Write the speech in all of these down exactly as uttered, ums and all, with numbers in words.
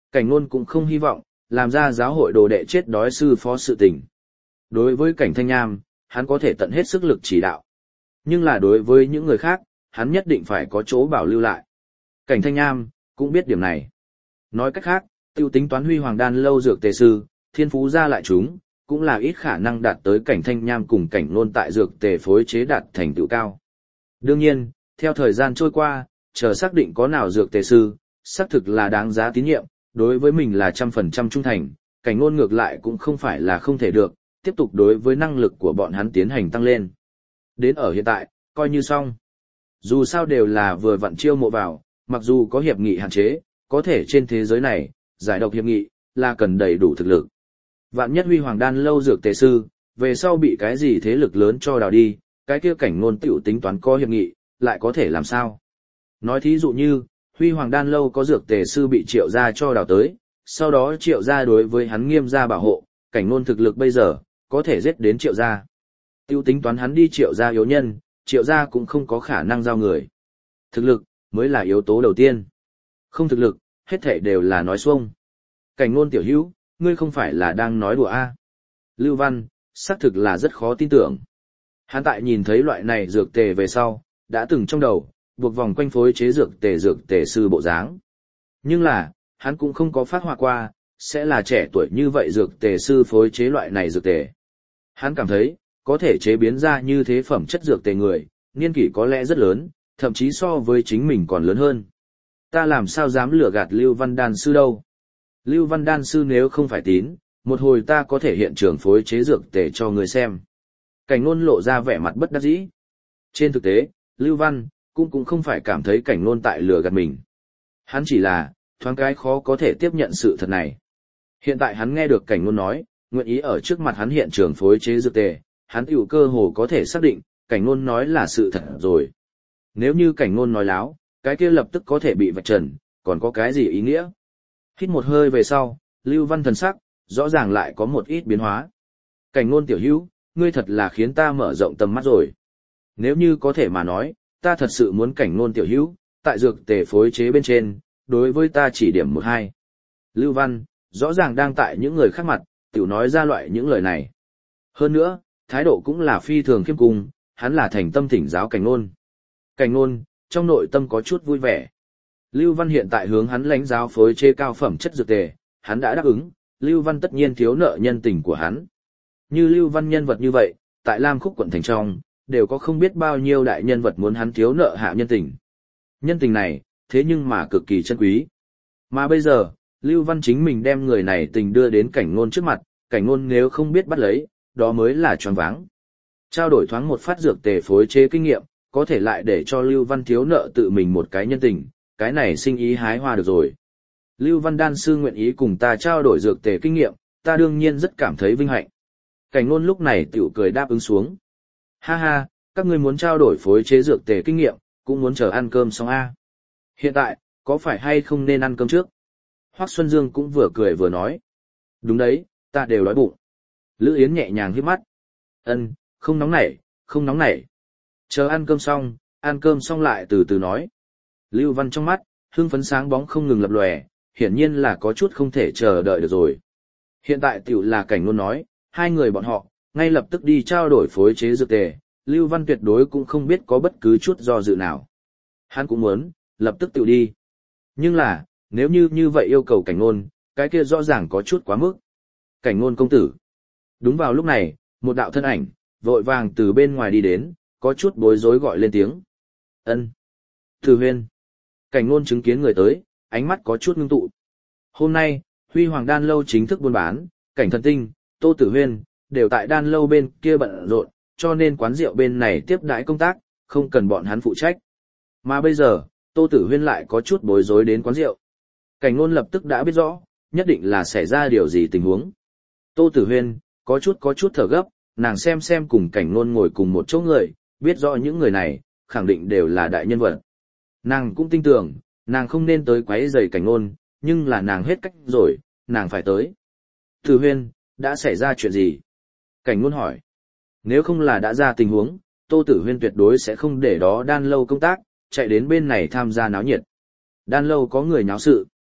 Cảnh Nôn cũng không hy vọng, làm ra giáo hội đồ đệ chết đói sư phó sự tình. Đối với Cảnh Thanh Nham, hắn có thể tận hết sức lực chỉ đạo. Nhưng là đối với những người khác, hắn nhất định phải có chỗ bảo lưu lại. Cảnh Thanh Nham, cũng biết điểm này. Nói cách khác, tiêu tính toán huy hoàng đan lâu dược tề sư, thiên phú ra lại chúng, cũng là ít khả năng đạt tới Cảnh Thanh Nham cùng Cảnh Nôn tại dược tề phối chế đạt thành tựu cao. Đương nhiên, theo thời gian trôi qua, chờ xác định có nào dược tề sư, xác thực là đáng giá tín nhiệm, đối với mình là trăm phần trăm trung thành, Cảnh Nôn ngược lại cũng không phải là không thể được, tiếp tục đối với năng lực của bọn hắn tiến hành tăng lên. Đến ở hiện tại, coi như xong. Dù sao đều là vừa vặn chiêu mộ vào, mặc dù có hiệp nghị hạn chế, có thể trên thế giới này, giải độc hiệp nghị, là cần đầy đủ thực lực. Vạn nhất huy hoàng đan lâu dược tề sư, về sau bị cái gì thế lực lớn cho đào đi, cái kia Cảnh Nôn tiểu tính toán có hiệp nghị, lại có thể làm sao? Nói thí dụ như, huy hoàng đan lâu có dược tề sư bị triệu gia cho đào tới, sau đó triệu gia đối với hắn nghiêm gia bảo hộ, Cảnh Nôn thực lực bây giờ, có thể giết đến triệu gia. Tiêu tính toán hắn đi triệu gia yếu nhân, triệu gia cũng không có khả năng giao người. Thực lực, mới là yếu tố đầu tiên. Không thực lực, hết thảy đều là nói xuông. Cảnh Nôn tiểu hữu, ngươi không phải là đang nói đùa a? À? Lưu Văn, xác thực là rất khó tin tưởng. Hắn tại nhìn thấy loại này dược tề về sau, đã từng trong đầu, buộc vòng quanh phối chế dược tề dược tề sư bộ dáng. Nhưng là, hắn cũng không có phát họa qua, sẽ là trẻ tuổi như vậy dược tề sư phối chế loại này dược tề. Hắn cảm thấy, có thể chế biến ra như thế phẩm chất dược tề người, niên kỷ có lẽ rất lớn, thậm chí so với chính mình còn lớn hơn. Ta làm sao dám lừa gạt Lưu Văn Đan sư đâu? Lưu Văn Đan sư nếu không phải tín, một hồi ta có thể hiện trường phối chế dược tề cho người xem. Cảnh Nôn lộ ra vẻ mặt bất đắc dĩ. Trên thực tế, Lưu Văn cũng cũng không phải cảm thấy Cảnh Nôn tại lừa gạt mình. Hắn chỉ là thoáng cái khó có thể tiếp nhận sự thật này. Hiện tại hắn nghe được Cảnh Nôn nói, nguyện ý ở trước mặt hắn hiện trường phối chế dược tề, hắn hữu cơ hồ có thể xác định, Cảnh Nôn nói là sự thật rồi. Nếu như Cảnh Nôn nói láo, cái kia lập tức có thể bị vạch trần, còn có cái gì ý nghĩa? Hít một hơi về sau, Lưu Văn thần sắc, rõ ràng lại có một ít biến hóa. Cảnh Nôn tiểu hữu, ngươi thật là khiến ta mở rộng tầm mắt rồi. Nếu như có thể mà nói, ta thật sự muốn Cảnh Nôn tiểu hữu, tại dược tề phối chế bên trên, đối với ta chỉ điểm một hai. Lưu Văn, rõ ràng đang tại những người khác mặt, tiểu nói ra loại những lời này. Hơn nữa, thái độ cũng là phi thường khiêm cung, hắn là thành tâm thỉnh giáo Cảnh Nôn. Cảnh Nôn, trong nội tâm có chút vui vẻ. Lưu Văn hiện tại hướng hắn lãnh giáo phối chế cao phẩm chất dược tề, hắn đã đáp ứng, Lưu Văn tất nhiên thiếu nợ nhân tình của hắn. Như Lưu Văn nhân vật như vậy, tại Lam Khúc quận thành trong, đều có không biết bao nhiêu đại nhân vật muốn hắn thiếu nợ hạ nhân tình. Nhân tình này, thế nhưng mà cực kỳ chân quý. Mà bây giờ, Lưu Văn chính mình đem người này tình đưa đến Cảnh Nôn trước mặt, Cảnh Nôn nếu không biết bắt lấy, đó mới là choáng váng. Trao đổi thoáng một phát dược tề phối chế kinh nghiệm, có thể lại để cho Lưu Văn thiếu nợ tự mình một cái nhân tình, cái này sinh ý hái hoa được rồi. Lưu Văn Đan sư nguyện ý cùng ta trao đổi dược tề kinh nghiệm, ta đương nhiên rất cảm thấy vinh hạnh. Cảnh Nôn lúc này tiểu cười đáp ứng xuống. Ha ha, các ngươi muốn trao đổi phối chế dược tề kinh nghiệm, cũng muốn chờ ăn cơm xong a. Hiện tại, có phải hay không nên ăn cơm trước? Hoắc Xuân Dương cũng vừa cười vừa nói. Đúng đấy, ta đều đói bụng. Lữ Yến nhẹ nhàng híp mắt. Ân, không nóng nảy, không nóng nảy. Chờ ăn cơm xong, ăn cơm xong lại từ từ nói. Lưu Văn trong mắt, hưng phấn sáng bóng không ngừng lập lòe, hiển nhiên là có chút không thể chờ đợi được rồi. Hiện tại tiểu là Cảnh Nôn nói, hai người bọn họ, ngay lập tức đi trao đổi phối chế dược tề, Lưu Văn tuyệt đối cũng không biết có bất cứ chút do dự nào. Hắn cũng muốn, lập tức tiểu đi. Nhưng là, nếu như như vậy yêu cầu Cảnh Nôn, cái kia rõ ràng có chút quá mức. Cảnh Nôn công tử. Đúng vào lúc này, một đạo thân ảnh, vội vàng từ bên ngoài đi đến, có chút bối rối gọi lên tiếng. Ân. Tử Huyên. Cảnh Nôn chứng kiến người tới, ánh mắt có chút ngưng tụ. Hôm nay, Huy Hoàng Đan lâu chính thức buôn bán, Cảnh Thần Tinh, Tô Tử Huyên, đều tại đan lâu bên kia bận rộn, cho nên quán rượu bên này tiếp đãi công tác, không cần bọn hắn phụ trách. Mà bây giờ, Tô Tử Huyên lại có chút bối rối đến quán rượu. Cảnh Nôn lập tức đã biết rõ, nhất định là xảy ra điều gì tình huống. Tô Tử Huyên, có chút có chút thở gấp, nàng xem xem cùng Cảnh Nôn ngồi cùng một chỗ người, biết rõ những người này, khẳng định đều là đại nhân vật. Nàng cũng tin tưởng, nàng không nên tới quấy rầy Cảnh Nôn, nhưng là nàng hết cách rồi, nàng phải tới. Tử Huyên, đã xảy ra chuyện gì? Cảnh Nôn hỏi. Nếu không là đã ra tình huống, Tô Tử Huyên tuyệt đối sẽ không để đó đan lâu công tác, chạy đến bên này tham gia náo nhiệt. Đan lâu có người nháo sự.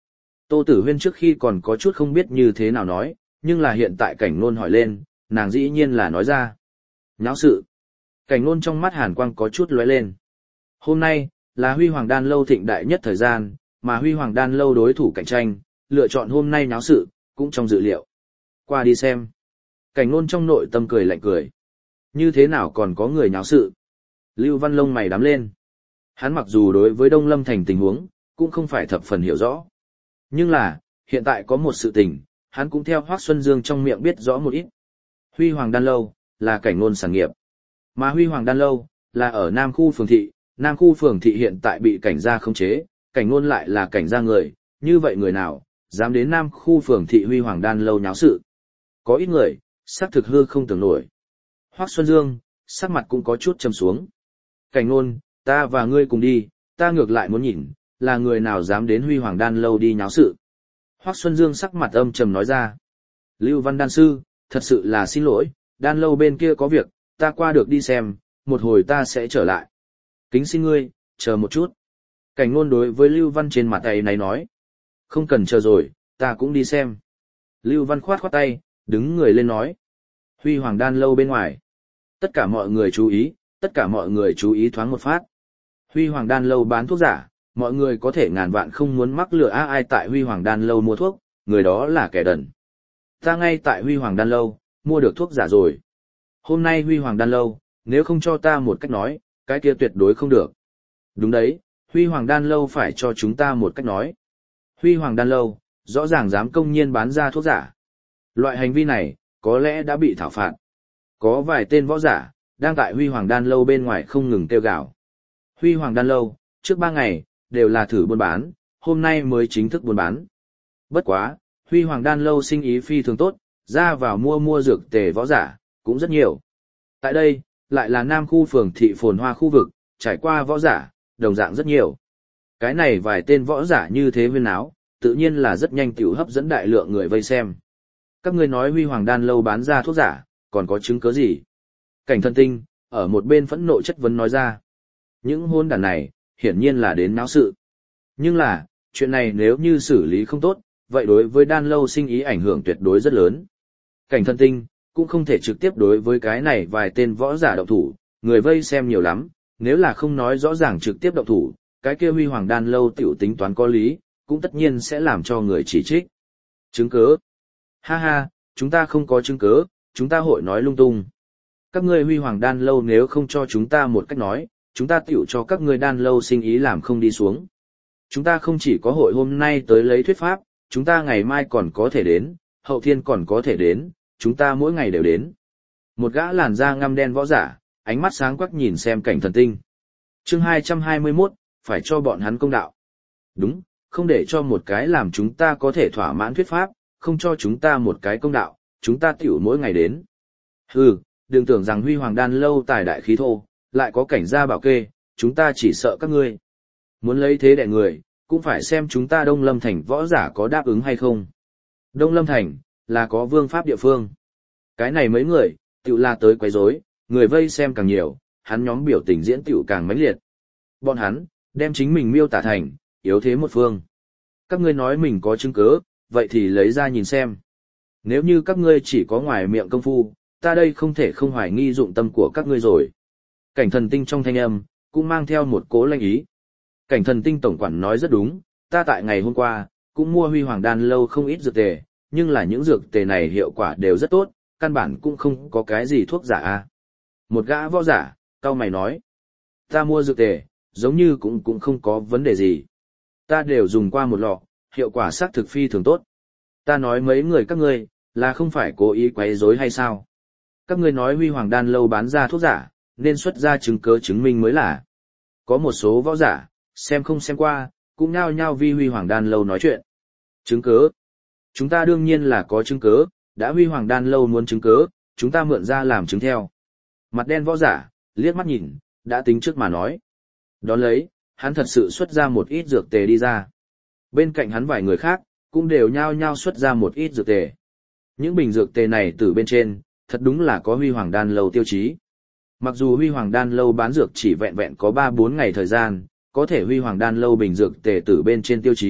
Tô Tử Huyên trước khi còn có chút không biết như thế nào nói, nhưng là hiện tại cảnh nôn hỏi lên, nàng dĩ nhiên là nói ra. Nháo sự. Cảnh nôn trong mắt hàn quang có chút lóe lên. Hôm nay, là Huy Hoàng Đan Lâu thịnh đại nhất thời gian, mà Huy Hoàng Đan Lâu đối thủ cạnh tranh, lựa chọn hôm nay nháo sự, cũng trong dự liệu. Qua đi xem. Cảnh nôn trong nội tâm cười lạnh cười. Như thế nào còn có người nháo sự? Lưu Văn lông mày đám lên. Hắn mặc dù đối với Đông Lâm Thành tình huống, cũng không phải thập phần hiểu rõ. Nhưng là, hiện tại có một sự tình, hắn cũng theo Hoắc Xuân Dương trong miệng biết rõ một ít. Huy Hoàng Đan Lâu, là cảnh ngôn sản nghiệp. Mà Huy Hoàng Đan Lâu, là ở Nam khu phường thị, Nam khu phường thị hiện tại bị cảnh gia khống chế, cảnh ngôn lại là cảnh gia người, như vậy người nào, dám đến Nam khu phường thị Huy Hoàng Đan Lâu nháo sự. Có ít người, sắc thực hư không tưởng nổi. Hoắc Xuân Dương, sắc mặt cũng có chút trầm xuống. Cảnh ngôn, ta và ngươi cùng đi, ta ngược lại muốn nhìn, là người nào dám đến Huy Hoàng Đan Lâu đi nháo sự. Hoắc Xuân Dương sắc mặt âm trầm nói ra. Lưu Văn Đan Sư, thật sự là xin lỗi, Đan Lâu bên kia có việc, ta qua được đi xem, một hồi ta sẽ trở lại. Kính xin ngươi, chờ một chút. Cảnh ngôn đối với Lưu Văn trên mặt tay này nói. Không cần chờ rồi, ta cũng đi xem. Lưu Văn khoát khoát tay, đứng người lên nói. Huy Hoàng Đan Lâu bên ngoài. Tất cả mọi người chú ý, tất cả mọi người chú ý thoáng một phát. Huy Hoàng Đan Lâu bán thuốc giả, mọi người có thể ngàn vạn không muốn mắc lừa á ai tại Huy Hoàng Đan Lâu mua thuốc, người đó là kẻ đần. Ta ngay tại Huy Hoàng Đan Lâu, mua được thuốc giả rồi. Hôm nay Huy Hoàng Đan Lâu, nếu không cho ta một cách nói, cái kia tuyệt đối không được. Đúng đấy, Huy Hoàng Đan Lâu phải cho chúng ta một cách nói. Huy Hoàng Đan Lâu, rõ ràng dám công nhiên bán ra thuốc giả. Loại hành vi này, có lẽ đã bị thảo phạt. Có vài tên võ giả, đang tại Huy Hoàng Đan Lâu bên ngoài không ngừng kêu gào. Huy Hoàng Đan Lâu, trước ba ngày, đều là thử buôn bán, hôm nay mới chính thức buôn bán. Bất quá, Huy Hoàng Đan Lâu sinh ý phi thường tốt, ra vào mua mua dược tề võ giả, cũng rất nhiều. Tại đây, lại là Nam khu phường thị phồn hoa khu vực, trải qua võ giả, đồng dạng rất nhiều. Cái này vài tên võ giả như thế huyên áo, tự nhiên là rất nhanh tiểu hấp dẫn đại lượng người vây xem. Các ngươi nói Huy Hoàng Đan Lâu bán ra thuốc giả, còn có chứng cứ gì? Cảnh Thân Tinh, ở một bên phẫn nộ chất vấn nói ra. Những hôn đàn này, hiển nhiên là đến náo sự. Nhưng là, chuyện này nếu như xử lý không tốt, vậy đối với Đan Lâu sinh ý ảnh hưởng tuyệt đối rất lớn. Cảnh Thân Tinh, cũng không thể trực tiếp đối với cái này vài tên võ giả động thủ, người vây xem nhiều lắm, nếu là không nói rõ ràng trực tiếp động thủ, cái kia Huy Hoàng Đan Lâu tiểu tính toán có lý, cũng tất nhiên sẽ làm cho người chỉ trích. Chứng cứ? Ha ha, chúng ta không có chứng cứ, chúng ta hội nói lung tung. Các ngươi Huy Hoàng Đan Lâu nếu không cho chúng ta một cách nói, chúng ta tiểu cho các ngươi Đan Lâu sinh ý làm không đi xuống. Chúng ta không chỉ có hội hôm nay tới lấy thuyết pháp, chúng ta ngày mai còn có thể đến, hậu thiên còn có thể đến, chúng ta mỗi ngày đều đến. Một gã làn da ngăm đen võ giả, ánh mắt sáng quắc nhìn xem Cảnh Thần Tinh. Chương hai trăm hai mươi mốt, phải cho bọn hắn công đạo. Đúng, không để cho một cái làm chúng ta có thể thỏa mãn thuyết pháp, không cho chúng ta một cái công đạo, chúng ta tiểu mỗi ngày đến. Hừ, đừng tưởng rằng Huy Hoàng Đan Lâu tài đại khí thô, lại có cảnh gia bảo kê, chúng ta chỉ sợ các ngươi. Muốn lấy thế đẻ người, cũng phải xem chúng ta Đông Lâm Thành võ giả có đáp ứng hay không. Đông Lâm Thành, là có vương pháp địa phương. Cái này mấy người, tiểu là tới quấy rối, người vây xem càng nhiều, hắn nhóm biểu tình diễn tiểu càng mãnh liệt. Bọn hắn, đem chính mình miêu tả thành, yếu thế một phương. Các ngươi nói mình có chứng cứ, vậy thì lấy ra nhìn xem. Nếu như các ngươi chỉ có ngoài miệng công phu, ta đây không thể không hoài nghi dụng tâm của các ngươi rồi. Cảnh Thần Tinh trong thanh âm, cũng mang theo một cố lanh ý. Cảnh Thần Tinh tổng quản nói rất đúng, ta tại ngày hôm qua, cũng mua Huy Hoàng Đan Lâu không ít dược tề, nhưng là những dược tề này hiệu quả đều rất tốt, căn bản cũng không có cái gì thuốc giả a. Một gã võ giả, cau mày nói, ta mua dược tề, giống như cũng cũng không có vấn đề gì. Ta đều dùng qua một lọ, hiệu quả xác thực phi thường tốt. Ta nói mấy người các ngươi, là không phải cố ý quấy rối hay sao? Các ngươi nói Huy Hoàng Đan Lâu bán ra thuốc giả, nên xuất ra chứng cứ chứng minh mới là. Có một số võ giả, xem không xem qua, cũng nhao nhao vi Huy Hoàng Đan Lâu nói chuyện. Chứng cứ? Chúng ta đương nhiên là có chứng cứ, đã Huy Hoàng Đan Lâu muốn chứng cứ, chúng ta mượn ra làm chứng theo. Mặt đen võ giả, liếc mắt nhìn, đã tính trước mà nói. Đón lấy, hắn thật sự xuất ra một ít dược tề đi ra. Bên cạnh hắn vài người khác, cũng đều nhao nhao xuất ra một ít dược tề. Những bình dược tề này từ bên trên, thật đúng là có Huy Hoàng Đan Lâu tiêu chí. Mặc dù Huy Hoàng Đan Lâu bán dược chỉ vẹn vẹn có ba bốn ngày thời gian, có thể Huy Hoàng Đan Lâu bình dược tề từ bên trên tiêu chí,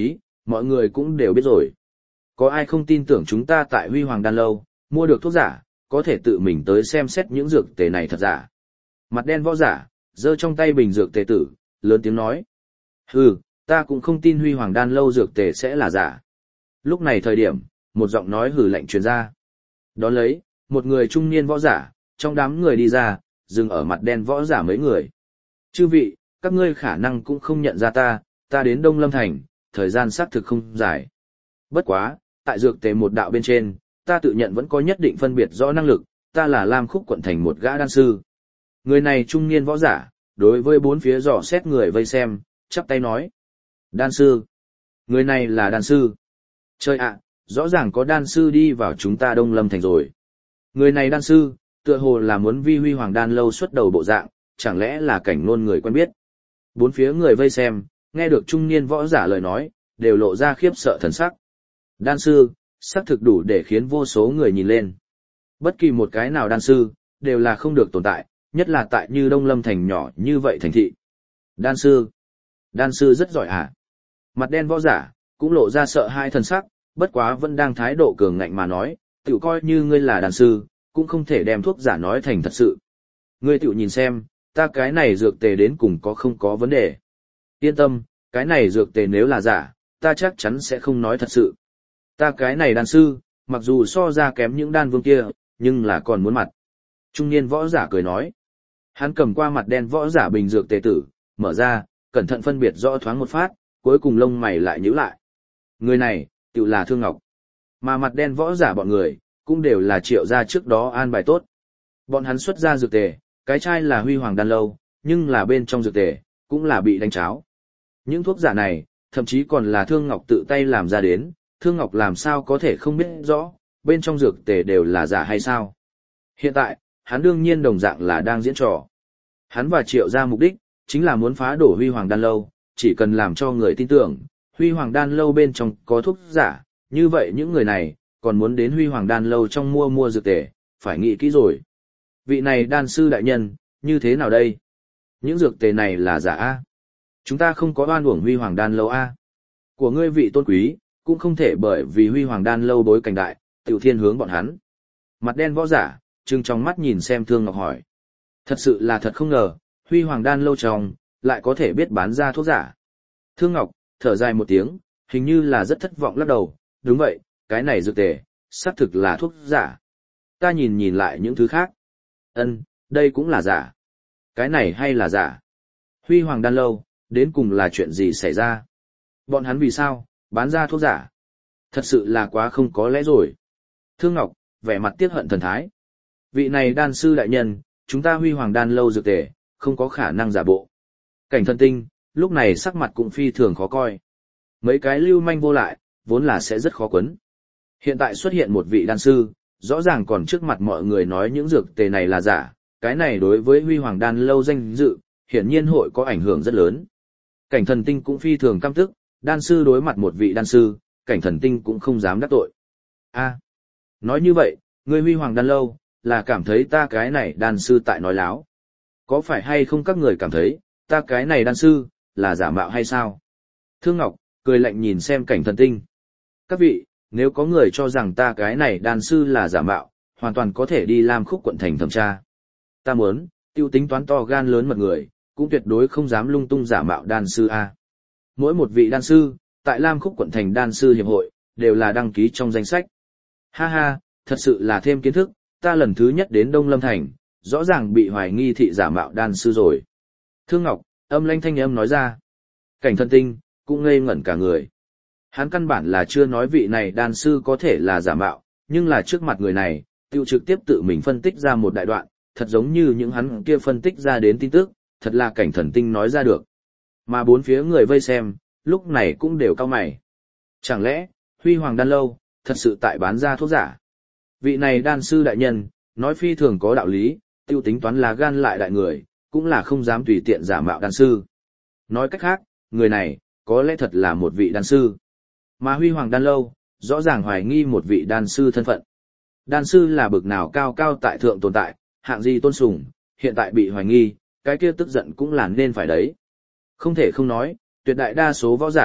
mọi người cũng đều biết rồi. Có ai không tin tưởng chúng ta tại Huy Hoàng Đan Lâu, mua được thuốc giả, có thể tự mình tới xem xét những dược tề này thật giả. Mặt đen võ giả, giơ trong tay bình dược tề tử, lớn tiếng nói. Hừ, ta cũng không tin Huy Hoàng Đan Lâu dược tề sẽ là giả. Lúc này thời điểm, một giọng nói hừ lạnh truyền ra. Đón lấy, một người trung niên võ giả, trong đám người đi ra, dừng ở mặt đen võ giả mấy người. Chư vị, các ngươi khả năng cũng không nhận ra ta, ta đến Đông Lâm Thành, thời gian xác thực không dài. Bất quá, tại dược tề một đạo bên trên, ta tự nhận vẫn có nhất định phân biệt rõ năng lực, ta là Lam Khúc quận thành một gã đan sư. Người này trung niên võ giả, đối với bốn phía dò xét người vây xem, chắp tay nói. Đan sư. Người này là đan sư. Trời ạ, rõ ràng có đan sư đi vào chúng ta Đông Lâm Thành rồi. Người này đan sư, tựa hồ là muốn vi Huy Hoàng Đan Lâu xuất đầu bộ dạng, chẳng lẽ là cảnh nôn người quen biết. Bốn phía người vây xem, nghe được trung niên võ giả lời nói, đều lộ ra khiếp sợ thần sắc. Đan sư, xác thực đủ để khiến vô số người nhìn lên. Bất kỳ một cái nào đan sư, đều là không được tồn tại, nhất là tại như Đông Lâm Thành nhỏ như vậy thành thị. Đan sư, đan sư rất giỏi hả? Mặt đen võ giả, cũng lộ ra sợ hai thần sắc, bất quá vẫn đang thái độ cường ngạnh mà nói, tự coi như ngươi là đan sư, cũng không thể đem thuốc giả nói thành thật sự. Ngươi tự nhìn xem, ta cái này dược tề đến cùng có không có vấn đề. Yên tâm, cái này dược tề nếu là giả, ta chắc chắn sẽ không nói thật sự. Ta cái này đan sư, mặc dù so ra kém những đan vương kia, nhưng là còn muốn mặt. Trung niên võ giả cười nói. Hắn cầm qua mặt đen võ giả bình dược tề tử, mở ra, cẩn thận phân biệt rõ thoáng một phát, cuối cùng lông mày lại nhíu lại. Người này, tự là Thương Ngọc. Mà mặt đen võ giả bọn người, cũng đều là Triệu gia trước đó an bài tốt. Bọn hắn xuất ra dược tề, cái chai là Huy Hoàng Đan Lâu, nhưng là bên trong dược tề, cũng là bị đánh cháo. Những thuốc giả này, thậm chí còn là Thương Ngọc tự tay làm ra đến, Thương Ngọc làm sao có thể không biết rõ, bên trong dược tề đều là giả hay sao. Hiện tại, hắn đương nhiên đồng dạng là đang diễn trò. Hắn và Triệu gia mục đích, chính là muốn phá đổ Huy Hoàng Đan Lâu, chỉ cần làm cho người tin tưởng, Huy Hoàng Đan Lâu bên trong có thuốc giả, như vậy những người này, còn muốn đến Huy Hoàng Đan Lâu trong mua mua dược tề, phải nghĩ kỹ rồi. Vị này đan sư đại nhân, như thế nào đây? Những dược tề này là giả A. Chúng ta không có oan uổng Huy Hoàng Đan Lâu A. Của ngươi vị tôn quý, cũng không thể bởi vì Huy Hoàng Đan Lâu bối cảnh đại, tiểu thiên hướng bọn hắn. Mặt đen võ giả, trừng trong mắt nhìn xem Thương Ngọc hỏi. Thật sự là thật không ngờ, Huy Hoàng Đan Lâu trong, lại có thể biết bán ra thuốc giả. Thương Ngọc, thở dài một tiếng, hình như là rất thất vọng lắc đầu, đúng vậy, cái này dược tề, xác thực là thuốc giả. Ta nhìn nhìn lại những thứ khác. Ân, đây cũng là giả. Cái này hay là giả? Huy Hoàng Đan Lâu, đến cùng là chuyện gì xảy ra? Bọn hắn vì sao, bán ra thuốc giả? Thật sự là quá không có lẽ rồi. Thương Ngọc, vẻ mặt tiếc hận thần thái. Vị này đan sư đại nhân, chúng ta Huy Hoàng Đan Lâu dược tề, không có khả năng giả bộ. Cảnh Thần Tinh, lúc này sắc mặt cũng phi thường khó coi. Mấy cái lưu manh vô lại, vốn là sẽ rất khó quấn. Hiện tại xuất hiện một vị đan sư, rõ ràng còn trước mặt mọi người nói những dược tề này là giả, cái này đối với Huy Hoàng Đan Lâu danh dự, hiển nhiên hội có ảnh hưởng rất lớn. Cảnh Thần Tinh cũng phi thường căm tức, đan sư đối mặt một vị đan sư, Cảnh Thần Tinh cũng không dám đắc tội. A, nói như vậy, người Huy Hoàng Đan Lâu, là cảm thấy ta cái này đan sư tại nói láo. Có phải hay không các người cảm thấy, ta cái này đan sư, là giả mạo hay sao? Thương Ngọc, cười lạnh nhìn xem Cảnh Thần Tinh. Các vị, nếu có người cho rằng ta cái này đan sư là giả mạo, hoàn toàn có thể đi Lam Khúc quận thành thẩm tra. Ta muốn, tiêu tính toán to gan lớn mật người, cũng tuyệt đối không dám lung tung giả mạo đan sư A. Mỗi một vị đan sư, tại Lam Khúc quận thành đan sư hiệp hội, đều là đăng ký trong danh sách. Ha ha, thật sự là thêm kiến thức, ta lần thứ nhất đến Đông Lâm Thành, rõ ràng bị hoài nghi thị giả mạo đan sư rồi. Thương Ngọc, âm lanh thanh âm nói ra. Cảnh Thần Tinh, cũng ngây ngẩn cả người. Hắn căn bản là chưa nói vị này đan sư có thể là giả mạo, nhưng là trước mặt người này, tiêu trực tiếp tự mình phân tích ra một đại đoạn, thật giống như những hắn kia phân tích ra đến tin tức, thật là Cảnh Thần Tinh nói ra được. Mà bốn phía người vây xem, lúc này cũng đều cau mày. Chẳng lẽ, Huy Hoàng Đan Lâu, thật sự tại bán ra thuốc giả? Vị này đan sư đại nhân, nói phi thường có đạo lý, tiêu tính toán là gan lại đại người, cũng là không dám tùy tiện giả mạo đan sư. Nói cách khác, người này, có lẽ thật là một vị đan sư. Mà Huy Hoàng Đan Lâu, rõ ràng hoài nghi một vị đan sư thân phận. Đan sư là bậc nào cao cao tại thượng tồn tại, hạng gì tôn sùng, hiện tại bị hoài nghi, cái kia tức giận cũng là nên phải đấy. Không thể không nói, tuyệt đại đa số võ giả,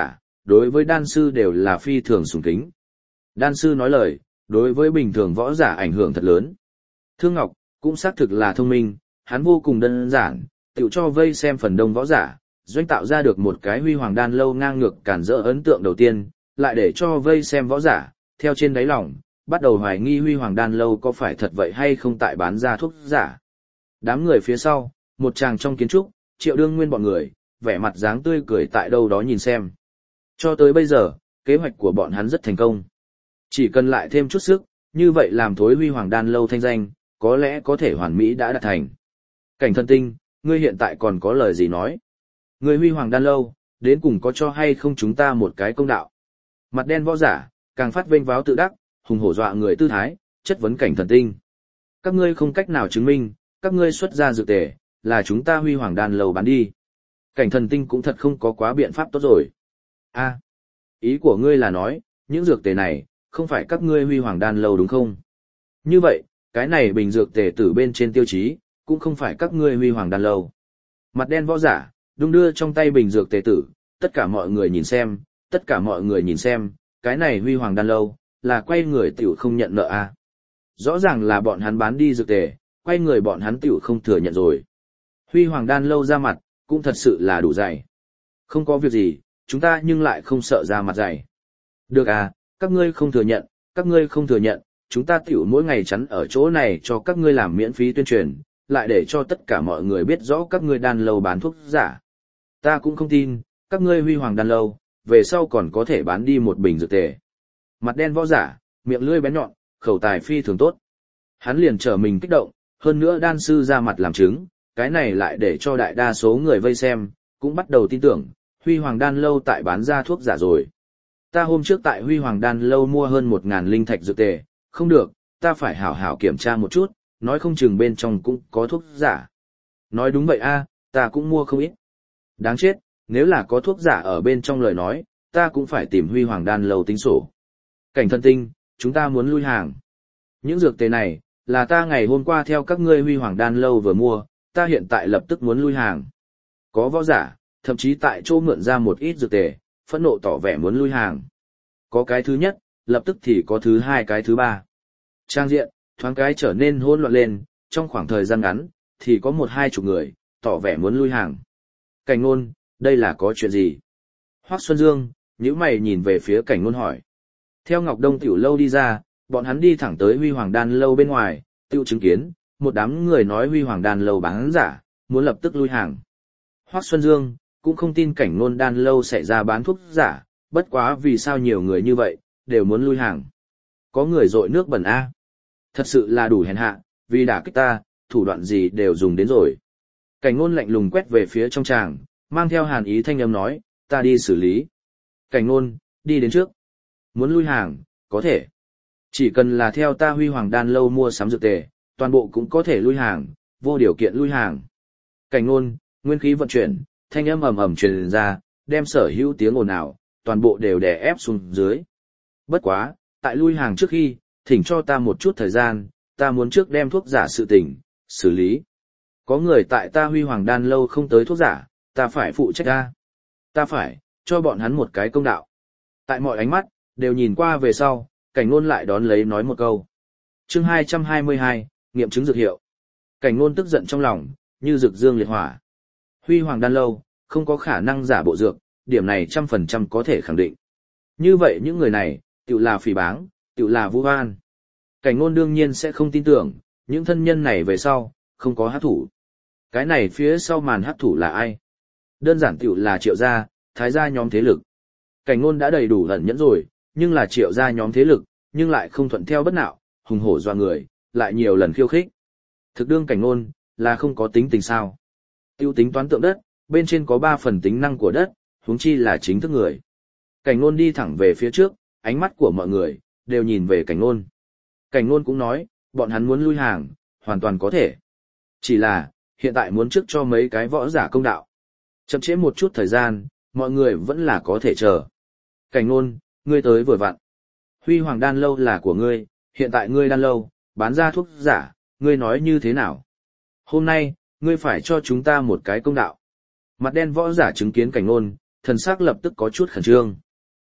đối với đan sư đều là phi thường sùng kính. Đan sư nói lời, đối với bình thường võ giả ảnh hưởng thật lớn. Thương Ngọc, cũng xác thực là thông minh, hắn vô cùng đơn giản, tiểu cho vây xem phần đông võ giả, doanh tạo ra được một cái huy hoàng đan lâu ngang ngược cản rỡ ấn tượng đầu tiên, lại để cho vây xem võ giả, theo trên đáy lòng, bắt đầu hoài nghi huy hoàng đan lâu có phải thật vậy hay không tại bán ra thuốc giả. Đám người phía sau, một chàng trong kiến trúc, Triệu Đương Nguyên bọn người, vẻ mặt dáng tươi cười tại đâu đó nhìn xem. Cho tới bây giờ, kế hoạch của bọn hắn rất thành công. Chỉ cần lại thêm chút sức, như vậy làm thối huy hoàng đan lâu thanh danh, có lẽ có thể hoàn mỹ đã đạt thành. Cảnh Thần Tinh, ngươi hiện tại còn có lời gì nói? Ngươi huy hoàng đan lâu, đến cùng có cho hay không chúng ta một cái công đạo? Mặt đen võ giả, càng phát vênh váo tự đắc, hùng hổ dọa người tư thái, chất vấn Cảnh Thần Tinh. Các ngươi không cách nào chứng minh, các ngươi xuất ra dược tề, là chúng ta huy hoàng đan lâu bán đi. Cảnh Thần Tinh cũng thật không có quá biện pháp tốt rồi. A, ý của ngươi là nói, những dược tề này, không phải các ngươi huy hoàng đan lâu đúng không? Như vậy, cái này bình dược tề tử bên trên tiêu chí, cũng không phải các ngươi huy hoàng đan lâu. Mặt đen võ giả, đung đưa trong tay bình dược tề tử, tất cả mọi người nhìn xem, tất cả mọi người nhìn xem, cái này huy hoàng đan lâu, là quay người tiểu không nhận nợ a. Rõ ràng là bọn hắn bán đi dược tề, quay người bọn hắn tiểu không thừa nhận rồi. Huy hoàng đan lâu ra mặt, cũng thật sự là đủ dày. Không có việc gì, chúng ta nhưng lại không sợ ra mặt dày. Được à, các ngươi không thừa nhận, các ngươi không thừa nhận, chúng ta tiểu mỗi ngày chắn ở chỗ này cho các ngươi làm miễn phí tuyên truyền, lại để cho tất cả mọi người biết rõ các ngươi đan lâu bán thuốc giả. Ta cũng không tin, các ngươi huy hoàng đan lâu, về sau còn có thể bán đi một bình dược tề. Mặt đen võ giả, miệng lưỡi bén nhọn, khẩu tài phi thường tốt. Hắn liền trở mình kích động, hơn nữa đan sư ra mặt làm chứng, cái này lại để cho đại đa số người vây xem, cũng bắt đầu tin tưởng, huy hoàng đan lâu tại bán ra thuốc giả rồi. Ta hôm trước tại huy hoàng đan lâu mua hơn một ngàn linh thạch dược tề, không được, ta phải hảo hảo kiểm tra một chút, nói không chừng bên trong cũng có thuốc giả. Nói đúng vậy a, ta cũng mua không ít. Đáng chết, nếu là có thuốc giả ở bên trong lời nói, ta cũng phải tìm huy hoàng đan lâu tính sổ. Cảnh Thần Tinh, chúng ta muốn lui hàng. Những dược tề này, là ta ngày hôm qua theo các ngươi huy hoàng đan lâu vừa mua, ta hiện tại lập tức muốn lui hàng. Có võ giả, thậm chí tại chỗ mượn ra một ít dược tề, phẫn nộ tỏ vẻ muốn lui hàng. Có cái thứ nhất, lập tức thì có thứ hai cái thứ ba. Trang diện, thoáng cái trở nên hỗn loạn lên, trong khoảng thời gian ngắn, thì có một hai chục người, tỏ vẻ muốn lui hàng. Cảnh Nôn, đây là có chuyện gì? Hoắc Xuân Dương, nhíu mày nhìn về phía Cảnh Nôn hỏi. Theo Ngọc Đông tiểu lâu đi ra, bọn hắn đi thẳng tới huy hoàng đan lâu bên ngoài, tiêu chứng kiến, một đám người nói huy hoàng đan lâu bán giả, muốn lập tức lui hàng. Hoắc Xuân Dương, cũng không tin Cảnh Nôn đan lâu sẽ ra bán thuốc giả, bất quá vì sao nhiều người như vậy, đều muốn lui hàng. Có người dội nước bẩn a, thật sự là đủ hèn hạ, vì đả kích ta, thủ đoạn gì đều dùng đến rồi. Cảnh Nôn lạnh lùng quét về phía trong tràng, mang theo hàn ý thanh âm nói, ta đi xử lý. Cảnh Nôn, đi đến trước. Muốn lui hàng, có thể. Chỉ cần là theo ta huy hoàng đan lâu mua sắm dược tề, toàn bộ cũng có thể lui hàng, vô điều kiện lui hàng. Cảnh Nôn, nguyên khí vận chuyển, thanh âm ầm ầm truyền ra, đem sở hữu tiếng ồn ào, toàn bộ đều đè ép xuống dưới. Bất quá, tại lui hàng trước khi, thỉnh cho ta một chút thời gian, ta muốn trước đem thuốc giả sự tình, xử lý. Có người tại ta huy hoàng đan lâu không tới thuốc giả, ta phải phụ trách ta. Ta phải, cho bọn hắn một cái công đạo. Tại mọi ánh mắt, đều nhìn qua về sau, Cảnh Nôn lại đón lấy nói một câu. Chương hai trăm hai mươi hai, nghiệm chứng dược hiệu. Cảnh Nôn tức giận trong lòng, như rực dương liệt hỏa. Huy hoàng đan lâu, không có khả năng giả bộ dược, điểm này trăm phần trăm có thể khẳng định. Như vậy những người này, tự là phỉ báng, tự là vu oan. Cảnh Nôn đương nhiên sẽ không tin tưởng, những thân nhân này về sau, không có hắc thủ. Cái này phía sau màn hắc thủ là ai? Đơn giản tự là Triệu gia, Thái gia nhóm thế lực. Cảnh Nôn đã đầy đủ ẩn nhẫn rồi, nhưng là Triệu gia nhóm thế lực, nhưng lại không thuận theo bất nạo, hùng hổ doa người, lại nhiều lần khiêu khích. Thực đương Cảnh Nôn, là không có tính tình sao. Tiêu tính toán tượng đất, bên trên có ba phần tính năng của đất, huống chi là chính thức người. Cảnh Nôn đi thẳng về phía trước, ánh mắt của mọi người, đều nhìn về Cảnh Nôn. Cảnh Nôn cũng nói, bọn hắn muốn lui hàng, hoàn toàn có thể. Chỉ là, hiện tại muốn trước cho mấy cái võ giả công đạo. Chậm trễ một chút thời gian, mọi người vẫn là có thể chờ. Cảnh Nôn, ngươi tới vừa vặn. Huy hoàng đan lâu là của ngươi, hiện tại ngươi đan lâu, bán ra thuốc giả, ngươi nói như thế nào? Hôm nay, ngươi phải cho chúng ta một cái công đạo. Mặt đen võ giả chứng kiến Cảnh Nôn, thần sắc lập tức có chút khẩn trương.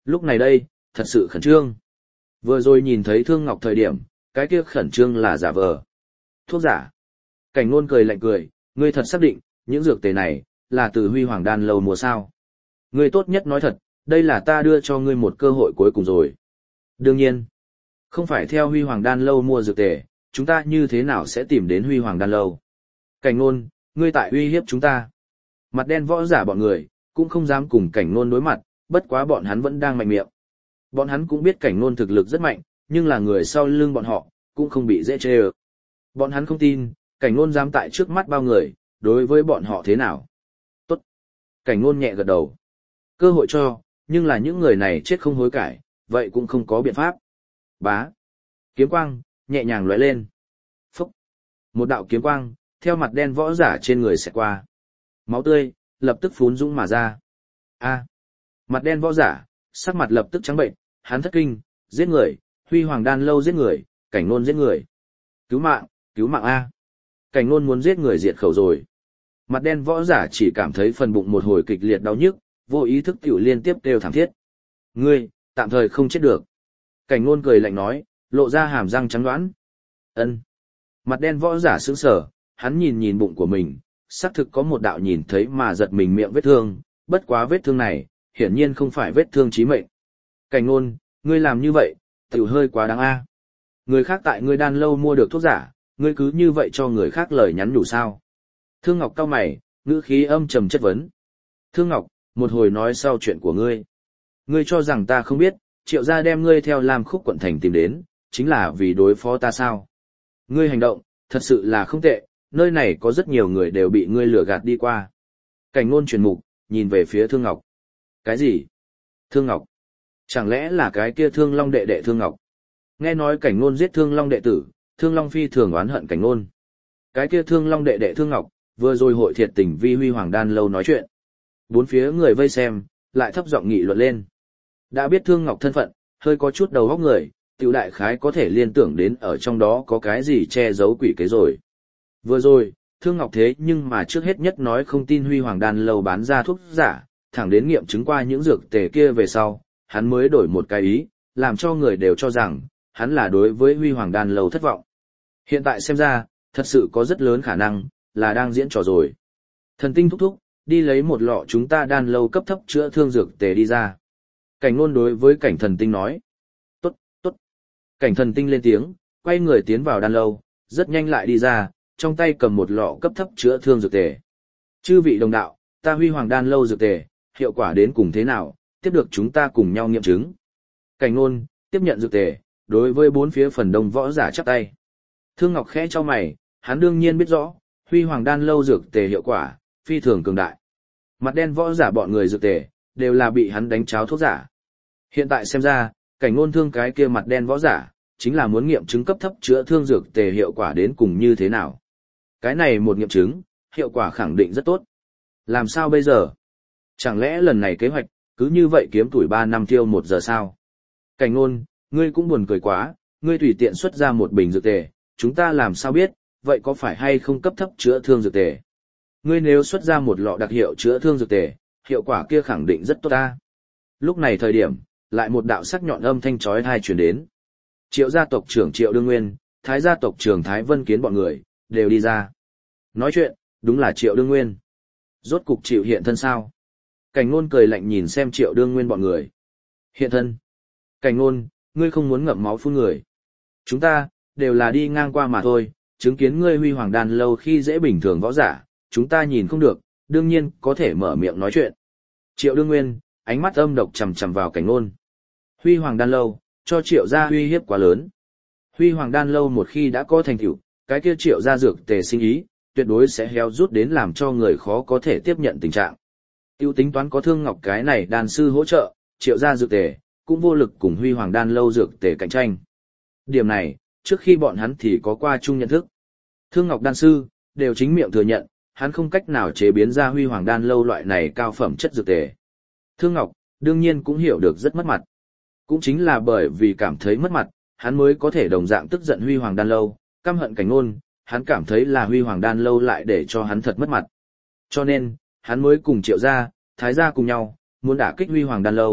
Lúc này đây, thật sự khẩn trương. Vừa rồi nhìn thấy Thương Ngọc thời điểm, cái kia khẩn trương là giả vờ. Thuốc giả. Cảnh Nôn cười lạnh cười, ngươi thật xác định, những dược tề này, là từ Huy Hoàng Đan lâu mua sao. Ngươi tốt nhất nói thật, đây là ta đưa cho ngươi một cơ hội cuối cùng rồi. Đương nhiên, không phải theo Huy Hoàng Đan lâu mua dược tề, chúng ta như thế nào sẽ tìm đến Huy Hoàng Đan lâu. Cảnh Nôn, ngươi tại uy hiếp chúng ta. Mặt đen võ giả bọn người, cũng không dám cùng Cảnh Nôn đối mặt, bất quá bọn hắn vẫn đang mạnh miệng. Bọn hắn cũng biết Cảnh Nôn thực lực rất mạnh, nhưng là người sau lưng bọn họ, cũng không bị dễ chê ơ. Bọn hắn không tin, Cảnh Nôn dám tại trước mắt bao người, đối với bọn họ thế nào. Tốt. Cảnh Nôn nhẹ gật đầu. Cơ hội cho, nhưng là những người này chết không hối cải, vậy cũng không có biện pháp. Bá. Kiếm quang, nhẹ nhàng lóe lên. Phúc. Một đạo kiếm quang, theo mặt đen võ giả trên người xẹt qua. Máu tươi, lập tức phún dũng mà ra. A. Mặt đen võ giả, sắc mặt lập tức trắng bệnh, hắn thất kinh, giết người, Huy Hoàng Đan lâu giết người, Cảnh Nôn giết người. Cứu mạng, cứu mạng A. Cảnh Nôn muốn giết người diệt khẩu rồi. Mặt đen võ giả chỉ cảm thấy phần bụng một hồi kịch liệt đau nhức, vô ý thức tiểu liên tiếp kêu thảm thiết. Ngươi, tạm thời không chết được. Cảnh Nôn cười lạnh nói, lộ ra hàm răng trắng đoán. Ân. Mặt đen võ giả sững sờ, hắn nhìn nhìn bụng của mình, xác thực có một đạo nhìn thấy mà giật mình miệng vết thương, bất quá vết thương này, hiển nhiên không phải vết thương chí mệnh. Cảnh Nôn, ngươi làm như vậy, tiểu hơi quá đáng a. Người khác tại ngươi đan lâu mua được thuốc giả, ngươi cứ như vậy cho người khác lời nhắn nhủ sao? Thương Ngọc cau mày, ngữ khí âm trầm chất vấn. Thương Ngọc, một hồi nói sau chuyện của ngươi. Ngươi cho rằng ta không biết, Triệu gia đem ngươi theo Lam Khúc quận thành tìm đến, chính là vì đối phó ta sao? Ngươi hành động, thật sự là không tệ, nơi này có rất nhiều người đều bị ngươi lừa gạt đi qua. Cảnh Nôn chuyển mục, nhìn về phía Thương Ngọc. Cái gì? Thương Ngọc? Chẳng lẽ là cái kia Thương Long đệ đệ Thương Ngọc? Nghe nói Cảnh Nôn giết Thương Long đệ tử, Thương Long phi thường oán hận Cảnh Nôn. Cái kia Thương Long đệ đệ Thương Ngọc, vừa rồi hội thiệt tình vi Huy Hoàng Đan lâu nói chuyện. Bốn phía người vây xem, lại thấp giọng nghị luận lên. Đã biết Thương Ngọc thân phận, hơi có chút đầu óc người, tiểu đại khái có thể liên tưởng đến ở trong đó có cái gì che giấu quỷ kế rồi. Vừa rồi, Thương Ngọc thế nhưng mà trước hết nhất nói không tin Huy Hoàng Đan lâu bán ra thuốc giả, thẳng đến nghiệm chứng qua những dược tề kia về sau, hắn mới đổi một cái ý, làm cho người đều cho rằng, hắn là đối với Huy Hoàng Đan lâu thất vọng. Hiện tại xem ra, thật sự có rất lớn khả năng, là đang diễn trò rồi. Thần tinh thúc thúc, đi lấy một lọ chúng ta đan lâu cấp thấp chữa thương dược tề đi ra. Cảnh Nôn đối với cảnh thần tinh nói. Tốt, tốt. Cảnh thần tinh lên tiếng, quay người tiến vào đan lâu, rất nhanh lại đi ra, trong tay cầm một lọ cấp thấp chữa thương dược tề. Chư vị đồng đạo, ta Huy Hoàng Đan lâu dược tề, hiệu quả đến cùng thế nào, tiếp được chúng ta cùng nhau nghiệm chứng. Cảnh Nôn, tiếp nhận dược tề, đối với bốn phía phần đông võ giả chắp tay. Thương Ngọc khẽ cho mày, hắn đương nhiên biết rõ, Huy Hoàng Đan lâu dược tề hiệu quả, phi thường cường đại. Mặt đen võ giả bọn người dược tề, đều là bị hắn đánh cháo thuốc giả. Hiện tại xem ra, Cảnh Nôn thương cái kia mặt đen võ giả, chính là muốn nghiệm chứng cấp thấp chữa thương dược tề hiệu quả đến cùng như thế nào. Cái này một nghiệm chứng, hiệu quả khẳng định rất tốt. Làm sao bây giờ? Chẳng lẽ lần này kế hoạch, cứ như vậy kiếm tuổi ba năm tiêu một giờ sao? Cảnh Nôn, ngươi cũng buồn cười quá, ngươi tùy tiện xuất ra một bình dược tề, chúng ta làm sao biết, vậy có phải hay không cấp thấp chữa thương dược tề? Ngươi nếu xuất ra một lọ đặc hiệu chữa thương dược tề, hiệu quả kia khẳng định rất tốt ta. Lúc này thời điểm, lại một đạo sắc nhọn âm thanh chói tai truyền đến. Triệu gia tộc trưởng Triệu Đương Nguyên, Thái gia tộc trưởng Thái Vân Kiến bọn người, đều đi ra. Nói chuyện, đúng là Triệu Đương Nguyên. Rốt cục chịu hiện thân sao? Cảnh Nôn cười lạnh nhìn xem Triệu Đương Nguyên bọn người. Hiện thân. Cảnh Nôn, ngươi không muốn ngậm máu phun người. Chúng ta, đều là đi ngang qua mà thôi, chứng kiến ngươi Huy Hoàng Đan lâu khi dễ bình thường võ giả, chúng ta nhìn không được, đương nhiên có thể mở miệng nói chuyện. Triệu Đương Nguyên, ánh mắt âm độc chằm chằm vào Cảnh Nôn. Huy Hoàng Đan lâu, cho Triệu gia uy hiếp quá lớn. Huy Hoàng Đan lâu một khi đã có thành tựu, cái kia Triệu gia dược tề sinh ý, tuyệt đối sẽ héo rút đến làm cho người khó có thể tiếp nhận tình trạng. Tiêu tính toán có Thương Ngọc cái này đan sư hỗ trợ, Triệu gia dược tề cũng vô lực cùng Huy Hoàng Đan lâu dược tề cạnh tranh. Điểm này, trước khi bọn hắn thì có qua chung nhận thức. Thương Ngọc đan sư đều chính miệng thừa nhận, hắn không cách nào chế biến ra Huy Hoàng Đan lâu loại này cao phẩm chất dược tề. Thương Ngọc đương nhiên cũng hiểu được rất mất mặt. Cũng chính là bởi vì cảm thấy mất mặt, hắn mới có thể đồng dạng tức giận Huy Hoàng Đan lâu, căm hận Cảnh Nôn, hắn cảm thấy là Huy Hoàng Đan lâu lại để cho hắn thật mất mặt. Cho nên, hắn mới cùng Triệu gia, Thái gia cùng nhau, muốn đả kích Huy Hoàng Đan lâu,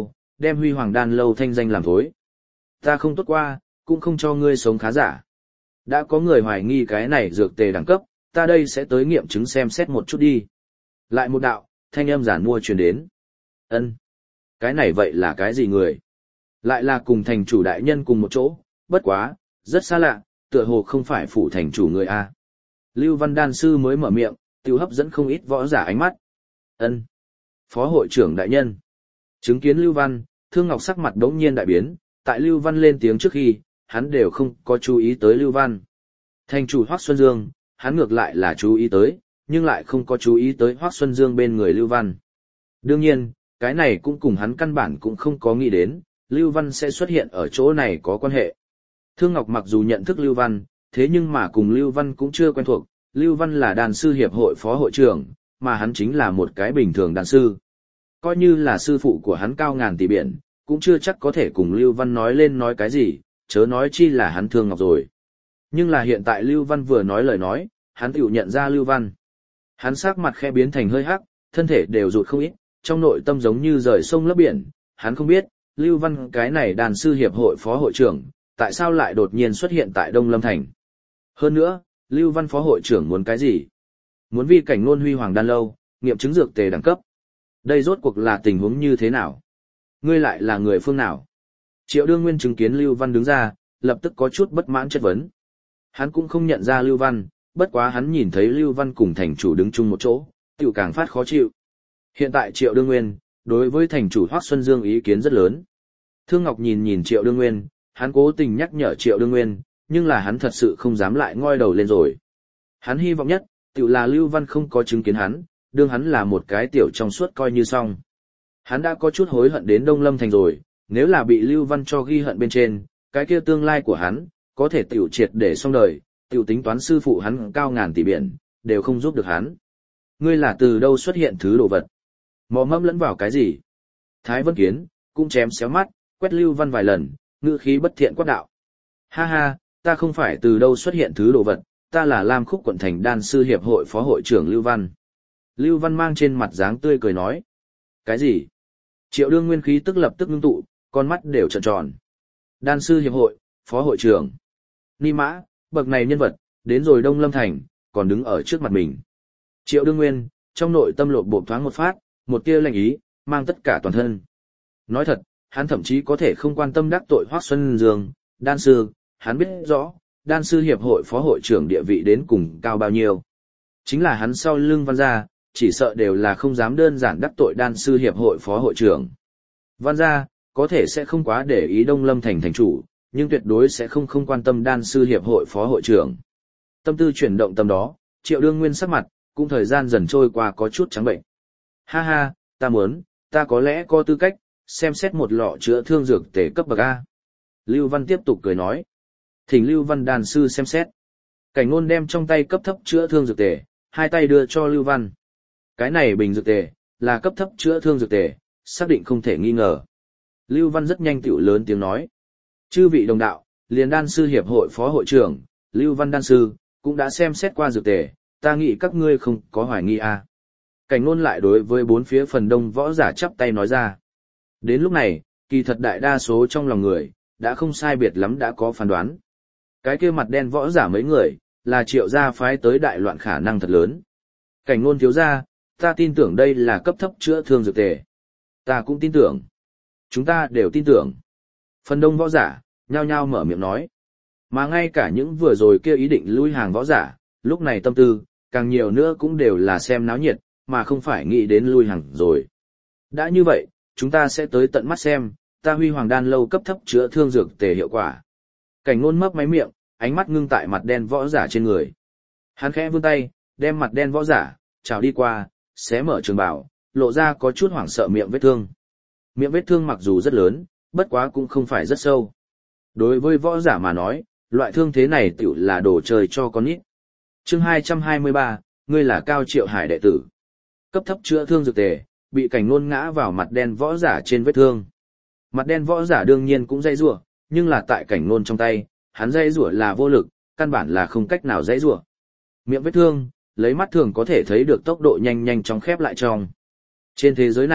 đem Huy Hoàng Đan lâu thanh danh làm thối. Ta không tốt qua, cũng không cho ngươi sống khá giả. Đã có người hoài nghi cái này dược tề đẳng cấp, ta đây sẽ tới nghiệm chứng xem xét một chút đi. Lại một đạo, thanh âm giản mua truyền đến. Ân, cái này vậy là cái gì người? Lại là cùng thành chủ đại nhân cùng một chỗ, bất quá, rất xa lạ, tựa hồ không phải phủ thành chủ người a. Lưu Văn Đan sư mới mở miệng, tiêu hấp dẫn không ít võ giả ánh mắt. Ân, phó hội trưởng đại nhân. Chứng kiến Lưu Văn, Thương Ngọc sắc mặt đống nhiên đại biến, tại Lưu Văn lên tiếng trước khi, hắn đều không có chú ý tới Lưu Văn. Thành chủ Hoắc Xuân Dương, hắn ngược lại là chú ý tới, nhưng lại không có chú ý tới Hoắc Xuân Dương bên người Lưu Văn. Đương nhiên, cái này cũng cùng hắn căn bản cũng không có nghĩ đến, Lưu Văn sẽ xuất hiện ở chỗ này có quan hệ. Thương Ngọc mặc dù nhận thức Lưu Văn, thế nhưng mà cùng Lưu Văn cũng chưa quen thuộc, Lưu Văn là đàn sư hiệp hội phó hội trưởng, mà hắn chính là một cái bình thường đàn sư. Coi như là sư phụ của hắn cao ngàn tỷ biển, cũng chưa chắc có thể cùng Lưu Văn nói lên nói cái gì, chớ nói chi là hắn Thương Ngọc rồi. Nhưng là hiện tại Lưu Văn vừa nói lời nói, hắn tự nhận ra Lưu Văn. Hắn sắc mặt khẽ biến thành hơi hắc, thân thể đều rụt không ít, trong nội tâm giống như rời sông lấp biển, hắn không biết, Lưu Văn cái này đàn sư hiệp hội phó hội trưởng, tại sao lại đột nhiên xuất hiện tại Đông Lâm Thành. Hơn nữa, Lưu Văn phó hội trưởng muốn cái gì? Muốn vi cảnh ngôn Huy Hoàng Đan lâu, nghiệm chứng dược tề đẳng cấp. Đây rốt cuộc là tình huống như thế nào? Ngươi lại là người phương nào? Triệu Đương Nguyên chứng kiến Lưu Văn đứng ra, lập tức có chút bất mãn chất vấn. Hắn cũng không nhận ra Lưu Văn, bất quá hắn nhìn thấy Lưu Văn cùng thành chủ đứng chung một chỗ, tiểu càng phát khó chịu. Hiện tại Triệu Đương Nguyên, đối với thành chủ Hoắc Xuân Dương ý kiến rất lớn. Thương Ngọc nhìn nhìn Triệu Đương Nguyên, hắn cố tình nhắc nhở Triệu Đương Nguyên, nhưng là hắn thật sự không dám lại ngoi đầu lên rồi. Hắn hy vọng nhất, tiểu là Lưu Văn không có chứng kiến hắn, đương hắn là một cái tiểu trong suốt coi như xong. Hắn đã có chút hối hận đến Đông Lâm Thành rồi, nếu là bị Lưu Văn cho ghi hận bên trên, cái kia tương lai của hắn, có thể tiểu triệt để xong đời, tiểu tính toán sư phụ hắn cao ngàn tỷ biển, đều không giúp được hắn. Ngươi là từ đâu xuất hiện thứ đồ vật? Mò mẫm lẫn vào cái gì? Thái Vân Kiến, cũng chém xéo mắt, quét Lưu Văn vài lần, ngữ khí bất thiện quát đạo. Ha ha, ta không phải từ đâu xuất hiện thứ đồ vật, ta là Lam Khúc quận thành đan sư hiệp hội phó hội trưởng Lưu Văn. Lưu Văn mang trên mặt dáng tươi cười nói. Cái gì? Triệu Đương Nguyên khí tức lập tức ngưng tụ, con mắt đều trợn tròn. Đan sư hiệp hội, phó hội trưởng. Ni mã, bậc này nhân vật, đến rồi Đông Lâm Thành, còn đứng ở trước mặt mình. Triệu Đương Nguyên, trong nội tâm lộn bộp thoáng một phát, một tia lạnh ý, mang tất cả toàn thân. Nói thật, hắn thậm chí có thể không quan tâm đắc tội Hoắc Xuân Dương, đan sư, hắn biết rõ, đan sư hiệp hội phó hội trưởng địa vị đến cùng cao bao nhiêu. Chính là hắn sau lưng Văn gia, chỉ sợ đều là không dám đơn giản đắc tội đan sư hiệp hội phó hội trưởng. Văn gia, có thể sẽ không quá để ý Đông Lâm Thành thành chủ, nhưng tuyệt đối sẽ không không quan tâm đan sư hiệp hội phó hội trưởng. Tâm tư chuyển động tầm đó, Triệu Đương Nguyên sắc mặt, cũng thời gian dần trôi qua có chút trắng bệnh. Ha ha, ta muốn, ta có lẽ có tư cách, xem xét một lọ chữa thương dược tề cấp bậc A. Lưu Văn tiếp tục cười nói. Thỉnh Lưu Văn đàn sư xem xét. Cảnh Ngôn đem trong tay cấp thấp chữa thương dược tề, hai tay đưa cho Lưu Văn. Cái này bình dược tề, là cấp thấp chữa thương dược tề, xác định không thể nghi ngờ. Lưu Văn rất nhanh tiểu lớn tiếng nói. Chư vị đồng đạo, liền đan sư hiệp hội phó hội trưởng, Lưu Văn đan sư, cũng đã xem xét qua dược tề, ta nghĩ các ngươi không có hoài nghi à. Cảnh Ngôn lại đối với bốn phía phần đông võ giả chắp tay nói ra. Đến lúc này, kỳ thật đại đa số trong lòng người, đã không sai biệt lắm đã có phán đoán. Cái kia mặt đen võ giả mấy người, là Triệu gia phái tới đại loạn khả năng thật lớn. Cảnh Ngôn thiếu gia, ta tin tưởng đây là cấp thấp chữa thương dược tề. Ta cũng tin tưởng. Chúng ta đều tin tưởng. Phần đông võ giả, nhao nhao mở miệng nói. Mà ngay cả những vừa rồi kia ý định lui hàng võ giả, lúc này tâm tư, càng nhiều nữa cũng đều là xem náo nhiệt, mà không phải nghĩ đến lui hàng rồi. Đã như vậy, chúng ta sẽ tới tận mắt xem, ta Huy Hoàng Đan lâu cấp thấp chữa thương dược tề hiệu quả. Cảnh Ngôn mấp máy miệng, ánh mắt ngưng tại mặt đen võ giả trên người. Hắn khẽ vươn tay, đem mặt đen võ giả, chào đi qua, xé mở trường bào, lộ ra có chút hoảng sợ miệng vết thương. Miệng vết thương mặc dù rất lớn, bất quá cũng không phải rất sâu. Đối với võ giả mà nói, loại thương thế này tiểu là đồ chơi cho con nít. Chương hai trăm hai mươi ba, ngươi là Cao Triệu Hải đệ tử. Cấp thấp chữa thương dược tề, bị Cảnh Ngôn ngã vào mặt đen võ giả trên vết thương. Mặt đen võ giả đương nhiên cũng dãy rủa, nhưng là tại Cảnh Ngôn trong tay, hắn dãy rủa là vô lực, căn bản là không cách nào dãy rủa. Miệng vết thương, lấy mắt thường có thể thấy được tốc độ nhanh nhanh chóng khép lại trong. Trên thế giới này,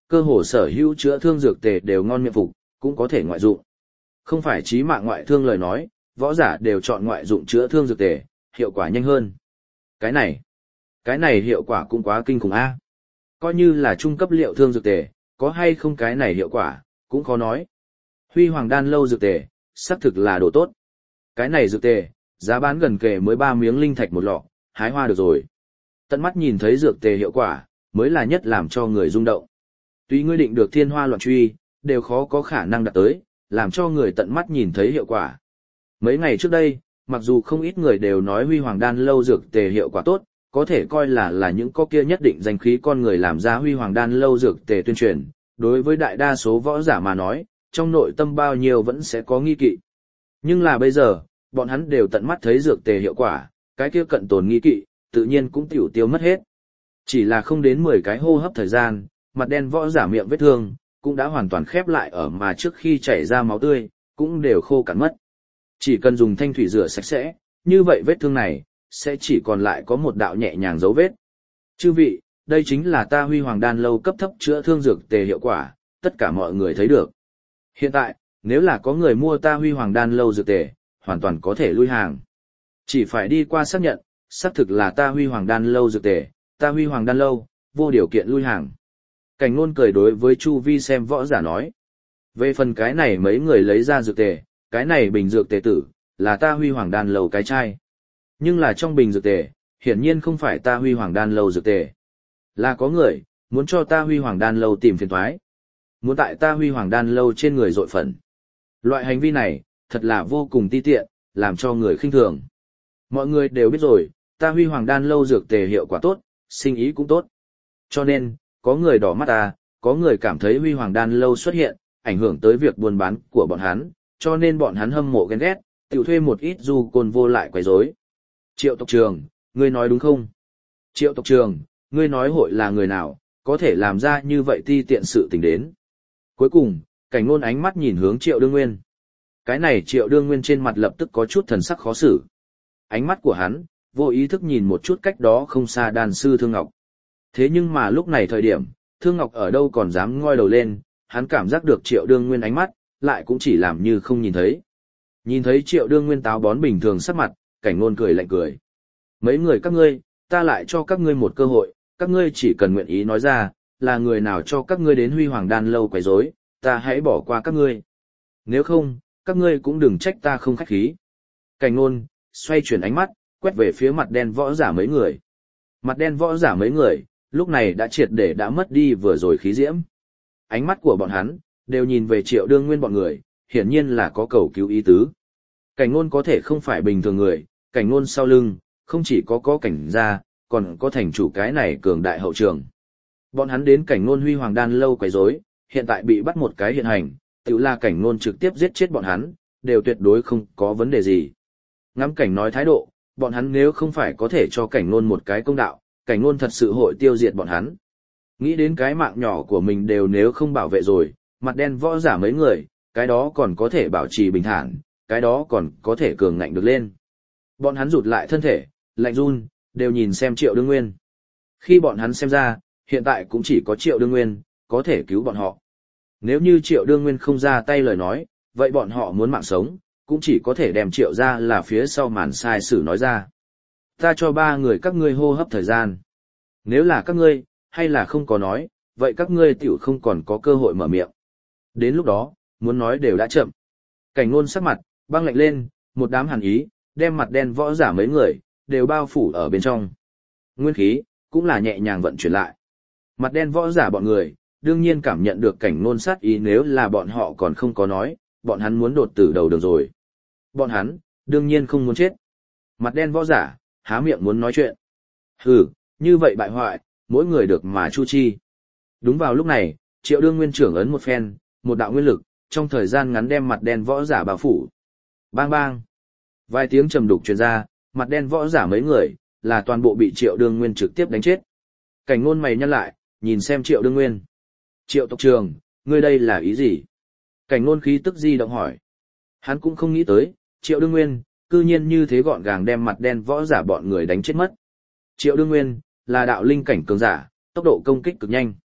cơ hồ sở hữu chữa thương dược tề đều ngon miệng phục, cũng có thể ngoại dụng. Không phải chí mạng ngoại thương lời nói, võ giả đều chọn ngoại dụng chữa thương dược tề, hiệu quả nhanh hơn. Cái này, cái này hiệu quả cũng quá kinh khủng a. Coi như là trung cấp liệu thương dược tề, có hay không cái này hiệu quả, cũng khó nói. Huy Hoàng đan lâu dược tề, xác thực là đồ tốt. Cái này dược tề, giá bán gần kề mới ba miếng linh thạch một lọ, hái hoa được rồi. Tận mắt nhìn thấy dược tề hiệu quả, mới là nhất làm cho người rung động. Tuy ngươi định được thiên hoa loạn truy, đều khó có khả năng đạt tới, làm cho người tận mắt nhìn thấy hiệu quả. Mấy ngày trước đây, mặc dù không ít người đều nói Huy Hoàng đan lâu dược tề hiệu quả tốt, có thể coi là là những có kia nhất định danh khí con người làm ra Huy Hoàng đan lâu dược tề tuyên truyền, đối với đại đa số võ giả mà nói, trong nội tâm bao nhiêu vẫn sẽ có nghi kỵ. Nhưng là bây giờ, bọn hắn đều tận mắt thấy dược tề hiệu quả, cái kia cận tồn nghi kỵ, tự nhiên cũng tiểu tiêu mất hết. Chỉ là không đến mười cái hô hấp thời gian, mặt đen võ giả miệng vết thương, cũng đã hoàn toàn khép lại ở mà trước khi chảy ra máu tươi, cũng đều khô cạn mất. Chỉ cần dùng thanh thủy rửa sạch sẽ, như vậy vết thương này, sẽ chỉ còn lại có một đạo nhẹ nhàng dấu vết. Chư vị, đây chính là ta Huy Hoàng đan lâu cấp thấp chữa thương dược tề hiệu quả, tất cả mọi người thấy được. Hiện tại, nếu là có người mua ta Huy Hoàng đan lâu dược tề, hoàn toàn có thể lui hàng. Chỉ phải đi qua xác nhận, xác thực là ta Huy Hoàng đan lâu dược tề, ta Huy Hoàng đan lâu, vô điều kiện lui hàng. Cảnh Nôn cười đối với Chu Vi xem võ giả nói. Về phần cái này mấy người lấy ra dược tề, cái này bình dược tề tử, là ta Huy Hoàng đan lâu cái chai. Nhưng là trong bình dược tề, hiển nhiên không phải ta Huy Hoàng đan lâu dược tề. Là có người, muốn cho ta Huy Hoàng đan lâu tìm phiền toái. Muốn tại ta Huy Hoàng đan lâu trên người dội phận. Loại hành vi này, thật là vô cùng ti tiện, làm cho người khinh thường. Mọi người đều biết rồi, ta Huy Hoàng đan lâu dược tề hiệu quả tốt, sinh ý cũng tốt. Cho nên, có người đỏ mắt ta, có người cảm thấy Huy Hoàng đan lâu xuất hiện, ảnh hưởng tới việc buôn bán của bọn hắn, cho nên bọn hắn hâm mộ ghen ghét, tiểu thuê một ít du côn vô lại quấy rối. Triệu tộc trường, ngươi nói đúng không? Triệu tộc trường, ngươi nói hội là người nào, có thể làm ra như vậy ti tiện sự tình đến. Cuối cùng, Cảnh Nôn ánh mắt nhìn hướng Triệu Đương Nguyên. Cái này Triệu Đương Nguyên trên mặt lập tức có chút thần sắc khó xử. Ánh mắt của hắn, vô ý thức nhìn một chút cách đó không xa đan sư Thương Ngọc. Thế nhưng mà lúc này thời điểm, Thương Ngọc ở đâu còn dám ngoi đầu lên, hắn cảm giác được Triệu Đương Nguyên ánh mắt, lại cũng chỉ làm như không nhìn thấy. Nhìn thấy Triệu Đương Nguyên táo bón bình thường sắc mặt, Cảnh Nôn cười lạnh cười. Mấy người các ngươi, ta lại cho các ngươi một cơ hội, các ngươi chỉ cần nguyện ý nói ra, là người nào cho các ngươi đến Huy Hoàng đan lâu quấy rối, ta hãy bỏ qua các ngươi. Nếu không, các ngươi cũng đừng trách ta không khách khí. Cảnh Nôn xoay chuyển ánh mắt, quét về phía mặt đen võ giả mấy người. Mặt đen võ giả mấy người, lúc này đã triệt để đã mất đi vừa rồi khí diễm. Ánh mắt của bọn hắn, đều nhìn về Triệu Đương Nguyên bọn người, hiển nhiên là có cầu cứu ý tứ. Cảnh Nôn có thể không phải bình thường người, Cảnh Nôn sau lưng, không chỉ có có cảnh gia, còn có thành chủ cái này cường đại hậu trường. Bọn hắn đến Cảnh Nôn Huy Hoàng đan lâu quấy rối, hiện tại bị bắt một cái hiện hành, tự là Cảnh Nôn trực tiếp giết chết bọn hắn, đều tuyệt đối không có vấn đề gì. Ngắm Cảnh nói thái độ, bọn hắn nếu không phải có thể cho Cảnh Nôn một cái công đạo, Cảnh Nôn thật sự hội tiêu diệt bọn hắn. Nghĩ đến cái mạng nhỏ của mình đều nếu không bảo vệ rồi, mặt đen võ giả mấy người, cái đó còn có thể bảo trì bình thản, cái đó còn có thể cường ngạnh được lên. Bọn hắn rụt lại thân thể, lạnh run, đều nhìn xem Triệu Đương Nguyên. Khi bọn hắn xem ra, hiện tại cũng chỉ có Triệu Đương Nguyên, có thể cứu bọn họ. Nếu như Triệu Đương Nguyên không ra tay lời nói, vậy bọn họ muốn mạng sống, cũng chỉ có thể đem Triệu ra là phía sau màn sai sử nói ra. Ta cho ba người các ngươi hô hấp thời gian. Nếu là các ngươi, hay là không có nói, vậy các ngươi tiểu không còn có cơ hội mở miệng. Đến lúc đó, muốn nói đều đã chậm. Cảnh Nôn sắc mặt, băng lạnh lên, một đám hàn ý, đem mặt đen võ giả mấy người, đều bao phủ ở bên trong. Nguyên khí, cũng là nhẹ nhàng vận chuyển lại. Mặt đen võ giả bọn người, đương nhiên cảm nhận được Cảnh Nôn sát ý nếu là bọn họ còn không có nói, bọn hắn muốn đột tử đầu đường rồi. Bọn hắn, đương nhiên không muốn chết. Mặt đen võ giả, há miệng muốn nói chuyện. Hừ, như vậy bại hoại, mỗi người được mà chu chi. Đúng vào lúc này, Triệu Đương Nguyên trưởng ấn một phen, một đạo nguyên lực, trong thời gian ngắn đem mặt đen võ giả bao phủ. Bang bang. Vài tiếng trầm đục truyền ra, mặt đen võ giả mấy người, là toàn bộ bị Triệu Đương Nguyên trực tiếp đánh chết. Cảnh Nôn mày nhăn lại, nhìn xem Triệu Đương Nguyên. Triệu tộc trường, ngươi đây là ý gì? Cảnh Nôn khí tức di động hỏi. Hắn cũng không nghĩ tới, Triệu Đương Nguyên, cư nhiên như thế gọn gàng đem mặt đen võ giả bọn người đánh chết mất. Triệu Đương Nguyên, là đạo linh cảnh cường giả, tốc độ công kích cực nhanh.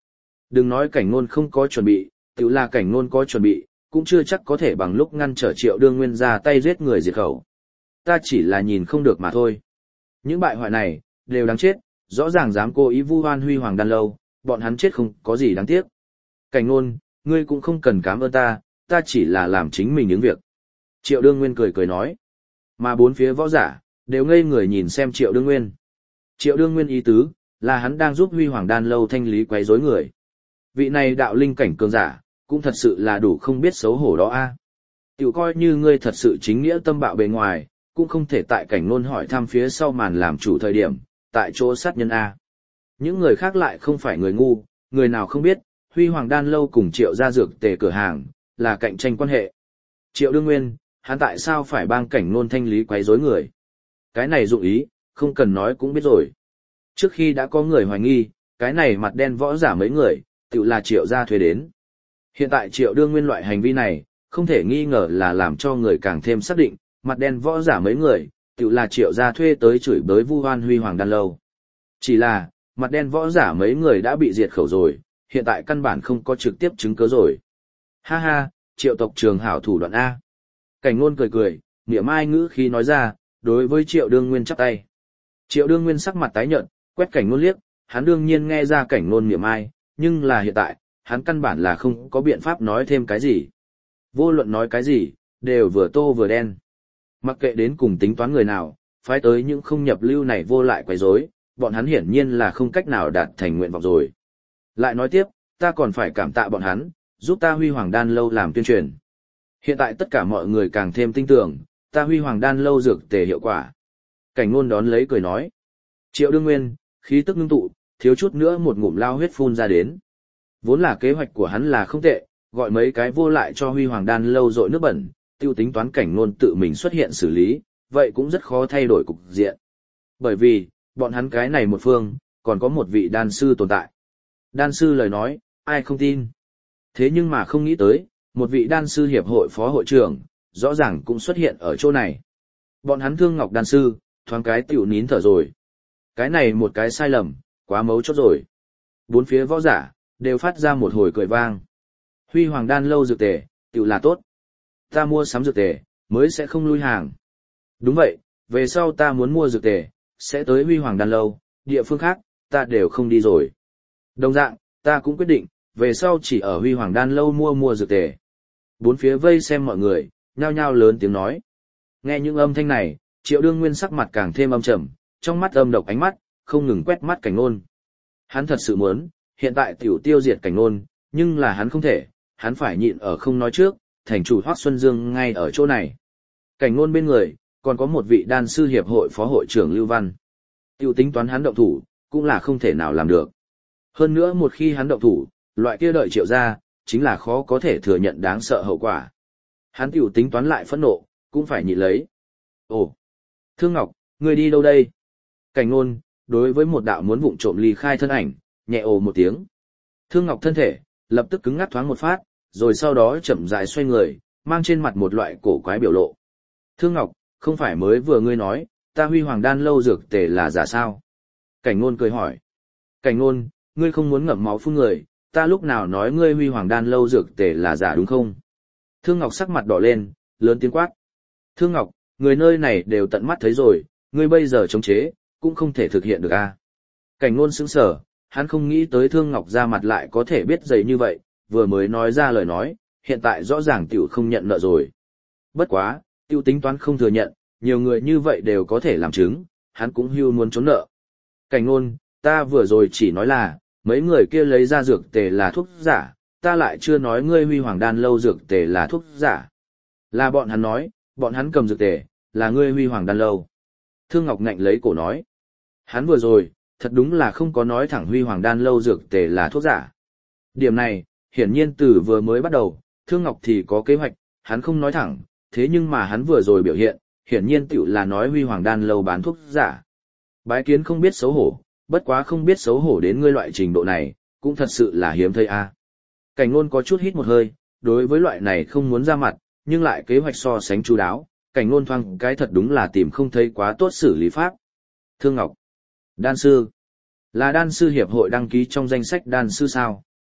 Đừng nói cảnh ngôn không có chuẩn bị, tự là cảnh ngôn có chuẩn bị, cũng chưa chắc có thể bằng lúc ngăn trở Triệu Đương Nguyên ra tay giết người diệt khẩu. Ta chỉ là nhìn không được mà thôi. Những bại hoại này, đều đáng chết, rõ ràng dám cố ý vu oan Huy Hoàng Đan lâu, bọn hắn chết không có gì đáng tiếc. Cảnh ngôn, ngươi cũng không cần cảm ơn ta, ta chỉ là làm chính mình những việc. Triệu Đương Nguyên cười cười nói. Mà bốn phía võ giả, đều ngây người nhìn xem Triệu Đương Nguyên. Triệu Đương Nguyên ý tứ, là hắn đang giúp Huy Hoàng Đan lâu thanh lý quấy rối người. Vị này đạo linh cảnh cường giả, cũng thật sự là đủ không biết xấu hổ đó a. Tiểu coi như ngươi thật sự chính nghĩa tâm bạo bề ngoài, cũng không thể tại cảnh ngôn hỏi thăm phía sau màn làm chủ thời điểm, tại chỗ sát nhân a. Những người khác lại không phải người ngu, người nào không biết, Huy Hoàng Đan lâu cùng Triệu gia dược tề cửa hàng, là cạnh tranh quan hệ. Triệu Đương Nguyên, hắn tại sao phải bang cảnh ngôn thanh lý quấy rối người? Cái này dụng ý, không cần nói cũng biết rồi. Trước khi đã có người hoài nghi, cái này mặt đen võ giả mấy người, tự là Triệu gia thuê đến. Hiện tại Triệu Đương Nguyên loại hành vi này, không thể nghi ngờ là làm cho người càng thêm xác định, mặt đen võ giả mấy người, tự là Triệu gia thuê tới chửi bới vu oan Huy Hoàng Đan lâu. Chỉ là, mặt đen võ giả mấy người đã bị diệt khẩu rồi, hiện tại căn bản không có trực tiếp chứng cứ rồi. Ha ha, Triệu tộc trường hảo thủ đoạn A. Cảnh ngôn cười cười, nghĩa mai ngữ khi nói ra, đối với Triệu Đương Nguyên chắp tay. Triệu Đương Nguyên sắc mặt tái nhợt, quét cảnh ngôn liếc, hắn đương nhiên nghe ra cảnh ngôn nghĩa mai, nhưng là hiện tại, hắn căn bản là không có biện pháp nói thêm cái gì. Vô luận nói cái gì, đều vừa tô vừa đen. Mặc kệ đến cùng tính toán người nào, phái tới những không nhập lưu này vô lại quấy rối, bọn hắn hiển nhiên là không cách nào đạt thành nguyện vọng rồi. Lại nói tiếp, ta còn phải cảm tạ bọn hắn, giúp ta Huy Hoàng Đan lâu làm tuyên truyền. Hiện tại tất cả mọi người càng thêm tin tưởng, ta Huy Hoàng Đan lâu dược tề hiệu quả. Cảnh ngôn đón lấy cười nói. Triệu Đương Nguyên, khí tức ngưng tụ, thiếu chút nữa một ngụm lao huyết phun ra đến. Vốn là kế hoạch của hắn là không tệ, gọi mấy cái vô lại cho Huy Hoàng Đan lâu dội nước bẩn, tiêu tính toán cảnh ngôn tự mình xuất hiện xử lý, vậy cũng rất khó thay đổi cục diện. Bởi vì, bọn hắn cái này một phương, còn có một vị đan sư tồn tại. Đan sư lời nói, ai không tin. Thế nhưng mà không nghĩ tới, một vị đan sư hiệp hội phó hội trưởng, rõ ràng cũng xuất hiện ở chỗ này. Bọn hắn Thương Ngọc đan sư, thoáng cái tiểu nín thở rồi. Cái này một cái sai lầm, quá mấu chốt rồi. Bốn phía võ giả, đều phát ra một hồi cười vang. Huy Hoàng Đan lâu dược tề, tiểu là tốt. Ta mua sắm dược tề, mới sẽ không lui hàng. Đúng vậy, về sau ta muốn mua dược tề, sẽ tới Huy Hoàng Đan lâu, địa phương khác, ta đều không đi rồi. Đồng dạng, ta cũng quyết định, về sau chỉ ở Huy Hoàng Đan lâu mua mua dược tề. Bốn phía vây xem mọi người, nhao nhao lớn tiếng nói. Nghe những âm thanh này, Triệu Đương Nguyên sắc mặt càng thêm âm trầm, trong mắt âm độc ánh mắt, không ngừng quét mắt cảnh ngôn. Hắn thật sự muốn, hiện tại tiểu tiêu diệt cảnh ngôn, nhưng là hắn không thể, hắn phải nhịn ở không nói trước, thành chủ Hoắc Xuân Dương ngay ở chỗ này. Cảnh ngôn bên người, còn có một vị đan sư hiệp hội phó hội trưởng Lưu Văn. Tiểu tính toán hắn động thủ, cũng là không thể nào làm được. Hơn nữa một khi hắn động thủ, loại kia đợi Triệu ra, chính là khó có thể thừa nhận đáng sợ hậu quả. Hắn tiểu tính toán lại phẫn nộ, cũng phải nhịn lấy. Ồ! Thương Ngọc, ngươi đi đâu đây? Cảnh ngôn, đối với một đạo muốn vụng trộm ly khai thân ảnh, nhẹ ồ một tiếng. Thương Ngọc thân thể, lập tức cứng ngắc thoáng một phát, rồi sau đó chậm rãi xoay người, mang trên mặt một loại cổ quái biểu lộ. Thương Ngọc, không phải mới vừa ngươi nói, ta Huy Hoàng Đan lâu dược tề là giả sao? Cảnh ngôn cười hỏi. Cảnh ngôn, ngươi không muốn ngậm máu phun người, ta lúc nào nói ngươi Huy Hoàng Đan lâu dược tề là giả đúng không? Thương Ngọc sắc mặt đỏ lên, lớn tiếng quát. Thương Ngọc, người nơi này đều tận mắt thấy rồi, ngươi bây giờ chống chế, cũng không thể thực hiện được a. À? Cảnh ngôn sững sờ, hắn không nghĩ tới Thương Ngọc ra mặt lại có thể biết dày như vậy, vừa mới nói ra lời nói, hiện tại rõ ràng tiểu không nhận nợ rồi. Bất quá, tiêu tính toán không thừa nhận, nhiều người như vậy đều có thể làm chứng, hắn cũng hưu muốn trốn nợ. Cảnh ngôn, ta vừa rồi chỉ nói là, mấy người kia lấy ra dược tề là thuốc giả, ta lại chưa nói ngươi Huy Hoàng Đan lâu dược tề là thuốc giả. Là bọn hắn nói, bọn hắn cầm dược tề, là ngươi Huy Hoàng Đan lâu. Thương Ngọc ngạnh lấy cổ nói. Hắn vừa rồi, thật đúng là không có nói thẳng Huy Hoàng Đan lâu dược tề là thuốc giả. Điểm này, hiển nhiên từ vừa mới bắt đầu, Thương Ngọc thì có kế hoạch, hắn không nói thẳng, thế nhưng mà hắn vừa rồi biểu hiện, hiển nhiên tiểu là nói Huy Hoàng Đan lâu bán thuốc giả. Bái kiến không biết xấu hổ, bất quá không biết xấu hổ đến ngươi loại trình độ này, cũng thật sự là hiếm thấy a. Cảnh ngôn có chút hít một hơi, đối với loại này không muốn ra mặt, nhưng lại kế hoạch so sánh chu đáo, cảnh ngôn thoáng cái thật đúng là tìm không thấy quá tốt xử lý pháp. Thương Ngọc, đan sư, là đan sư hiệp hội đăng ký trong danh sách đan sư sao?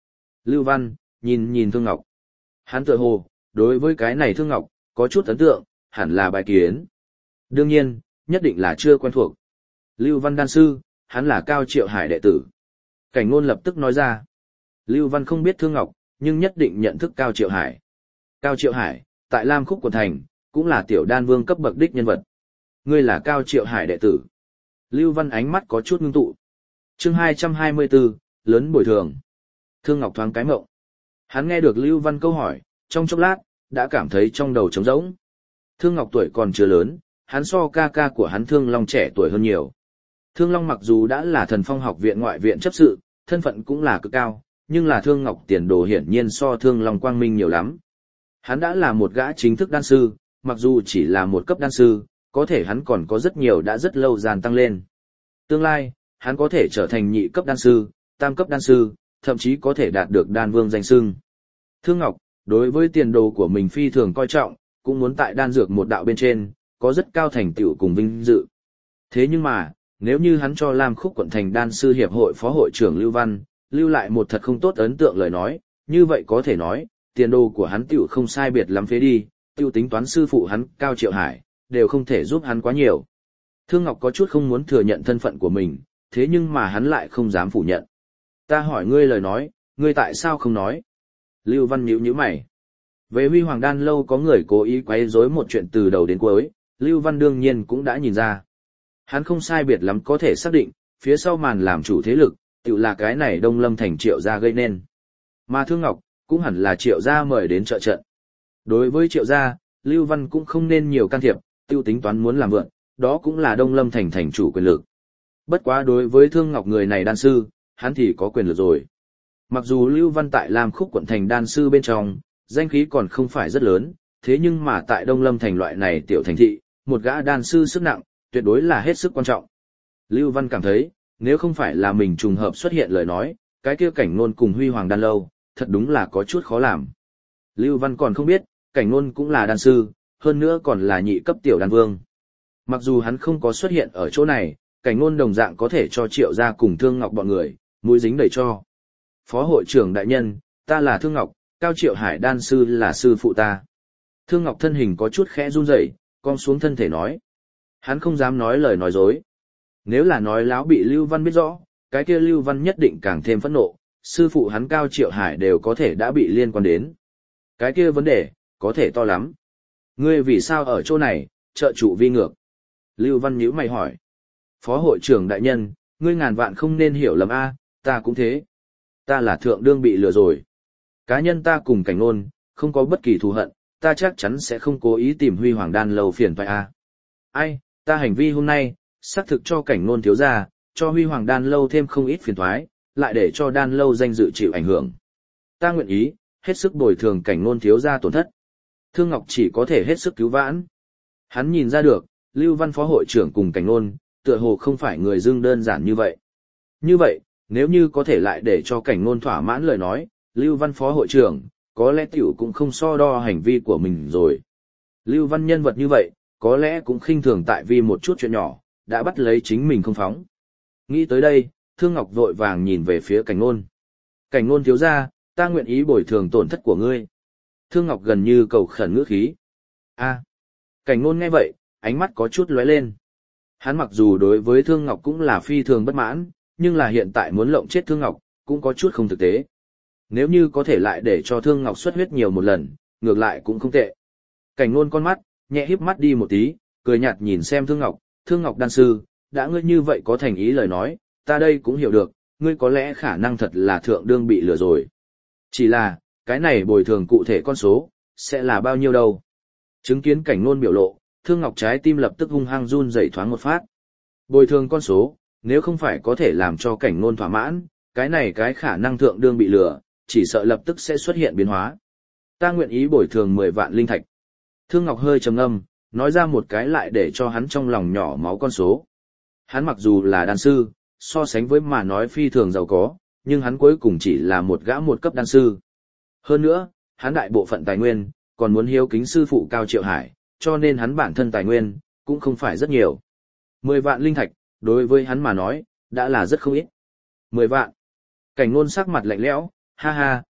Lưu Văn, nhìn nhìn Thương Ngọc. Hắn tựa hồ, đối với cái này Thương Ngọc, có chút ấn tượng, hẳn là bài kiến. Đương nhiên, nhất định là chưa quen thuộc. Lưu Văn đan sư, hắn là Cao Triệu Hải đệ tử. Cảnh Ngôn lập tức nói ra. Lưu Văn không biết Thương Ngọc, nhưng nhất định nhận thức Cao Triệu Hải. Cao Triệu Hải, tại Lam Khúc quận thành, cũng là tiểu đan vương cấp bậc đích nhân vật. Ngươi là Cao Triệu Hải đệ tử. Lưu Văn ánh mắt có chút ngưng tụ. Chương hai trăm hai mươi bốn, lớn bồi thường. Thương Ngọc thoáng cái mộng. Hắn nghe được Lưu Văn câu hỏi, trong chốc lát, đã cảm thấy trong đầu trống rỗng. Thương Ngọc tuổi còn chưa lớn, hắn so ca ca của hắn Thương Long trẻ tuổi hơn nhiều. Thương Long mặc dù đã là Thần Phong học viện ngoại viện chấp sự, thân phận cũng là cực cao, nhưng là Thương Ngọc tiền đồ hiển nhiên so Thương Long quang minh nhiều lắm. Hắn đã là một gã chính thức đan sư, mặc dù chỉ là một cấp đan sư, có thể hắn còn có rất nhiều đã rất lâu dàn tăng lên. Tương lai, hắn có thể trở thành nhị cấp đan sư, tam cấp đan sư, thậm chí có thể đạt được đan vương danh xưng. Thương Ngọc, đối với tiền đồ của mình phi thường coi trọng, cũng muốn tại đan dược một đạo bên trên, có rất cao thành tựu cùng vinh dự. Thế nhưng mà, nếu như hắn cho Lam Khúc quận thành đan sư hiệp hội phó hội trưởng Lưu Văn, lưu lại một thật không tốt ấn tượng lời nói, như vậy có thể nói, tiền đồ của hắn tiểu không sai biệt lắm phế đi, tiêu tính toán sư phụ hắn Cao Triệu Hải, đều không thể giúp hắn quá nhiều. Thương Ngọc có chút không muốn thừa nhận thân phận của mình, thế nhưng mà hắn lại không dám phủ nhận. Ta hỏi ngươi lời nói, ngươi tại sao không nói? Lưu Văn nhíu nhíu mày. Về Huy Hoàng Đan lâu có người cố ý quấy rối một chuyện từ đầu đến cuối, Lưu Văn đương nhiên cũng đã nhìn ra. Hắn không sai biệt lắm có thể xác định, phía sau màn làm chủ thế lực, tự là cái này Đông Lâm thành Triệu gia gây nên. Mà Thương Ngọc, cũng hẳn là Triệu gia mời đến trợ trận. Đối với Triệu gia, Lưu Văn cũng không nên nhiều can thiệp, tiêu tính toán muốn làm vượn, đó cũng là Đông Lâm thành thành chủ quyền lực. Bất quá đối với Thương Ngọc người này đan sư, hắn thì có quyền lực rồi. Mặc dù Lưu Văn tại Lam Khúc quận thành đan sư bên trong, danh khí còn không phải rất lớn, thế nhưng mà tại Đông Lâm thành loại này tiểu thành thị, một gã đan sư sức nặng, tuyệt đối là hết sức quan trọng. Lưu Văn cảm thấy, nếu không phải là mình trùng hợp xuất hiện lời nói, cái kia Cảnh Nôn cùng Huy Hoàng đan lâu, thật đúng là có chút khó làm. Lưu Văn còn không biết, Cảnh Nôn cũng là đan sư, hơn nữa còn là nhị cấp tiểu đan vương. Mặc dù hắn không có xuất hiện ở chỗ này, Cảnh Nôn đồng dạng có thể cho Triệu gia cùng Thương Ngọc bọn người, mũi dính đầy cho. Phó hội trưởng đại nhân, ta là Thương Ngọc, Cao Triệu Hải đan sư là sư phụ ta. Thương Ngọc thân hình có chút khẽ run rẩy, cong xuống thân thể nói. Hắn không dám nói lời nói dối. Nếu là nói láo bị Lưu Văn biết rõ, cái kia Lưu Văn nhất định càng thêm phẫn nộ, sư phụ hắn Cao Triệu Hải đều có thể đã bị liên quan đến. Cái kia vấn đề, có thể to lắm. Ngươi vì sao ở chỗ này, trợ trụ vi ngược? Lưu Văn nhíu mày hỏi. Phó hội trưởng đại nhân, ngươi ngàn vạn không nên hiểu lầm a, ta cũng thế. Ta là thượng đương bị lừa rồi. Cá nhân ta cùng Cảnh Nôn, không có bất kỳ thù hận, ta chắc chắn sẽ không cố ý tìm Huy Hoàng đan lâu phiền toái a. Ai, ta hành vi hôm nay, xác thực cho Cảnh Nôn thiếu gia, cho Huy Hoàng đan lâu thêm không ít phiền toái, lại để cho đan lâu danh dự chịu ảnh hưởng. Ta nguyện ý, hết sức bồi thường Cảnh Nôn thiếu gia tổn thất. Thương Ngọc chỉ có thể hết sức cứu vãn. Hắn nhìn ra được, Lưu Văn phó hội trưởng cùng Cảnh Nôn, tựa hồ không phải người dưng đơn giản như vậy. Như vậy, nếu như có thể lại để cho Cảnh Nôn thỏa mãn lời nói, Lưu Văn phó hội trưởng, có lẽ tiểu cũng không so đo hành vi của mình rồi. Lưu Văn nhân vật như vậy, có lẽ cũng khinh thường tại vì một chút chuyện nhỏ, đã bắt lấy chính mình không phóng. Nghĩ tới đây, Thương Ngọc vội vàng nhìn về phía Cảnh Nôn. Cảnh Nôn thiếu gia, ta nguyện ý bồi thường tổn thất của ngươi. Thương Ngọc gần như cầu khẩn ngữ khí. A. Cảnh Nôn nghe vậy, ánh mắt có chút lóe lên. Hắn mặc dù đối với Thương Ngọc cũng là phi thường bất mãn, nhưng là hiện tại muốn lộng chết Thương Ngọc, cũng có chút không thực tế. Nếu như có thể lại để cho Thương Ngọc xuất huyết nhiều một lần, ngược lại cũng không tệ. Cảnh Nôn con mắt, nhẹ híp mắt đi một tí, cười nhạt nhìn xem Thương Ngọc, Thương Ngọc đan sư, đã ngươi như vậy có thành ý lời nói, ta đây cũng hiểu được, ngươi có lẽ khả năng thật là thượng đương bị lừa rồi. Chỉ là, cái này bồi thường cụ thể con số, sẽ là bao nhiêu đâu. Chứng kiến Cảnh Nôn biểu lộ, Thương Ngọc trái tim lập tức hung hăng run rẩy thoáng một phát. Bồi thường con số, nếu không phải có thể làm cho Cảnh Nôn thỏa mãn, cái này cái khả năng thượng đương bị lừa, chỉ sợ lập tức sẽ xuất hiện biến hóa. Ta nguyện ý bồi thường mười vạn linh thạch. Thương Ngọc hơi trầm ngâm, nói ra một cái lại để cho hắn trong lòng nhỏ máu con số. Hắn mặc dù là đan sư, so sánh với mà nói phi thường giàu có, nhưng hắn cuối cùng chỉ là một gã một cấp đan sư. Hơn nữa, hắn đại bộ phận tài nguyên, còn muốn hiếu kính sư phụ Cao Triệu Hải, cho nên hắn bản thân tài nguyên, cũng không phải rất nhiều. Mười vạn linh thạch, đối với hắn mà nói, đã là rất không ít. Mười vạn. Cảnh Nôn sắc mặt lạnh lẽo, ha ha,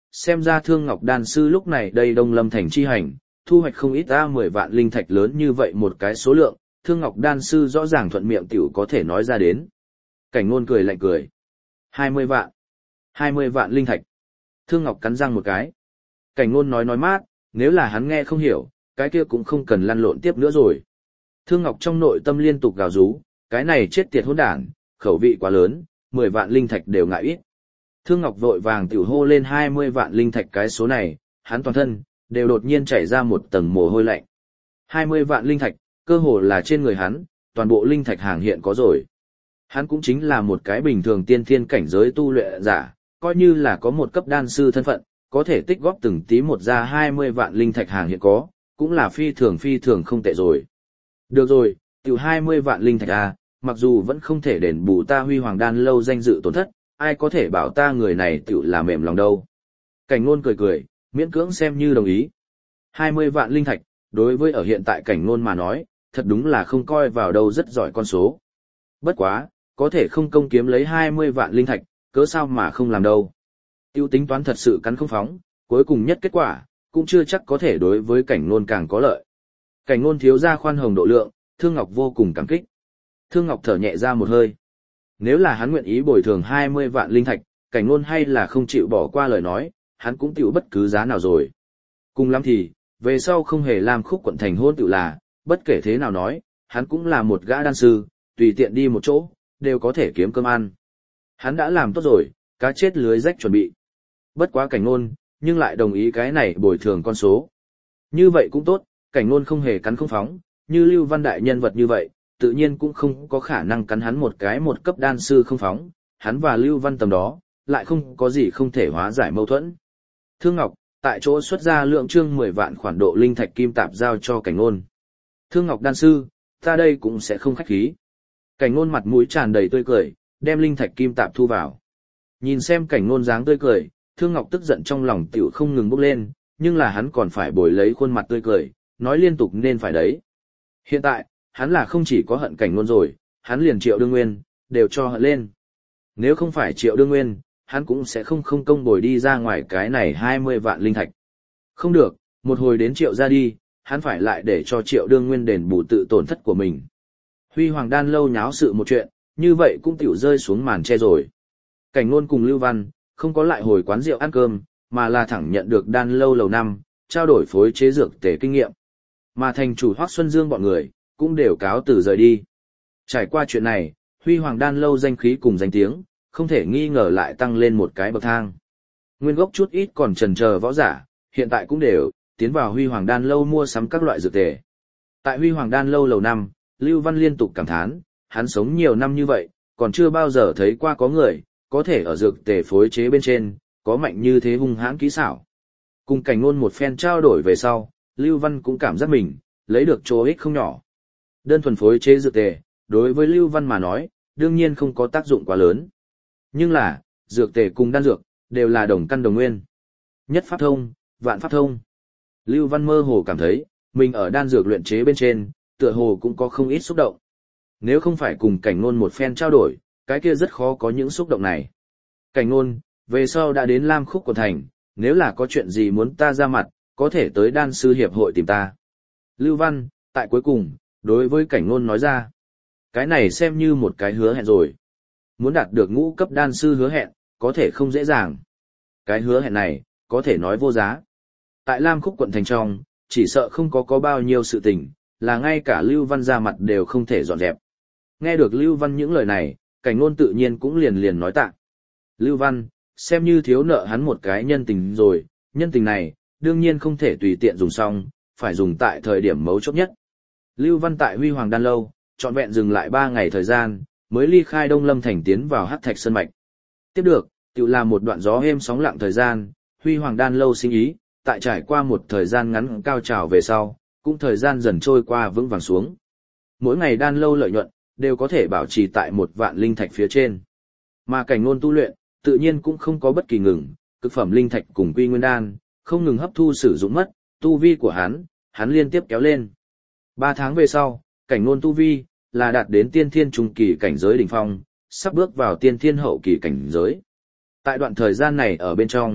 xem ra Thương Ngọc Đan Sư lúc này đây Đông Lâm Thành chi hành, thu hoạch không ít ta mười vạn linh thạch lớn như vậy một cái số lượng, Thương Ngọc Đan Sư rõ ràng thuận miệng tiểu có thể nói ra đến. Cảnh Nôn cười lạnh cười. hai mươi vạn. hai mươi vạn linh thạch. Thương Ngọc cắn răng một cái. Cảnh Nôn nói nói mát, nếu là hắn nghe không hiểu, cái kia cũng không cần lăn lộn tiếp nữa rồi. Thương Ngọc trong nội tâm liên tục gào rú, cái này chết tiệt hỗn đản, khẩu vị quá lớn, mười vạn linh thạch đều ngại ít. Thương Ngọc vội vàng tiểu hô lên hai mươi vạn linh thạch cái số này, hắn toàn thân đều đột nhiên chảy ra một tầng mồ hôi lạnh. hai mươi vạn linh thạch, cơ hồ là trên người hắn, toàn bộ linh thạch hàng hiện có rồi. Hắn cũng chính là một cái bình thường tiên thiên cảnh giới tu luyện giả, coi như là có một cấp đan sư thân phận, có thể tích góp từng tí một ra hai mươi vạn linh thạch hàng hiện có, cũng là phi thường phi thường không tệ rồi. Được rồi, tiểu hai mươi vạn linh thạch à, mặc dù vẫn không thể đền bù ta Huy Hoàng Đan lâu danh dự tổn thất, ai có thể bảo ta người này tiểu là mềm lòng đâu. Cảnh Nôn cười cười, miễn cưỡng xem như đồng ý. hai mươi vạn linh thạch, đối với ở hiện tại Cảnh Nôn mà nói, thật đúng là không coi vào đâu rất giỏi con số. Bất quá, có thể không công kiếm lấy hai mươi vạn linh thạch, cớ sao mà không làm đâu. Tiêu tính toán thật sự cắn không phóng, cuối cùng nhất kết quả, cũng chưa chắc có thể đối với Cảnh Nôn càng có lợi. Cảnh Nôn thiếu ra khoan hồng độ lượng, Thương Ngọc vô cùng cảm kích. Thương Ngọc thở nhẹ ra một hơi. Nếu là hắn nguyện ý bồi thường hai mươi vạn linh thạch, Cảnh Nôn hay là không chịu bỏ qua lời nói, hắn cũng tiểu bất cứ giá nào rồi. Cùng lắm thì, về sau không hề làm khúc quận thành hôn tiểu là, bất kể thế nào nói, hắn cũng là một gã đan sư, tùy tiện đi một chỗ, đều có thể kiếm cơm ăn. Hắn đã làm tốt rồi, cá chết lưới rách chuẩn bị. Bất quá Cảnh Nôn, nhưng lại đồng ý cái này bồi thường con số. Như vậy cũng tốt, Cảnh Nôn không hề cắn không phóng, như Lưu Văn đại nhân vật như vậy, tự nhiên cũng không có khả năng cắn hắn một cái một cấp đan sư không phóng, hắn và Lưu Văn tầm đó, lại không có gì không thể hóa giải mâu thuẫn. Thương Ngọc, tại chỗ xuất ra lượng trương mười vạn khoản độ linh thạch kim tạp giao cho Cảnh Nôn. Thương Ngọc đan sư, ta đây cũng sẽ không khách khí. Cảnh Nôn mặt mũi tràn đầy tươi cười, đem linh thạch kim tạp thu vào. Nhìn xem Cảnh Nôn dáng tươi cười, Thương Ngọc tức giận trong lòng tiểu không ngừng bốc lên, nhưng là hắn còn phải bồi lấy khuôn mặt tươi cười, nói liên tục nên phải đấy. Hiện tại, hắn là không chỉ có hận Cảnh Nôn rồi, hắn liền Triệu Đương Nguyên, đều cho hận lên. Nếu không phải Triệu Đương Nguyên, hắn cũng sẽ không không công bồi đi ra ngoài cái này hai mươi vạn linh thạch. Không được, một hồi đến Triệu ra đi, hắn phải lại để cho Triệu Đương Nguyên đền bù tự tổn thất của mình. Huy Hoàng Đan lâu nháo sự một chuyện, như vậy cũng tiểu rơi xuống màn che rồi. Cảnh Nôn cùng Lưu Văn, không có lại hồi quán rượu ăn cơm, mà là thẳng nhận được đan lâu lầu năm, trao đổi phối chế dược tề kinh nghiệm. Mà thành chủ Hoắc Xuân Dương bọn người, cũng đều cáo từ rời đi. Trải qua chuyện này, Huy Hoàng Đan lâu danh khí cùng danh tiếng, không thể nghi ngờ lại tăng lên một cái bậc thang. Nguyên gốc chút ít còn chần chờ võ giả, hiện tại cũng đều tiến vào Huy Hoàng Đan lâu mua sắm các loại dược tề. Tại Huy Hoàng Đan lâu lầu năm, Lưu Văn liên tục cảm thán, hắn sống nhiều năm như vậy, còn chưa bao giờ thấy qua có người có thể ở dược tề phối chế bên trên có mạnh như thế hung hãn kỹ xảo. Cùng Cảnh Nôn một phen trao đổi về sau, Lưu Văn cũng cảm giác mình lấy được chỗ ích không nhỏ. Đơn thuần phối chế dược tề, đối với Lưu Văn mà nói, đương nhiên không có tác dụng quá lớn. Nhưng là, dược tề cùng đan dược, đều là đồng căn đồng nguyên. Nhất pháp thông, vạn pháp thông. Lưu Văn mơ hồ cảm thấy, mình ở đan dược luyện chế bên trên, tựa hồ cũng có không ít xúc động. Nếu không phải cùng Cảnh Nôn một phen trao đổi, cái kia rất khó có những xúc động này. Cảnh Nôn, về sau đã đến Lam Khúc Quận Thành, nếu là có chuyện gì muốn ta ra mặt, có thể tới đan sư hiệp hội tìm ta. Lưu Văn, tại cuối cùng, đối với Cảnh Nôn nói ra. Cái này xem như một cái hứa hẹn rồi. Muốn đạt được ngũ cấp đan sư hứa hẹn, có thể không dễ dàng. Cái hứa hẹn này, có thể nói vô giá. Tại Lam Khúc Quận Thành trong, chỉ sợ không có có bao nhiêu sự tình, là ngay cả Lưu Văn ra mặt đều không thể dọn dẹp. Nghe được Lưu Văn những lời này, Cảnh Nôn tự nhiên cũng liền liền nói tạ. Lưu Văn, xem như thiếu nợ hắn một cái nhân tình rồi, nhân tình này, đương nhiên không thể tùy tiện dùng xong, phải dùng tại thời điểm mấu chốt nhất. Lưu Văn tại Huy Hoàng Đan lâu, trọn vẹn dừng lại ba ngày thời gian, mới ly khai Đông Lâm Thành tiến vào Hắc Thạch Sơn Mạch. Tiếp được, tự là một đoạn gió êm sóng lặng thời gian, Huy Hoàng Đan lâu sinh ý, tại trải qua một thời gian ngắn cao trào về sau, cũng thời gian dần trôi qua vững vàng xuống. Mỗi ngày đan lâu lợi nhuận, đều có thể bảo trì tại một vạn linh thạch phía trên. Mà Cảnh Nôn tu luyện, tự nhiên cũng không có bất kỳ ngừng, cực phẩm linh thạch cùng quy nguyên đan, không ngừng hấp thu sử dụng mất, tu vi của hắn, hắn liên tiếp kéo lên. Ba tháng về sau, Cảnh Nôn tu vi, là đạt đến tiên thiên trung kỳ cảnh giới đỉnh phong, sắp bước vào tiên thiên hậu kỳ cảnh giới. Tại đoạn thời gian này ở bên trong,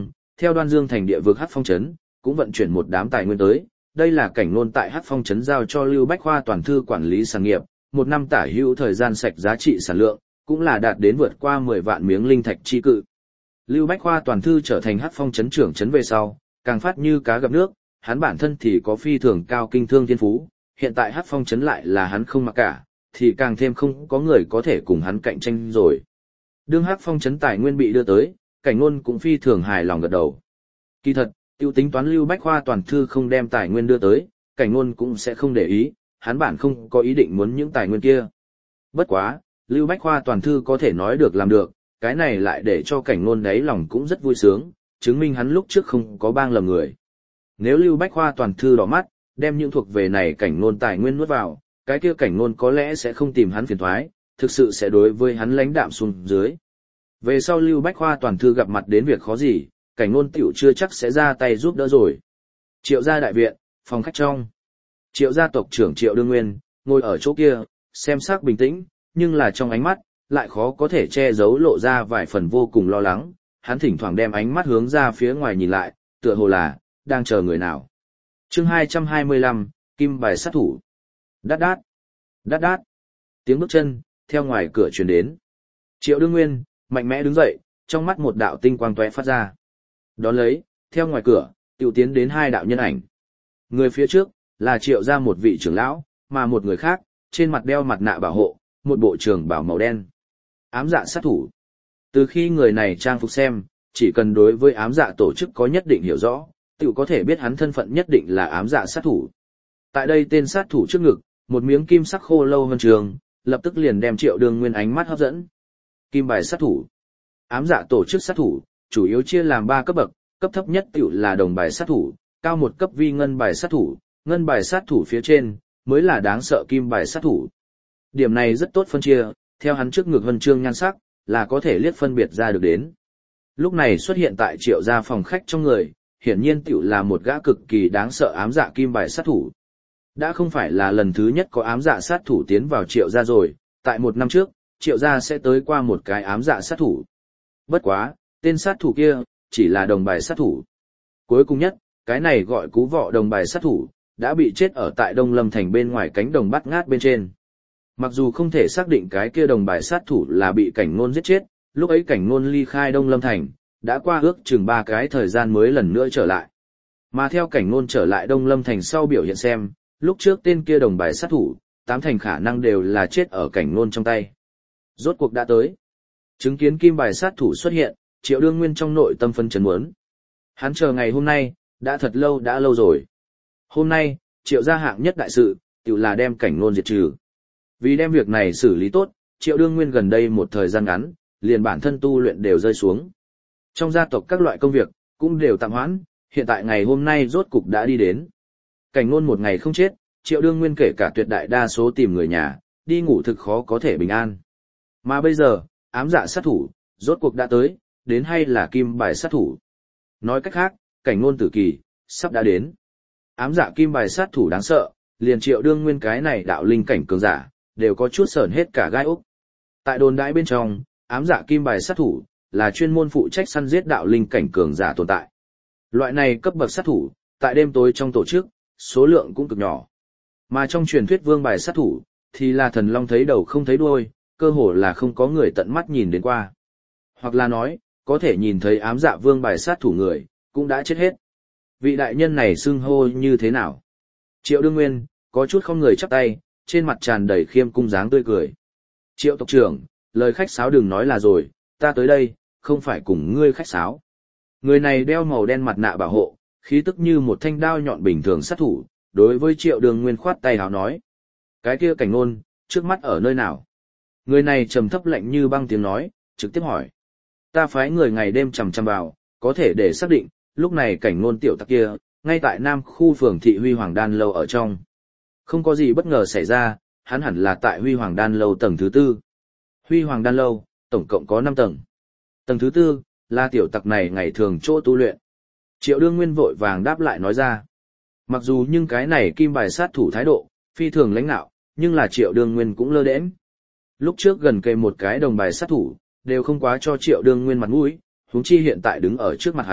Theo Đoan Dương thành địa vực Hắc Phong trấn, cũng vận chuyển một đám tài nguyên tới, đây là cảnh ngôn tại Hắc Phong trấn giao cho Lưu Bách Khoa toàn thư quản lý sản nghiệp, một năm tả hữu thời gian sạch giá trị sản lượng, cũng là đạt đến vượt qua mười vạn miếng linh thạch chi cự. Lưu Bách Khoa toàn thư trở thành Hắc Phong trấn trưởng trấn về sau, càng phát như cá gặp nước, hắn bản thân thì có phi thường cao kinh thương thiên phú, hiện tại Hắc Phong trấn lại là hắn không mặc cả, thì càng thêm không có người có thể cùng hắn cạnh tranh rồi. Đương Hắc Phong trấn tài nguyên bị đưa tới, cảnh ngôn cũng phi thường hài lòng gật đầu. Kỳ thật, tiêu tính toán Lưu Bách Khoa toàn thư không đem tài nguyên đưa tới, cảnh ngôn cũng sẽ không để ý, hắn bản không có ý định muốn những tài nguyên kia. Bất quá, Lưu Bách Khoa toàn thư có thể nói được làm được, cái này lại để cho cảnh ngôn đáy lòng cũng rất vui sướng, chứng minh hắn lúc trước không có bang lầm người. Nếu Lưu Bách Khoa toàn thư đỏ mắt, đem những thuộc về này cảnh ngôn tài nguyên nuốt vào, cái kia cảnh ngôn có lẽ sẽ không tìm hắn phiền toái, thực sự sẽ đối với hắn lãnh đạm xuống dưới. Về sau Lưu Bách Khoa toàn thư gặp mặt đến việc khó gì, cảnh ngôn tiểu chưa chắc sẽ ra tay giúp đỡ rồi. Triệu gia đại viện, phòng khách trong. Triệu gia tộc trưởng Triệu Đương Nguyên, ngồi ở chỗ kia, xem sắc bình tĩnh, nhưng là trong ánh mắt, lại khó có thể che giấu lộ ra vài phần vô cùng lo lắng, hắn thỉnh thoảng đem ánh mắt hướng ra phía ngoài nhìn lại, tựa hồ là, đang chờ người nào. Chương hai trăm hai mươi lăm, Kim bài sát thủ. Đát đát, đát đát. Tiếng bước chân, theo ngoài cửa truyền đến. Triệu Đương Nguyên, mạnh mẽ đứng dậy, trong mắt một đạo tinh quang tóe phát ra. Đón lấy, theo ngoài cửa, tiểu tiến đến hai đạo nhân ảnh. Người phía trước, là Triệu gia một vị trưởng lão, mà một người khác, trên mặt đeo mặt nạ bảo hộ, một bộ trường bảo màu đen. Ám dạ sát thủ. Từ khi người này trang phục xem, chỉ cần đối với ám dạ tổ chức có nhất định hiểu rõ, tiểu có thể biết hắn thân phận nhất định là ám dạ sát thủ. Tại đây tên sát thủ trước ngực, một miếng kim sắc khô lâu huân trường, lập tức liền đem Triệu Đương Nguyên ánh mắt hấp dẫn. Kim bài sát thủ. Ám dạ tổ chức sát thủ, chủ yếu chia làm ba cấp bậc, cấp thấp nhất tiểu là đồng bài sát thủ, cao một cấp vi ngân bài sát thủ, ngân bài sát thủ phía trên, mới là đáng sợ kim bài sát thủ. Điểm này rất tốt phân chia, theo hắn trước ngực huân chương nhan sắc, là có thể liếc phân biệt ra được đến. Lúc này xuất hiện tại Triệu gia phòng khách trong người, hiển nhiên tiểu là một gã cực kỳ đáng sợ ám dạ kim bài sát thủ. Đã không phải là lần thứ nhất có ám dạ sát thủ tiến vào Triệu gia rồi, tại một năm trước, Triệu gia sẽ tới qua một cái ám dạ sát thủ. Bất quá, tên sát thủ kia, chỉ là đồng bài sát thủ. Cuối cùng nhất, cái này gọi cú vọ đồng bài sát thủ, đã bị chết ở tại Đông Lâm Thành bên ngoài cánh đồng bát ngát bên trên. Mặc dù không thể xác định cái kia đồng bài sát thủ là bị cảnh ngôn giết chết, lúc ấy cảnh ngôn ly khai Đông Lâm Thành, đã qua ước chừng ba cái thời gian mới lần nữa trở lại. Mà theo cảnh ngôn trở lại Đông Lâm Thành sau biểu hiện xem, lúc trước tên kia đồng bài sát thủ, tám thành khả năng đều là chết ở cảnh ngôn trong tay. Rốt cuộc đã tới. Chứng kiến kim bài sát thủ xuất hiện, Triệu Đương Nguyên trong nội tâm phân chấn muốn. Hắn chờ ngày hôm nay, đã thật lâu đã lâu rồi. Hôm nay, Triệu gia hạng nhất đại sự, tự là đem cảnh ngôn diệt trừ. Vì đem việc này xử lý tốt, Triệu Đương Nguyên gần đây một thời gian ngắn, liền bản thân tu luyện đều rơi xuống. Trong gia tộc các loại công việc, cũng đều tạm hoãn, hiện tại ngày hôm nay rốt cục đã đi đến. Cảnh ngôn một ngày không chết, Triệu Đương Nguyên kể cả tuyệt đại đa số tìm người nhà, đi ngủ thực khó có thể bình an. Mà bây giờ, ám dạ sát thủ, rốt cuộc đã tới, đến hay là kim bài sát thủ. Nói cách khác, cảnh ngôn tử kỳ, sắp đã đến. Ám dạ kim bài sát thủ đáng sợ, liền Triệu Đương Nguyên cái này đạo linh cảnh cường giả, đều có chút sởn hết cả gai ốc. Tại đồn đãi bên trong, ám dạ kim bài sát thủ, là chuyên môn phụ trách săn giết đạo linh cảnh cường giả tồn tại. Loại này cấp bậc sát thủ, tại đêm tối trong tổ chức, số lượng cũng cực nhỏ. Mà trong truyền thuyết vương bài sát thủ, thì là thần long thấy đầu không thấy đuôi, cơ hồ là không có người tận mắt nhìn đến qua. Hoặc là nói, có thể nhìn thấy ám dạ vương bài sát thủ người, cũng đã chết hết. Vị đại nhân này xưng hô như thế nào? Triệu Đương Nguyên, có chút không người chắp tay, trên mặt tràn đầy khiêm cung dáng tươi cười. Triệu tộc trưởng, lời khách sáo đừng nói là rồi, ta tới đây, không phải cùng ngươi khách sáo. Người này đeo màu đen mặt nạ bảo hộ, khí tức như một thanh đao nhọn bình thường sát thủ, đối với Triệu Đương Nguyên khoát tay háo nói. Cái kia cảnh ngôn, trước mắt ở nơi nào? Người này trầm thấp lạnh như băng tiếng nói, trực tiếp hỏi. Ta phái người ngày đêm chằm chằm vào, có thể để xác định, lúc này cảnh ngôn tiểu tặc kia, ngay tại Nam khu phường thị Huy Hoàng Đan Lâu ở trong. Không có gì bất ngờ xảy ra, hắn hẳn là tại Huy Hoàng Đan Lâu tầng thứ tư. Huy Hoàng Đan Lâu, tổng cộng có năm tầng. Tầng thứ tư, là tiểu tặc này ngày thường chỗ tu luyện. Triệu Đương Nguyên vội vàng đáp lại nói ra. Mặc dù nhưng cái này kim bài sát thủ thái độ, phi thường lãnh nạo, nhưng là Triệu Đương Nguyên cũng lơ đễnh. Lúc trước gần kề một cái đồng bài sát thủ, đều không quá cho Triệu Đương Nguyên mặt mũi, huống chi hiện tại đứng ở trước mặt hắn,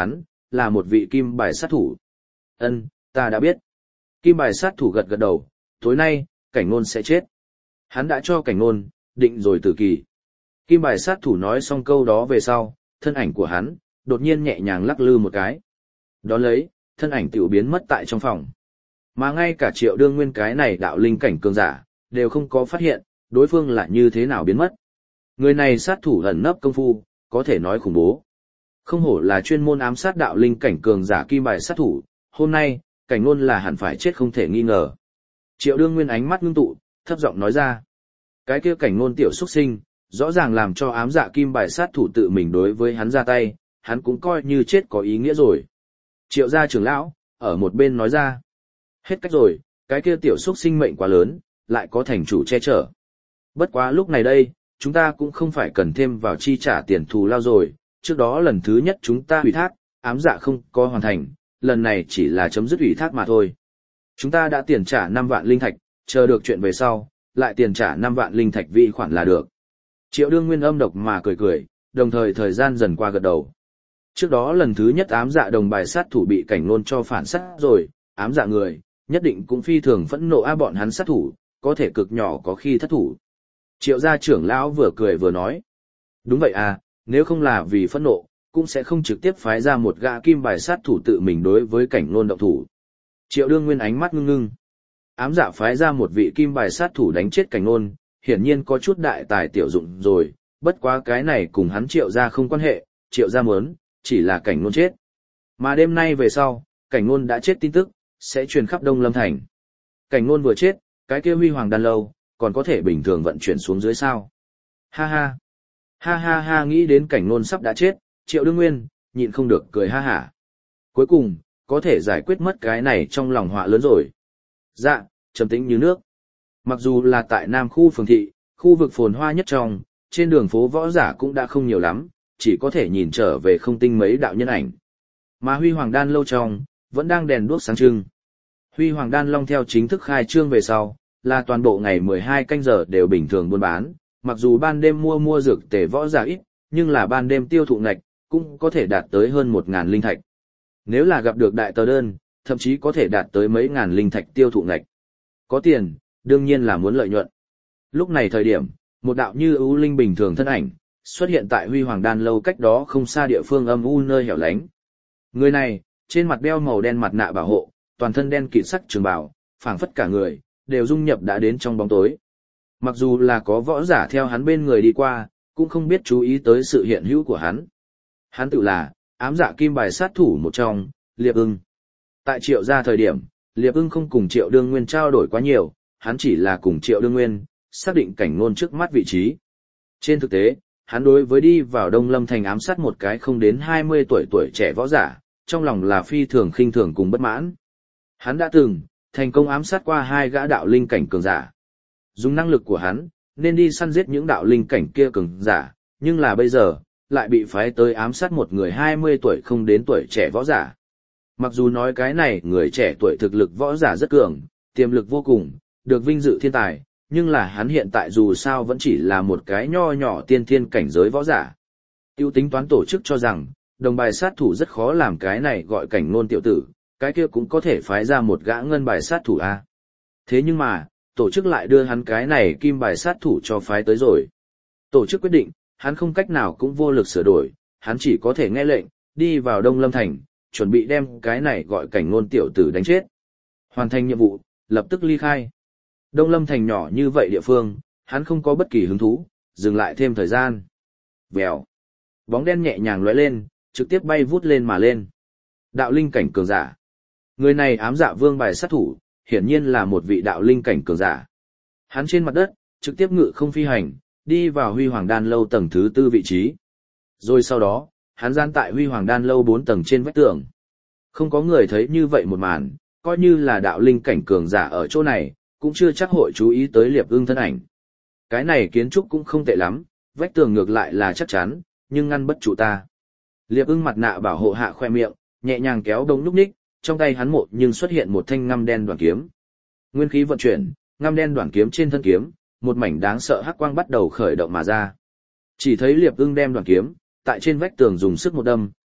là một vị kim bài sát thủ. Ân, ta đã biết. Kim bài sát thủ gật gật đầu, tối nay, cảnh ngôn sẽ chết. Hắn đã cho cảnh ngôn, định rồi tử kỳ. Kim bài sát thủ nói xong câu đó về sau, thân ảnh của hắn, đột nhiên nhẹ nhàng lắc lư một cái. Đón lấy, thân ảnh tiểu biến mất tại trong phòng. Mà ngay cả Triệu Đương Nguyên cái này đạo linh cảnh cường giả, đều không có phát hiện, đối phương là như thế nào biến mất. Người này sát thủ ẩn nấp công phu, có thể nói khủng bố. Không hổ là chuyên môn ám sát đạo linh cảnh cường giả kim bài sát thủ, hôm nay, cảnh ngôn là hẳn phải chết không thể nghi ngờ. Triệu Đương Nguyên ánh mắt ngưng tụ, thấp giọng nói ra. Cái kia cảnh ngôn tiểu xuất sinh, rõ ràng làm cho ám dạ kim bài sát thủ tự mình đối với hắn ra tay, hắn cũng coi như chết có ý nghĩa rồi. Triệu gia trưởng lão, ở một bên nói ra. Hết cách rồi, cái kia tiểu xuất sinh mệnh quá lớn, lại có thành chủ che chở. Bất quá lúc này đây, chúng ta cũng không phải cần thêm vào chi trả tiền thù lao rồi, trước đó lần thứ nhất chúng ta ủy thác, ám dạ không có hoàn thành, lần này chỉ là chấm dứt ủy thác mà thôi. Chúng ta đã tiền trả năm vạn linh thạch, chờ được chuyện về sau, lại tiền trả năm vạn linh thạch vị khoản là được. Triệu Đương Nguyên âm độc mà cười cười, đồng thời thời gian dần qua gật đầu. Trước đó lần thứ nhất ám dạ đồng bài sát thủ bị cảnh ngôn cho phản sát rồi, ám dạ người, nhất định cũng phi thường phẫn nộ a bọn hắn sát thủ, có thể cực nhỏ có khi thất thủ. Triệu gia trưởng lão vừa cười vừa nói. Đúng vậy à, nếu không là vì phẫn nộ, cũng sẽ không trực tiếp phái ra một gã kim bài sát thủ tự mình đối với cảnh ngôn động thủ. Triệu Đương Nguyên ánh mắt ngưng ngưng. Ám dạ phái ra một vị kim bài sát thủ đánh chết cảnh ngôn, hiển nhiên có chút đại tài tiểu dụng rồi, bất quá cái này cùng hắn Triệu gia không quan hệ, Triệu gia muốn, chỉ là cảnh ngôn chết. Mà đêm nay về sau, cảnh ngôn đã chết tin tức, sẽ truyền khắp Đông Lâm Thành. Cảnh ngôn vừa chết, cái kia huy hoàng đan lâu, còn có thể bình thường vận chuyển xuống dưới sao. Ha ha. Ha ha ha nghĩ đến cảnh ngôn sắp đã chết, Triệu Đương Nguyên, nhịn không được cười ha hả. Cuối cùng, có thể giải quyết mất cái này trong lòng họa lớn rồi. Dạ, trầm tĩnh như nước. Mặc dù là tại Nam khu phường thị, khu vực phồn hoa nhất trong, trên đường phố võ giả cũng đã không nhiều lắm, chỉ có thể nhìn trở về không tinh mấy đạo nhân ảnh. Mà Huy Hoàng Đan lâu trong, vẫn đang đèn đuốc sáng trưng. Huy Hoàng Đan Long theo chính thức khai trương về sau, là toàn bộ ngày mười hai canh giờ đều bình thường buôn bán, mặc dù ban đêm mua mua dược tề võ giả ít, nhưng là ban đêm tiêu thụ ngạch, cũng có thể đạt tới hơn một ngàn linh thạch. Nếu là gặp được đại tờ đơn, thậm chí có thể đạt tới mấy ngàn linh thạch tiêu thụ ngạch. Có tiền, đương nhiên là muốn lợi nhuận. Lúc này thời điểm, một đạo như ưu linh bình thường thân ảnh, xuất hiện tại Huy Hoàng Đan lâu cách đó không xa địa phương âm u nơi hẻo lánh. Người này, trên mặt đeo màu đen mặt nạ bảo hộ, toàn thân đen kịt sắc trường bào, phảng phất cả người, đều dung nhập đã đến trong bóng tối. Mặc dù là có võ giả theo hắn bên người đi qua, cũng không biết chú ý tới sự hiện hữu của hắn. Hắn tự là, ám dạ kim bài sát thủ một trong, Liệp Ưng. Tại Triệu gia thời điểm, Liệp Ưng không cùng Triệu Đương Nguyên trao đổi quá nhiều, hắn chỉ là cùng Triệu Đương Nguyên, xác định cảnh ngôn trước mắt vị trí. Trên thực tế, hắn đối với đi vào Đông Lâm Thành ám sát một cái không đến hai mươi tuổi tuổi trẻ võ giả, trong lòng là phi thường khinh thường cùng bất mãn. Hắn đã từng, thành công ám sát qua hai gã đạo linh cảnh cường giả. Dùng năng lực của hắn, nên đi săn giết những đạo linh cảnh kia cường giả, nhưng là bây giờ, lại bị phái tới ám sát một người hai mươi tuổi không đến tuổi trẻ võ giả. Mặc dù nói cái này người trẻ tuổi thực lực võ giả rất cường, tiềm lực vô cùng, được vinh dự thiên tài, nhưng là hắn hiện tại dù sao vẫn chỉ là một cái nho nhỏ tiên thiên cảnh giới võ giả. Tiêu tính toán tổ chức cho rằng, đồng bài sát thủ rất khó làm cái này gọi cảnh ngôn tiểu tử, cái kia cũng có thể phái ra một gã ngân bài sát thủ A. Thế nhưng mà, tổ chức lại đưa hắn cái này kim bài sát thủ cho phái tới rồi. Tổ chức quyết định, hắn không cách nào cũng vô lực sửa đổi, hắn chỉ có thể nghe lệnh, đi vào Đông Lâm Thành, chuẩn bị đem cái này gọi cảnh ngôn tiểu tử đánh chết. Hoàn thành nhiệm vụ, lập tức ly khai. Đông Lâm Thành nhỏ như vậy địa phương, hắn không có bất kỳ hứng thú, dừng lại thêm thời gian. Vèo. Bóng đen nhẹ nhàng lóe lên, trực tiếp bay vút lên mà lên. Đạo linh cảnh cường giả. Người này ám dạ vương bài sát thủ, hiển nhiên là một vị đạo linh cảnh cường giả. Hắn trên mặt đất, trực tiếp ngự không phi hành, đi vào Huy Hoàng Đan lâu tầng thứ tư vị trí. Rồi sau đó, hắn gian tại Huy Hoàng Đan lâu bốn tầng trên vách tường. Không có người thấy như vậy một màn, coi như là đạo linh cảnh cường giả ở chỗ này, cũng chưa chắc hội chú ý tới Liệp Ưng thân ảnh. Cái này kiến trúc cũng không tệ lắm, vách tường ngược lại là chắc chắn, nhưng ngăn bất trụ ta. Liệp Ưng mặt nạ bảo hộ hạ khoe miệng, nhẹ nhàng kéo đông lúc ních, trong tay hắn một nhưng xuất hiện một thanh ngăm đen đoạn kiếm. Nguyên khí vận chuyển, ngăm đen đoạn kiếm trên thân kiếm, một mảnh đáng sợ hắc quang bắt đầu khởi động mà ra. Chỉ thấy Liệp Ưng đem đoạn kiếm, tại trên vách tường dùng sức một đâm,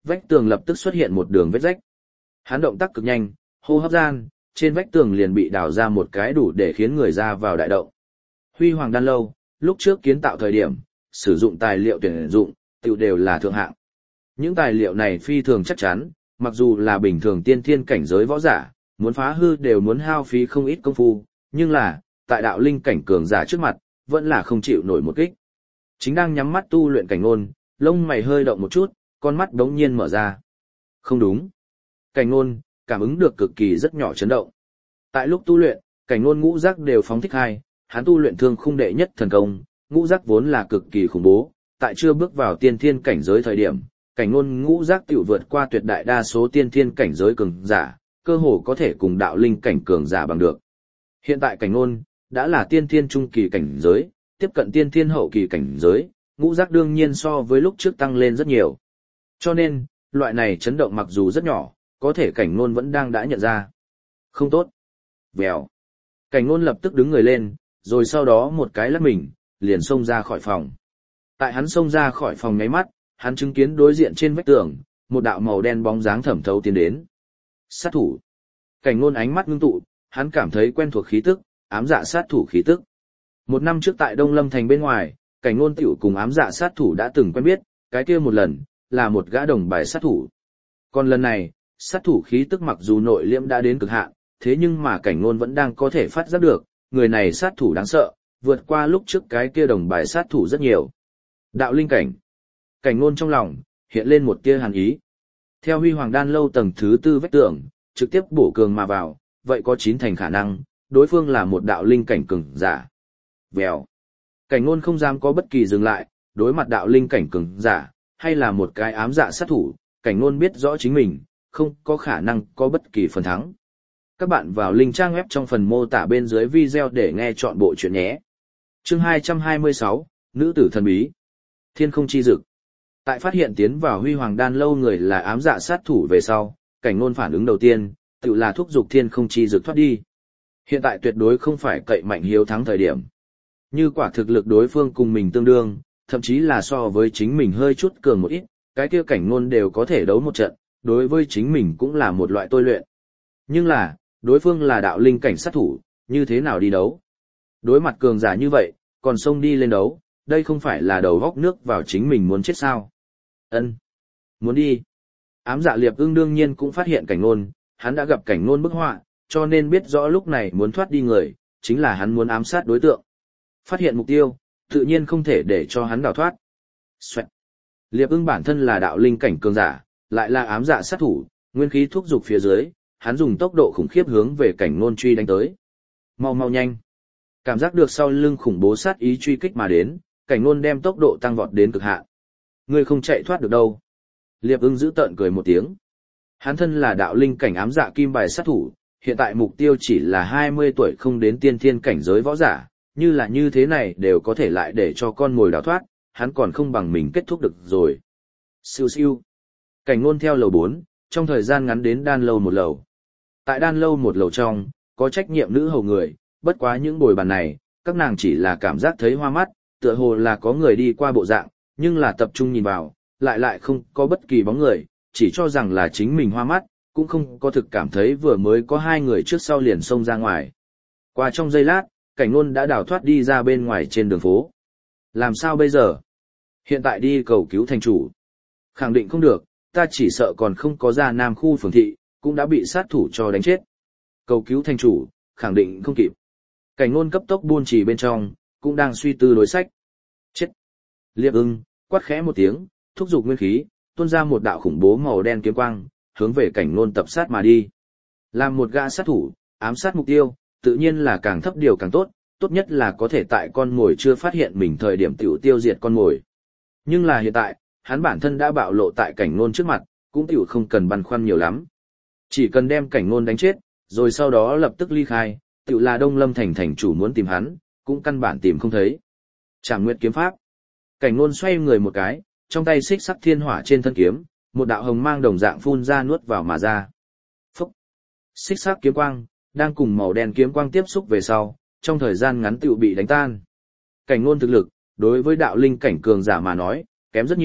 vách tường lập tức xuất hiện một đường vết rách. Hắn động tác cực nhanh, hô hấp gian, trên vách tường liền bị đào ra một cái đủ để khiến người ra vào đại động. Huy Hoàng Đan Lâu, lúc trước kiến tạo thời điểm, sử dụng tài liệu tuyển dụng, tiểu đều là thượng hạng. Những tài liệu này phi thường chắc chắn, mặc dù là bình thường tiên thiên cảnh giới võ giả, muốn phá hư đều muốn hao phí không ít công phu, nhưng là, tại đạo linh cảnh cường giả trước mặt, vẫn là không chịu nổi một kích. Chính đang nhắm mắt tu luyện Cảnh Nôn, lông mày hơi động một chút, con mắt đống nhiên mở ra. Không đúng. Cảnh Nôn, cảm ứng được cực kỳ rất nhỏ chấn động. Tại lúc tu luyện, Cảnh Nôn ngũ giác đều phóng thích hai, hắn tu luyện thương khung đệ nhất thần công, ngũ giác vốn là cực kỳ khủng bố, tại chưa bước vào tiên thiên cảnh giới thời điểm, Cảnh Nôn ngũ giác tiểu vượt qua tuyệt đại đa số tiên thiên cảnh giới cường giả, cơ hồ có thể cùng đạo linh cảnh cường giả bằng được. Hiện tại Cảnh Nôn đã là tiên thiên trung kỳ cảnh giới, tiếp cận tiên thiên hậu kỳ cảnh giới, ngũ giác đương nhiên so với lúc trước tăng lên rất nhiều. Cho nên, loại này chấn động mặc dù rất nhỏ, có thể Cảnh Nôn vẫn đang đã nhận ra. Không tốt. Vèo. Cảnh Nôn lập tức đứng người lên, rồi sau đó một cái lắc mình, liền xông ra khỏi phòng. Tại hắn xông ra khỏi phòng nháy mắt, hắn chứng kiến đối diện trên vách tường, một đạo màu đen bóng dáng thẩm thấu tiến đến. Sát thủ. Cảnh Nôn ánh mắt ngưng tụ, hắn cảm thấy quen thuộc khí tức, ám dạ sát thủ khí tức. Một năm trước tại Đông Lâm Thành bên ngoài, Cảnh Nôn tiểu cùng ám dạ sát thủ đã từng quen biết, cái kia một lần, là một gã đồng bài sát thủ. Còn lần này, sát thủ khí tức mặc dù nội liễm đã đến cực hạn, thế nhưng mà Cảnh Nôn vẫn đang có thể phát giác được, người này sát thủ đáng sợ, vượt qua lúc trước cái kia đồng bài sát thủ rất nhiều. Đạo linh cảnh. Cảnh Nôn trong lòng, hiện lên một tia hàn ý. Theo Huy Hoàng Đan Lâu tầng thứ tư vách tường, trực tiếp bổ cường mà vào, vậy có chín thành khả năng, đối phương là một đạo linh cảnh cường giả. Vèo. Cảnh Nôn không dám có bất kỳ dừng lại, đối mặt đạo linh cảnh cường giả, hay là một cái ám dạ sát thủ, Cảnh Nôn biết rõ chính mình, không có khả năng có bất kỳ phần thắng. Các bạn vào link trang web trong phần mô tả bên dưới video để nghe chọn bộ chuyện nhé. Chương hai trăm hai mươi sáu, Nữ tử thần bí. Thiên không chi dực. Tại phát hiện tiến vào Huy Hoàng Đan Lâu người là ám dạ sát thủ về sau, Cảnh Nôn phản ứng đầu tiên, tự là thúc giục thiên không chi dực thoát đi. Hiện tại tuyệt đối không phải cậy mạnh hiếu thắng thời điểm. Như quả thực lực đối phương cùng mình tương đương, thậm chí là so với chính mình hơi chút cường một ít, cái kia Cảnh Nôn đều có thể đấu một trận, đối với chính mình cũng là một loại tôi luyện. Nhưng là, đối phương là đạo linh cảnh sát thủ, như thế nào đi đấu? Đối mặt cường giả như vậy, còn xông đi lên đấu, đây không phải là đầu góc nước vào chính mình muốn chết sao? Ân, muốn đi. Ám dạ Liệp Ưng đương nhiên cũng phát hiện Cảnh Nôn, hắn đã gặp Cảnh Nôn bức họa, cho nên biết rõ lúc này muốn thoát đi người, chính là hắn muốn ám sát đối tượng. Phát hiện mục tiêu, tự nhiên không thể để cho hắn đào thoát. Xoẹt. Liệp Ưng bản thân là đạo linh cảnh cường giả, lại là ám dạ sát thủ, nguyên khí thúc dục phía dưới, hắn dùng tốc độ khủng khiếp hướng về Cảnh Nôn truy đánh tới. Mau mau nhanh. Cảm giác được sau lưng khủng bố sát ý truy kích mà đến, Cảnh Nôn đem tốc độ tăng vọt đến cực hạn. Ngươi không chạy thoát được đâu. Liệp Ưng giữ tợn cười một tiếng. Hắn thân là đạo linh cảnh ám dạ kim bài sát thủ, hiện tại mục tiêu chỉ là hai mươi tuổi không đến tiên thiên cảnh giới võ giả, như là như thế này đều có thể lại để cho con ngồi đào thoát, hắn còn không bằng mình kết thúc được rồi. Siêu siêu. Cảnh Nôn theo lầu bốn, trong thời gian ngắn đến đan lâu một lầu. Tại đan lâu một lầu trong, có trách nhiệm nữ hầu người, bất quá những bồi bàn này, các nàng chỉ là cảm giác thấy hoa mắt, tựa hồ là có người đi qua bộ dạng, nhưng là tập trung nhìn vào, lại lại không có bất kỳ bóng người, chỉ cho rằng là chính mình hoa mắt, cũng không có thực cảm thấy vừa mới có hai người trước sau liền xông ra ngoài. Qua trong giây lát, Cảnh Nôn đã đào thoát đi ra bên ngoài trên đường phố. Làm sao bây giờ? Hiện tại đi cầu cứu thành chủ. Khẳng định không được, ta chỉ sợ còn không có ra nam khu phường thị, cũng đã bị sát thủ cho đánh chết. Cầu cứu thành chủ, khẳng định không kịp. Cảnh Nôn cấp tốc buôn trì bên trong, cũng đang suy tư đối sách. Chết! Liệp Ưng, quát khẽ một tiếng, thúc giục nguyên khí, tuôn ra một đạo khủng bố màu đen kiếm quang, hướng về Cảnh Nôn tập sát mà đi. Làm một gã sát thủ, ám sát mục tiêu, tự nhiên là càng thấp điều càng tốt, tốt nhất là có thể tại con mồi chưa phát hiện mình thời điểm tiểu tiêu diệt con mồi. Nhưng là hiện tại, hắn bản thân đã bạo lộ tại Cảnh Nôn trước mặt, cũng tiểu không cần băn khoăn nhiều lắm. Chỉ cần đem Cảnh Nôn đánh chết, rồi sau đó lập tức ly khai, tiểu là Đông Lâm Thành thành chủ muốn tìm hắn, cũng căn bản tìm không thấy. Trảm Nguyệt kiếm pháp. Cảnh Nôn xoay người một cái, trong tay xích sắc thiên hỏa trên thân kiếm, một đạo hồng mang đồng dạng phun ra nuốt vào mà ra. Phúc! Xích sắc kiếm quang, đang cùng màu đen kiếm quang tiếp xúc về sau, trong thời gian ngắn tựu bị đánh tan. Cảnh Nôn thực lực, đối với đạo linh cảnh cường giả mà nói, kém rất nhiều,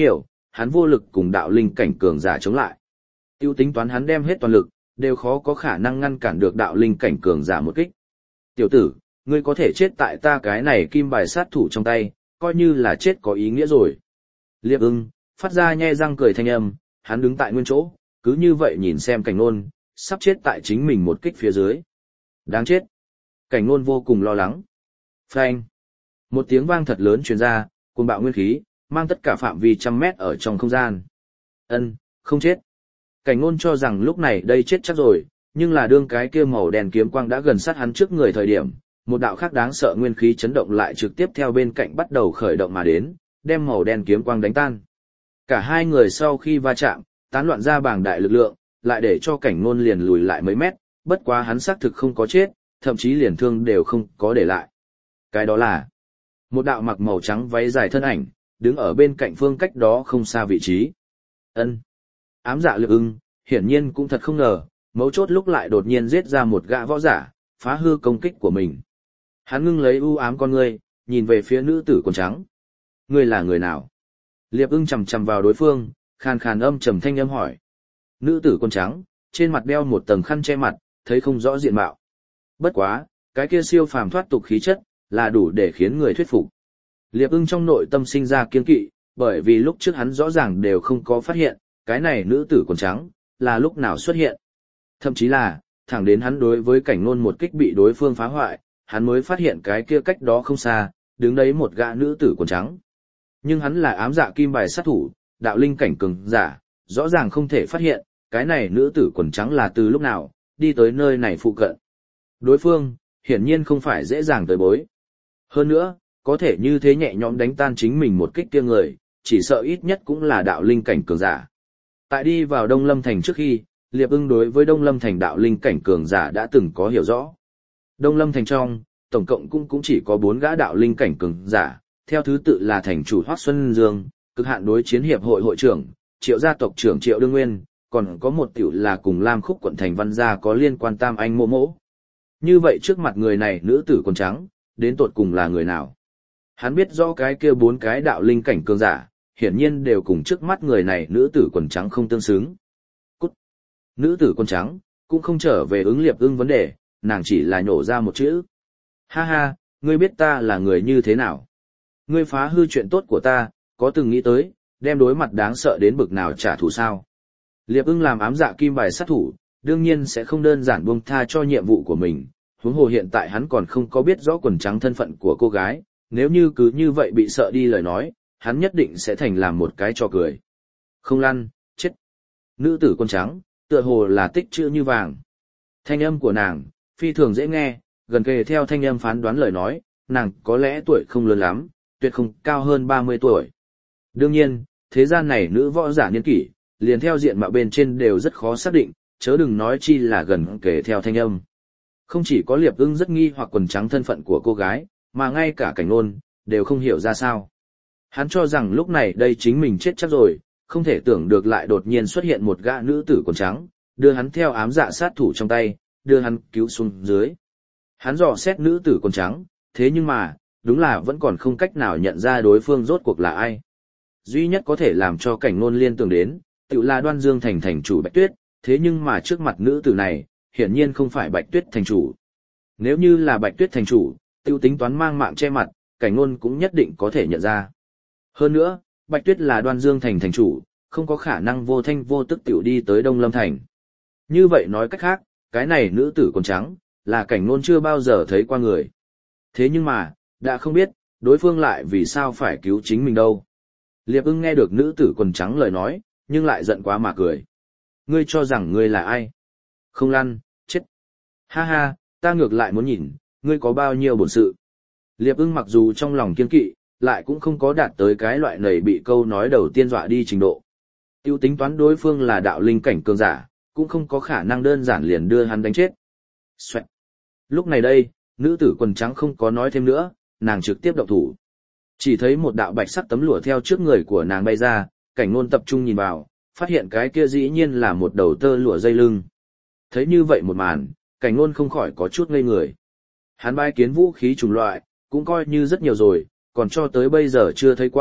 hắn vô lực cùng đạo linh cảnh cường giả chống lại. Tiêu tính toán hắn đem hết toàn lực, đều khó có khả năng ngăn cản được đạo linh cảnh cường giả một kích. Tiểu tử, ngươi có thể chết tại ta cái này kim bài sát thủ trong tay, coi như là chết có ý nghĩa rồi. Liệp Ưng phát ra nhe răng cười thanh âm, hắn đứng tại nguyên chỗ, cứ như vậy nhìn xem Cảnh Nôn, sắp chết tại chính mình một kích phía dưới. Đáng chết. Cảnh Nôn vô cùng lo lắng. Phanh. Một tiếng vang thật lớn truyền ra, cuồng bạo nguyên khí, mang tất cả phạm vi trăm mét ở trong không gian. Ân, không chết. Cảnh Nôn cho rằng lúc này đây chết chắc rồi, nhưng là đương cái kia màu đen kiếm quang đã gần sát hắn trước người thời điểm, một đạo khác đáng sợ nguyên khí chấn động lại trực tiếp theo bên cạnh bắt đầu khởi động mà đến, đem màu đen kiếm quang đánh tan. Cả hai người sau khi va chạm, tán loạn ra bàng đại lực lượng, lại để cho Cảnh Nôn liền lùi lại mấy mét, bất quá hắn xác thực không có chết, thậm chí liền thương đều không có để lại. Cái đó là một đạo mặc màu trắng váy dài thân ảnh, đứng ở bên cạnh phương cách đó không xa vị trí. Ân. Ám Dạ Liệp Ưng, hiển nhiên cũng thật không ngờ, mấu chốt lúc lại đột nhiên giết ra một gã võ giả, phá hư công kích của mình. Hắn ngưng lấy u ám con ngươi, nhìn về phía nữ tử quần trắng. Ngươi là người nào? Liệp Ưng chằm chằm vào đối phương, khàn khàn âm trầm thanh âm hỏi. Nữ tử quần trắng, trên mặt đeo một tầng khăn che mặt, thấy không rõ diện mạo. Bất quá, cái kia siêu phàm thoát tục khí chất, là đủ để khiến người thuyết phục. Liệp Ưng trong nội tâm sinh ra kiên kỵ, bởi vì lúc trước hắn rõ ràng đều không có phát hiện, cái này nữ tử quần trắng, là lúc nào xuất hiện. Thậm chí là, thẳng đến hắn đối với Cảnh Nôn một kích bị đối phương phá hoại, hắn mới phát hiện cái kia cách đó không xa, đứng đấy một gã nữ tử quần trắng. Nhưng hắn là ám dạ kim bài sát thủ, đạo linh cảnh cường giả, rõ ràng không thể phát hiện, cái này nữ tử quần trắng là từ lúc nào, đi tới nơi này phụ cận. Đối phương, hiển nhiên không phải dễ dàng tới bối. Hơn nữa, có thể như thế nhẹ nhõm đánh tan chính mình một kích kia người, chỉ sợ ít nhất cũng là đạo linh cảnh cường giả. Tại đi vào Đông Lâm Thành trước khi, Liệp Ưng đối với Đông Lâm Thành đạo linh cảnh cường giả đã từng có hiểu rõ. Đông Lâm Thành trong, tổng cộng cũng cũng chỉ có bốn gã đạo linh cảnh cường giả, theo thứ tự là thành chủ Hoắc Xuân Dương, cực hạn đối chiến hiệp hội hội trưởng, Triệu gia tộc trưởng Triệu Đương Nguyên, còn có một tiểu là cùng Lam Khúc quận thành Văn gia có liên quan Tam Anh Mộ Mỗ. Như vậy trước mặt người này nữ tử quần trắng, đến tột cùng là người nào? Hắn biết rõ cái kia bốn cái đạo linh cảnh cường giả, hiển nhiên đều cùng trước mắt người này nữ tử quần trắng không tương xứng. Cút! Nữ tử quần trắng, cũng không trở về ứng Liệp Ưng vấn đề, nàng chỉ là nhổ ra một chữ. Ha ha, ngươi biết ta là người như thế nào? Ngươi phá hư chuyện tốt của ta, có từng nghĩ tới, đem đối mặt đáng sợ đến bực nào trả thù sao? Liệp Ưng làm ám dạ kim bài sát thủ, đương nhiên sẽ không đơn giản buông tha cho nhiệm vụ của mình, huống hồ hiện tại hắn còn không có biết rõ quần trắng thân phận của cô gái, nếu như cứ như vậy bị sợ đi lời nói, hắn nhất định sẽ thành làm một cái trò cười. Không lăn, chết. Nữ tử quần trắng, tựa hồ là tích chữ như vàng. Thanh âm của nàng, phi thường dễ nghe, gần kề theo thanh âm phán đoán lời nói, nàng có lẽ tuổi không lớn lắm, tuyệt không cao hơn ba mươi tuổi. Đương nhiên, thế gian này nữ võ giả niên kỷ, liền theo diện mạo bên trên đều rất khó xác định, chớ đừng nói chi là gần kề theo thanh âm. Không chỉ có Liệp Ưng rất nghi hoặc quần trắng thân phận của cô gái, mà ngay cả Cảnh Nôn đều không hiểu ra sao. Hắn cho rằng lúc này đây chính mình chết chắc rồi, không thể tưởng được lại đột nhiên xuất hiện một gã nữ tử quần trắng, đưa hắn theo ám dạ sát thủ trong tay, đưa hắn cứu xuống dưới. Hắn dò xét nữ tử quần trắng, thế nhưng mà, đúng là vẫn còn không cách nào nhận ra đối phương rốt cuộc là ai. Duy nhất có thể làm cho Cảnh Nôn liên tưởng đến, tự là Đoan Dương thành thành chủ Bạch Tuyết, thế nhưng mà trước mặt nữ tử này, hiển nhiên không phải Bạch Tuyết thành chủ. Nếu như là Bạch Tuyết thành chủ, tiêu tính toán mang mạng che mặt, Cảnh Nôn cũng nhất định có thể nhận ra. Hơn nữa, Bạch Tuyết là Đoan Dương thành thành chủ, không có khả năng vô thanh vô tức tiểu đi tới Đông Lâm thành. Như vậy nói cách khác, cái này nữ tử quần trắng, là Cảnh Nôn chưa bao giờ thấy qua người. Thế nhưng mà, đã không biết, đối phương lại vì sao phải cứu chính mình đâu. Liệp Ưng nghe được nữ tử quần trắng lời nói, nhưng lại giận quá mà cười. Ngươi cho rằng ngươi là ai? Không lăn, chết. Ha ha, ta ngược lại muốn nhìn, ngươi có bao nhiêu bổn sự. Liệp Ưng mặc dù trong lòng kiên kỵ, lại cũng không có đạt tới cái loại nầy bị câu nói đầu tiên dọa đi trình độ. Tiêu tính toán đối phương là đạo linh cảnh cường giả, cũng không có khả năng đơn giản liền đưa hắn đánh chết. Xoẹt. Lúc này đây, nữ tử quần trắng không có nói thêm nữa, nàng trực tiếp động thủ. Chỉ thấy một đạo bạch sắc tấm lụa theo trước người của nàng bay ra, Cảnh Nôn tập trung nhìn vào, phát hiện cái kia dĩ nhiên là một đầu tơ lụa dây lưng. Thấy như vậy một màn, Cảnh Nôn không khỏi có chút ngây người. Hắn bái kiến vũ khí chủng loại, cũng coi như rất nhiều rồi, còn cho tới bây giờ chưa thấy qua,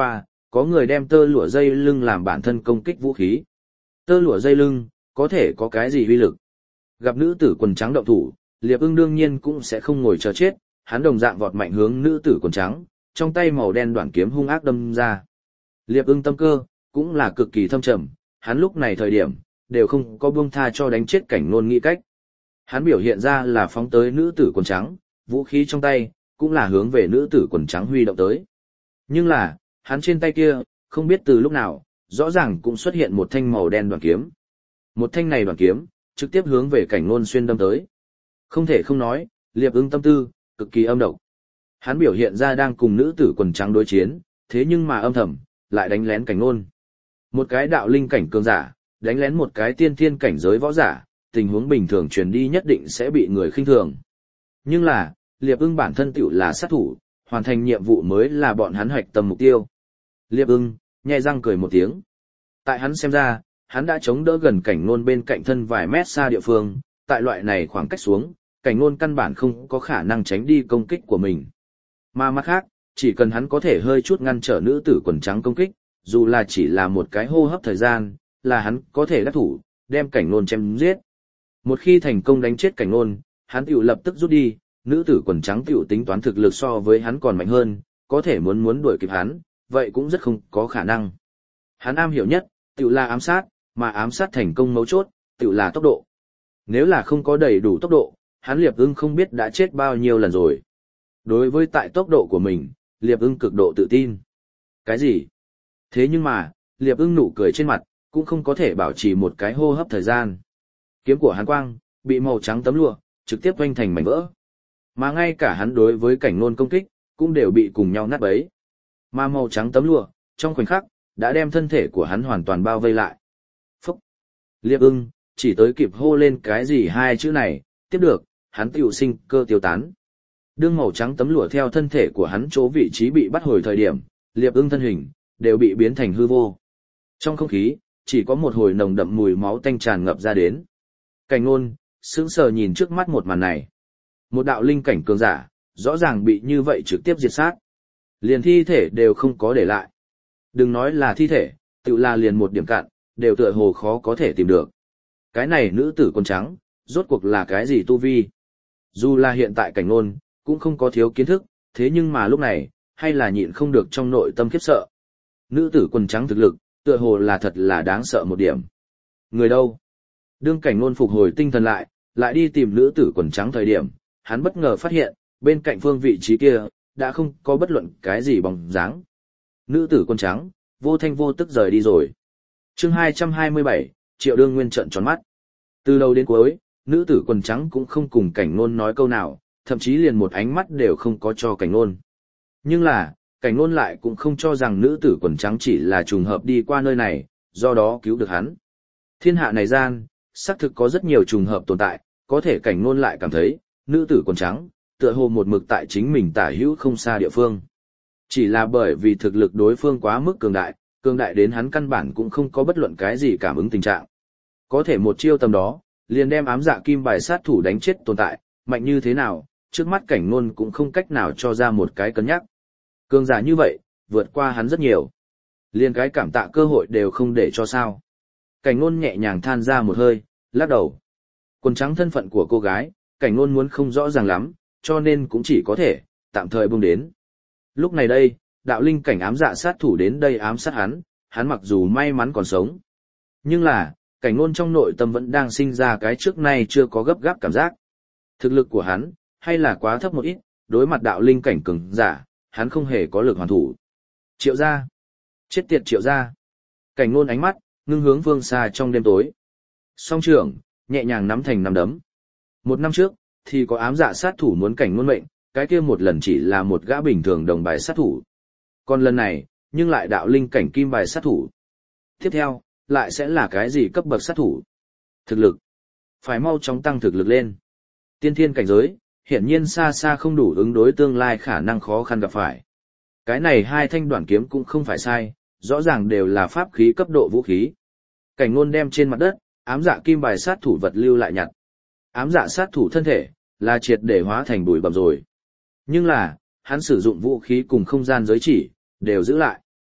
có người đem tơ lụa dây lưng làm bản thân công kích vũ khí. Tơ lụa dây lưng, có thể có cái gì uy lực? Gặp nữ tử quần trắng động thủ, Liệp Ưng đương nhiên cũng sẽ không ngồi chờ chết, hắn đồng dạng vọt mạnh hướng nữ tử quần trắng, trong tay màu đen đoạn kiếm hung ác đâm ra. Liệp Ưng tâm cơ cũng là cực kỳ thâm trầm, hắn lúc này thời điểm đều không có buông tha cho đánh chết Cảnh Nôn nghĩ cách. Hắn biểu hiện ra là phóng tới nữ tử quần trắng, vũ khí trong tay cũng là hướng về nữ tử quần trắng huy động tới. Nhưng là, hắn trên tay kia, không biết từ lúc nào, rõ ràng cũng xuất hiện một thanh màu đen đoạn kiếm. Một thanh này đoạn kiếm, trực tiếp hướng về Cảnh Nôn xuyên đâm tới. Không thể không nói, Liệp Ưng tâm tư, cực kỳ âm độc. Hắn biểu hiện ra đang cùng nữ tử quần trắng đối chiến, thế nhưng mà âm thầm, lại đánh lén Cảnh Nôn. Một cái đạo linh cảnh cường giả, đánh lén một cái tiên thiên cảnh giới võ giả, tình huống bình thường truyền đi nhất định sẽ bị người khinh thường. Nhưng là, Liệp Ưng bản thân tựu là sát thủ, hoàn thành nhiệm vụ mới là bọn hắn hoạch tâm mục tiêu. Liệp Ưng, nhẹ răng cười một tiếng. Tại hắn xem ra, hắn đã chống đỡ gần Cảnh Nôn bên cạnh thân vài mét xa địa phương, tại loại này khoảng cách xuống, Cảnh Nôn căn bản không có khả năng tránh đi công kích của mình. Mà mặt khác, chỉ cần hắn có thể hơi chút ngăn trở nữ tử quần trắng công kích, dù là chỉ là một cái hô hấp thời gian, là hắn có thể đắc thủ, đem Cảnh Nôn chém giết. Một khi thành công đánh chết Cảnh Nôn, hắn tiểu lập tức rút đi, nữ tử quần trắng tiểu tính toán thực lực so với hắn còn mạnh hơn, có thể muốn muốn đuổi kịp hắn, vậy cũng rất không có khả năng. Hắn am hiểu nhất, tiểu là ám sát, mà ám sát thành công mấu chốt, tiểu là tốc độ. Nếu là không có đầy đủ tốc độ, hắn Liệp Ưng không biết đã chết bao nhiêu lần rồi. Đối với tại tốc độ của mình, Liệp Ưng cực độ tự tin. Cái gì? Thế nhưng mà, Liệp Ưng nụ cười trên mặt, cũng không có thể bảo trì một cái hô hấp thời gian. Kiếm của hắn quang, bị màu trắng tấm lụa, trực tiếp quanh thành mảnh vỡ. Mà ngay cả hắn đối với Cảnh Nôn công kích, cũng đều bị cùng nhau nát bấy. Mà màu trắng tấm lụa, trong khoảnh khắc, đã đem thân thể của hắn hoàn toàn bao vây lại. Phúc! Liệp Ưng, chỉ tới kịp hô lên cái gì hai chữ này, tiếp được, hắn tiểu sinh cơ tiêu tán. Đương màu trắng tấm lụa theo thân thể của hắn chỗ vị trí bị bắt hồi thời điểm, Liệp Ưng thân hình, đều bị biến thành hư vô. Trong không khí, chỉ có một hồi nồng đậm mùi máu tanh tràn ngập ra đến. Cảnh Nôn, sững sờ nhìn trước mắt một màn này. Một đạo linh cảnh cường giả, rõ ràng bị như vậy trực tiếp diệt sát. Liền thi thể đều không có để lại. Đừng nói là thi thể, tự là liền một điểm cạn, đều tựa hồ khó có thể tìm được. Cái này nữ tử quần trắng, rốt cuộc là cái gì tu vi? Dù là hiện tại Cảnh Nôn, cũng không có thiếu kiến thức, thế nhưng mà lúc này, hay là nhịn không được trong nội tâm khiếp sợ. Nữ tử quần trắng thực lực, tựa hồ là thật là đáng sợ một điểm. Người đâu? Đương Cảnh Nôn phục hồi tinh thần lại, lại đi tìm nữ tử quần trắng thời điểm, hắn bất ngờ phát hiện, bên cạnh phương vị trí kia, đã không có bất luận cái gì bóng dáng. Nữ tử quần trắng, vô thanh vô tức rời đi rồi. Chương hai trăm hai mươi bảy, Triệu Đương Nguyên trợn tròn mắt. Từ đầu đến cuối, nữ tử quần trắng cũng không cùng Cảnh Nôn nói câu nào, thậm chí liền một ánh mắt đều không có cho Cảnh Nôn. Nhưng là, Cảnh Nôn lại cũng không cho rằng nữ tử quần trắng chỉ là trùng hợp đi qua nơi này, do đó cứu được hắn. Thiên hạ này gian, xác thực có rất nhiều trùng hợp tồn tại, có thể Cảnh Nôn lại cảm thấy, nữ tử quần trắng, tựa hồ một mực tại chính mình tả hữu không xa địa phương. Chỉ là bởi vì thực lực đối phương quá mức cường đại, cường đại đến hắn căn bản cũng không có bất luận cái gì cảm ứng tình trạng. Có thể một chiêu tầm đó, liền đem ám dạ kim bài sát thủ đánh chết tồn tại, mạnh như thế nào, trước mắt Cảnh Nôn cũng không cách nào cho ra một cái cân nhắc. Cường giả như vậy, vượt qua hắn rất nhiều. Liền cái cảm tạ cơ hội đều không để cho sao. Cảnh Nôn nhẹ nhàng than ra một hơi, lắc đầu. Quần trắng thân phận của cô gái, Cảnh Nôn muốn không rõ ràng lắm, cho nên cũng chỉ có thể, tạm thời buông đến. Lúc này đây, đạo linh cảnh ám dạ sát thủ đến đây ám sát hắn, hắn mặc dù may mắn còn sống. Nhưng là, Cảnh Nôn trong nội tâm vẫn đang sinh ra cái trước nay chưa có gấp gáp cảm giác. Thực lực của hắn, hay là quá thấp một ít, đối mặt đạo linh cảnh cường giả, hắn không hề có lực hoàn thủ. Triệu gia, chết tiệt Triệu gia. Cảnh Nôn ánh mắt, ngưng hướng phương xa trong đêm tối. Song trưởng, nhẹ nhàng nắm thành nắm đấm. Một năm trước, thì có ám dạ sát thủ muốn Cảnh Nôn mệnh, cái kia một lần chỉ là một gã bình thường đồng bài sát thủ. Còn lần này, nhưng lại đạo linh cảnh kim bài sát thủ. Tiếp theo, lại sẽ là cái gì cấp bậc sát thủ? Thực lực. Phải mau chóng tăng thực lực lên. Tiên thiên cảnh giới, hiển nhiên xa xa không đủ ứng đối tương lai khả năng khó khăn gặp phải. Cái này hai thanh đoạn kiếm cũng không phải sai, rõ ràng đều là pháp khí cấp độ vũ khí. Cảnh Nôn đem trên mặt đất, ám dạ kim bài sát thủ vật lưu lại nhặt. Ám dạ sát thủ thân thể, là triệt để hóa thành bụi bặm rồi. Nhưng là, hắn sử dụng vũ khí cùng không gian giới chỉ, đều giữ lại.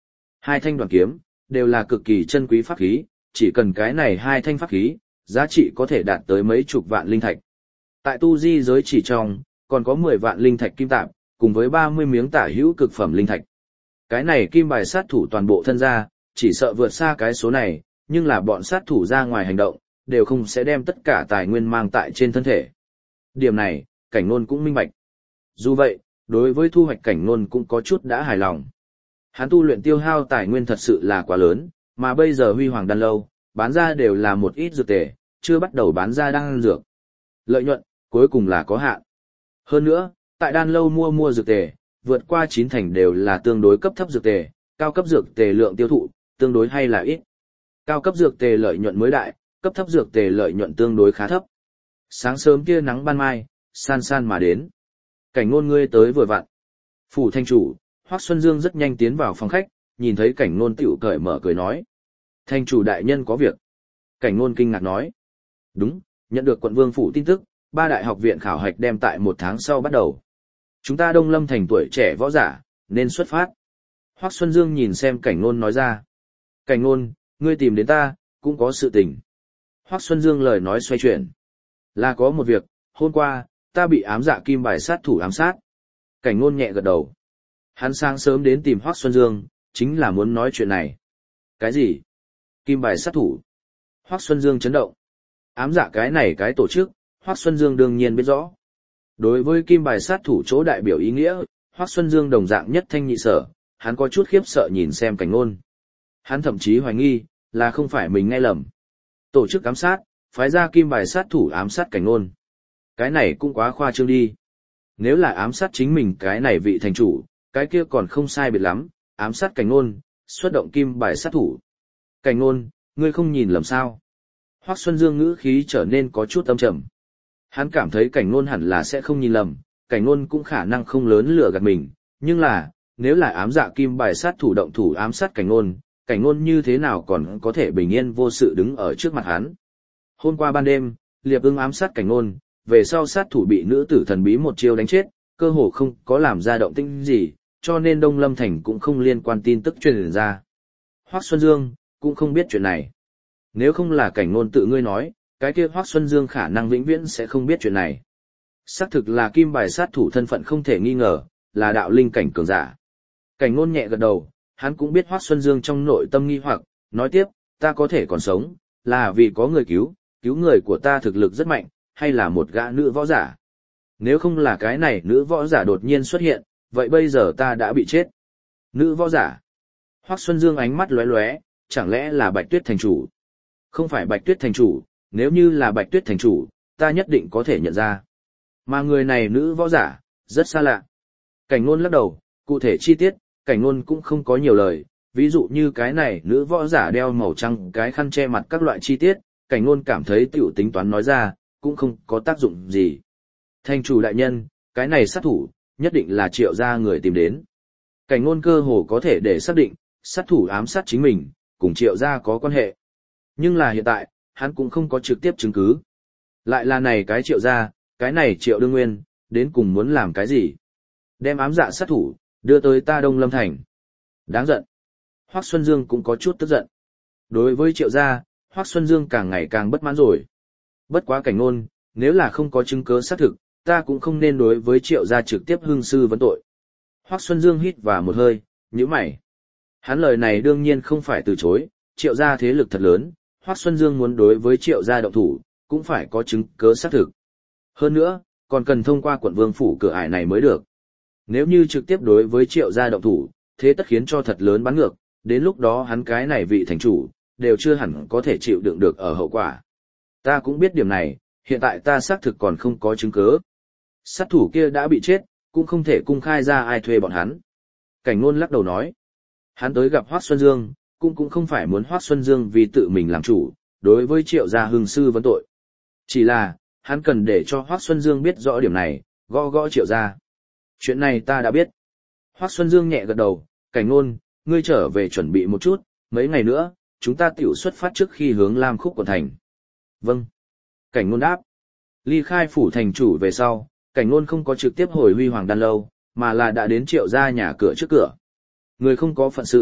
Hai thanh đoàn kiếm, đều là cực kỳ chân quý pháp khí, chỉ cần cái này hai thanh pháp khí, giá trị có thể đạt tới mấy chục vạn linh thạch. Tại tu di giới chỉ trong, còn có mười vạn linh thạch kim tạp, cùng với ba mươi miếng tả hữu cực phẩm linh thạch. Cái này kim bài sát thủ toàn bộ thân ra, chỉ sợ vượt xa cái số này, nhưng là bọn sát thủ ra ngoài hành động, đều không sẽ đem tất cả tài nguyên mang tại trên thân thể. Điểm này, Cảnh Nôn cũng minh bạch. Dù vậy, đối với thu hoạch Cảnh Nôn cũng có chút đã hài lòng. Hắn tu luyện tiêu hao tài nguyên thật sự là quá lớn, mà bây giờ Huy Hoàng Đan Lâu, bán ra đều là một ít dược tề, chưa bắt đầu bán ra đan dược. Lợi nhuận, cuối cùng là có hạn. Hơn nữa, tại Đan Lâu mua mua dược tề, vượt qua chín thành đều là tương đối cấp thấp dược tề, cao cấp dược tề lượng tiêu thụ, tương đối hay là ít. Cao cấp dược tề lợi nhuận mới đại, cấp thấp dược tề lợi nhuận tương đối khá thấp. Sáng sớm kia nắng ban mai, san san mà đến. Cảnh Nôn ngươi tới vừa vặn. Phủ thanh chủ, Hoắc Xuân Dương rất nhanh tiến vào phòng khách, nhìn thấy Cảnh Nôn tiểu cởi mở cười nói. Thanh chủ đại nhân có việc. Cảnh Nôn kinh ngạc nói. Đúng, nhận được quận vương phủ tin tức, ba đại học viện khảo hạch đem tại một tháng sau bắt đầu. Chúng ta Đông Lâm thành tuổi trẻ võ giả, nên xuất phát. Hoắc Xuân Dương nhìn xem Cảnh Nôn nói ra. Cảnh Nôn, ngươi tìm đến ta, cũng có sự tình. Hoắc Xuân Dương lời nói xoay chuyển. Là có một việc, hôm qua, ta bị ám dạ kim bài sát thủ ám sát. Cảnh Nôn nhẹ gật đầu. Hắn sáng sớm đến tìm Hoắc Xuân Dương, chính là muốn nói chuyện này. Cái gì? Kim bài sát thủ? Hoắc Xuân Dương chấn động. Ám dạ cái này cái tổ chức, Hoắc Xuân Dương đương nhiên biết rõ. Đối với kim bài sát thủ chỗ đại biểu ý nghĩa, Hoắc Xuân Dương đồng dạng nhất thanh nhị sở, hắn có chút khiếp sợ nhìn xem Cảnh Nôn. Hắn thậm chí hoài nghi, là không phải mình nghe lầm. Tổ chức ám sát, phái ra kim bài sát thủ ám sát Cảnh Nôn. Cái này cũng quá khoa trương đi. Nếu là ám sát chính mình cái này vị thành chủ, cái kia còn không sai biệt lắm, ám sát Cảnh Nôn, xuất động kim bài sát thủ. Cảnh Nôn, ngươi không nhìn lầm sao? Hoắc Xuân Dương ngữ khí trở nên có chút âm trầm. Hắn cảm thấy Cảnh Nôn hẳn là sẽ không nhìn lầm, Cảnh Nôn cũng khả năng không lớn lừa gạt mình, nhưng là, nếu là ám dạ kim bài sát thủ động thủ ám sát Cảnh Nôn, Cảnh Nôn như thế nào còn có thể bình yên vô sự đứng ở trước mặt hắn. Hôm qua ban đêm, Liệp Ưng ám sát Cảnh Nôn, về sau sát thủ bị nữ tử thần bí một chiêu đánh chết, cơ hồ không có làm ra động tĩnh gì, cho nên Đông Lâm Thành cũng không liên quan tin tức truyền ra. Hoắc Xuân Dương cũng không biết chuyện này. Nếu không là Cảnh Nôn tự ngươi nói, cái kia Hoắc Xuân Dương khả năng vĩnh viễn sẽ không biết chuyện này. Xác thực là kim bài sát thủ thân phận không thể nghi ngờ, là đạo linh cảnh cường giả. Cảnh Nôn nhẹ gật đầu, hắn cũng biết Hoắc Xuân Dương trong nội tâm nghi hoặc, nói tiếp, ta có thể còn sống, là vì có người cứu, cứu người của ta thực lực rất mạnh, hay là một gã nữ võ giả. Nếu không là cái này nữ võ giả đột nhiên xuất hiện, vậy bây giờ ta đã bị chết. Nữ võ giả. Hoắc Xuân Dương ánh mắt lóe lóe, chẳng lẽ là Bạch Tuyết thành chủ? Không phải Bạch Tuyết thành chủ, nếu như là Bạch Tuyết thành chủ, ta nhất định có thể nhận ra. Mà người này nữ võ giả, rất xa lạ. Cảnh Nôn lắc đầu, cụ thể chi tiết, Cảnh Nôn cũng không có nhiều lời, ví dụ như cái này nữ võ giả đeo màu trắng cái khăn che mặt các loại chi tiết, Cảnh Nôn cảm thấy tiểu tính toán nói ra, cũng không có tác dụng gì. Thành chủ đại nhân, cái này sát thủ, nhất định là Triệu gia người tìm đến. Cảnh Nôn cơ hồ có thể để xác định, sát thủ ám sát chính mình, cùng Triệu gia có quan hệ. Nhưng là hiện tại, hắn cũng không có trực tiếp chứng cứ. Lại là này cái Triệu gia, cái này Triệu Đương Nguyên, đến cùng muốn làm cái gì? Đem ám dạ sát thủ, đưa tới ta Đông Lâm Thành. Đáng giận. Hoắc Xuân Dương cũng có chút tức giận. Đối với Triệu gia, Hoắc Xuân Dương càng ngày càng bất mãn rồi. Bất quá Cảnh Nôn, nếu là không có chứng cứ xác thực, ta cũng không nên đối với Triệu gia trực tiếp hương sư vấn tội. Hoắc Xuân Dương hít vào một hơi, nhíu mày. Hắn lời này đương nhiên không phải từ chối, Triệu gia thế lực thật lớn, Hoắc Xuân Dương muốn đối với Triệu gia động thủ, cũng phải có chứng cứ xác thực. Hơn nữa, còn cần thông qua quận vương phủ cửa ải này mới được. Nếu như trực tiếp đối với Triệu gia động thủ, thế tất khiến cho thật lớn bắn ngược, đến lúc đó hắn cái này vị thành chủ, đều chưa hẳn có thể chịu đựng được ở hậu quả. Ta cũng biết điểm này, hiện tại ta xác thực còn không có chứng cứ. Sát thủ kia đã bị chết, cũng không thể cung khai ra ai thuê bọn hắn. Cảnh Nôn lắc đầu nói. Hắn tới gặp Hoắc Xuân Dương, cũng cũng không phải muốn Hoắc Xuân Dương vì tự mình làm chủ, đối với Triệu gia hưng sư vấn tội. Chỉ là, hắn cần để cho Hoắc Xuân Dương biết rõ điểm này, gõ gõ Triệu gia. Chuyện này ta đã biết. Hoắc Xuân Dương nhẹ gật đầu, Cảnh Nôn, ngươi trở về chuẩn bị một chút, mấy ngày nữa, chúng ta tiểu xuất phát trước khi hướng Lam Khúc quận thành. Vâng. Cảnh Nôn đáp. Ly khai phủ thành chủ về sau, Cảnh Nôn không có trực tiếp hồi Huy Hoàng Đan Lâu, mà là đã đến Triệu gia nhà cửa trước cửa. Người không có phận sự,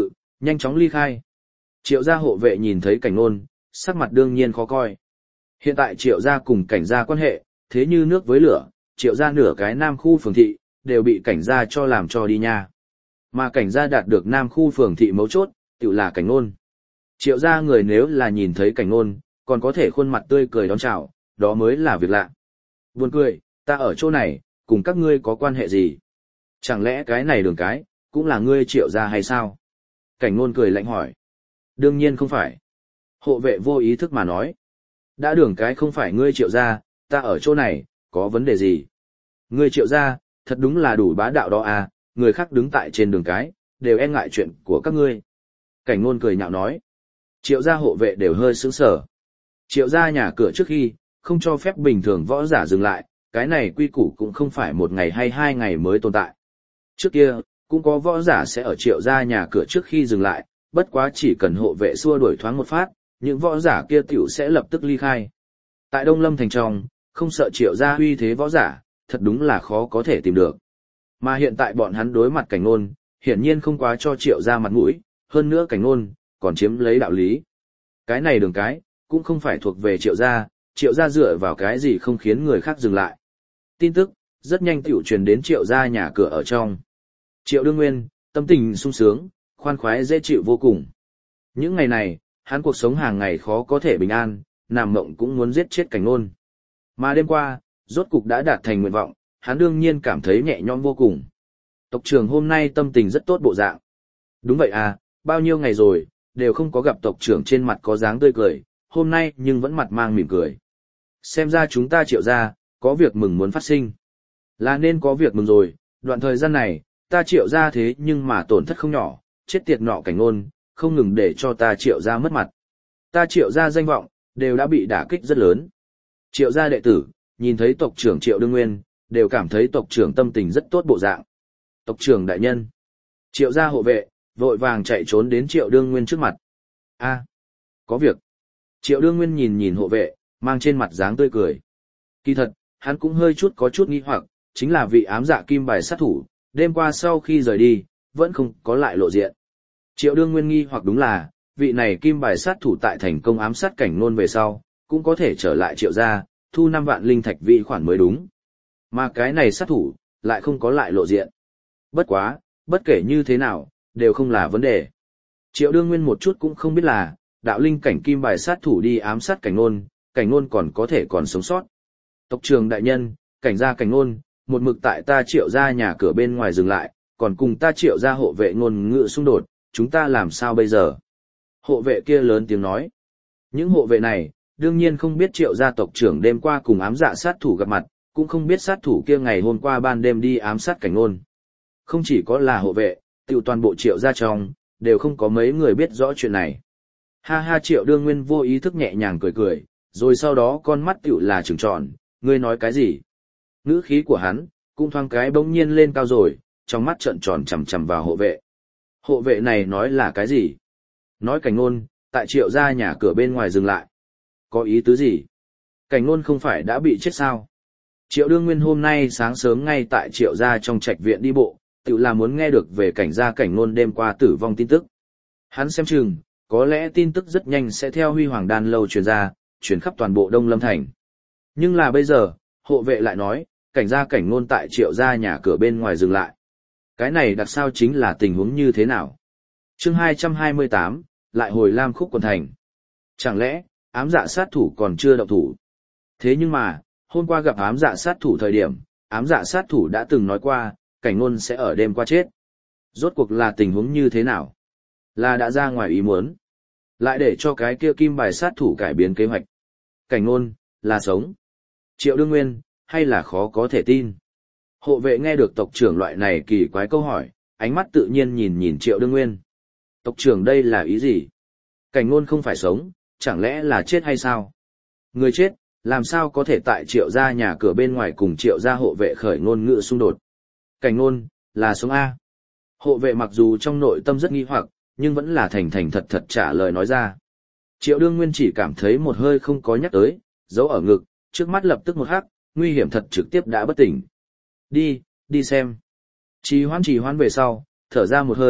Nhanh chóng ly khai. Triệu gia hộ vệ nhìn thấy cảnh nôn, sắc mặt đương nhiên khó coi. Hiện tại triệu gia cùng cảnh gia quan hệ, thế như nước với lửa, triệu gia nửa cái nam khu phường thị, đều bị cảnh gia cho làm cho đi nha. Mà cảnh gia đạt được nam khu phường thị mấu chốt, tự là cảnh nôn. Triệu gia người nếu là nhìn thấy cảnh nôn, còn có thể khuôn mặt tươi cười đón chào, đó mới là việc lạ. Buồn cười, ta ở chỗ này, cùng các ngươi có quan hệ gì? Chẳng lẽ cái này đường cái, cũng là ngươi triệu gia hay sao? Cảnh nôn cười lạnh hỏi. Đương nhiên không phải. Hộ vệ vô ý thức mà nói. Đã đường cái không phải ngươi triệu gia, ta ở chỗ này, có vấn đề gì? Ngươi triệu gia, thật đúng là đủ bá đạo đó à, người khác đứng tại trên đường cái, đều e ngại chuyện của các ngươi. Cảnh nôn cười nhạo nói. Triệu gia hộ vệ đều hơi sững sờ. Triệu gia nhà cửa trước khi, không cho phép bình thường võ giả dừng lại, cái này quy củ cũng không phải một ngày hay hai ngày mới tồn tại. Trước kia, cũng có võ giả sẽ ở triệu gia nhà cửa trước khi dừng lại, bất quá chỉ cần hộ vệ xua đuổi thoáng một phát, những võ giả kia tiểu sẽ lập tức ly khai. Tại Đông Lâm thành trong, không sợ triệu gia uy thế võ giả, thật đúng là khó có thể tìm được. Mà hiện tại bọn hắn đối mặt cảnh nôn, hiển nhiên không quá cho triệu gia mặt mũi, hơn nữa cảnh nôn, còn chiếm lấy đạo lý. Cái này đường cái, cũng không phải thuộc về triệu gia, triệu gia dựa vào cái gì không khiến người khác dừng lại. Tin tức, rất nhanh tiểu truyền đến triệu gia nhà cửa ở trong. Triệu Đương Nguyên, tâm tình sung sướng, khoan khoái dễ chịu vô cùng. Những ngày này, hắn cuộc sống hàng ngày khó có thể bình an, nằm mộng cũng muốn giết chết cảnh nôn. Mà đêm qua, rốt cục đã đạt thành nguyện vọng, hắn đương nhiên cảm thấy nhẹ nhõm vô cùng. Tộc trưởng hôm nay tâm tình rất tốt bộ dạng. Đúng vậy à, bao nhiêu ngày rồi, đều không có gặp tộc trưởng trên mặt có dáng tươi cười, hôm nay nhưng vẫn mặt mang mỉm cười. Xem ra chúng ta triệu ra, có việc mừng muốn phát sinh. Là nên có việc mừng rồi, đoạn thời gian này, ta triệu ra thế nhưng mà tổn thất không nhỏ, chết tiệt nọ cảnh nôn, không ngừng để cho ta triệu ra mất mặt. Ta triệu ra danh vọng, đều đã bị đả kích rất lớn. Triệu gia đệ tử, nhìn thấy tộc trưởng Triệu Đương Nguyên, đều cảm thấy tộc trưởng tâm tình rất tốt bộ dạng. Tộc trưởng đại nhân. Triệu gia hộ vệ, vội vàng chạy trốn đến Triệu Đương Nguyên trước mặt. A, có việc. Triệu Đương Nguyên nhìn nhìn hộ vệ, mang trên mặt dáng tươi cười. Kỳ thật, hắn cũng hơi chút có chút nghi hoặc, chính là vị ám dạ kim bài sát thủ, đêm qua sau khi rời đi, vẫn không có lại lộ diện. Triệu Đương Nguyên nghi hoặc đúng là, vị này kim bài sát thủ tại thành công ám sát cảnh nôn về sau, cũng có thể trở lại triệu gia, thu năm vạn linh thạch vị khoản mới đúng. Mà cái này sát thủ, lại không có lại lộ diện. Bất quá, bất kể như thế nào, đều không là vấn đề. Triệu Đương Nguyên một chút cũng không biết là, đạo linh cảnh kim bài sát thủ đi ám sát cảnh nôn, cảnh nôn còn có thể còn sống sót. Tộc trưởng đại nhân, cảnh gia cảnh nôn, một mực tại ta triệu gia nhà cửa bên ngoài dừng lại, còn cùng ta triệu gia hộ vệ ngôn ngữ xung đột, chúng ta làm sao bây giờ? Hộ vệ kia lớn tiếng nói. Những hộ vệ này, đương nhiên không biết triệu gia tộc trưởng đêm qua cùng ám dạ sát thủ gặp mặt, cũng không biết sát thủ kia ngày hôm qua ban đêm đi ám sát cảnh nôn. Không chỉ có là hộ vệ, tiểu toàn bộ triệu gia trong, đều không có mấy người biết rõ chuyện này. Ha ha, Triệu Đương Nguyên vô ý thức nhẹ nhàng cười cười, rồi sau đó con mắt tiểu là trừng tròn, ngươi nói cái gì? Ngữ khí của hắn, cũng thoáng cái bỗng nhiên lên cao rồi, trong mắt trợn tròn chằm chằm vào hộ vệ. Hộ vệ này nói là cái gì? Nói cảnh nôn, tại triệu gia nhà cửa bên ngoài dừng lại. Có ý tứ gì? Cảnh nôn không phải đã bị chết sao? Triệu Đương Nguyên hôm nay sáng sớm ngay tại triệu gia trong trạch viện đi bộ, tự là muốn nghe được về cảnh gia cảnh nôn đêm qua tử vong tin tức. Hắn xem chừng, có lẽ tin tức rất nhanh sẽ theo Huy Hoàng Đan lâu truyền ra, truyền khắp toàn bộ Đông Lâm Thành. Nhưng là bây giờ, hộ vệ lại nói, cảnh gia cảnh nôn tại triệu gia nhà cửa bên ngoài dừng lại. Cái này đặc sao chính là tình huống như thế nào? Chương hai trăm hai mươi tám, lại hồi Lam Khúc quận thành. Chẳng lẽ, ám dạ sát thủ còn chưa động thủ? Thế nhưng mà, hôm qua gặp ám dạ sát thủ thời điểm, ám dạ sát thủ đã từng nói qua, cảnh nôn sẽ ở đêm qua chết. Rốt cuộc là tình huống như thế nào? Là đã ra ngoài ý muốn. Lại để cho cái kia kim bài sát thủ cải biến kế hoạch. Cảnh nôn, là sống. Triệu Đương Nguyên, hay là khó có thể tin. Hộ vệ nghe được tộc trưởng loại này kỳ quái câu hỏi, ánh mắt tự nhiên nhìn nhìn Triệu Đương Nguyên. Tộc trưởng đây là ý gì? Cảnh nôn không phải sống, chẳng lẽ là chết hay sao? Người chết, làm sao có thể tại triệu gia nhà cửa bên ngoài cùng triệu gia hộ vệ khởi ngôn ngữ xung đột? Cảnh nôn, là sống A. Hộ vệ mặc dù trong nội tâm rất nghi hoặc, nhưng vẫn là thành thành thật thật trả lời nói ra. Triệu Đương Nguyên chỉ cảm thấy một hơi không có nhắc tới, giấu ở ngực, trước mắt lập tức một hắc, nguy hiểm thật trực tiếp đã bất tỉnh. Đi, đi xem. Trì hoãn trì hoãn về sau, thở ra một hơi,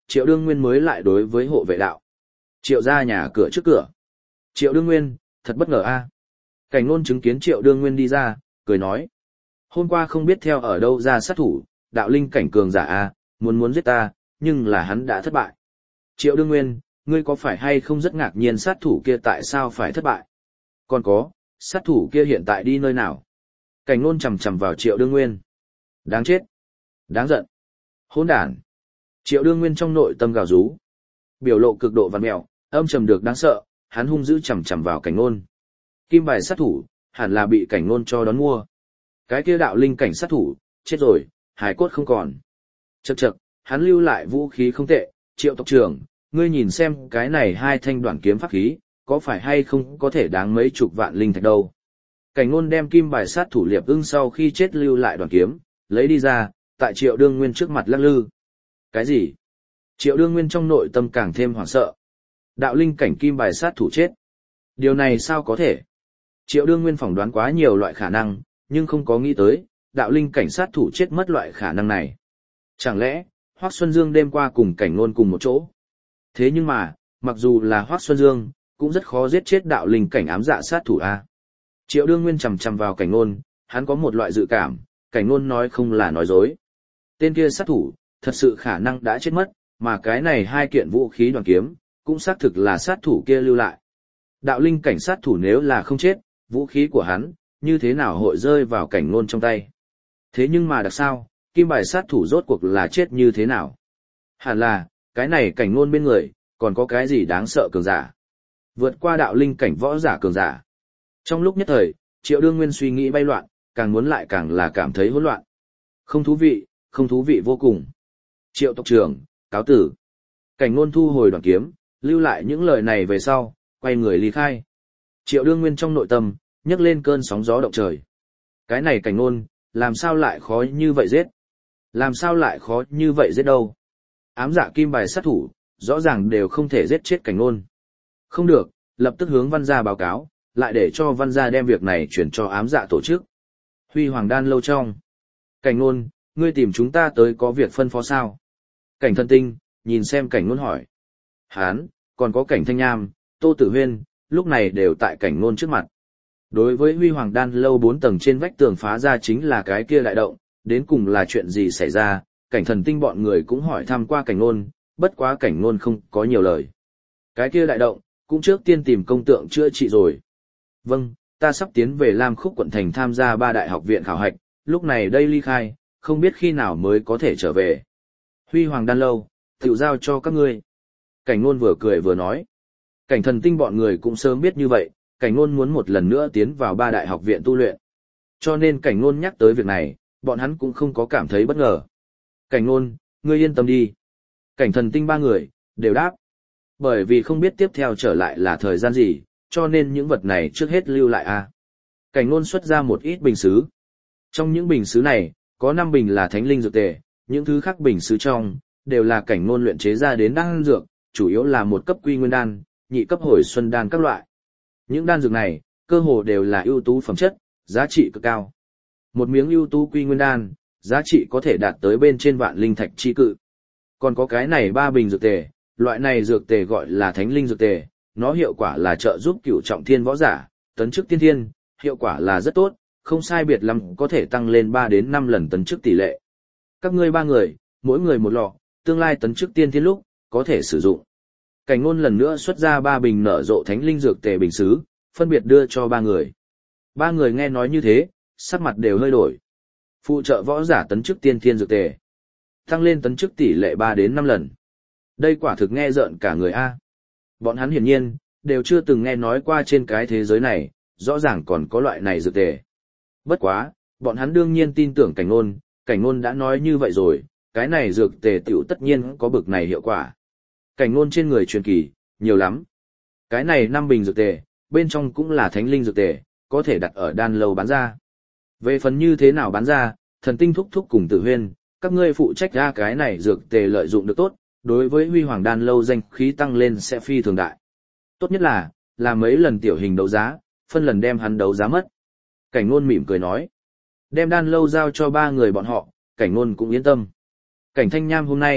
Triệu Đương Nguyên mới lại đối với hộ vệ đạo. Triệu ra nhà cửa trước cửa. Triệu Đương Nguyên, thật bất ngờ a. Cảnh Nôn chứng kiến Triệu Đương Nguyên đi ra, cười nói. Hôm qua không biết theo ở đâu ra sát thủ, đạo linh cảnh cường giả a, muốn muốn giết ta, nhưng là hắn đã thất bại. Triệu Đương Nguyên, ngươi có phải hay không rất ngạc nhiên sát thủ kia tại sao phải thất bại? Còn có, sát thủ kia hiện tại đi nơi nào? Cảnh Nôn chầm chầm vào Triệu Đương Nguyên. Đáng chết. Đáng giận. Hỗn đản. Triệu Đương Nguyên trong nội tâm gào rú. Biểu lộ cực độ văn mẹo, âm trầm được đáng sợ, hắn hung dữ chầm chầm vào Cảnh Nôn. Kim bài sát thủ, hẳn là bị Cảnh Nôn cho đón mua. Cái kia đạo linh cảnh sát thủ, chết rồi, hài cốt không còn. Chậc chậc, hắn lưu lại vũ khí không tệ, Triệu tộc trưởng, ngươi nhìn xem cái này hai thanh đoạn kiếm pháp khí, có phải hay không có thể đáng mấy chục vạn linh thạch đâu. Cảnh Nôn đem kim bài sát thủ Liệp Ưng sau khi chết lưu lại đoạn kiếm, lấy đi ra, tại Triệu Đương Nguyên trước mặt lắc lư. Cái gì? Triệu Đương Nguyên trong nội tâm càng thêm hoảng sợ. Đạo linh cảnh kim bài sát thủ chết. Điều này sao có thể? Triệu Đương Nguyên phỏng đoán quá nhiều loại khả năng, nhưng không có nghĩ tới, đạo linh cảnh sát thủ chết mất loại khả năng này. Chẳng lẽ, Hoắc Xuân Dương đêm qua cùng Cảnh Nôn cùng một chỗ? Thế nhưng mà, mặc dù là Hoắc Xuân Dương, cũng rất khó giết chết đạo linh cảnh ám dạ sát thủ a. Triệu Đương Nguyên chằm chằm vào Cảnh Nôn, hắn có một loại dự cảm, Cảnh Nôn nói không là nói dối. Tên kia sát thủ, thật sự khả năng đã chết mất, mà cái này hai kiện vũ khí đoàn kiếm, cũng xác thực là sát thủ kia lưu lại. Đạo linh cảnh sát thủ nếu là không chết, vũ khí của hắn, như thế nào hội rơi vào Cảnh Nôn trong tay. Thế nhưng mà đặc sao, kim bài sát thủ rốt cuộc là chết như thế nào? Hẳn là, cái này Cảnh Nôn bên người, còn có cái gì đáng sợ cường giả. Vượt qua đạo linh cảnh võ giả cường giả. Trong lúc nhất thời, Triệu Đương Nguyên suy nghĩ bay loạn, càng muốn lại càng là cảm thấy hỗn loạn. Không thú vị, không thú vị vô cùng. Triệu tộc trưởng, cáo tử. Cảnh Nôn thu hồi đoạn kiếm, lưu lại những lời này về sau, quay người ly khai. Triệu Đương Nguyên trong nội tâm, nhấc lên cơn sóng gió động trời. Cái này Cảnh Nôn, làm sao lại khó như vậy giết? Làm sao lại khó như vậy giết đâu? Ám dạ kim bài sát thủ, rõ ràng đều không thể giết chết Cảnh Nôn. Không được, lập tức hướng Văn gia báo cáo, lại để cho Văn gia đem việc này chuyển cho ám dạ tổ chức. Huy Hoàng Đan lâu trong. Cảnh Nôn, ngươi tìm chúng ta tới có việc phân phó sao? Cảnh Thần Tinh, nhìn xem Cảnh Nôn hỏi. Hán, còn có Cảnh Thanh Nham, Tô Tử Huyên, lúc này đều tại Cảnh Nôn trước mặt. Đối với Huy Hoàng Đan lâu bốn tầng trên vách tường phá ra chính là cái kia đại động, đến cùng là chuyện gì xảy ra, Cảnh Thần Tinh bọn người cũng hỏi thăm qua Cảnh Nôn, bất quá Cảnh Nôn không có nhiều lời. Cái kia đại động, cũng trước tiên tìm công tượng chữa trị rồi. Vâng, ta sắp tiến về Lam Khúc quận thành tham gia ba đại học viện khảo hạch, lúc này đây ly khai, không biết khi nào mới có thể trở về. Huy Hoàng Đan lâu, tự giao cho các ngươi. Cảnh Nôn vừa cười vừa nói. Cảnh Thần Tinh bọn người cũng sớm biết như vậy, Cảnh Nôn muốn một lần nữa tiến vào ba đại học viện tu luyện. Cho nên Cảnh Nôn nhắc tới việc này, bọn hắn cũng không có cảm thấy bất ngờ. Cảnh Nôn, ngươi yên tâm đi. Cảnh Thần Tinh ba người, đều đáp. Bởi vì không biết tiếp theo trở lại là thời gian gì, cho nên những vật này trước hết lưu lại a. Cảnh Nôn xuất ra một ít bình sứ. Trong những bình sứ này, có năm bình là thánh linh dược tề, những thứ khác bình sứ trong, đều là Cảnh Nôn luyện chế ra đến đan dược, chủ yếu là một cấp quy nguyên đan, nhị cấp hồi xuân đan các loại. Những đan dược này, cơ hồ đều là ưu tú phẩm chất, giá trị cực cao. Một miếng ưu tú quy nguyên đan, giá trị có thể đạt tới bên trên vạn linh thạch chi cự. Còn có cái này ba bình dược tề, loại này dược tề gọi là thánh linh dược tề, nó hiệu quả là trợ giúp cửu trọng thiên võ giả, tấn chức tiên thiên, hiệu quả là rất tốt, không sai biệt lắm có thể tăng lên ba đến năm lần tấn chức tỷ lệ. Các ngươi ba người, mỗi người một lọ, tương lai tấn chức tiên thiên lúc, có thể sử dụng. Cảnh Nôn lần nữa xuất ra ba bình nở rộ thánh linh dược tề bình sứ, phân biệt đưa cho ba người. Ba người nghe nói như thế, sắc mặt đều hơi đổi. Phụ trợ võ giả tấn chức tiên thiên dược tề, tăng lên tấn chức tỷ lệ ba đến năm lần. Đây quả thực nghe rợn cả người a. Bọn hắn hiển nhiên đều chưa từng nghe nói qua trên cái thế giới này, rõ ràng còn có loại này dược tề. Bất quá, bọn hắn đương nhiên tin tưởng Cảnh Nôn, Cảnh Nôn đã nói như vậy rồi, cái này dược tề tiểu tất nhiên có bực này hiệu quả. Cảnh Nôn trên người truyền kỳ, nhiều lắm. Cái này năm bình dược tề, bên trong cũng là thánh linh dược tề, có thể đặt ở đan lâu bán ra. Về phần như thế nào bán ra, Thần Tinh thúc thúc cùng Tử Huyên, các ngươi phụ trách ra cái này dược tề lợi dụng được tốt, đối với Huy Hoàng Đan lâu danh khí tăng lên sẽ phi thường đại. Tốt nhất là, làm mấy lần tiểu hình đấu giá, phân lần đem hắn đấu giá mất. Cảnh Nôn mỉm cười nói. Đem đan lâu giao cho ba người bọn họ, Cảnh Nôn cũng yên tâm. Cảnh Thanh Nham hôm nay,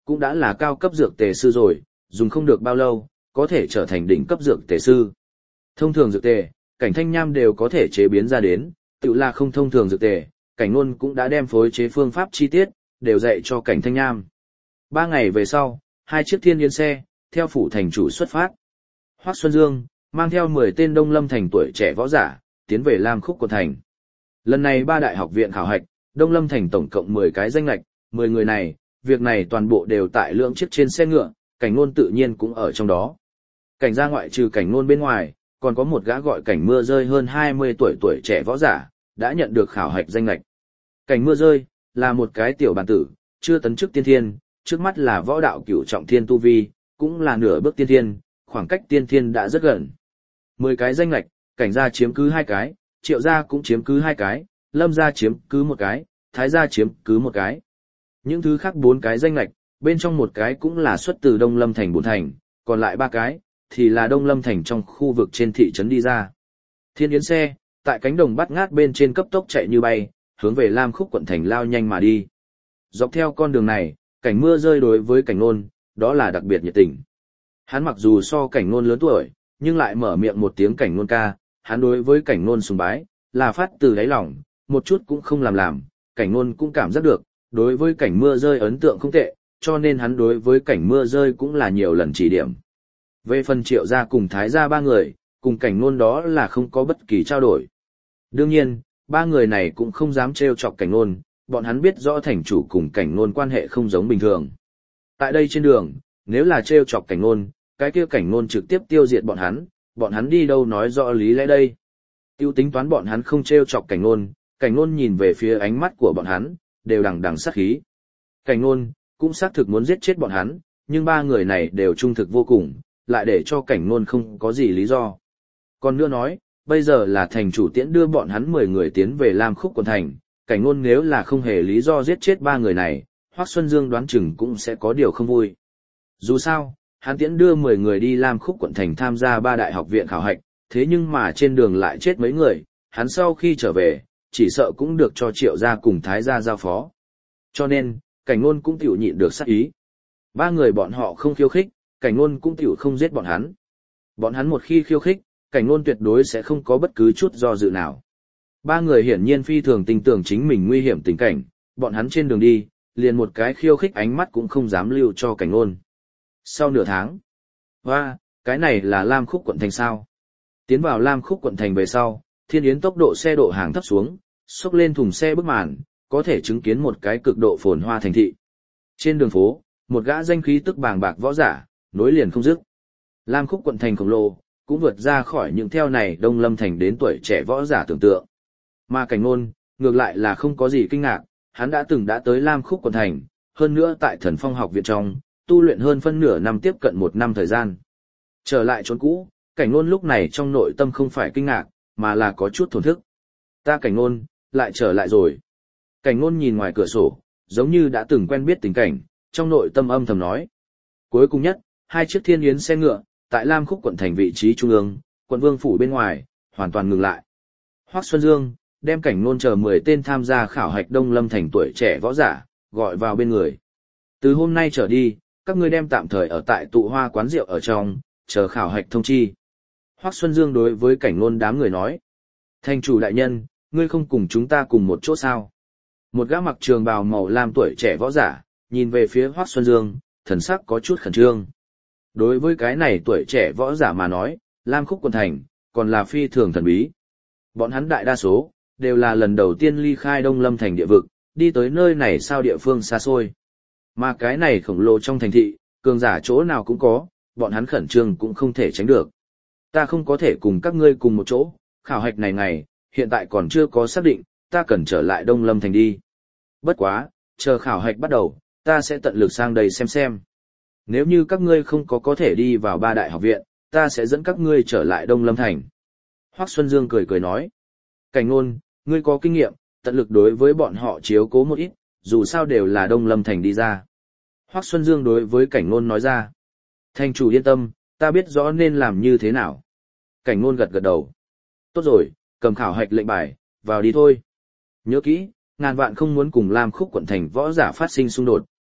cũng đã là cao cấp dược tề sư rồi, dùng không được bao lâu, có thể trở thành đỉnh cấp dược tề sư. Thông thường dược tề, Cảnh Thanh Nham đều có thể chế biến ra đến, tự là không thông thường dược tề, Cảnh Nôn cũng đã đem phối chế phương pháp chi tiết, đều dạy cho Cảnh Thanh Nham. Ba ngày về sau, hai chiếc thiên yến xe, theo phủ thành chủ xuất phát. Hoắc Xuân Dương, mang theo mười tên Đông Lâm thành tuổi trẻ võ giả, tiến về Lam Khúc quận thành. Lần này ba đại học viện khảo hạch, Đông Lâm thành tổng cộng mười cái danh lệch, mười người này, việc này toàn bộ đều tại lượng chiếc trên xe ngựa, Cảnh Nôn tự nhiên cũng ở trong đó. Cảnh gia ngoại trừ Cảnh Nôn bên ngoài, còn có một gã gọi Cảnh Mưa Rơi hơn hai mươi tuổi tuổi trẻ võ giả, đã nhận được khảo hạch danh lệch. Cảnh Mưa Rơi là một cái tiểu bản tử, chưa tấn chức tiên thiên, trước mắt là võ đạo cửu trọng thiên tu vi, cũng là nửa bước tiên thiên, khoảng cách tiên thiên đã rất gần. Mười cái danh lệch, Cảnh gia chiếm cứ hai cái, Triệu gia cũng chiếm cứ hai cái, Lâm gia chiếm cứ một cái, Thái gia chiếm cứ một cái. Những thứ khác bốn cái danh lệch, bên trong một cái cũng là xuất từ Đông Lâm thành bốn thành, còn lại ba cái thì là Đông Lâm thành trong khu vực trên thị trấn đi ra. Thiên yến xe, tại cánh đồng bát ngát bên trên cấp tốc chạy như bay, hướng về Lam Khúc quận thành lao nhanh mà đi. Dọc theo con đường này, Cảnh Mưa Rơi đối với Cảnh Nôn, đó là đặc biệt nhiệt tình. Hắn mặc dù so Cảnh Nôn lớn tuổi, nhưng lại mở miệng một tiếng Cảnh Nôn ca, hắn đối với Cảnh Nôn sùng bái, là phát từ đáy lòng, một chút cũng không làm làm, Cảnh Nôn cũng cảm giác được, đối với Cảnh Mưa Rơi ấn tượng không tệ, cho nên hắn đối với Cảnh Mưa Rơi cũng là nhiều lần chỉ điểm. Về phần Triệu gia cùng Thái gia ba người, cùng Cảnh Nôn đó là không có bất kỳ trao đổi. Đương nhiên, ba người này cũng không dám trêu chọc Cảnh Nôn, bọn hắn biết rõ thành chủ cùng Cảnh Nôn quan hệ không giống bình thường. Tại đây trên đường, nếu là trêu chọc Cảnh Nôn, cái kia Cảnh Nôn trực tiếp tiêu diệt bọn hắn, bọn hắn đi đâu nói rõ lý lẽ đây. Tiêu tính toán bọn hắn không trêu chọc Cảnh Nôn, Cảnh Nôn nhìn về phía ánh mắt của bọn hắn, đều đằng đằng sát khí. Cảnh Nôn cũng xác thực muốn giết chết bọn hắn, nhưng ba người này đều trung thực vô cùng, lại để cho Cảnh Nôn không có gì lý do. Còn nữa nói, bây giờ là thành chủ tiễn đưa bọn hắn mười người tiến về Lam Khúc quận thành, Cảnh Nôn nếu là không hề lý do giết chết ba người này, Hoắc Xuân Dương đoán chừng cũng sẽ có điều không vui. Dù sao, hắn tiễn đưa mười người đi Lam Khúc quận thành tham gia ba đại học viện khảo hạch, thế nhưng mà trên đường lại chết mấy người, hắn sau khi trở về, chỉ sợ cũng được cho Triệu gia cùng Thái gia giao phó. Cho nên, Cảnh Nôn cũng tiểu nhịn được sát ý. Ba người bọn họ không khiêu khích, Cảnh Nôn cũng tiểu không giết bọn hắn. Bọn hắn một khi khiêu khích, Cảnh Nôn tuyệt đối sẽ không có bất cứ chút do dự nào. Ba người hiển nhiên phi thường tin tưởng chính mình nguy hiểm tình cảnh, bọn hắn trên đường đi, liền một cái khiêu khích ánh mắt cũng không dám lưu cho Cảnh Nôn. Sau nửa tháng, hoa, cái này là Lam Khúc quận thành sao? Tiến vào Lam Khúc quận thành về sau, Thiên Yến tốc độ xe độ hàng thấp xuống, xốc lên thùng xe bức màn, có thể chứng kiến một cái cực độ phồn hoa thành thị. Trên đường phố, một gã danh khí tức bàng bạc võ giả, nối liền không dứt. Lam Khúc quận thành khổng lồ, cũng vượt ra khỏi những theo này Đông Lâm thành đến tuổi trẻ võ giả tưởng tượng. Mà Cảnh Nôn, ngược lại là không có gì kinh ngạc, hắn đã từng đã tới Lam Khúc quận thành, hơn nữa tại Thần Phong học viện trong, tu luyện hơn phân nửa năm tiếp cận một năm thời gian. Trở lại chốn cũ, Cảnh Nôn lúc này trong nội tâm không phải kinh ngạc, mà là có chút thổn thức. Ta Cảnh Nôn, lại trở lại rồi. Cảnh Nôn nhìn ngoài cửa sổ, giống như đã từng quen biết tình cảnh, trong nội tâm âm thầm nói. Cuối cùng nhất, hai chiếc Thiên Yến xe ngựa, tại Lam Khúc quận thành vị trí trung ương, quận vương phủ bên ngoài, hoàn toàn ngừng lại. Hoắc Xuân Dương đem Cảnh Nôn chờ mười tên tham gia khảo hạch Đông Lâm thành tuổi trẻ võ giả, gọi vào bên người. Từ hôm nay trở đi, các ngươi đem tạm thời ở tại tụ hoa quán rượu ở trong, chờ khảo hạch thông chi. Hoắc Xuân Dương đối với Cảnh Nôn đám người nói. Thành chủ đại nhân, ngươi không cùng chúng ta cùng một chỗ sao? Một gã mặc trường bào màu lam tuổi trẻ võ giả, nhìn về phía Hoắc Xuân Dương, thần sắc có chút khẩn trương. Đối với cái này tuổi trẻ võ giả mà nói, Lam Khúc quận thành, còn là phi thường thần bí. Bọn hắn đại đa số, đều là lần đầu tiên ly khai Đông Lâm thành địa vực, đi tới nơi này sao địa phương xa xôi. Mà cái này khổng lồ trong thành thị, cường giả chỗ nào cũng có, bọn hắn khẩn trương cũng không thể tránh được. Ta không có thể cùng các ngươi cùng một chỗ, khảo hạch này ngày, hiện tại còn chưa có xác định, ta cần trở lại Đông Lâm thành đi. Bất quá, chờ khảo hạch bắt đầu, ta sẽ tận lực sang đây xem xem. Nếu như các ngươi không có có thể đi vào ba đại học viện, ta sẽ dẫn các ngươi trở lại Đông Lâm thành. Hoắc Xuân Dương cười cười nói. Cảnh Nôn, ngươi có kinh nghiệm, tận lực đối với bọn họ chiếu cố một ít, dù sao đều là Đông Lâm thành đi ra. Hoắc Xuân Dương đối với Cảnh Nôn nói ra. Thành chủ yên tâm, ta biết rõ nên làm như thế nào. Cảnh Nôn gật gật đầu. Tốt rồi, cầm khảo hạch lệnh bài, vào đi thôi. Nhớ kỹ, ngàn vạn không muốn cùng Lam Khúc quận thành võ giả phát sinh xung đột,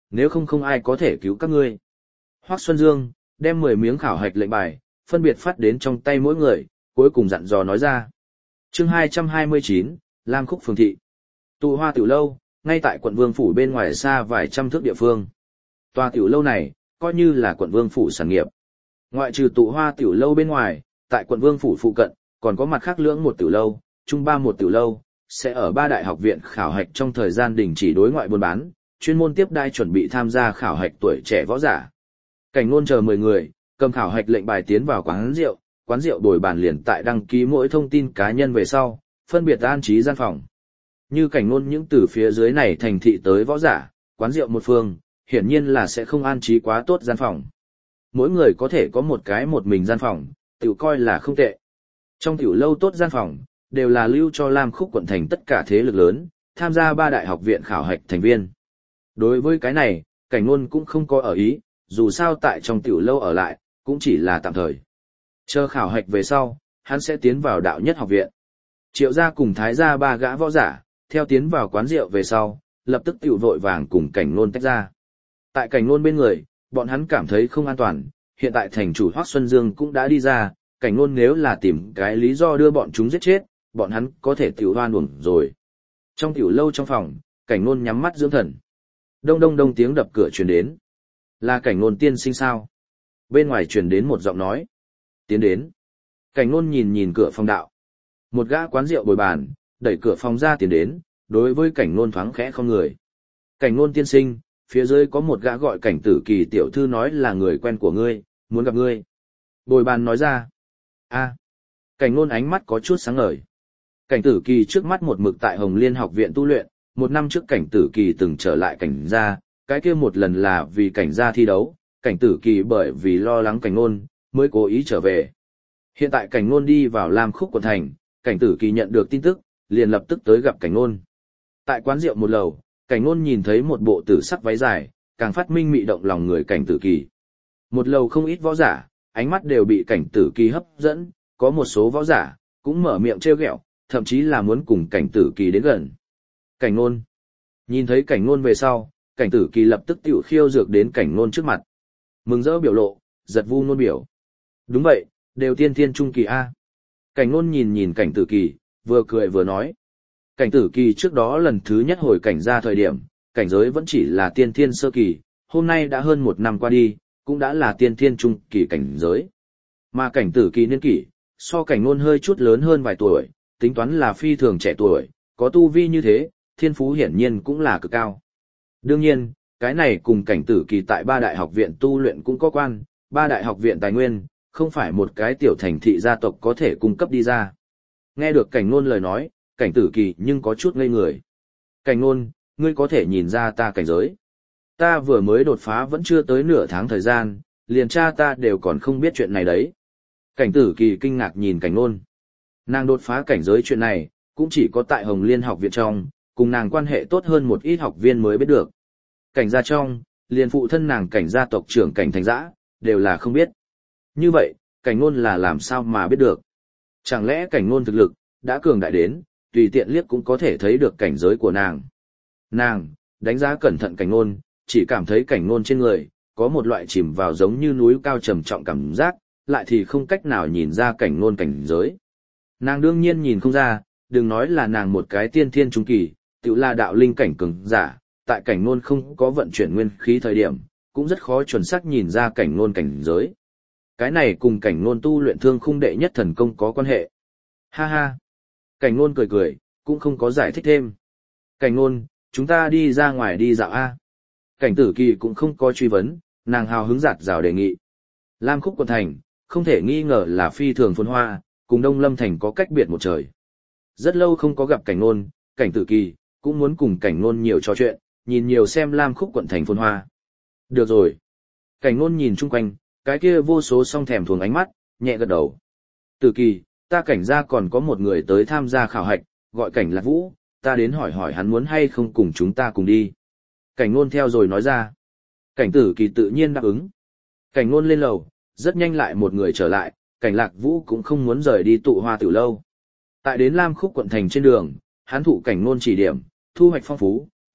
nếu không không ai có thể cứu các ngươi. Hoắc Xuân Dương đem mười miếng khảo hạch lệnh bài, phân biệt phát đến trong tay mỗi người, cuối cùng dặn dò nói ra. Chương hai trăm hai mươi chín, Lam Khúc phường thị. Tụ Hoa tiểu lâu, ngay tại quận Vương phủ bên ngoài xa vài trăm thước địa phương. Tòa tiểu lâu này, coi như là quận Vương phủ sản nghiệp. Ngoại trừ Tụ Hoa tiểu lâu bên ngoài, tại quận Vương phủ phụ cận, còn có mặt khác lưỡng một tiểu lâu, trung ba một tiểu lâu, sẽ ở ba đại học viện khảo hạch trong thời gian đình chỉ đối ngoại buôn bán, chuyên môn tiếp đai chuẩn bị tham gia khảo hạch tuổi trẻ võ giả. Cảnh Nôn chờ mười người, cầm khảo hạch lệnh bài tiến vào quán rượu, quán rượu đổi bàn liền tại đăng ký mỗi thông tin cá nhân về sau, phân biệt an trí gian phòng. Như Cảnh Nôn những từ phía dưới này thành thị tới võ giả, quán rượu một phương, hiển nhiên là sẽ không an trí quá tốt gian phòng. Mỗi người có thể có một cái một mình gian phòng, tiểu coi là không tệ. Trong tiểu lâu tốt gian phòng, đều là lưu cho Lam Khúc quận thành tất cả thế lực lớn, tham gia ba đại học viện khảo hạch thành viên. Đối với cái này, Cảnh Nôn cũng không có ở ý, dù sao tại trong tiểu lâu ở lại, cũng chỉ là tạm thời. Chờ khảo hạch về sau, hắn sẽ tiến vào đạo nhất học viện. Triệu gia cùng Thái gia ba gã võ giả, theo tiến vào quán rượu về sau, lập tức tiểu vội vàng cùng Cảnh Nôn tách ra. Tại Cảnh Nôn bên người, bọn hắn cảm thấy không an toàn, hiện tại thành chủ Hoắc Xuân Dương cũng đã đi ra, Cảnh Nôn nếu là tìm cái lý do đưa bọn chúng giết chết, bọn hắn có thể tiểu hoan uổng rồi. Trong tiểu lâu trong phòng, Cảnh Nôn nhắm mắt dưỡng thần. Đông đông đông tiếng đập cửa truyền đến. Là Cảnh Nôn tiên sinh sao? Bên ngoài truyền đến một giọng nói. Tiến đến. Cảnh Nôn nhìn nhìn cửa phòng đạo. Một gã quán rượu bồi bàn, đẩy cửa phòng ra tiến đến, đối với Cảnh Nôn thoáng khẽ không người. Cảnh Nôn tiên sinh, phía dưới có một gã gọi Cảnh Tử Kỳ tiểu thư nói là người quen của ngươi, muốn gặp ngươi. Bồi bàn nói ra. A. Cảnh Nôn ánh mắt có chút sáng ngời. Cảnh Tử Kỳ trước mắt một mực tại Hồng Liên học viện tu luyện, một năm trước Cảnh Tử Kỳ từng trở lại Cảnh gia, cái kia một lần là vì Cảnh gia thi đấu, Cảnh Tử Kỳ bởi vì lo lắng Cảnh Nôn, mới cố ý trở về. Hiện tại Cảnh Nôn đi vào Lam Khúc quận thành, Cảnh Tử Kỳ nhận được tin tức, liền lập tức tới gặp Cảnh Nôn. Tại quán rượu một lầu, Cảnh Nôn nhìn thấy một bộ tử sắc váy dài, càng phát minh mị động lòng người Cảnh Tử Kỳ. Một lầu không ít võ giả, ánh mắt đều bị Cảnh Tử Kỳ hấp dẫn, có một số võ giả cũng mở miệng trêu ghẹo, thậm chí là muốn cùng Cảnh Tử Kỳ đến gần. Cảnh Nôn. Nhìn thấy Cảnh Nôn về sau, Cảnh Tử Kỳ lập tức tiểu khiêu dược đến Cảnh Nôn trước mặt. Mừng rỡ biểu lộ, giật vu nôn biểu. Đúng vậy, đều tiên thiên trung kỳ A. Cảnh Nôn nhìn nhìn Cảnh Tử Kỳ, vừa cười vừa nói. Cảnh Tử Kỳ trước đó lần thứ nhất hồi cảnh ra thời điểm, cảnh giới vẫn chỉ là tiên thiên sơ kỳ, hôm nay đã hơn một năm qua đi, cũng đã là tiên thiên trung kỳ cảnh giới. Mà Cảnh Tử Kỳ niên kỷ, so Cảnh Nôn hơi chút lớn hơn vài tuổi, tính toán là phi thường trẻ tuổi, có tu vi như thế, thiên phú hiển nhiên cũng là cực cao. Đương nhiên, cái này cùng Cảnh Tử Kỳ tại ba đại học viện tu luyện cũng có quan, ba đại học viện tài nguyên, không phải một cái tiểu thành thị gia tộc có thể cung cấp đi ra. Nghe được Cảnh Nôn lời nói, Cảnh Tử Kỳ nhưng có chút ngây người. Cảnh Nôn, ngươi có thể nhìn ra ta cảnh giới. Ta vừa mới đột phá vẫn chưa tới nửa tháng thời gian, liền cha ta đều còn không biết chuyện này đấy. Cảnh Tử Kỳ kinh ngạc nhìn Cảnh Nôn. Nàng đột phá cảnh giới chuyện này, cũng chỉ có tại Hồng Liên học viện trong, cùng nàng quan hệ tốt hơn một ít học viên mới biết được. Cảnh gia trong, liền phụ thân nàng Cảnh gia tộc trưởng Cảnh Thành Dã, đều là không biết. Như vậy, Cảnh Nôn là làm sao mà biết được? Chẳng lẽ Cảnh Nôn thực lực, đã cường đại đến, tùy tiện liếc cũng có thể thấy được cảnh giới của nàng. Nàng, đánh giá cẩn thận Cảnh Nôn, chỉ cảm thấy Cảnh Nôn trên người, có một loại chìm vào giống như núi cao trầm trọng cảm giác, lại thì không cách nào nhìn ra Cảnh Nôn cảnh giới. Nàng đương nhiên nhìn không ra, đừng nói là nàng một cái tiên thiên trung kỳ, tự là đạo linh cảnh cường giả, tại Cảnh Nôn không có vận chuyển nguyên khí thời điểm, cũng rất khó chuẩn xác nhìn ra Cảnh Nôn cảnh giới. Cái này cùng Cảnh Nôn tu luyện thương khung đệ nhất thần công có quan hệ. Ha ha. Cảnh Nôn cười cười, cũng không có giải thích thêm. Cảnh Nôn, chúng ta đi ra ngoài đi dạo A. Cảnh Tử Kỳ cũng không có truy vấn, nàng hào hứng giạt rào đề nghị. Lam Khúc quận thành, không thể nghi ngờ là phi thường phồn hoa, cùng Đông Lâm thành có cách biệt một trời. Rất lâu không có gặp Cảnh Nôn, Cảnh Tử Kỳ cũng muốn cùng Cảnh Nôn nhiều trò chuyện, nhìn nhiều xem Lam Khúc quận thành phồn hoa. Được rồi. Cảnh Nôn nhìn chung quanh, cái kia vô số song thèm thuồng ánh mắt, nhẹ gật đầu. Tử Kỳ, ta Cảnh gia còn có một người tới tham gia khảo hạch, gọi Cảnh Lạc Vũ, ta đến hỏi hỏi hắn muốn hay không cùng chúng ta cùng đi. Cảnh Nôn theo rồi nói ra. Cảnh Tử Kỳ tự nhiên đáp ứng. Cảnh Nôn lên lầu, rất nhanh lại một người trở lại, Cảnh Lạc Vũ cũng không muốn rời đi Tụ Hoa tiểu lâu. Tại đến Lam Khúc quận thành trên đường, hắn thụ Cảnh Nôn chỉ điểm, thu hoạch phong phú,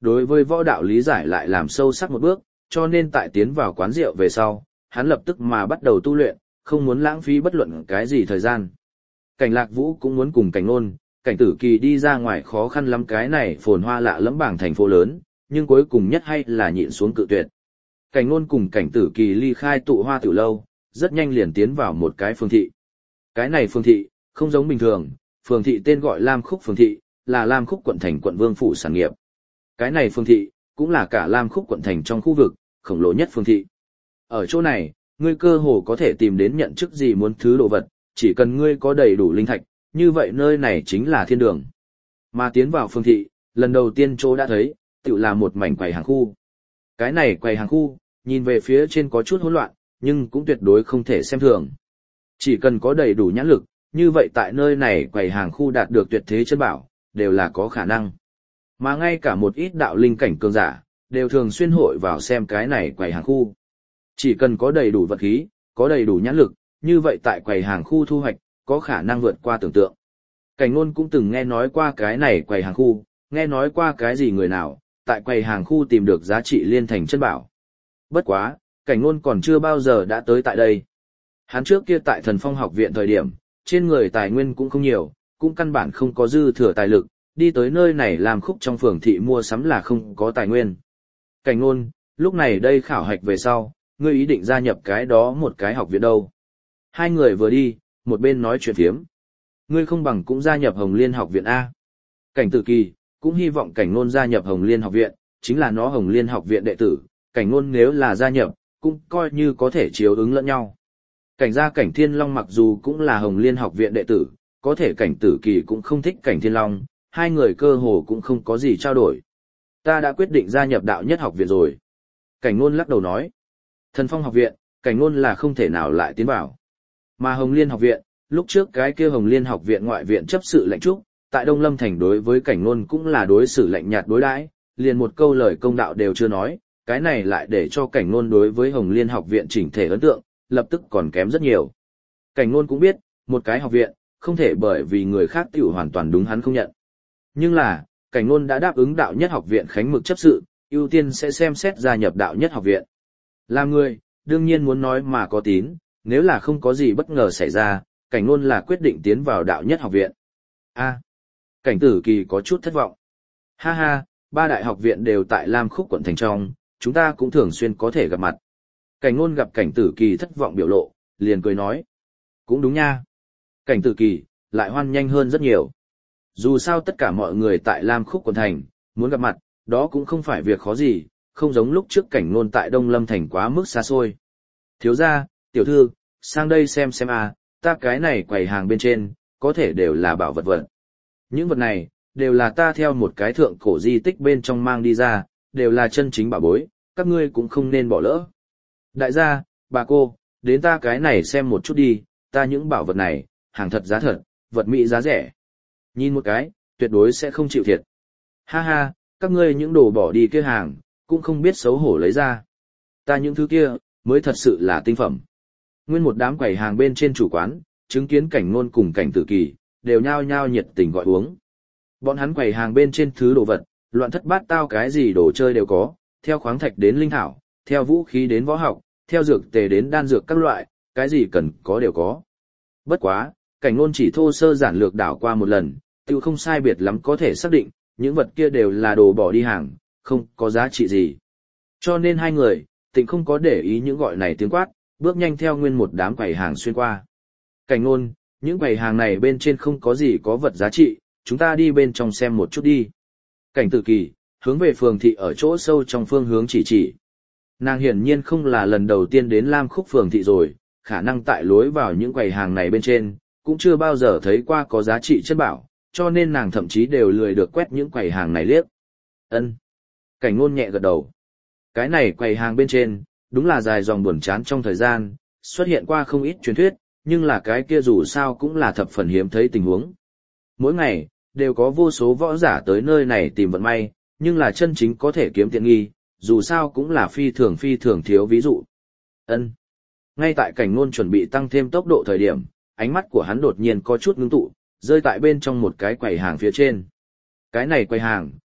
đối với võ đạo lý giải lại làm sâu sắc một bước, cho nên tại tiến vào quán rượu về sau, hắn lập tức mà bắt đầu tu luyện, không muốn lãng phí bất luận cái gì thời gian. Cảnh Lạc Vũ cũng muốn cùng Cảnh Nôn, Cảnh Tử Kỳ đi ra ngoài khó khăn lắm cái này phồn hoa lạ lẫm bảng thành phố lớn, nhưng cuối cùng nhất hay là nhịn xuống cự tuyệt. Cảnh Nôn cùng Cảnh Tử Kỳ ly khai tụ hoa tiểu lâu, rất nhanh liền tiến vào một cái phường thị. Cái này phường thị, không giống bình thường, phường thị tên gọi Lam Khúc phường thị, là Lam Khúc quận thành quận vương phủ sản nghiệp. Cái này phường thị, cũng là cả Lam Khúc quận thành trong khu vực, khổng lồ nhất phường thị. Ở chỗ này, ngươi cơ hồ có thể tìm đến nhận chức gì muốn thứ đồ vật, chỉ cần ngươi có đầy đủ linh thạch, như vậy nơi này chính là thiên đường. Mà tiến vào phường thị, lần đầu tiên chỗ đã thấy, tự là một mảnh quầy hàng khu. Cái này quầy hàng khu, nhìn về phía trên có chút hỗn loạn, nhưng cũng tuyệt đối không thể xem thường. Chỉ cần có đầy đủ nhãn lực, như vậy tại nơi này quầy hàng khu đạt được tuyệt thế chân bảo, đều là có khả năng. Mà ngay cả một ít đạo linh cảnh cường giả, đều thường xuyên hội vào xem cái này quầy hàng khu. Chỉ cần có đầy đủ vật khí, có đầy đủ nhãn lực, như vậy tại quầy hàng khu thu hoạch, có khả năng vượt qua tưởng tượng. Cảnh Nôn cũng từng nghe nói qua cái này quầy hàng khu, nghe nói qua cái gì người nào, tại quầy hàng khu tìm được giá trị liên thành chân bảo. Bất quá, Cảnh Nôn còn chưa bao giờ đã tới tại đây. Hắn trước kia tại Thần Phong học viện thời điểm, trên người tài nguyên cũng không nhiều, cũng căn bản không có dư thừa tài lực, đi tới nơi này làm khúc trong phường thị mua sắm là không có tài nguyên. Cảnh Nôn, lúc này đây khảo hạch về sau, ngươi ý định gia nhập cái đó một cái học viện đâu. Hai người vừa đi, một bên nói chuyện phiếm. Ngươi không bằng cũng gia nhập Hồng Liên học viện A. Cảnh Tử Kỳ, cũng hy vọng Cảnh Nôn gia nhập Hồng Liên học viện, chính là nó Hồng Liên học viện đệ tử, Cảnh Nôn nếu là gia nhập, cũng coi như có thể chiếu ứng lẫn nhau. Cảnh gia Cảnh Thiên Long mặc dù cũng là Hồng Liên học viện đệ tử, có thể Cảnh Tử Kỳ cũng không thích Cảnh Thiên Long, hai người cơ hồ cũng không có gì trao đổi. Ta đã quyết định gia nhập đạo nhất học viện rồi. Cảnh Nôn lắc đầu nói. Thần Phong học viện, Cảnh Nôn là không thể nào lại tiến vào. Mà Hồng Liên học viện, lúc trước cái kia Hồng Liên học viện ngoại viện chấp sự lệnh trúc, tại Đông Lâm thành đối với Cảnh Nôn cũng là đối xử lạnh nhạt đối đãi, liền một câu lời công đạo đều chưa nói, cái này lại để cho Cảnh Nôn đối với Hồng Liên học viện chỉnh thể ấn tượng, lập tức còn kém rất nhiều. Cảnh Nôn cũng biết, một cái học viện, không thể bởi vì người khác tiểu hoàn toàn đúng hắn không nhận. Nhưng là, Cảnh Nôn đã đáp ứng đạo nhất học viện khánh mực chấp sự, ưu tiên sẽ xem xét gia nhập đạo nhất học viện. Làm người, đương nhiên muốn nói mà có tín, nếu là không có gì bất ngờ xảy ra, Cảnh Nôn là quyết định tiến vào đạo nhất học viện. A, Cảnh Tử Kỳ có chút thất vọng. Ha ha, ba đại học viện đều tại Lam Khúc quận thành trong, chúng ta cũng thường xuyên có thể gặp mặt. Cảnh Nôn gặp Cảnh Tử Kỳ thất vọng biểu lộ, liền cười nói. Cũng đúng nha. Cảnh Tử Kỳ, lại hoan nhanh hơn rất nhiều. Dù sao tất cả mọi người tại Lam Khúc quận thành, muốn gặp mặt, đó cũng không phải việc khó gì, không giống lúc trước Cảnh Nôn tại Đông Lâm thành quá mức xa xôi. Thiếu gia, tiểu thư, sang đây xem xem à, ta cái này quầy hàng bên trên, có thể đều là bảo vật vật. Những vật này, đều là ta theo một cái thượng cổ di tích bên trong mang đi ra, đều là chân chính bảo bối, các ngươi cũng không nên bỏ lỡ. Đại gia, bà cô, đến ta cái này xem một chút đi, ta những bảo vật này, hàng thật giá thật, vật mỹ giá rẻ. Nhìn một cái, tuyệt đối sẽ không chịu thiệt. Ha ha, các ngươi những đồ bỏ đi kia hàng, cũng không biết xấu hổ lấy ra. Ta những thứ kia, mới thật sự là tinh phẩm. Nguyên một đám quầy hàng bên trên chủ quán, chứng kiến Cảnh Nôn cùng Cảnh Tử Kỳ, đều nhao nhao nhiệt tình gọi uống. Bọn hắn quầy hàng bên trên thứ đồ vật, loạn thất bát tao cái gì đồ chơi đều có, theo khoáng thạch đến linh thảo, theo vũ khí đến võ học, theo dược tề đến đan dược các loại, cái gì cần có đều có. Bất quá, Cảnh Nôn chỉ thô sơ giản lược đảo qua một lần, tự không sai biệt lắm có thể xác định, những vật kia đều là đồ bỏ đi hàng, không có giá trị gì. Cho nên hai người, tịnh không có để ý những gọi này tiếng quát, bước nhanh theo nguyên một đám quầy hàng xuyên qua. Cảnh Nôn, những quầy hàng này bên trên không có gì có vật giá trị, chúng ta đi bên trong xem một chút đi. Cảnh Tử Kỳ, hướng về phường thị ở chỗ sâu trong phương hướng chỉ chỉ. Nàng hiển nhiên không là lần đầu tiên đến Lam Khúc phường thị rồi, khả năng tại lối vào những quầy hàng này bên trên, cũng chưa bao giờ thấy qua có giá trị chất bảo, cho nên nàng thậm chí đều lười được quét những quầy hàng này liếc. Ân. Cảnh Nôn nhẹ gật đầu. Cái này quầy hàng bên trên, đúng là dài dòng buồn chán trong thời gian, xuất hiện qua không ít truyền thuyết, nhưng là cái kia dù sao cũng là thập phần hiếm thấy tình huống. Mỗi ngày, đều có vô số võ giả tới nơi này tìm vận may, nhưng là chân chính có thể kiếm tiện nghi, dù sao cũng là phi thường phi thường thiếu ví dụ. Ân. Ngay tại Cảnh Nôn chuẩn bị tăng thêm tốc độ thời điểm, ánh mắt của hắn đột nhiên có chút ngưng tụ, rơi tại bên trong một cái quầy hàng phía trên. Cái này quầy hàng,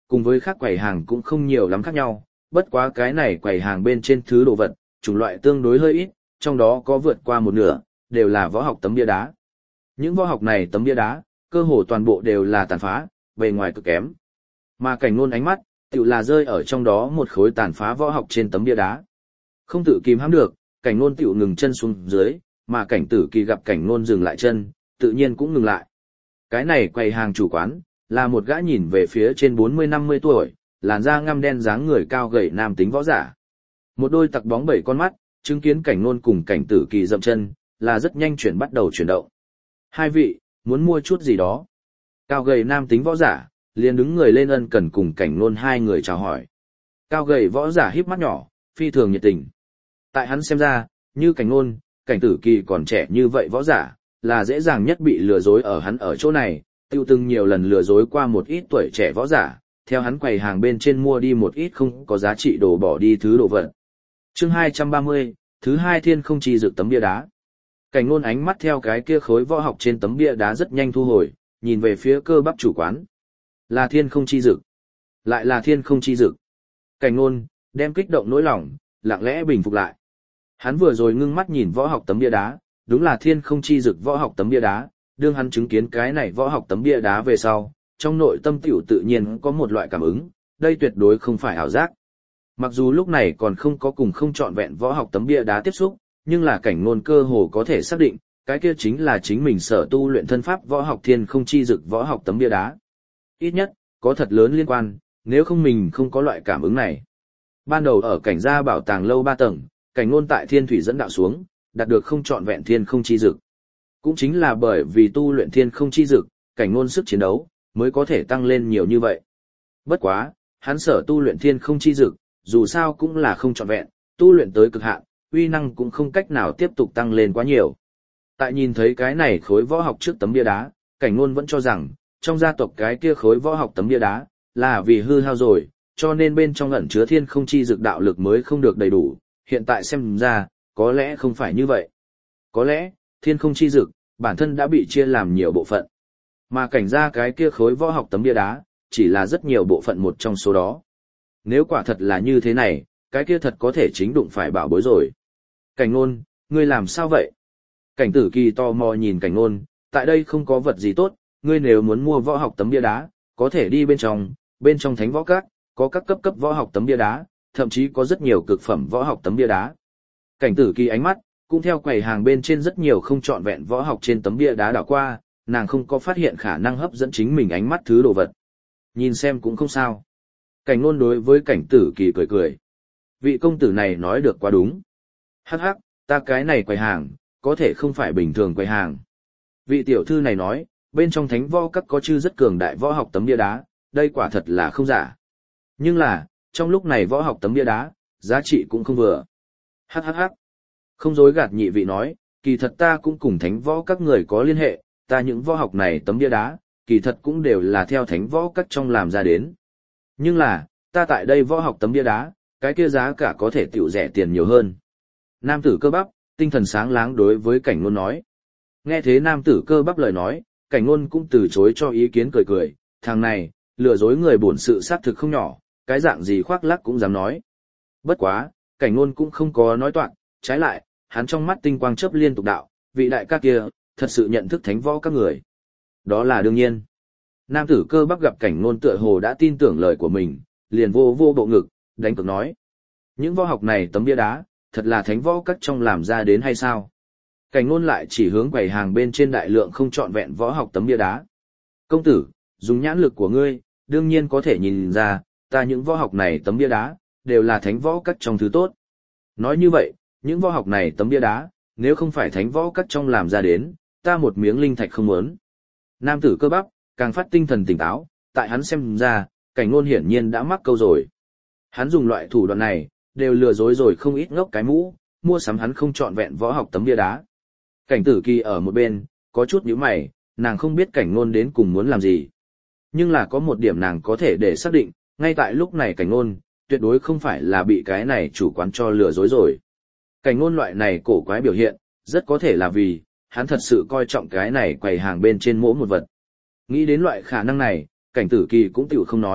cùng với khác quầy hàng cũng không nhiều lắm khác nhau, bất quá cái này quầy hàng bên trên thứ đồ vật, chủng loại tương đối hơi ít, trong đó có vượt qua một nửa, đều là võ học tấm bia đá. Những võ học này tấm bia đá, cơ hồ toàn bộ đều là tàn phá, bề ngoài cực kém. Mà cảnh ngôn ánh mắt, tự là rơi ở trong đó một khối tàn phá võ học trên tấm bia đá. Không tự kìm hãm được, cảnh ngôn tự ngừng chân xuống dưới, mà cảnh tử kỳ gặp cảnh ngôn dừng lại chân, tự nhiên cũng ngừng lại. Cái này quầy hàng chủ quán, là một gã nhìn về phía trên bốn mươi năm mươi tuổi, làn da ngăm đen dáng người cao gầy nam tính võ giả. Một đôi tặc bóng bảy con mắt, chứng kiến cảnh ngôn cùng cảnh tử kỳ dậm chân, là rất nhanh chuyển bắt đầu chuyển động. Hai vị, muốn mua chút gì đó? Cao gầy nam tính võ giả, liền đứng người lên ân cần cùng cảnh ngôn hai người chào hỏi. Cao gầy võ giả híp mắt nhỏ, phi thường nhiệt tình. Tại hắn xem ra, như cảnh ngôn, cảnh tử kỳ còn trẻ như vậy võ giả, là dễ dàng nhất bị lừa dối ở hắn ở chỗ này, tiêu từng nhiều lần lừa dối qua một ít tuổi trẻ võ giả, theo hắn quầy hàng bên trên mua đi một ít không có giá trị đồ bỏ đi thứ đồ vật. Chương hai trăm ba mươi, thứ hai thiên không chi dược tấm bia đá. Cảnh ngôn ánh mắt theo cái kia khối võ học trên tấm bia đá rất nhanh thu hồi, nhìn về phía cơ bắp chủ quán. Là thiên không chi dược. Lại là thiên không chi dược. Cảnh ngôn, đem kích động nỗi lòng, lặng lẽ bình phục lại. Hắn vừa rồi ngưng mắt nhìn võ học tấm bia đá, đúng là thiên không chi dược võ học tấm bia đá, đương hắn chứng kiến cái này võ học tấm bia đá về sau, trong nội tâm tiểu tự nhiên có một loại cảm ứng, đây tuyệt đối không phải ảo giác. Mặc dù lúc này còn không có cùng không trọn vẹn võ học tấm bia đá tiếp xúc, nhưng là cảnh ngôn cơ hồ có thể xác định, cái kia chính là chính mình sở tu luyện thân pháp võ học thiên không chi dược võ học tấm bia đá. Ít nhất, có thật lớn liên quan, nếu không mình không có loại cảm ứng này. Ban đầu ở cảnh gia bảo tàng lâu ba tầng, cảnh ngôn tại thiên thủy dẫn đạo xuống, đạt được không trọn vẹn thiên không chi dược. Cũng chính là bởi vì tu luyện thiên không chi dược, cảnh ngôn sức chiến đấu, mới có thể tăng lên nhiều như vậy. Bất quá, hắn sở tu luyện thiên không chi dược, dù sao cũng là không trọn vẹn, tu luyện tới cực hạn, uy năng cũng không cách nào tiếp tục tăng lên quá nhiều. Tại nhìn thấy cái này khối võ học trước tấm bia đá, cảnh ngôn vẫn cho rằng, trong gia tộc cái kia khối võ học tấm bia đá, là vì hư hao rồi, cho nên bên trong ẩn chứa thiên không chi dược đạo lực mới không được đầy đủ, hiện tại xem ra, có lẽ không phải như vậy. Có lẽ, thiên không chi dược, bản thân đã bị chia làm nhiều bộ phận. Mà cảnh ra cái kia khối võ học tấm bia đá, chỉ là rất nhiều bộ phận một trong số đó. Nếu quả thật là như thế này, cái kia thật có thể chính đụng phải bảo bối rồi. Cảnh ngôn, ngươi làm sao vậy? Cảnh tử kỳ tò mò nhìn cảnh ngôn, tại đây không có vật gì tốt, ngươi nếu muốn mua võ học tấm bia đá, có thể đi bên trong, bên trong thánh võ các, có các cấp cấp võ học tấm bia đá, thậm chí có rất nhiều cực phẩm võ học tấm bia đá. Cảnh tử kỳ ánh mắt, cũng theo quầy hàng bên trên rất nhiều không trọn vẹn võ học trên tấm bia đá đảo qua, nàng không có phát hiện khả năng hấp dẫn chính mình ánh mắt thứ đồ vật. Nhìn xem cũng không sao. Cảnh ngôn đối với cảnh tử kỳ cười cười. Vị công tử này nói được quá đúng. Hắc hắc, ta cái này quầy hàng, có thể không phải bình thường quầy hàng. Vị tiểu thư này nói, bên trong thánh võ các có chư rất cường đại võ học tấm bia đá, đây quả thật là không giả. Nhưng là, trong lúc này võ học tấm bia đá, giá trị cũng không vừa. Hắc hắc hắc. Không dối gạt nhị vị nói, kỳ thật ta cũng cùng thánh võ các người có liên hệ, ta những võ học này tấm bia đá, kỳ thật cũng đều là theo thánh võ các trong làm ra đến. Nhưng là, ta tại đây võ học tấm bia đá, cái kia giá cả có thể tiểu rẻ tiền nhiều hơn. Nam tử cơ bắp, tinh thần sáng láng đối với cảnh ngôn nói. Nghe thế nam tử cơ bắp lời nói, cảnh ngôn cũng từ chối cho ý kiến cười cười, thằng này, lừa dối người bổn sự xác thực không nhỏ, cái dạng gì khoác lác cũng dám nói. Bất quá, cảnh ngôn cũng không có nói toạc, trái lại, hắn trong mắt tinh quang chớp liên tục đạo, vị đại ca kia, thật sự nhận thức thánh võ các người. Đó là đương nhiên. Nam tử cơ bắp gặp cảnh ngôn tựa hồ đã tin tưởng lời của mình, liền vô vô bộ ngực, đánh cược nói. Những võ học này tấm bia đá, thật là thánh võ các trong làm ra đến hay sao? Cảnh ngôn lại chỉ hướng quầy hàng bên trên đại lượng không trọn vẹn võ học tấm bia đá. Công tử, dùng nhãn lực của ngươi, đương nhiên có thể nhìn ra, ta những võ học này tấm bia đá, đều là thánh võ các trong thứ tốt. Nói như vậy, những võ học này tấm bia đá, nếu không phải thánh võ các trong làm ra đến, ta một miếng linh thạch không muốn. Nam tử cơ bắp, càng phát tinh thần tỉnh táo, tại hắn xem ra, cảnh ngôn hiển nhiên đã mắc câu rồi. Hắn dùng loại thủ đoạn này, đều lừa dối rồi không ít ngốc cái mũ, mua sắm hắn không trọn vẹn võ học tấm bia đá. Cảnh tử kỳ ở một bên, có chút nhíu mày, nàng không biết cảnh ngôn đến cùng muốn làm gì. Nhưng là có một điểm nàng có thể để xác định, ngay tại lúc này cảnh ngôn, tuyệt đối không phải là bị cái này chủ quán cho lừa dối rồi. Cảnh ngôn loại này cổ quái biểu hiện, rất có thể là vì, hắn thật sự coi trọng cái này quầy hàng bên trên mỗi một vật. Nghĩ đến loại khả năng này, cảnh tử kỳ cũng tiểu không nói,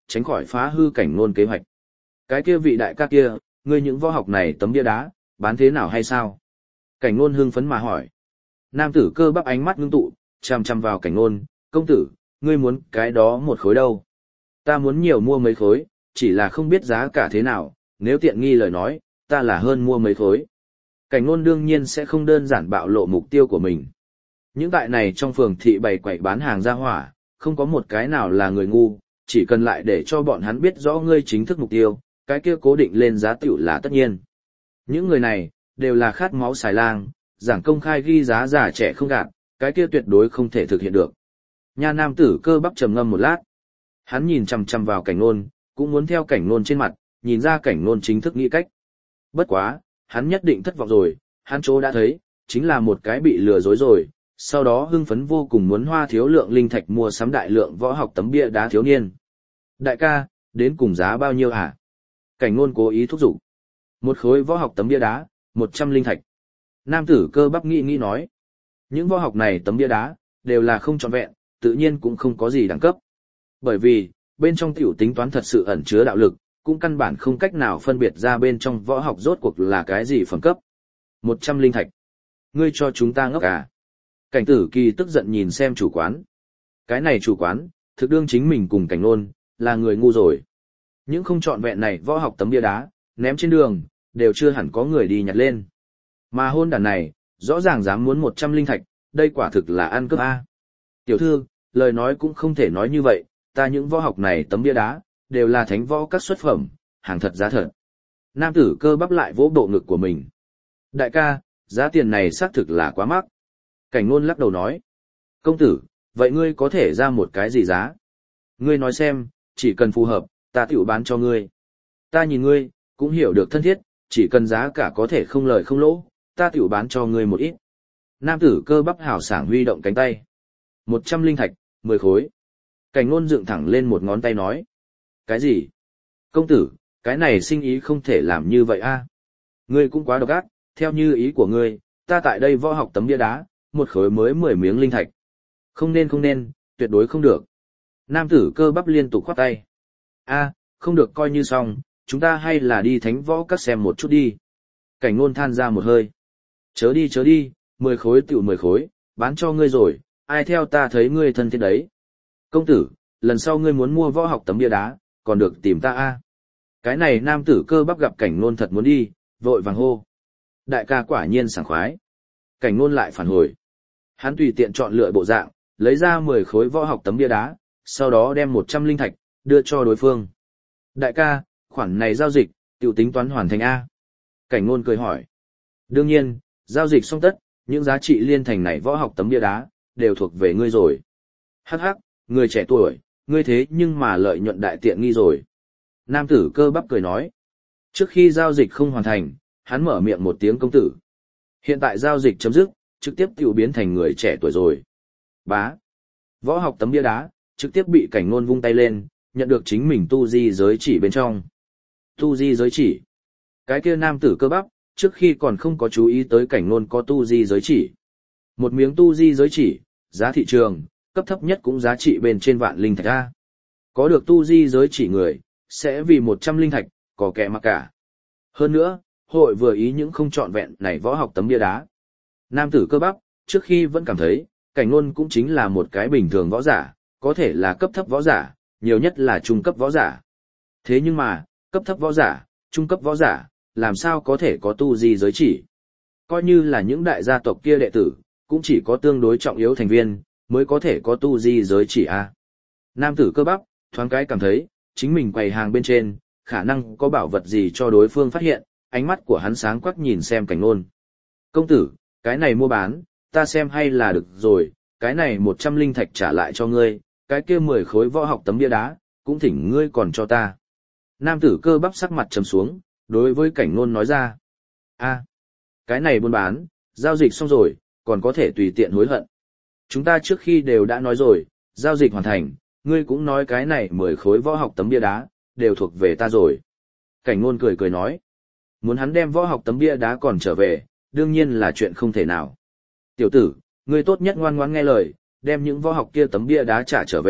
tránh khỏi phá hư cảnh ngôn kế hoạch. Cái kia vị đại ca kia, ngươi những võ học này tấm bia đá, bán thế nào hay sao? Cảnh ngôn hưng phấn mà hỏi. Nam tử cơ bắp ánh mắt ngưng tụ, chằm chằm vào cảnh ngôn, công tử, ngươi muốn cái đó một khối đâu? Ta muốn nhiều mua mấy khối, chỉ là không biết giá cả thế nào, nếu tiện nghi lời nói, ta là hơn mua mấy khối. Cảnh ngôn đương nhiên sẽ không đơn giản bạo lộ mục tiêu của mình. Những tại này trong phường thị bày quậy bán hàng ra hỏa, không có một cái nào là người ngu, chỉ cần lại để cho bọn hắn biết rõ ngươi chính thức mục tiêu, cái kia cố định lên giá tiểu là tất nhiên. Những người này, đều là khát máu xài lang, giảng công khai ghi giá già trẻ không gạt, cái kia tuyệt đối không thể thực hiện được. Nha nam tử cơ bắp trầm ngâm một lát. Hắn nhìn chằm chằm vào cảnh nôn, cũng muốn theo cảnh nôn trên mặt, nhìn ra cảnh nôn chính thức nghĩ cách. Bất quá, hắn nhất định thất vọng rồi, hắn chỗ đã thấy, chính là một cái bị lừa dối rồi, sau đó hưng phấn vô cùng muốn hoa thiếu lượng linh thạch mua sắm đại lượng võ học tấm bia đá thiếu niên. Đại ca, đến cùng giá bao nhiêu hả? Cảnh nôn cố ý thúc giục. Một khối võ học tấm bia đá, một trăm linh thạch. Nam tử cơ bắp nghĩ nghĩ nói. Những võ học này tấm bia đá, đều là không trọn vẹn, tự nhiên cũng không có gì đẳng cấp. Bởi vì, bên trong tiểu tính toán thật sự ẩn chứa đạo lực, cũng căn bản không cách nào phân biệt ra bên trong võ học rốt cuộc là cái gì phẩm cấp. Một trăm linh thạch. Ngươi cho chúng ta ngốc à? Cảnh tử kỳ tức giận nhìn xem chủ quán. Cái này chủ quán, thực đương chính mình cùng cảnh nôn, là người ngu rồi. Những không trọn vẹn này võ học tấm bia đá, ném trên đường, đều chưa hẳn có người đi nhặt lên. Mà hôn đàn này, rõ ràng dám muốn một trăm linh thạch, đây quả thực là ăn cướp A. Tiểu thư, lời nói cũng không thể nói như vậy, ta những võ học này tấm bia đá, đều là thánh võ các xuất phẩm, hàng thật giá thật. Nam tử cơ bắp lại vỗ bộ ngực của mình. Đại ca, giá tiền này xác thực là quá mắc. Cảnh ngôn lắc đầu nói. Công tử, vậy ngươi có thể ra một cái gì giá? Ngươi nói xem, chỉ cần phù hợp, ta tiểu bán cho ngươi. Ta nhìn ngươi, cũng hiểu được thân thiết, chỉ cần giá cả có thể không lời không lỗ, ta tiểu bán cho ngươi một ít. Nam tử cơ bắp hào sảng huy động cánh tay. Một trăm linh thạch, mười khối. Cảnh ngôn dựng thẳng lên một ngón tay nói. Cái gì? Công tử, cái này sinh ý không thể làm như vậy a. Ngươi cũng quá độc ác, theo như ý của ngươi, ta tại đây võ học tấm bia đá, một khối mới mười miếng linh thạch. Không nên không nên, tuyệt đối không được. Nam tử cơ bắp liên tục khoát tay. A, không được coi như xong, chúng ta hay là đi thánh võ các xem một chút đi. Cảnh ngôn than ra một hơi. Chớ đi chớ đi, mười khối tiểu mười khối, bán cho ngươi rồi, ai theo ta thấy ngươi thân thiết đấy. Công tử, lần sau ngươi muốn mua võ học tấm bia đá, còn được tìm ta a. Cái này nam tử cơ bắp gặp cảnh ngôn thật muốn đi, vội vàng hô. Đại ca quả nhiên sảng khoái. Cảnh ngôn lại phản hồi. Hắn tùy tiện chọn lựa bộ dạng, lấy ra mười khối võ học tấm bia đá, sau đó đem một trăm linh thạch, đưa cho đối phương. Đại ca, khoản này giao dịch, tiểu tính toán hoàn thành A. Cảnh ngôn cười hỏi. Đương nhiên, giao dịch xong tất, những giá trị liên thành này võ học tấm bia đá, đều thuộc về ngươi rồi. Hắc hắc, người trẻ tuổi, ngươi thế nhưng mà lợi nhuận đại tiện nghi rồi. Nam tử cơ bắp cười nói. Trước khi giao dịch không hoàn thành, hắn mở miệng một tiếng công tử. Hiện tại giao dịch chấm dứt, trực tiếp tiểu biến thành người trẻ tuổi rồi. Bá. Võ học tấm bia đá, trực tiếp bị cảnh ngôn vung tay lên, nhận được chính mình tu di giới chỉ bên trong. Tu di giới chỉ. Cái kia nam tử cơ bắp, trước khi còn không có chú ý tới cảnh ngôn có tu di giới chỉ. Một miếng tu di giới chỉ, giá thị trường, cấp thấp nhất cũng giá trị bên trên vạn linh thạch A. Có được tu di giới chỉ người, sẽ vì một trăm linh thạch, có kẻ mặc cả. Hơn nữa, hội vừa ý những không trọn vẹn này võ học tấm bia đá. Nam tử cơ bắp, trước khi vẫn cảm thấy, cảnh ngôn cũng chính là một cái bình thường võ giả, có thể là cấp thấp võ giả, nhiều nhất là trung cấp võ giả. Thế nhưng mà, cấp thấp võ giả, trung cấp võ giả, làm sao có thể có tu di giới chỉ? Coi như là những đại gia tộc kia đệ tử, cũng chỉ có tương đối trọng yếu thành viên, mới có thể có tu di giới chỉ a. Nam tử cơ bắp, thoáng cái cảm thấy, chính mình quầy hàng bên trên, khả năng có bảo vật gì cho đối phương phát hiện, ánh mắt của hắn sáng quắc nhìn xem cảnh ngôn. Công tử, cái này mua bán, ta xem hay là được rồi, cái này một trăm linh thạch trả lại cho ngươi, cái kia mười khối võ học tấm bia đá, cũng thỉnh ngươi còn cho ta. Nam tử cơ bắp sắc mặt trầm xuống, đối với cảnh ngôn nói ra. A, cái này buôn bán, giao dịch xong rồi, còn có thể tùy tiện hối hận. Chúng ta trước khi đều đã nói rồi, giao dịch hoàn thành, ngươi cũng nói cái này mười khối võ học tấm bia đá, đều thuộc về ta rồi. Cảnh ngôn cười cười nói. Muốn hắn đem võ học tấm bia đá còn trở về, đương nhiên là chuyện không thể nào. Tiểu tử, ngươi tốt nhất ngoan ngoãn nghe lời, đem những võ học kia tấm bia đá trả trở về,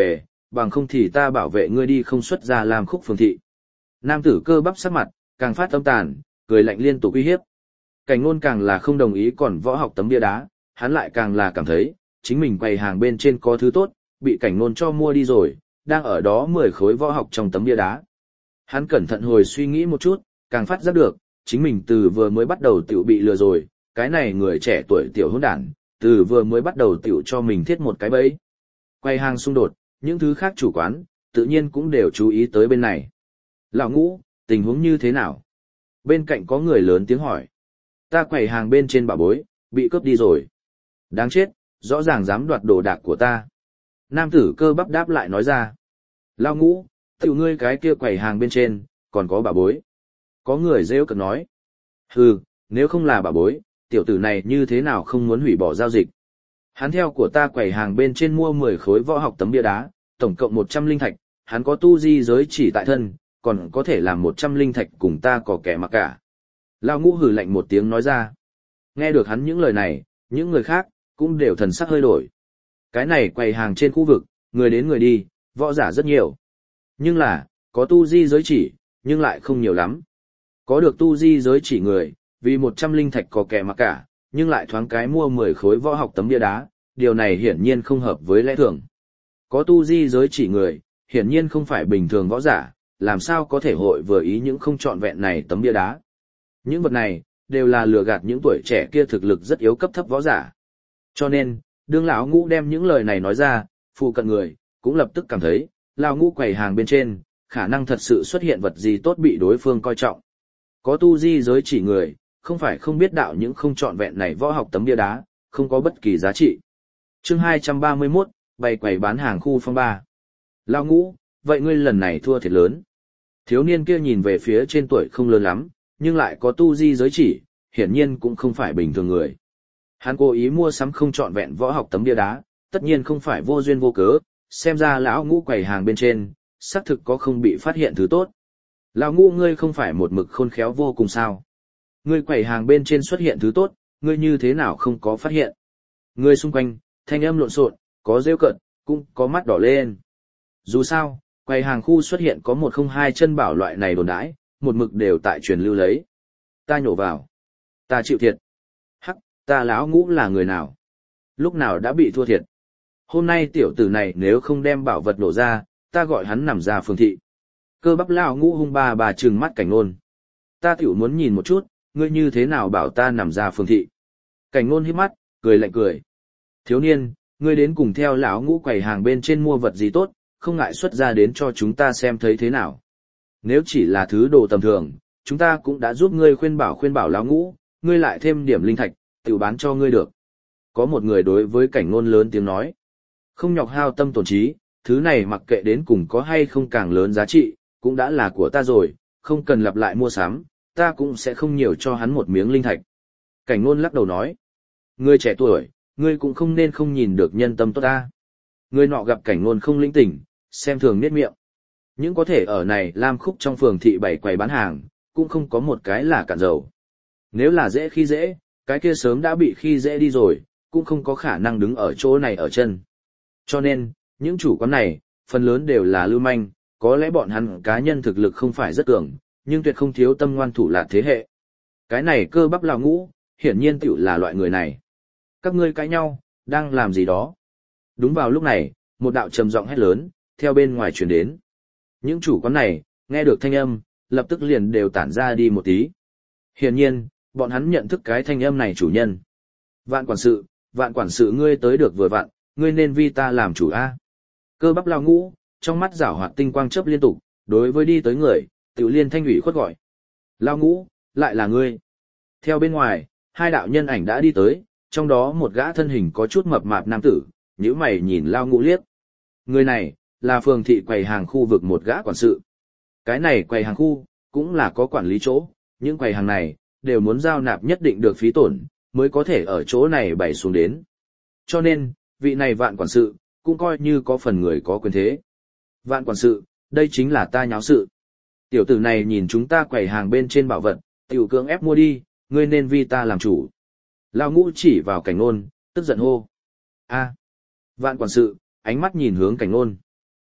bằng không thì ta bảo vệ ngươi đi không xuất ra làm khúc phường thị. Nam tử cơ bắp sắc mặt, càng phát âm tàn, cười lạnh liên tục uy hiếp. Cảnh Nôn càng là không đồng ý còn võ học tấm bia đá, hắn lại càng là cảm thấy, chính mình quầy hàng bên trên có thứ tốt, bị Cảnh Nôn cho mua đi rồi, đang ở đó mười khối võ học trong tấm bia đá. Hắn cẩn thận hồi suy nghĩ một chút, càng phát giác được, chính mình từ vừa mới bắt đầu tiểu bị lừa rồi, cái này người trẻ tuổi tiểu hỗn đản, từ vừa mới bắt đầu tiểu cho mình thiết một cái bẫy. Quầy hàng xung đột, những thứ khác chủ quán, tự nhiên cũng đều chú ý tới bên này. Lão Ngũ, tình huống như thế nào? Bên cạnh có người lớn tiếng hỏi. Ta quầy hàng bên trên bảo bối, bị cướp đi rồi. Đáng chết, rõ ràng dám đoạt đồ đạc của ta. Nam tử cơ bắp đáp lại nói ra. Lão Ngũ, tiểu ngươi cái kia quầy hàng bên trên, còn có bảo bối. Có người rêu cực nói. Hừ, nếu không là bảo bối, tiểu tử này như thế nào không muốn hủy bỏ giao dịch. Hắn theo của ta quầy hàng bên trên mua mười khối võ học tấm bia đá, tổng cộng một trăm linh thạch, hắn có tu di giới chỉ tại thân, còn có thể làm một trăm linh thạch cùng ta có kẻ mà cả. Lão Ngũ hừ lạnh một tiếng nói ra. Nghe được hắn những lời này, những người khác, cũng đều thần sắc hơi đổi. Cái này quầy hàng trên khu vực, người đến người đi, võ giả rất nhiều. Nhưng là, có tu di giới chỉ, nhưng lại không nhiều lắm. Có được tu di giới chỉ người, vì một trăm linh thạch có kẻ mà cả, nhưng lại thoáng cái mua mười khối võ học tấm bia đá, điều này hiển nhiên không hợp với lẽ thường. Có tu di giới chỉ người, hiển nhiên không phải bình thường võ giả, làm sao có thể hội vừa ý những không trọn vẹn này tấm bia đá. Những vật này, đều là lừa gạt những tuổi trẻ kia thực lực rất yếu cấp thấp võ giả. Cho nên, đương lão Ngũ đem những lời này nói ra, phụ cận người, cũng lập tức cảm thấy, lão Ngũ quầy hàng bên trên, khả năng thật sự xuất hiện vật gì tốt bị đối phương coi trọng. Có tu di giới chỉ người, không phải không biết đạo những không trọn vẹn này võ học tấm bia đá, không có bất kỳ giá trị. Chương hai trăm ba mươi mốt, bày quầy bán hàng khu phong ba. Lão Ngũ, vậy ngươi lần này thua thiệt lớn. Thiếu niên kia nhìn về phía trên tuổi không lớn lắm, nhưng lại có tu di giới chỉ, hiển nhiên cũng không phải bình thường người. Hắn cố ý mua sắm không trọn vẹn võ học tấm bia đá, tất nhiên không phải vô duyên vô cớ, xem ra lão Ngũ quầy hàng bên trên, xác thực có không bị phát hiện thứ tốt. Lão Ngũ ngươi không phải một mực khôn khéo vô cùng sao? Ngươi quầy hàng bên trên xuất hiện thứ tốt, ngươi như thế nào không có phát hiện? Ngươi xung quanh, thanh âm lộn xộn, có rêu cợt, cũng có mắt đỏ lên. Dù sao, quầy hàng khu xuất hiện có một không hai chân bảo loại này đồn đãi, một mực đều tại truyền lưu lấy. Ta nhổ vào. Ta chịu thiệt. Hắc, ta lão Ngũ là người nào? Lúc nào đã bị thua thiệt? Hôm nay tiểu tử này nếu không đem bảo vật đổ ra, ta gọi hắn nằm ra phường thị. Cơ bắp lão Ngũ hung ba bà trừng mắt Cảnh Nôn. Ta tiểu muốn nhìn một chút, ngươi như thế nào bảo ta nằm ra phường thị. Cảnh Nôn híp mắt, cười lạnh cười. Thiếu niên, ngươi đến cùng theo lão Ngũ quầy hàng bên trên mua vật gì tốt, không ngại xuất ra đến cho chúng ta xem thấy thế nào. Nếu chỉ là thứ đồ tầm thường, chúng ta cũng đã giúp ngươi khuyên bảo khuyên bảo lão Ngũ, ngươi lại thêm điểm linh thạch, tự bán cho ngươi được. Có một người đối với Cảnh Nôn lớn tiếng nói. Không nhọc hao tâm tổn trí, thứ này mặc kệ đến cùng có hay không càng lớn giá trị, cũng đã là của ta rồi, không cần lặp lại mua sắm, ta cũng sẽ không nhiều cho hắn một miếng linh thạch. Cảnh Nôn lắc đầu nói. Ngươi trẻ tuổi, ngươi cũng không nên không nhìn được nhân tâm tốt ta. Ngươi nọ gặp Cảnh Nôn không lĩnh tỉnh, xem thường niết miệng. Những có thể ở này Lam Khúc trong phường thị bày quầy bán hàng, cũng không có một cái là cạn dầu. Nếu là dễ khi dễ, cái kia sớm đã bị khi dễ đi rồi, cũng không có khả năng đứng ở chỗ này ở chân. Cho nên, những chủ quán này, phần lớn đều là lưu manh, có lẽ bọn hắn cá nhân thực lực không phải rất cường, nhưng tuyệt không thiếu tâm ngoan thủ lạt thế hệ. Cái này cơ bắp lão Ngũ, hiển nhiên tiểu là loại người này. Các ngươi cãi nhau, đang làm gì đó? Đúng vào lúc này, một đạo trầm giọng hét lớn, theo bên ngoài truyền đến. Những chủ quán này, nghe được thanh âm, lập tức liền đều tản ra đi một tí. Hiển nhiên, bọn hắn nhận thức cái thanh âm này chủ nhân. Vạn quản sự, vạn quản sự ngươi tới được vừa vặn, ngươi nên vi ta làm chủ a. Cơ bắp lão Ngũ, trong mắt giảo hoạt tinh quang chớp liên tục, đối với đi tới người, tiểu liên thanh ủy khuất gọi. Lão Ngũ, lại là ngươi. Theo bên ngoài, hai đạo nhân ảnh đã đi tới, trong đó một gã thân hình có chút mập mạp nam tử, nhíu mày nhìn Lão Ngũ liếc. Người này, là phường thị quầy hàng khu vực một gã quản sự. Cái này quầy hàng khu, cũng là có quản lý chỗ, những quầy hàng này, đều muốn giao nạp nhất định được phí tổn, mới có thể ở chỗ này bày xuống đến. Cho nên, vị này vạn quản sự, cũng coi như có phần người có quyền thế. Vạn quản sự, đây chính là ta nháo sự. Tiểu tử này nhìn chúng ta quầy hàng bên trên bảo vật, tiểu cưỡng ép mua đi, ngươi nên vi ta làm chủ. Lão Ngũ chỉ vào Cảnh Nôn, tức giận hô. A. Vạn quản sự, ánh mắt nhìn hướng Cảnh Nôn.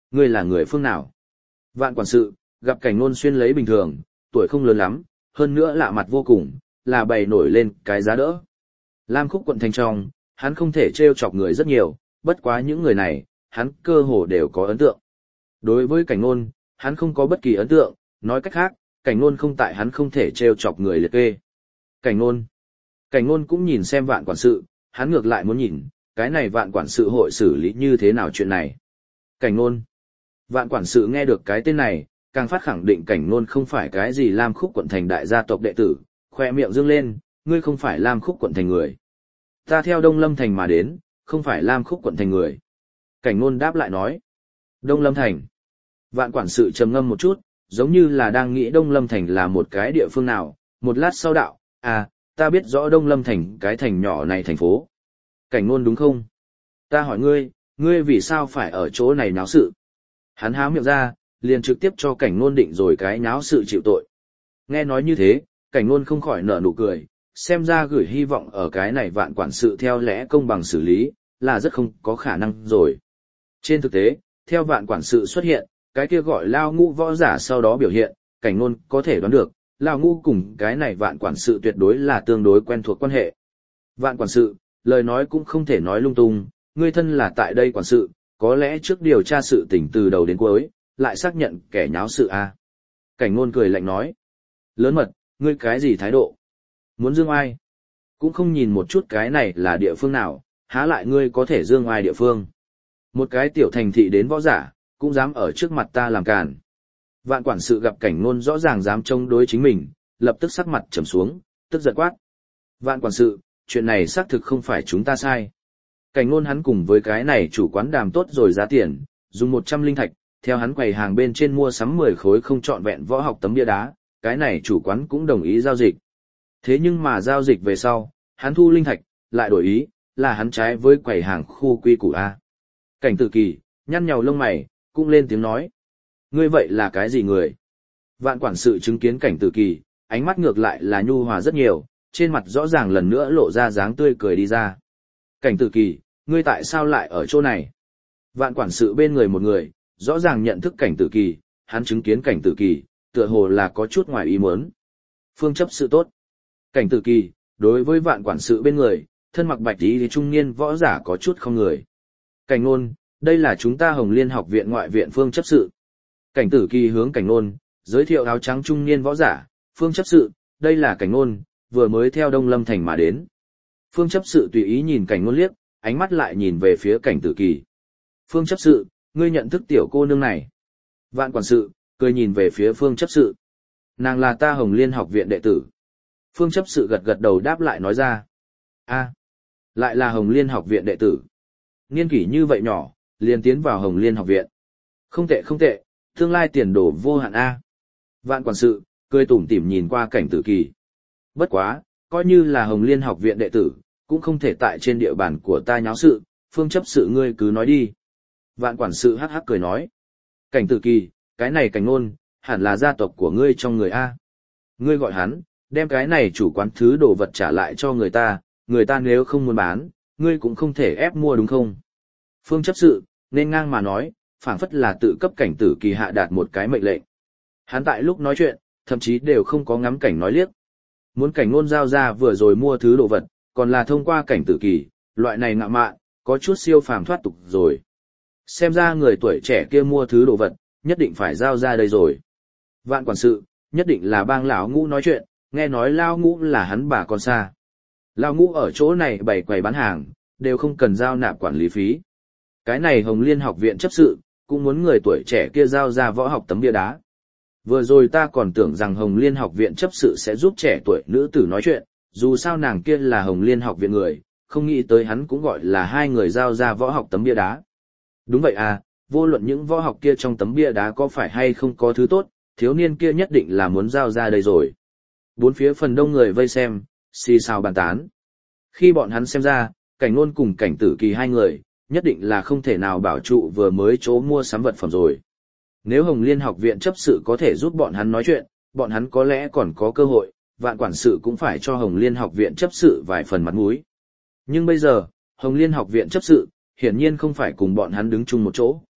Ngươi là người phương nào? Vạn quản sự, gặp cảnh ngôn xuyên lấy bình thường, tuổi không lớn lắm, hơn nữa lạ mặt vô cùng, là bày nổi lên cái giá đỡ. Lam Khúc quận thành trong, hắn không thể trêu chọc người rất nhiều, bất quá những người này, hắn cơ hồ đều có ấn tượng. Đối với cảnh ngôn, hắn không có bất kỳ ấn tượng, nói cách khác, cảnh ngôn không tại hắn không thể trêu chọc người liệt kê. Cảnh ngôn. Cảnh ngôn cũng nhìn xem vạn quản sự, hắn ngược lại muốn nhìn, cái này vạn quản sự hội xử lý như thế nào chuyện này. Cảnh ngôn. Vạn quản sự nghe được cái tên này, càng phát khẳng định cảnh ngôn không phải cái gì Lam Khúc quận thành đại gia tộc đệ tử, khoe miệng dương lên, ngươi không phải Lam Khúc quận thành người. Ta theo Đông Lâm thành mà đến, không phải Lam Khúc quận thành người. Cảnh ngôn đáp lại nói. Đông Lâm thành. Vạn quản sự trầm ngâm một chút, giống như là đang nghĩ Đông Lâm thành là một cái địa phương nào, một lát sau đạo, à, ta biết rõ Đông Lâm thành cái thành nhỏ này thành phố. Cảnh ngôn đúng không? Ta hỏi ngươi, ngươi vì sao phải ở chỗ này náo sự? Hắn há miệng ra, liền trực tiếp cho cảnh ngôn định rồi cái náo sự chịu tội. Nghe nói như thế, cảnh ngôn không khỏi nở nụ cười, xem ra gửi hy vọng ở cái này vạn quản sự theo lẽ công bằng xử lý, là rất không có khả năng rồi. Trên thực tế, theo vạn quản sự xuất hiện, cái kia gọi Lao Ngũ võ giả sau đó biểu hiện, cảnh ngôn có thể đoán được, Lao Ngũ cùng cái này vạn quản sự tuyệt đối là tương đối quen thuộc quan hệ. Vạn quản sự, lời nói cũng không thể nói lung tung, ngươi thân là tại đây quản sự, có lẽ trước điều tra sự tình từ đầu đến cuối, lại xác nhận kẻ nháo sự a. Cảnh ngôn cười lạnh nói. Lớn mật, ngươi cái gì thái độ? Muốn dương ai? Cũng không nhìn một chút cái này là địa phương nào, há lại ngươi có thể dương ai địa phương? Một cái tiểu thành thị đến võ giả, cũng dám ở trước mặt ta làm càn. Vạn quản sự gặp cảnh ngôn rõ ràng dám chống đối chính mình, lập tức sắc mặt trầm xuống, tức giận quát. Vạn quản sự, chuyện này xác thực không phải chúng ta sai. Cảnh ngôn hắn cùng với cái này chủ quán đàm tốt rồi giá tiền, dùng một trăm linh thạch, theo hắn quầy hàng bên trên mua sắm mười khối không trọn vẹn võ học tấm bia đá, cái này chủ quán cũng đồng ý giao dịch. Thế nhưng mà giao dịch về sau, hắn thu linh thạch, lại đổi ý, là hắn trái với quầy hàng khu quy củ A. Cảnh Tử Kỳ, nhăn nhào lông mày, cũng lên tiếng nói. Ngươi vậy là cái gì người? Vạn quản sự chứng kiến Cảnh Tử Kỳ, ánh mắt ngược lại là nhu hòa rất nhiều, trên mặt rõ ràng lần nữa lộ ra dáng tươi cười đi ra. Cảnh Tử Kỳ, ngươi tại sao lại ở chỗ này? Vạn quản sự bên người một người, rõ ràng nhận thức Cảnh Tử Kỳ, hắn chứng kiến Cảnh Tử Kỳ, tựa hồ là có chút ngoài ý muốn. Phương chấp sự tốt. Cảnh Tử Kỳ, đối với vạn quản sự bên người, thân mặc bạch y thì trung niên võ giả có chút không người. Cảnh Nôn, đây là chúng ta Hồng Liên học viện ngoại viện Phương chấp sự. Cảnh Tử Kỳ hướng Cảnh Nôn, giới thiệu áo trắng trung niên võ giả, Phương chấp sự, đây là Cảnh Nôn, vừa mới theo Đông Lâm thành mà đến. Phương chấp sự tùy ý nhìn Cảnh Nôn liếc, ánh mắt lại nhìn về phía Cảnh Tử Kỳ. Phương chấp sự, ngươi nhận thức tiểu cô nương này. Vạn quản sự, cười nhìn về phía Phương chấp sự. Nàng là ta Hồng Liên học viện đệ tử. Phương chấp sự gật gật đầu đáp lại nói ra. A, lại là Hồng Liên học viện đệ tử. Niên kỷ như vậy nhỏ, liền tiến vào Hồng Liên học viện. Không tệ không tệ, tương lai tiền đồ vô hạn A. Vạn quản sự, cười tủm tỉm nhìn qua Cảnh Tử Kỳ. Bất quá, coi như là Hồng Liên học viện đệ tử, cũng không thể tại trên địa bàn của ta nháo sự, Phương chấp sự ngươi cứ nói đi. Vạn quản sự hắc hắc cười nói. Cảnh Tử Kỳ, cái này Cảnh Nôn, hẳn là gia tộc của ngươi trong người A. Ngươi gọi hắn, đem cái này chủ quán thứ đồ vật trả lại cho người ta, người ta nếu không muốn bán, ngươi cũng không thể ép mua đúng không? Phương chấp sự, nên ngang mà nói, phảng phất là tự cấp Cảnh Tử Kỳ hạ đạt một cái mệnh lệnh. Hắn tại lúc nói chuyện, thậm chí đều không có ngắm cảnh nói liếc. Muốn Cảnh Nôn giao ra vừa rồi mua thứ đồ vật, còn là thông qua Cảnh Tử Kỳ, loại này ngạ mạn, có chút siêu phàm thoát tục rồi. Xem ra người tuổi trẻ kia mua thứ đồ vật, nhất định phải giao ra đây rồi. Vạn quản sự, nhất định là bang lão Ngũ nói chuyện, nghe nói Lao Ngũ là hắn bà con xa. Lao Ngũ ở chỗ này bày quầy bán hàng, đều không cần giao nạp quản lý phí. Cái này Hồng Liên học viện chấp sự, cũng muốn người tuổi trẻ kia giao ra võ học tấm bia đá. Vừa rồi ta còn tưởng rằng Hồng Liên học viện chấp sự sẽ giúp trẻ tuổi nữ tử nói chuyện, dù sao nàng kia là Hồng Liên học viện người, không nghĩ tới hắn cũng gọi là hai người giao ra võ học tấm bia đá. Đúng vậy à, vô luận những võ học kia trong tấm bia đá có phải hay không có thứ tốt, thiếu niên kia nhất định là muốn giao ra đây rồi. Bốn phía phần đông người vây xem, xì xào bàn tán. Khi bọn hắn xem ra, Cảnh Nôn cùng Cảnh Tử Kỳ hai người, nhất định là không thể nào bảo trụ vừa mới chỗ mua sắm vật phẩm rồi. Nếu Hồng Liên học viện chấp sự có thể giúp bọn hắn nói chuyện, bọn hắn có lẽ còn có cơ hội, vạn quản sự cũng phải cho Hồng Liên học viện chấp sự vài phần mặt mũi. Nhưng bây giờ, Hồng Liên học viện chấp sự, hiển nhiên không phải cùng bọn hắn đứng chung một chỗ.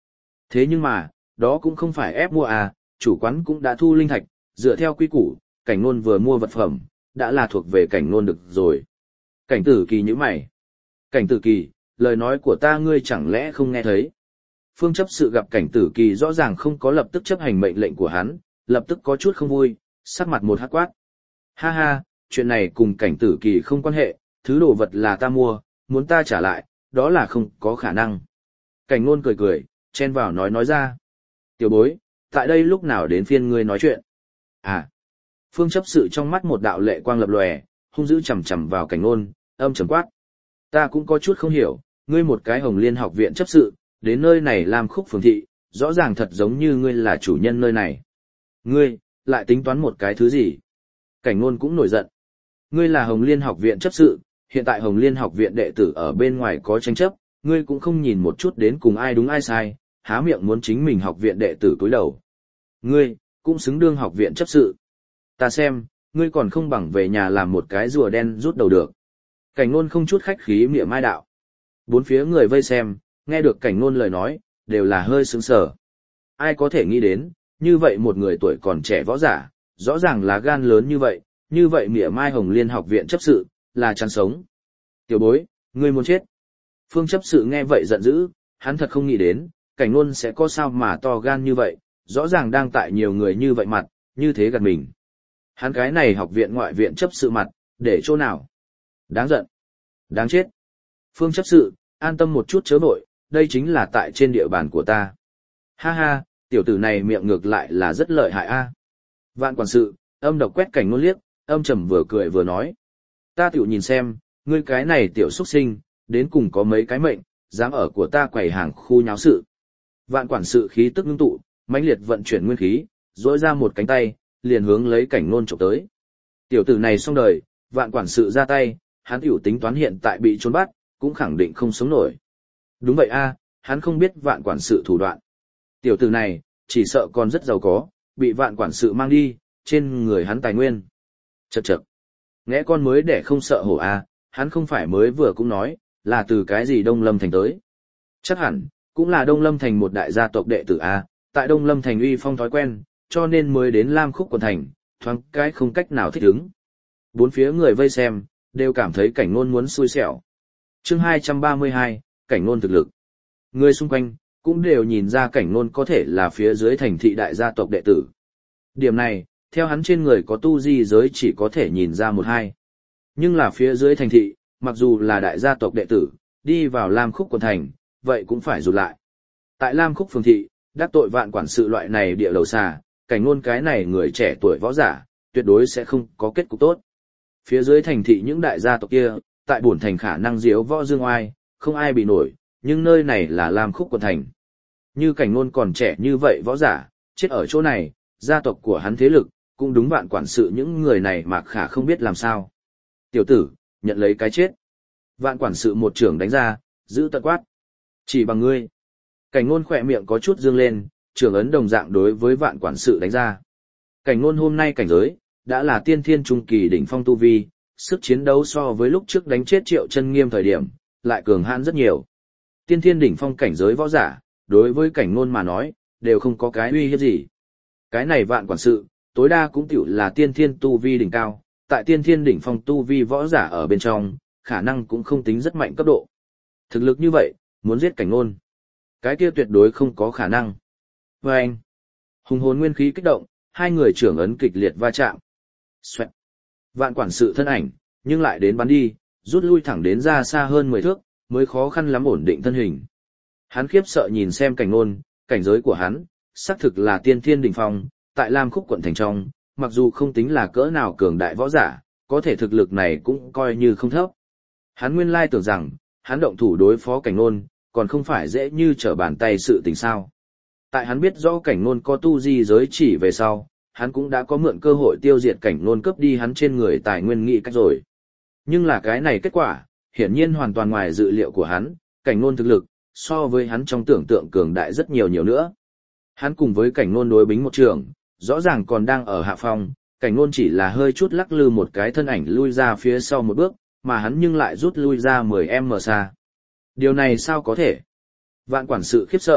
Thế nhưng mà, đó cũng không phải ép mua à, chủ quán cũng đã thu linh thạch, dựa theo quy củ, cảnh nôn vừa mua vật phẩm, đã là thuộc về cảnh nôn được rồi. Cảnh tử kỳ như mày. Cảnh tử kỳ, lời nói của ta ngươi chẳng lẽ không nghe thấy. Phương chấp sự gặp cảnh tử kỳ rõ ràng không có lập tức chấp hành mệnh lệnh của hắn, lập tức có chút không vui, sắc mặt một hắc quát. Ha ha, chuyện này cùng cảnh tử kỳ không quan hệ, thứ đồ vật là ta mua, muốn ta trả lại, đó là không có khả năng. Cảnh nôn cười cười, chen vào nói nói ra. Tiểu bối, tại đây lúc nào đến phiên ngươi nói chuyện? À, phương chấp sự trong mắt một đạo lệ quang lập lòe, hung dữ chầm chầm vào cảnh nôn, âm trầm quát. Ta cũng có chút không hiểu, ngươi một cái Hồng Liên học viện chấp sự, đến nơi này làm khúc phường thị, rõ ràng thật giống như ngươi là chủ nhân nơi này. Ngươi, lại tính toán một cái thứ gì? Cảnh nôn cũng nổi giận. Ngươi là Hồng Liên học viện chấp sự, hiện tại Hồng Liên học viện đệ tử ở bên ngoài có tranh chấp, ngươi cũng không nhìn một chút đến cùng ai đúng ai sai, há miệng muốn chính mình học viện đệ tử cúi đầu. Ngươi, cũng xứng đương học viện chấp sự. Ta xem, ngươi còn không bằng về nhà làm một cái rùa đen rút đầu được. Cảnh nôn không chút khách khí miệng mai đạo. Bốn phía người vây xem, nghe được cảnh nôn lời nói, đều là hơi sướng sở. Ai có thể nghĩ đến, như vậy một người tuổi còn trẻ võ giả, rõ ràng là gan lớn như vậy, như vậy mỉa mai Hồng Liên học viện chấp sự, là chăn sống. Tiểu bối, ngươi muốn chết. Phương chấp sự nghe vậy giận dữ, hắn thật không nghĩ đến, cảnh nôn sẽ có sao mà to gan như vậy, rõ ràng đang tại nhiều người như vậy mặt, như thế gần mình. Hắn cái này học viện ngoại viện chấp sự mặt, để chỗ nào? Đáng giận. Đáng chết. Phương chấp sự, an tâm một chút chớ vội, đây chính là tại trên địa bàn của ta. Ha ha, tiểu tử này miệng ngược lại là rất lợi hại a. Vạn quản sự, âm độc quét cảnh nôn liếc, âm trầm vừa cười vừa nói. Ta tiểu nhìn xem, ngươi cái này tiểu xuất sinh, đến cùng có mấy cái mệnh, dám ở của ta quầy hàng khu nháo sự. Vạn quản sự khí tức ngưng tụ, mãnh liệt vận chuyển nguyên khí, dỗi ra một cánh tay, liền hướng lấy cảnh nôn chụp tới. Tiểu tử này xong đời, vạn quản sự ra tay, hắn tiểu tính toán hiện tại bị trốn bắt, cũng khẳng định không sống nổi. Đúng vậy a, hắn không biết vạn quản sự thủ đoạn. Tiểu tử này, chỉ sợ còn rất giàu có, bị vạn quản sự mang đi, trên người hắn tài nguyên. Chậc chậc. Nghe con mới để không sợ hổ a, hắn không phải mới vừa cũng nói, là từ cái gì Đông Lâm Thành tới. Chắc hẳn, cũng là Đông Lâm Thành một đại gia tộc đệ tử a, tại Đông Lâm Thành uy phong thói quen, cho nên mới đến Lam Khúc quận thành, thoáng cái không cách nào thích ứng. Bốn phía người vây xem, đều cảm thấy cảnh nôn muốn xui xẻo. Chương hai trăm ba mươi hai, cảnh nôn thực lực. Người xung quanh, cũng đều nhìn ra cảnh nôn có thể là phía dưới thành thị đại gia tộc đệ tử. Điểm này, theo hắn trên người có tu di giới chỉ có thể nhìn ra một hai. Nhưng là phía dưới thành thị, mặc dù là đại gia tộc đệ tử, đi vào Lam Khúc quận thành, vậy cũng phải rụt lại. Tại Lam Khúc phường thị, đắc tội vạn quản sự loại này địa đầu xà, cảnh nôn cái này người trẻ tuổi võ giả, tuyệt đối sẽ không có kết cục tốt. Phía dưới thành thị những đại gia tộc kia, tại bổn thành khả năng diếu võ dương oai, không ai bị nổi, nhưng nơi này là Lam Khúc quận thành. Như cảnh nôn còn trẻ như vậy võ giả, chết ở chỗ này, gia tộc của hắn thế lực, cũng đúng vạn quản sự những người này mà khả không biết làm sao. Tiểu tử, nhận lấy cái chết. Vạn quản sự một trưởng đánh ra, giữ tận quát. Chỉ bằng ngươi. Cảnh nôn khỏe miệng có chút dương lên, trưởng ấn đồng dạng đối với vạn quản sự đánh ra. Cảnh nôn hôm nay cảnh giới, đã là tiên thiên trung kỳ đỉnh phong tu vi, sức chiến đấu so với lúc trước đánh chết Triệu Chân Nghiêm thời điểm, lại cường hãn rất nhiều. Tiên thiên đỉnh phong cảnh giới võ giả, đối với cảnh nôn mà nói, đều không có cái uy hiếp gì. Cái này vạn quản sự, tối đa cũng tiểu là tiên thiên tu vi đỉnh cao, tại tiên thiên đỉnh phong tu vi võ giả ở bên trong, khả năng cũng không tính rất mạnh cấp độ. Thực lực như vậy, muốn giết cảnh nôn, cái kia tuyệt đối không có khả năng. Và anh, hùng hồn nguyên khí kích động, hai người trưởng ấn kịch liệt va chạm. Xoẹt. Vạn quản sự thân ảnh, nhưng lại đến bắn đi, rút lui thẳng đến ra xa hơn mười thước, mới khó khăn lắm ổn định thân hình. Hắn khiếp sợ nhìn xem cảnh nôn, cảnh giới của hắn, xác thực là tiên thiên đỉnh phong, tại Lam Khúc quận thành trong, mặc dù không tính là cỡ nào cường đại võ giả, có thể thực lực này cũng coi như không thấp. Hắn nguyên lai tưởng rằng, hắn động thủ đối phó cảnh nôn, còn không phải dễ như trở bàn tay sự tình sao. Tại hắn biết rõ cảnh nôn có tu di giới chỉ về sau, hắn cũng đã có mượn cơ hội tiêu diệt cảnh nôn cướp đi hắn trên người tài nguyên nghị cách rồi. Nhưng là cái này kết quả, hiển nhiên hoàn toàn ngoài dự liệu của hắn, cảnh nôn thực lực, so với hắn trong tưởng tượng cường đại rất nhiều nhiều nữa. Hắn cùng với cảnh nôn đối bính một trường, rõ ràng còn đang ở hạ phong, cảnh nôn chỉ là hơi chút lắc lư một cái thân ảnh lui ra phía sau một bước, mà hắn nhưng lại rút lui ra mười em xa. Điều này sao có thể? Vạn quản sự khiếp sợ,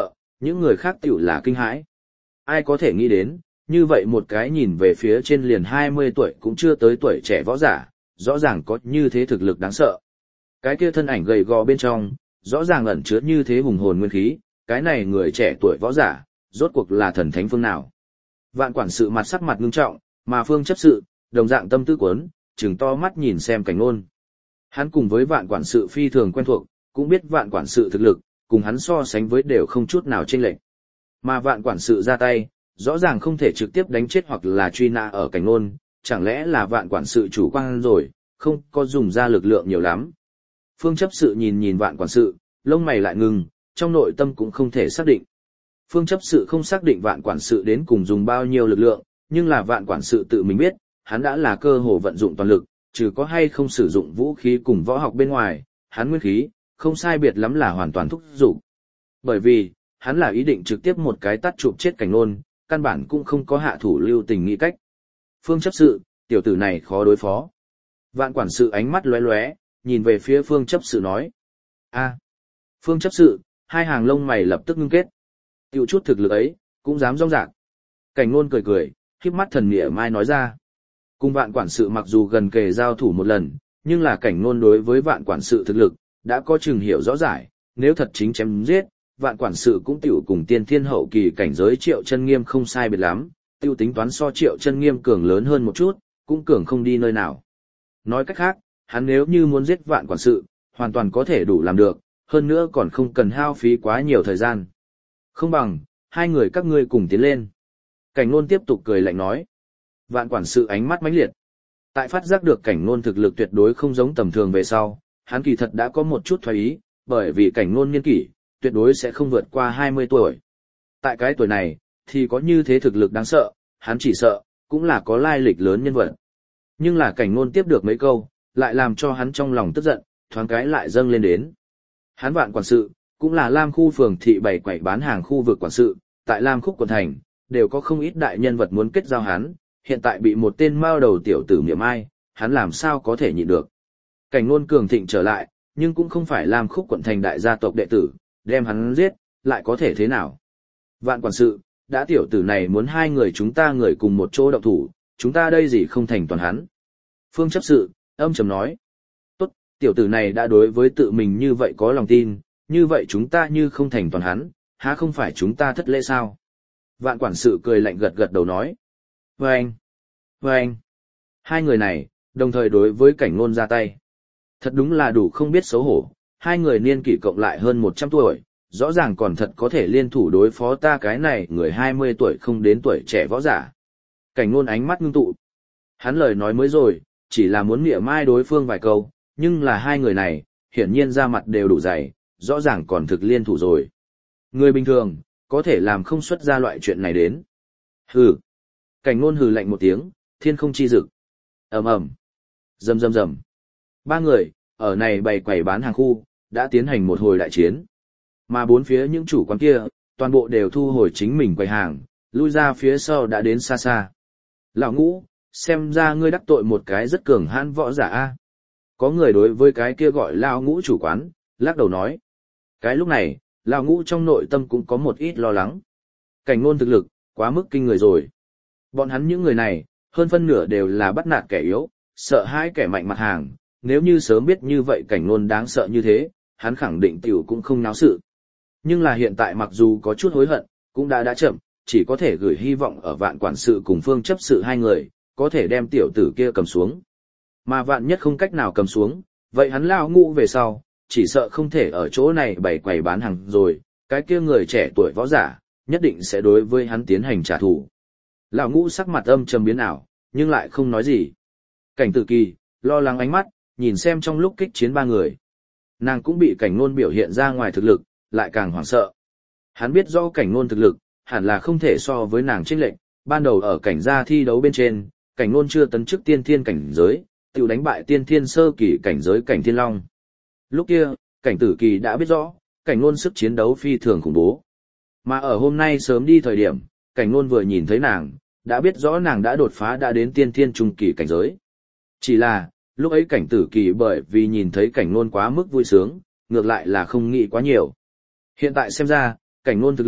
Những người khác tiểu là kinh hãi. Ai có thể nghĩ đến, như vậy một cái nhìn về phía trên liền hai mươi tuổi cũng chưa tới tuổi trẻ võ giả, rõ ràng có như thế thực lực đáng sợ. Cái kia thân ảnh gầy gò bên trong, rõ ràng ẩn chứa như thế hùng hồn nguyên khí, cái này người trẻ tuổi võ giả, rốt cuộc là thần thánh phương nào. Vạn quản sự mặt sắc mặt ngưng trọng, mà phương chấp sự, đồng dạng tâm tư cuốn, trừng to mắt nhìn xem Cảnh Nôn. Hắn cùng với vạn quản sự phi thường quen thuộc, cũng biết vạn quản sự thực lực, cùng hắn so sánh với đều không chút nào chênh lệch. Mà vạn quản sự ra tay, rõ ràng không thể trực tiếp đánh chết hoặc là truy nã ở Cảnh Nôn, chẳng lẽ là vạn quản sự chủ quan rồi, không có dùng ra lực lượng nhiều lắm. Phương chấp sự nhìn nhìn vạn quản sự, lông mày lại ngừng, trong nội tâm cũng không thể xác định. Phương chấp sự không xác định vạn quản sự đến cùng dùng bao nhiêu lực lượng, nhưng là vạn quản sự tự mình biết, hắn đã là cơ hồ vận dụng toàn lực, trừ có hay không sử dụng vũ khí cùng võ học bên ngoài, hắn nguyên khí, không sai biệt lắm là hoàn toàn thúc dục. Bởi vì, hắn là ý định trực tiếp một cái tát chụp chết Cảnh Nôn, căn bản cũng không có hạ thủ lưu tình nghĩ cách. Phương chấp sự, tiểu tử này khó đối phó. Vạn quản sự ánh mắt lóe lóe, nhìn về phía phương chấp sự nói. A. Phương chấp sự, hai hàng lông mày lập tức ngưng kết. Tiểu chút thực lực ấy, cũng dám rong rạc. Cảnh Nôn cười cười, khép mắt thần mỉa mai nói ra. Cùng vạn quản sự mặc dù gần kề giao thủ một lần, nhưng là Cảnh Nôn đối với vạn quản sự thực lực, đã có chừng hiểu rõ rải, nếu thật chính chém giết, vạn quản sự cũng tiểu cùng tiên thiên hậu kỳ cảnh giới Triệu Chân Nghiêm không sai biệt lắm, tiêu tính toán so Triệu Chân Nghiêm cường lớn hơn một chút, cũng cường không đi nơi nào. Nói cách khác, hắn nếu như muốn giết vạn quản sự, hoàn toàn có thể đủ làm được, hơn nữa còn không cần hao phí quá nhiều thời gian. Không bằng, hai người các ngươi cùng tiến lên. Cảnh Nôn tiếp tục cười lạnh nói. Vạn quản sự ánh mắt mãnh liệt. Tại phát giác được Cảnh Nôn thực lực tuyệt đối không giống tầm thường về sau, hắn kỳ thật đã có một chút thoái ý, bởi vì Cảnh Nôn niên kỷ, tuyệt đối sẽ không vượt qua hai mươi tuổi. Tại cái tuổi này, thì có như thế thực lực đáng sợ, hắn chỉ sợ, cũng là có lai lịch lớn nhân vật. Nhưng là Cảnh Nôn tiếp được mấy câu, lại làm cho hắn trong lòng tức giận, thoáng cái lại dâng lên đến. Hắn vạn quản sự, cũng là Lam khu phường thị bảy quẩy bán hàng khu vực quản sự, tại Lam khúc quận thành, đều có không ít đại nhân vật muốn kết giao hắn, hiện tại bị một tên mao đầu tiểu tử miệng ai, hắn làm sao có thể nhịn được. Cảnh Nôn cường thịnh trở lại, nhưng cũng không phải Lam khúc quận thành đại gia tộc đệ tử, đem hắn giết, lại có thể thế nào. Vạn quản sự, đã tiểu tử này muốn hai người chúng ta người cùng một chỗ động thủ, chúng ta đây gì không thành toàn hắn. Phương chấp sự, âm trầm nói. Tốt, tiểu tử này đã đối với tự mình như vậy có lòng tin, như vậy chúng ta như không thành toàn hắn, há không phải chúng ta thất lễ sao? Vạn quản sự cười lạnh gật gật đầu nói. Vâng! Vâng! Hai người này, đồng thời đối với Cảnh Nôn ra tay. Thật đúng là đủ không biết xấu hổ, hai người niên kỷ cộng lại hơn một trăm tuổi, rõ ràng còn thật có thể liên thủ đối phó ta cái này người hai mươi tuổi không đến tuổi trẻ võ giả. Cảnh Nôn ánh mắt ngưng tụ. Hắn lời nói mới rồi, chỉ là muốn mỉa mai đối phương vài câu, nhưng là hai người này, hiển nhiên ra mặt đều đủ dày, rõ ràng còn thực liên thủ rồi. Người bình thường, có thể làm không xuất ra loại chuyện này đến. Hừ. Cảnh Nôn hừ lạnh một tiếng, thiên không chi dực. Ầm ầm. Rầm rầm rầm. Ba người, ở này bày quầy bán hàng khu, đã tiến hành một hồi đại chiến. Mà bốn phía những chủ quán kia, toàn bộ đều thu hồi chính mình quầy hàng, lui ra phía sau đã đến xa xa. Lão Ngũ, xem ra ngươi đắc tội một cái rất cường hãn võ giả a. Có người đối với cái kia gọi Lão Ngũ chủ quán, lắc đầu nói. Cái lúc này, Lão Ngũ trong nội tâm cũng có một ít lo lắng. Cảnh Nôn thực lực, quá mức kinh người rồi. Bọn hắn những người này, hơn phân nửa đều là bắt nạt kẻ yếu, sợ hãi kẻ mạnh mặt hàng. Nếu như sớm biết như vậy Cảnh Nôn đáng sợ như thế, hắn khẳng định tiểu cũng không náo sự. Nhưng là hiện tại mặc dù có chút hối hận, cũng đã đã chậm, chỉ có thể gửi hy vọng ở vạn quản sự cùng phương chấp sự hai người, có thể đem tiểu tử kia cầm xuống. Mà vạn nhất không cách nào cầm xuống, vậy hắn Lão Ngũ về sau, chỉ sợ không thể ở chỗ này bày quầy bán hàng rồi, cái kia người trẻ tuổi võ giả, nhất định sẽ đối với hắn tiến hành trả thù. Lão Ngũ sắc mặt âm trầm biến ảo, nhưng lại không nói gì. Cảnh Tử Kỳ, lo lắng ánh mắt, nhìn xem trong lúc kích chiến ba người. Nàng cũng bị Cảnh Nôn biểu hiện ra ngoài thực lực, lại càng hoảng sợ. Hắn biết do Cảnh Nôn thực lực, hẳn là không thể so với nàng chênh lệch, ban đầu ở cảnh gia thi đấu bên trên, Cảnh Nôn chưa tấn chức tiên thiên cảnh giới, tiểu đánh bại tiên thiên sơ kỳ cảnh giới Cảnh Thiên Long. Lúc kia, Cảnh Tử Kỳ đã biết rõ, Cảnh Nôn sức chiến đấu phi thường khủng bố. Mà ở hôm nay sớm đi thời điểm, Cảnh Nôn vừa nhìn thấy nàng, đã biết rõ nàng đã đột phá đã đến tiên thiên trung kỳ cảnh giới. Chỉ là, lúc ấy Cảnh Tử Kỳ bởi vì nhìn thấy Cảnh Nôn quá mức vui sướng, ngược lại là không nghĩ quá nhiều. Hiện tại xem ra, Cảnh Nôn thực lực,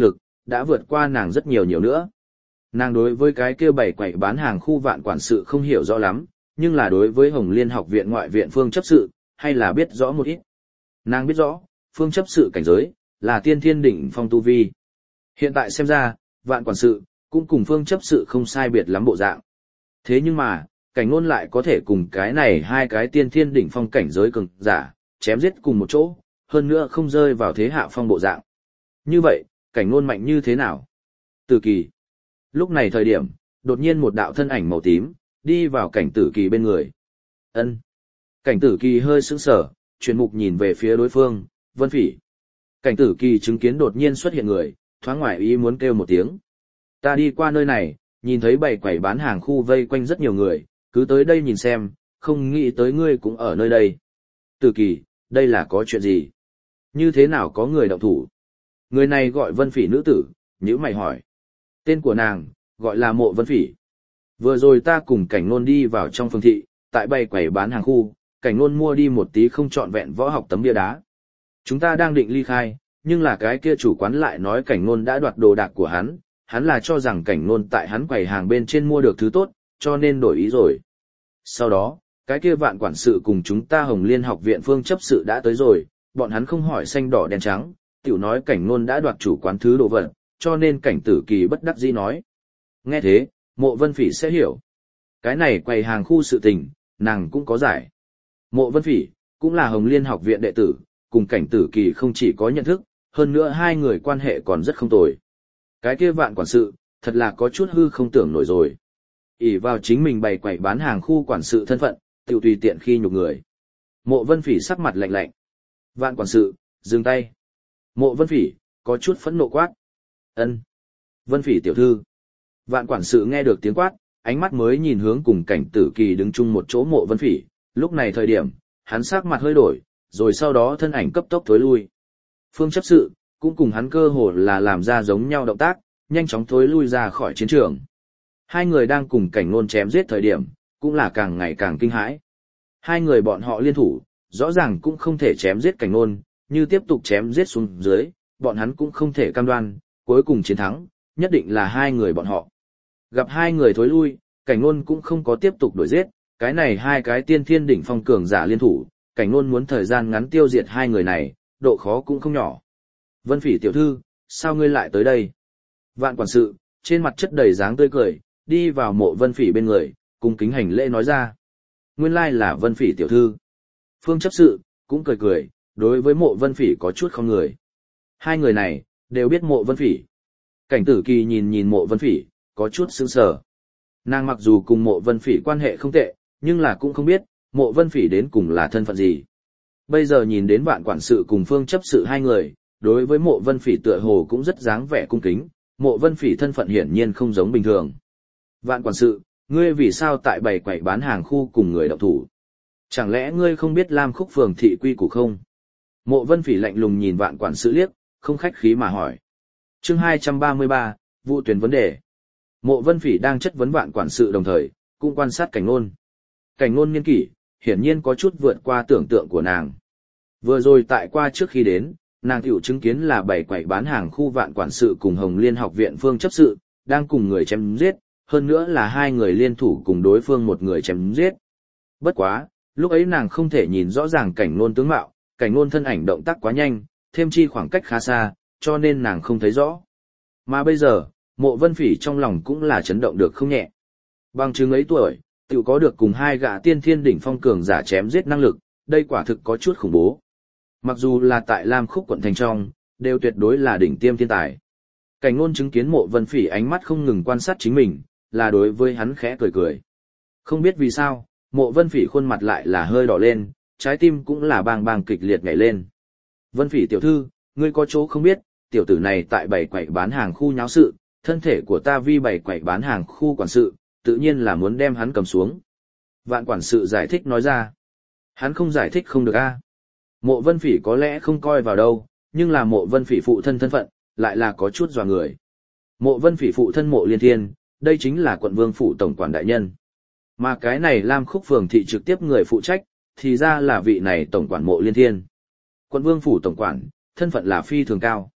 đã vượt qua nàng rất nhiều nhiều nữa. Nàng đối với cái kia bày quậy bán hàng khu vạn quản sự không hiểu rõ lắm, nhưng là đối với Hồng Liên học viện ngoại viện phương chấp sự, hay là biết rõ một ít. Nàng biết rõ, phương chấp sự cảnh giới, là tiên thiên đỉnh phong tu vi. Hiện tại xem ra, vạn quản sự, cũng cùng phương chấp sự không sai biệt lắm bộ dạng. Thế nhưng mà, cảnh ngôn lại có thể cùng cái này hai cái tiên thiên đỉnh phong cảnh giới cường giả, chém giết cùng một chỗ, hơn nữa không rơi vào thế hạ phong bộ dạng. Như vậy, cảnh ngôn mạnh như thế nào? Tử Kỳ. Lúc này thời điểm, đột nhiên một đạo thân ảnh màu tím, đi vào cảnh Tử Kỳ bên người. Ân. Cảnh Tử Kỳ hơi sững sờ, chuyển mục nhìn về phía đối phương, Vân Phỉ. Cảnh Tử Kỳ chứng kiến đột nhiên xuất hiện người, thoáng ngoài ý muốn kêu một tiếng. Ta đi qua nơi này, nhìn thấy bày quẩy bán hàng khu vây quanh rất nhiều người, cứ tới đây nhìn xem, không nghĩ tới ngươi cũng ở nơi đây. Tử Kỳ, đây là có chuyện gì? Như thế nào có người động thủ? Người này gọi Vân Phỉ nữ tử, nhữ mày hỏi. Tên của nàng, gọi là Mộ Vân Phỉ. Vừa rồi ta cùng cảnh ngôn đi vào trong phương thị, tại bày quẩy bán hàng khu, cảnh ngôn mua đi một tí không trọn vẹn võ học tấm bia đá. Chúng ta đang định ly khai, nhưng là cái kia chủ quán lại nói cảnh ngôn đã đoạt đồ đạc của hắn, hắn là cho rằng cảnh ngôn tại hắn quầy hàng bên trên mua được thứ tốt, cho nên đổi ý rồi. Sau đó, cái kia vạn quản sự cùng chúng ta Hồng Liên học viện phương chấp sự đã tới rồi, bọn hắn không hỏi xanh đỏ đen trắng, tiểu nói cảnh ngôn đã đoạt chủ quán thứ đồ vật, cho nên cảnh Tử Kỳ bất đắc dĩ nói. Nghe thế, Mộ Vân Phỉ sẽ hiểu. Cái này quầy hàng khu sự tình, nàng cũng có giải. Mộ Vân Phỉ, cũng là Hồng Liên học viện đệ tử, cùng cảnh Tử Kỳ không chỉ có nhận thức, hơn nữa hai người quan hệ còn rất không tồi. Cái kia vạn quản sự, thật là có chút hư không tưởng nổi rồi. ỷ vào chính mình bày quẩy bán hàng khu quản sự thân phận, tiểu tùy tiện khi nhục người. Mộ Vân Phỉ sắc mặt lạnh lạnh. Vạn quản sự, dừng tay. Mộ Vân Phỉ, có chút phẫn nộ quát. Ân. Vân Phỉ tiểu thư. Vạn quản sự nghe được tiếng quát, ánh mắt mới nhìn hướng cùng cảnh Tử Kỳ đứng chung một chỗ Mộ Vân Phỉ, lúc này thời điểm, hắn sắc mặt hơi đổi, rồi sau đó thân ảnh cấp tốc thối lui. Phương chấp sự, cũng cùng hắn cơ hồ là làm ra giống nhau động tác, nhanh chóng thối lui ra khỏi chiến trường. Hai người đang cùng cảnh ngôn chém giết thời điểm, cũng là càng ngày càng kinh hãi. Hai người bọn họ liên thủ, rõ ràng cũng không thể chém giết cảnh ngôn, như tiếp tục chém giết xuống dưới, bọn hắn cũng không thể cam đoan, cuối cùng chiến thắng, nhất định là hai người bọn họ. Gặp hai người thối lui, cảnh ngôn cũng không có tiếp tục đuổi giết, cái này hai cái tiên thiên đỉnh phong cường giả liên thủ, cảnh ngôn muốn thời gian ngắn tiêu diệt hai người này, độ khó cũng không nhỏ. Vân Phỉ tiểu thư, sao ngươi lại tới đây? Vạn quản sự, trên mặt chất đầy dáng tươi cười, đi vào Mộ Vân Phỉ bên người, cung kính hành lễ nói ra. Nguyên lai là Vân Phỉ tiểu thư. Phương chấp sự, cũng cười cười, đối với Mộ Vân Phỉ có chút không người. Hai người này, đều biết Mộ Vân Phỉ. Cảnh Tử Kỳ nhìn nhìn Mộ Vân Phỉ, có chút sững sờ. Nàng mặc dù cùng Mộ Vân Phỉ quan hệ không tệ, nhưng là cũng không biết, Mộ Vân Phỉ đến cùng là thân phận gì. Bây giờ nhìn đến vạn quản sự cùng phương chấp sự hai người, đối với Mộ Vân Phỉ tựa hồ cũng rất dáng vẻ cung kính, Mộ Vân Phỉ thân phận hiển nhiên không giống bình thường. Vạn quản sự, ngươi vì sao tại bày quẩy bán hàng khu cùng người động thủ? Chẳng lẽ ngươi không biết Lam Khúc phường thị quy củ không? Mộ Vân Phỉ lạnh lùng nhìn vạn quản sự liếc, không khách khí mà hỏi. Chương hai trăm ba mươi ba, vụ tuyển vấn đề. Mộ Vân Phỉ đang chất vấn vạn quản sự đồng thời, cũng quan sát cảnh ngôn. Cảnh ngôn niên kỷ, hiển nhiên có chút vượt qua tưởng tượng của nàng. Vừa rồi tại qua trước khi đến, nàng tiểu chứng kiến là bày quẩy bán hàng khu vạn quản sự cùng Hồng Liên học viện phương chấp sự, đang cùng người chém giết, hơn nữa là hai người liên thủ cùng đối phương một người chém giết. Bất quá, lúc ấy nàng không thể nhìn rõ ràng cảnh ngôn tướng mạo, cảnh ngôn thân ảnh động tác quá nhanh, thêm chi khoảng cách khá xa, cho nên nàng không thấy rõ. Mà bây giờ, Mộ Vân Phỉ trong lòng cũng là chấn động được không nhẹ. Bằng chứng ấy tuổi, tiểu có được cùng hai gã tiên thiên đỉnh phong cường giả chém giết năng lực, đây quả thực có chút khủng bố. Mặc dù là tại Lam Khúc quận thành trong, đều tuyệt đối là đỉnh tiêm thiên tài. Cảnh ngôn chứng kiến Mộ Vân Phỉ ánh mắt không ngừng quan sát chính mình, là đối với hắn khẽ cười cười. Không biết vì sao, Mộ Vân Phỉ khuôn mặt lại là hơi đỏ lên, trái tim cũng là bang bang kịch liệt nhảy lên. Vân Phỉ tiểu thư, ngươi có chỗ không biết, tiểu tử này tại bày quẩy bán hàng khu nháo sự, thân thể của ta vi bày quẩy bán hàng khu quản sự, tự nhiên là muốn đem hắn cầm xuống. Vạn quản sự giải thích nói ra. Hắn không giải thích không được a. Mộ Vân Phỉ có lẽ không coi vào đâu, nhưng là Mộ Vân Phỉ phụ thân thân phận, lại là có chút dọa người. Mộ Vân Phỉ phụ thân Mộ Liên Thiên, đây chính là quận vương phủ tổng quản đại nhân. Mà cái này Lam Khúc phường thị trực tiếp người phụ trách, thì ra là vị này tổng quản Mộ Liên Thiên. Quận vương phủ tổng quản, thân phận là phi thường cao.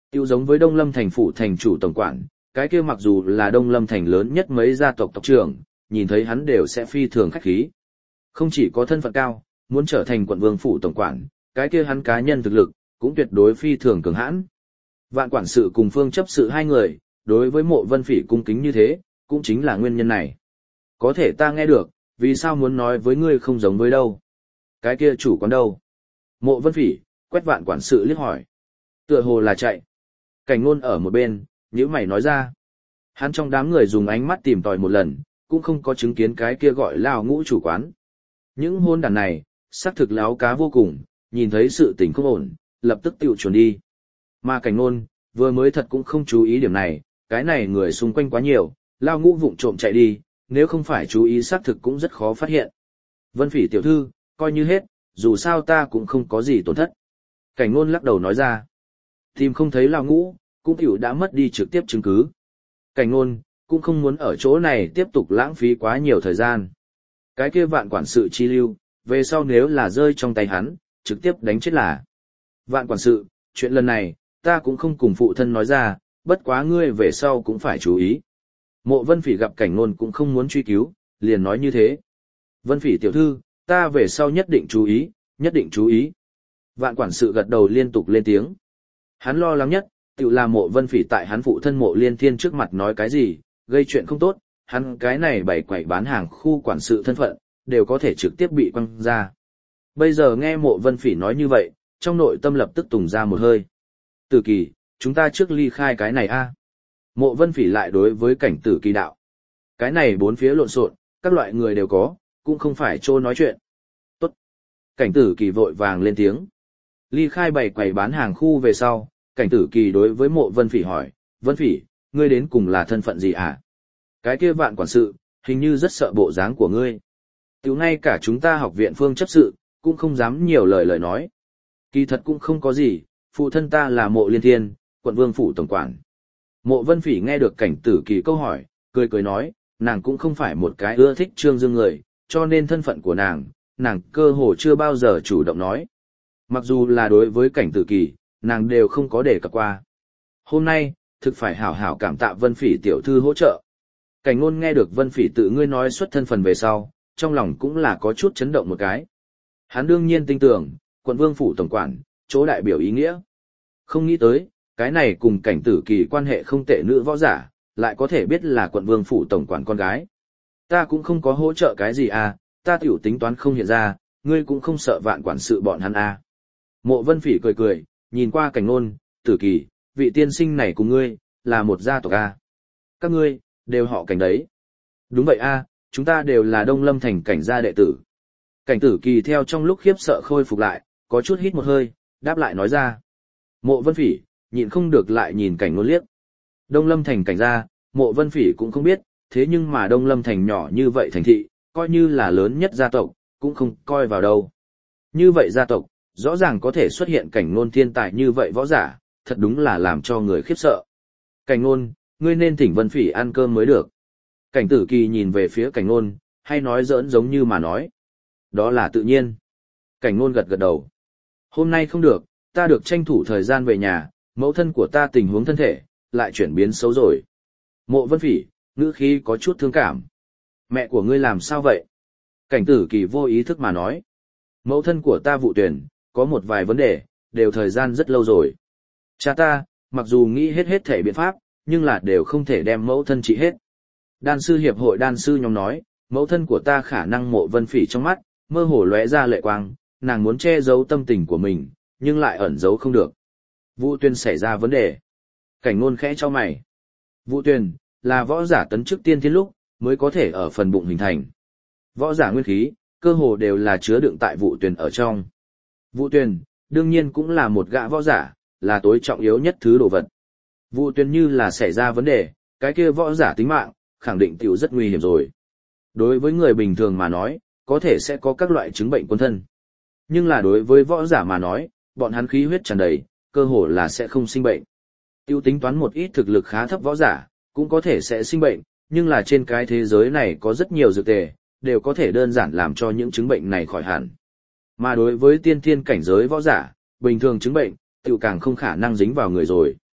Tiêu giống với Đông Lâm thành phủ thành chủ tổng quản, cái kia mặc dù là Đông Lâm thành lớn nhất mấy gia tộc tộc trưởng, nhìn thấy hắn đều sẽ phi thường khách khí. Không chỉ có thân phận cao, muốn trở thành quận vương phủ tổng quản, cái kia hắn cá nhân thực lực, cũng tuyệt đối phi thường cường hãn. Vạn quản sự cùng Phương chấp sự hai người, đối với Mộ Vân Phỉ cung kính như thế, cũng chính là nguyên nhân này. Có thể ta nghe được, vì sao muốn nói với ngươi không giống với đâu? Cái kia chủ quán đâu? Mộ Vân Phỉ, quét Vạn quản sự liếc hỏi. Tựa hồ là chạy. Cảnh Ngôn ở một bên, nhíu mày nói ra. Hắn trong đám người dùng ánh mắt tìm tòi một lần, cũng không có chứng kiến cái kia gọi Lão Ngũ chủ quán. Những hôn đàn này, xác thực láo cá vô cùng, nhìn thấy sự tình không ổn, lập tức tiêu chuẩn đi. Mà Cảnh Ngôn, vừa mới thật cũng không chú ý điểm này, cái này người xung quanh quá nhiều, Lão Ngũ vụng trộm chạy đi, nếu không phải chú ý xác thực cũng rất khó phát hiện. Vân Phỉ tiểu thư, coi như hết, dù sao ta cũng không có gì tổn thất. Cảnh Ngôn lắc đầu nói ra. Tìm không thấy Lão Ngũ, cũng tiểu đã mất đi trực tiếp chứng cứ. Cảnh Ngôn, cũng không muốn ở chỗ này tiếp tục lãng phí quá nhiều thời gian. Cái kia Vạn quản sự chi lưu, về sau nếu là rơi trong tay hắn, trực tiếp đánh chết là. Vạn quản sự, chuyện lần này, ta cũng không cùng phụ thân nói ra, bất quá ngươi về sau cũng phải chú ý. Mộ Vân Phỉ gặp Cảnh Ngôn cũng không muốn truy cứu, liền nói như thế. Vân Phỉ tiểu thư, ta về sau nhất định chú ý, nhất định chú ý. Vạn quản sự gật đầu liên tục lên tiếng. Hắn lo lắng nhất, tự là Mộ Vân Phỉ tại hắn phụ thân Mộ Liên Thiên trước mặt nói cái gì, gây chuyện không tốt, hắn cái này bày quẩy bán hàng khu quản sự thân phận, đều có thể trực tiếp bị quăng ra. Bây giờ nghe Mộ Vân Phỉ nói như vậy, trong nội tâm lập tức tùng ra một hơi. Tử Kỳ, chúng ta trước ly khai cái này a. Mộ Vân Phỉ lại đối với Cảnh Tử Kỳ đạo. Cái này bốn phía lộn xộn, các loại người đều có, cũng không phải chỗ nói chuyện. Tốt. Cảnh Tử Kỳ vội vàng lên tiếng. Ly khai bày quầy bán hàng khu về sau, Cảnh Tử Kỳ đối với Mộ Vân Phỉ hỏi, Vân Phỉ, ngươi đến cùng là thân phận gì hả? Cái kia Vạn quản sự, hình như rất sợ bộ dáng của ngươi. Tiểu ngay cả chúng ta học viện Phương chấp sự, cũng không dám nhiều lời lời nói. Kỳ thật cũng không có gì, phụ thân ta là Mộ Liên Thiên, quận vương phủ tổng quản. Mộ Vân Phỉ nghe được Cảnh Tử Kỳ câu hỏi, cười cười nói, nàng cũng không phải một cái ưa thích trương dương người, cho nên thân phận của nàng, nàng cơ hồ chưa bao giờ chủ động nói. Mặc dù là đối với Cảnh Tử Kỳ, nàng đều không có đề cập qua. Hôm nay, thực phải hảo hảo cảm tạ Vân Phỉ tiểu thư hỗ trợ. Cảnh Ngôn nghe được Vân Phỉ tự ngươi nói xuất thân phần về sau, trong lòng cũng là có chút chấn động một cái. Hắn đương nhiên tin tưởng, quận vương phủ tổng quản, chỗ đại biểu ý nghĩa. Không nghĩ tới, cái này cùng Cảnh Tử Kỳ quan hệ không tệ nữ võ giả, lại có thể biết là quận vương phủ tổng quản con gái. Ta cũng không có hỗ trợ cái gì à, ta tiểu tính toán không hiện ra, ngươi cũng không sợ Vạn quản sự bọn hắn à. Mộ Vân Phỉ cười cười, nhìn qua Cảnh Ngôn, Tử Kỳ, vị tiên sinh này cùng ngươi, là một gia tộc à. Các ngươi, đều họ Cảnh đấy. Đúng vậy à, chúng ta đều là Đông Lâm thành Cảnh gia đệ tử. Cảnh Tử Kỳ theo trong lúc khiếp sợ khôi phục lại, có chút hít một hơi, đáp lại nói ra. Mộ Vân Phỉ, nhịn không được lại nhìn Cảnh Ngôn liếc. Đông Lâm thành Cảnh gia, Mộ Vân Phỉ cũng không biết, thế nhưng mà Đông Lâm thành nhỏ như vậy thành thị, coi như là lớn nhất gia tộc, cũng không coi vào đâu. Như vậy gia tộc, rõ ràng có thể xuất hiện Cảnh Ngôn thiên tài như vậy võ giả, thật đúng là làm cho người khiếp sợ. Cảnh Ngôn, ngươi nên thỉnh Vân Phỉ ăn cơm mới được. Cảnh Tử Kỳ nhìn về phía Cảnh Ngôn, hay nói giỡn giống như mà nói. Đó là tự nhiên. Cảnh Ngôn gật gật đầu. Hôm nay không được, ta được tranh thủ thời gian về nhà, mẫu thân của ta tình huống thân thể, lại chuyển biến xấu rồi. Mộ Vân Phỉ, ngữ khí có chút thương cảm. Mẹ của ngươi làm sao vậy? Cảnh Tử Kỳ vô ý thức mà nói. Mẫu thân của ta Vụ Tuyển, có một vài vấn đề, đều thời gian rất lâu rồi. Cha ta, mặc dù nghĩ hết hết thể biện pháp, nhưng là đều không thể đem mẫu thân trị hết. Đan sư hiệp hội đan sư nhóm nói, mẫu thân của ta khả năng Mộ Vân Phỉ trong mắt, mơ hồ lóe ra lệ quang, nàng muốn che giấu tâm tình của mình, nhưng lại ẩn giấu không được. Vũ Tuyên xảy ra vấn đề. Cảnh Ngôn khẽ cho mày. Vũ Tuyên, là võ giả tấn chức tiên thiên lúc, mới có thể ở phần bụng hình thành. Võ giả nguyên khí, cơ hồ đều là chứa đựng tại Vũ Tuyên ở trong. Vũ Tuyên, đương nhiên cũng là một gã võ giả, là tối trọng yếu nhất thứ đồ vật. Vũ Tuyên như là xảy ra vấn đề, cái kia võ giả tính mạng, khẳng định tiểu rất nguy hiểm rồi. Đối với người bình thường mà nói, có thể sẽ có các loại chứng bệnh quân thân. Nhưng là đối với võ giả mà nói, bọn hắn khí huyết tràn đầy, cơ hồ là sẽ không sinh bệnh. Tiêu tính toán một ít thực lực khá thấp võ giả, cũng có thể sẽ sinh bệnh, nhưng là trên cái thế giới này có rất nhiều dược tề, đều có thể đơn giản làm cho những chứng bệnh này khỏi hẳn. Mà đối với tiên thiên cảnh giới võ giả, bình thường chứng bệnh, tiểu càng không khả năng dính vào người rồi.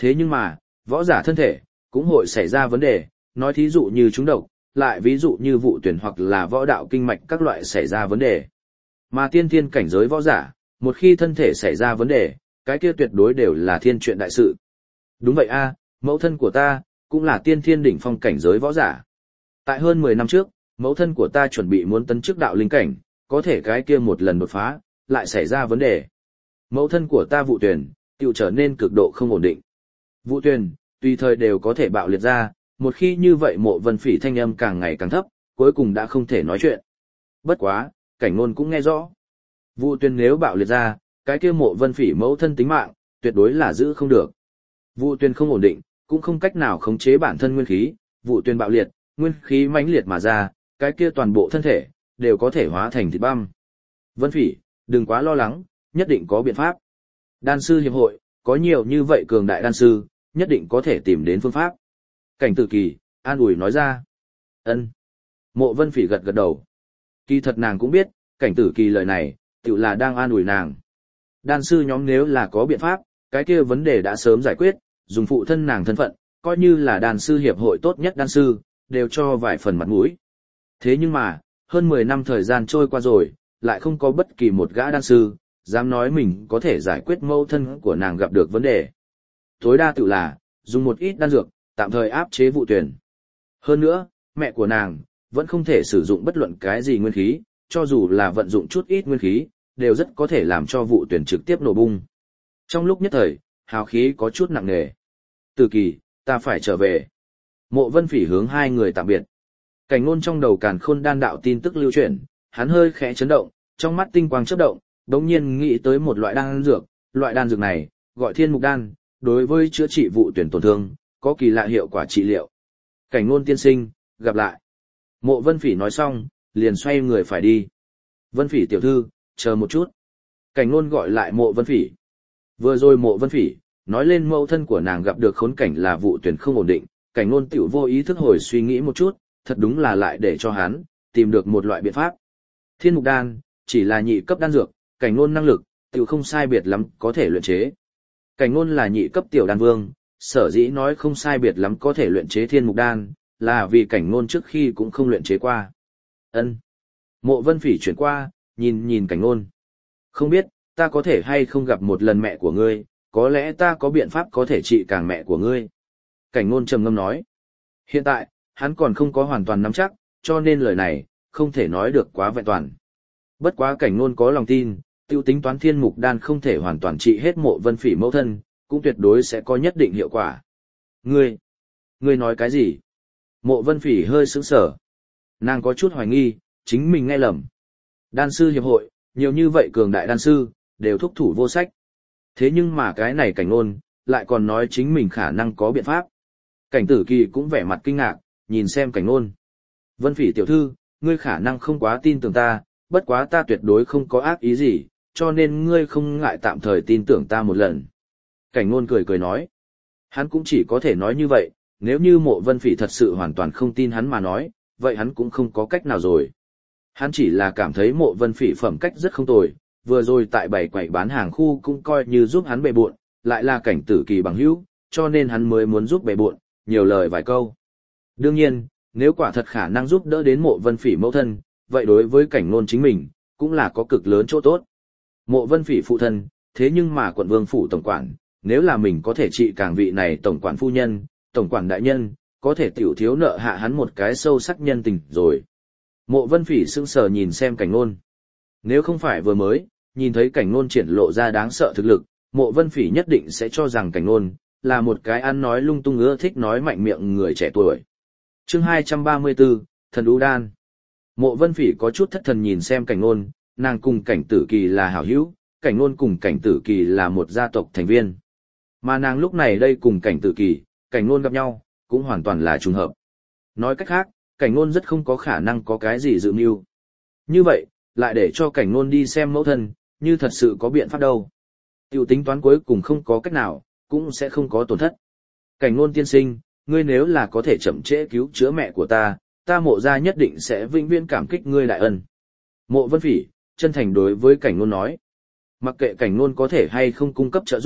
Thế nhưng mà, võ giả thân thể, cũng hội xảy ra vấn đề, nói thí dụ như trúng độc, lại ví dụ như vụ tuyển hoặc là võ đạo kinh mạch các loại xảy ra vấn đề. Mà tiên thiên cảnh giới võ giả, một khi thân thể xảy ra vấn đề, cái kia tuyệt đối đều là thiên chuyện đại sự. Đúng vậy a, mẫu thân của ta, cũng là tiên thiên đỉnh phong cảnh giới võ giả. Tại hơn mười năm trước, mẫu thân của ta chuẩn bị muốn tấn chức đạo linh cảnh, có thể cái kia một lần đột phá, lại xảy ra vấn đề. Mẫu thân của ta vụ tuyển, tiểu trở nên cực độ không ổn định. Vụ tuyển, tùy thời đều có thể bạo liệt ra, một khi như vậy Mộ Vân Phỉ thanh âm càng ngày càng thấp, cuối cùng đã không thể nói chuyện. Bất quá, Cảnh Nôn cũng nghe rõ. Vụ tuyển nếu bạo liệt ra, cái kia Mộ Vân Phỉ mẫu thân tính mạng, tuyệt đối là giữ không được. Vụ tuyển không ổn định, cũng không cách nào khống chế bản thân nguyên khí, vụ tuyển bạo liệt, nguyên khí mãnh liệt mà ra, cái kia toàn bộ thân thể, đều có thể hóa thành thịt băm. Vân Phỉ, đừng quá lo lắng, nhất định có biện pháp. Đan sư hiệp hội, có nhiều như vậy cường đại đan sư, nhất định có thể tìm đến phương pháp. Cảnh Tử Kỳ, an ủi nói ra. Ân. Mộ Vân Phỉ gật gật đầu. Kỳ thật nàng cũng biết, Cảnh Tử Kỳ lời này, tự là đang an ủi nàng. Đan sư nhóm nếu là có biện pháp, cái kia vấn đề đã sớm giải quyết, dùng phụ thân nàng thân phận, coi như là đan sư hiệp hội tốt nhất đan sư, đều cho vài phần mặt mũi. Thế nhưng mà, hơn mười năm thời gian trôi qua rồi, lại không có bất kỳ một gã đan sư, dám nói mình có thể giải quyết mâu thân của nàng gặp được vấn đề. Tối đa tự là, dùng một ít đan dược, tạm thời áp chế vụ tuyển. Hơn nữa, mẹ của nàng, vẫn không thể sử dụng bất luận cái gì nguyên khí, cho dù là vận dụng chút ít nguyên khí, đều rất có thể làm cho vụ tuyển trực tiếp nổ bung. Trong lúc nhất thời, hào khí có chút nặng nề. Tử Kỳ, ta phải trở về. Mộ Vân Phỉ hướng hai người tạm biệt. Cảnh Nôn trong đầu Càn Khôn đan đạo tin tức lưu chuyển, hắn hơi khẽ chấn động, trong mắt tinh quang chớp động, đống nhiên nghĩ tới một loại đan dược, loại đan dược này, gọi Thiên Mục Đan, đối với chữa trị vụ tuyển tổn thương, có kỳ lạ hiệu quả trị liệu. Cảnh Nôn tiên sinh, gặp lại. Mộ Vân Phỉ nói xong, liền xoay người phải đi. Vân Phỉ tiểu thư, chờ một chút. Cảnh Nôn gọi lại Mộ Vân Phỉ. Vừa rồi Mộ Vân Phỉ nói lên mẫu thân của nàng gặp được khốn cảnh là vụ tuyển không ổn định, Cảnh Nôn tiểu vô ý thức hồi suy nghĩ một chút, thật đúng là lại để cho hắn tìm được một loại biện pháp. Thiên Mục Đan chỉ là nhị cấp đan dược, Cảnh Nôn năng lực tiểu không sai biệt lắm có thể luyện chế. Cảnh Nôn là nhị cấp tiểu đan vương, sở dĩ nói không sai biệt lắm có thể luyện chế Thiên Mục Đan, là vì Cảnh Nôn trước khi cũng không luyện chế qua. Ân. Mộ Vân Phỉ chuyển qua, nhìn nhìn Cảnh Nôn. Không biết, ta có thể hay không gặp một lần mẹ của ngươi, có lẽ ta có biện pháp có thể trị càng mẹ của ngươi. Cảnh Nôn trầm ngâm nói. Hiện tại, hắn còn không có hoàn toàn nắm chắc, cho nên lời này, không thể nói được quá vẹn toàn. Bất quá Cảnh Nôn có lòng tin, tiêu tính toán Thiên Mục Đan không thể hoàn toàn trị hết Mộ Vân Phỉ mẫu thân, cũng tuyệt đối sẽ có nhất định hiệu quả. Ngươi, ngươi nói cái gì? Mộ Vân Phỉ hơi sững sờ. Nàng có chút hoài nghi, chính mình nghe lầm. Đan sư hiệp hội, nhiều như vậy cường đại đan sư, đều thúc thủ vô sách. Thế nhưng mà cái này Cảnh Nôn, lại còn nói chính mình khả năng có biện pháp. Cảnh Tử Kỳ cũng vẻ mặt kinh ngạc, nhìn xem Cảnh Nôn. Vân Phỉ tiểu thư, ngươi khả năng không quá tin tưởng ta, bất quá ta tuyệt đối không có ác ý gì, cho nên ngươi không ngại tạm thời tin tưởng ta một lần. Cảnh Nôn cười cười nói. Hắn cũng chỉ có thể nói như vậy, nếu như Mộ Vân Phỉ thật sự hoàn toàn không tin hắn mà nói, vậy hắn cũng không có cách nào rồi. Hắn chỉ là cảm thấy Mộ Vân Phỉ phẩm cách rất không tồi, vừa rồi tại bảy quầy bán hàng khu cũng coi như giúp hắn bề bộn, lại là Cảnh Tử Kỳ bằng hữu, cho nên hắn mới muốn giúp bề bộn, nhiều lời vài câu. Đương nhiên, nếu quả thật khả năng giúp đỡ đến Mộ Vân Phỉ mẫu thân, vậy đối với Cảnh Nôn chính mình, cũng là có cực lớn chỗ tốt. Mộ Vân Phỉ phụ thân, thế nhưng mà quận vương phủ tổng quản, nếu là mình có thể trị càng vị này tổng quản phu nhân, tổng quản đại nhân, có thể tiểu thiếu nợ hạ hắn một cái sâu sắc nhân tình rồi. Mộ Vân Phỉ sững sờ nhìn xem Cảnh Nôn. Nếu không phải vừa mới, nhìn thấy Cảnh Nôn triển lộ ra đáng sợ thực lực, Mộ Vân Phỉ nhất định sẽ cho rằng Cảnh Nôn là một cái ăn nói lung tung ưa thích nói mạnh miệng người trẻ tuổi. Chương hai trăm ba mươi tư, Thần Đu Đan. Mộ Vân Phỉ có chút thất thần nhìn xem Cảnh Nôn, nàng cùng Cảnh Tử Kỳ là hảo hữu, Cảnh Nôn cùng Cảnh Tử Kỳ là một gia tộc thành viên. Mà nàng lúc này đây cùng Cảnh Tử Kỳ, Cảnh Nôn gặp nhau, cũng hoàn toàn là trùng hợp. Nói cách khác, Cảnh Nôn rất không có khả năng có cái gì dự mưu. Như vậy, lại để cho Cảnh Nôn đi xem mẫu thân, như thật sự có biện pháp đâu. Tiểu tính toán cuối cùng không có cách nào, cũng sẽ không có tổn thất. Cảnh Nôn tiên sinh, ngươi nếu là có thể chậm trễ cứu chữa mẹ của ta, ta Mộ gia nhất định sẽ vĩnh viễn cảm kích ngươi đại ân. Mộ Vân Phỉ chân thành đối với Cảnh Nôn nói. Mặc kệ Cảnh Nôn có thể hay không cung cấp trợ giúp,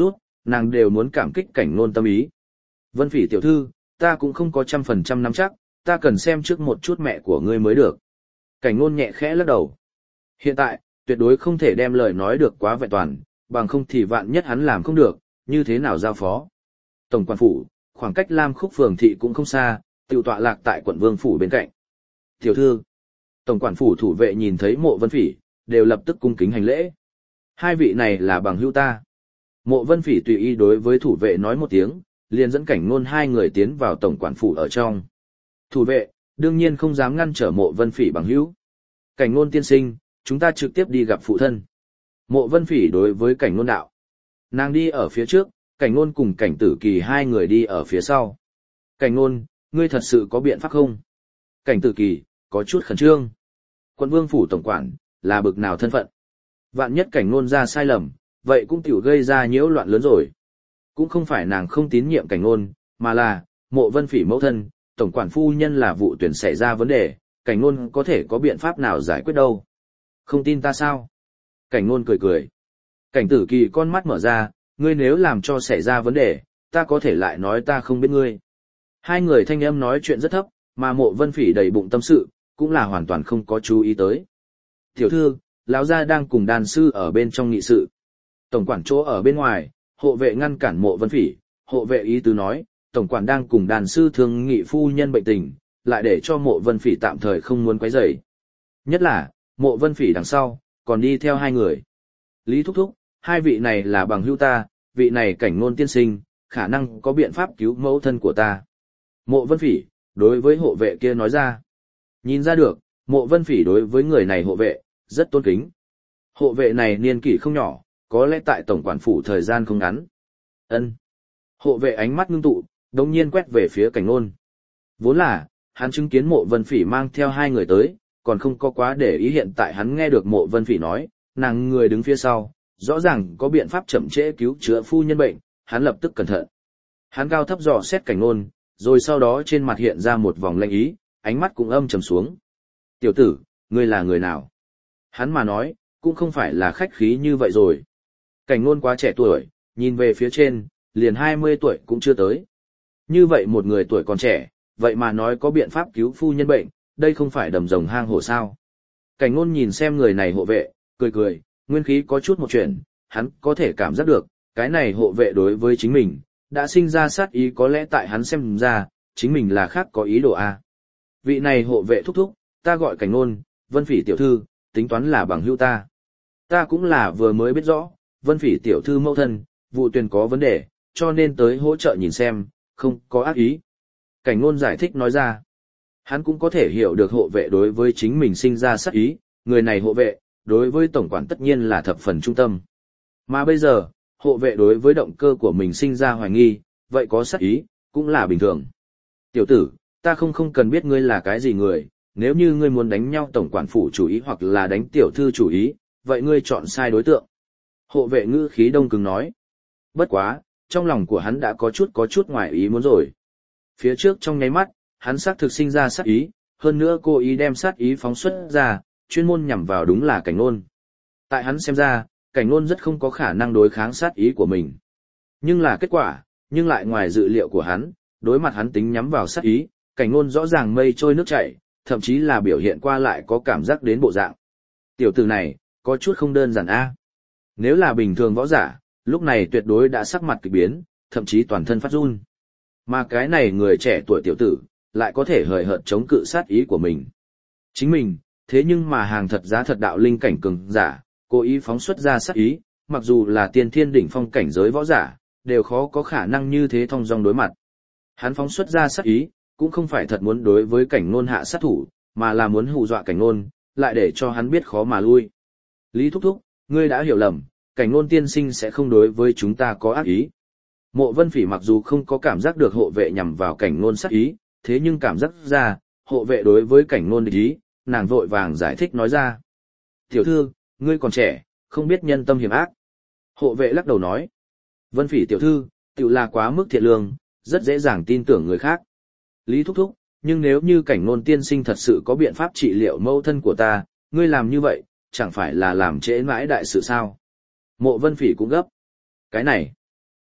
nàng đều muốn cảm kích cảnh nôn tâm ý. Vân Phỉ tiểu thư, ta cũng không có trăm phần trăm nắm chắc, ta cần xem trước một chút mẹ của ngươi mới được. Cảnh nôn nhẹ khẽ lắc đầu. Hiện tại, tuyệt đối không thể đem lời nói được quá vẹn toàn, bằng không thì vạn nhất hắn làm không được, như thế nào giao phó. Tổng quản phủ, khoảng cách Lam Khúc phường thị cũng không xa, tiểu tọa lạc tại quận Vương phủ bên cạnh. Tiểu thư, tổng quản phủ thủ vệ nhìn thấy Mộ Vân Phỉ, đều lập tức cung kính hành lễ. Hai vị này là bằng hữu ta. Mộ Vân Phỉ tùy ý đối với thủ vệ nói một tiếng, liền dẫn cảnh ngôn hai người tiến vào tổng quản phủ ở trong. Thủ vệ, đương nhiên không dám ngăn trở Mộ Vân Phỉ bằng hữu. Cảnh ngôn tiên sinh, chúng ta trực tiếp đi gặp phụ thân. Mộ Vân Phỉ đối với cảnh ngôn đạo. Nàng đi ở phía trước, cảnh ngôn cùng cảnh tử kỳ hai người đi ở phía sau. Cảnh ngôn, ngươi thật sự có biện pháp không? Cảnh tử kỳ, có chút khẩn trương. Quận Vương phủ tổng quản, là bực nào thân phận? Vạn nhất cảnh ngôn ra sai lầm, vậy cũng tiểu gây ra nhiễu loạn lớn rồi. Cũng không phải nàng không tín nhiệm cảnh ngôn, mà là, Mộ Vân Phỉ mẫu thân, tổng quản phu nhân là vụ tuyển xảy ra vấn đề, cảnh ngôn có thể có biện pháp nào giải quyết đâu. Không tin ta sao? Cảnh ngôn cười cười. Cảnh tử kỳ con mắt mở ra, ngươi nếu làm cho xảy ra vấn đề, ta có thể lại nói ta không biết ngươi. Hai người thanh âm nói chuyện rất thấp, mà Mộ Vân Phỉ đầy bụng tâm sự, cũng là hoàn toàn không có chú ý tới. Tiểu thư, lão gia đang cùng đàn sư ở bên trong nghị sự. Tổng quản chỗ ở bên ngoài, hộ vệ ngăn cản Mộ Vân Phỉ, hộ vệ ý tứ nói, tổng quản đang cùng đàn sư thương nghị phu nhân bệnh tình, lại để cho Mộ Vân Phỉ tạm thời không muốn quấy rầy. Nhất là, Mộ Vân Phỉ đằng sau, còn đi theo hai người. Lý thúc thúc, hai vị này là bằng hữu ta, vị này cảnh ngôn tiên sinh, khả năng có biện pháp cứu mẫu thân của ta. Mộ Vân Phỉ, đối với hộ vệ kia nói ra. Nhìn ra được, Mộ Vân Phỉ đối với người này hộ vệ, rất tôn kính. Hộ vệ này niên kỷ không nhỏ, có lẽ tại tổng quản phủ thời gian không ngắn. Ân. Hộ vệ ánh mắt ngưng tụ, đồng nhiên quét về phía cảnh ngôn. Vốn là, hắn chứng kiến Mộ Vân Phỉ mang theo hai người tới, còn không có quá để ý hiện tại hắn nghe được Mộ Vân Phỉ nói, nàng người đứng phía sau, rõ ràng có biện pháp chậm trễ cứu chữa phu nhân bệnh, hắn lập tức cẩn thận. Hắn cao thấp dò xét cảnh ngôn, rồi sau đó trên mặt hiện ra một vòng lanh ý, ánh mắt cũng âm trầm xuống. Tiểu tử, ngươi là người nào? Hắn mà nói, cũng không phải là khách khí như vậy rồi. Cảnh ngôn quá trẻ tuổi, nhìn về phía trên, liền hai mươi tuổi cũng chưa tới. Như vậy một người tuổi còn trẻ, vậy mà nói có biện pháp cứu phu nhân bệnh, đây không phải đầm rồng hang hổ sao. Cảnh ngôn nhìn xem người này hộ vệ, cười cười, nguyên khí có chút một chuyện, hắn có thể cảm giác được, cái này hộ vệ đối với chính mình, đã sinh ra sát ý có lẽ tại hắn xem ra, chính mình là khác có ý đồ a. Vị này hộ vệ thúc thúc, ta gọi cảnh ngôn, Vân Phỉ tiểu thư, tính toán là bằng hữu ta. Ta cũng là vừa mới biết rõ, Vân Phỉ tiểu thư mẫu thân, vụ tuyển có vấn đề, cho nên tới hỗ trợ nhìn xem, không có ác ý. Cảnh ngôn giải thích nói ra. Hắn cũng có thể hiểu được hộ vệ đối với chính mình sinh ra sát ý, người này hộ vệ, đối với tổng quản tất nhiên là thập phần trung tâm. Mà bây giờ, hộ vệ đối với động cơ của mình sinh ra hoài nghi, vậy có sát ý, cũng là bình thường. Tiểu tử, ta không không cần biết ngươi là cái gì người, nếu như ngươi muốn đánh nhau tổng quản phủ chủ ý hoặc là đánh tiểu thư chủ ý, vậy ngươi chọn sai đối tượng. Hộ vệ ngữ khí đông cứng nói. Bất quá, trong lòng của hắn đã có chút có chút ngoài ý muốn rồi. Phía trước trong nháy mắt, hắn xác thực sinh ra sát ý, hơn nữa cô ý đem sát ý phóng xuất ra, chuyên môn nhằm vào đúng là cảnh ngôn. Tại hắn xem ra, cảnh ngôn rất không có khả năng đối kháng sát ý của mình. Nhưng là kết quả, nhưng lại ngoài dự liệu của hắn, đối mặt hắn tính nhắm vào sát ý, cảnh ngôn rõ ràng mây trôi nước chảy, thậm chí là biểu hiện qua lại có cảm giác đến bộ dạng. Tiểu tử này, có chút không đơn giản a. Nếu là bình thường võ giả, lúc này tuyệt đối đã sắc mặt kỳ biến, thậm chí toàn thân phát run. Mà cái này người trẻ tuổi tiểu tử, lại có thể hời hợt chống cự sát ý của mình. Chính mình, thế nhưng mà hàng thật giá thật đạo linh cảnh cường giả, cố ý phóng xuất ra sát ý, mặc dù là tiên thiên đỉnh phong cảnh giới võ giả, đều khó có khả năng như thế thông dong đối mặt. Hắn phóng xuất ra sát ý, cũng không phải thật muốn đối với cảnh ngôn hạ sát thủ, mà là muốn hù dọa cảnh ngôn, lại để cho hắn biết khó mà lui. Lý thúc thúc, ngươi đã hiểu lầm, cảnh ngôn tiên sinh sẽ không đối với chúng ta có ác ý. Mộ Vân Phỉ mặc dù không có cảm giác được hộ vệ nhằm vào cảnh ngôn sát ý, thế nhưng cảm giác ra, hộ vệ đối với cảnh ngôn địch ý, nàng vội vàng giải thích nói ra. Tiểu thư, ngươi còn trẻ, không biết nhân tâm hiểm ác. Hộ vệ lắc đầu nói. Vân Phỉ tiểu thư, tiểu là quá mức thiện lương, rất dễ dàng tin tưởng người khác. Lý thúc thúc, nhưng nếu như cảnh ngôn tiên sinh thật sự có biện pháp trị liệu mâu thân của ta, ngươi làm như vậy, chẳng phải là làm trễ mãi đại sự sao? Mộ Vân Phỉ cũng gấp. Cái này,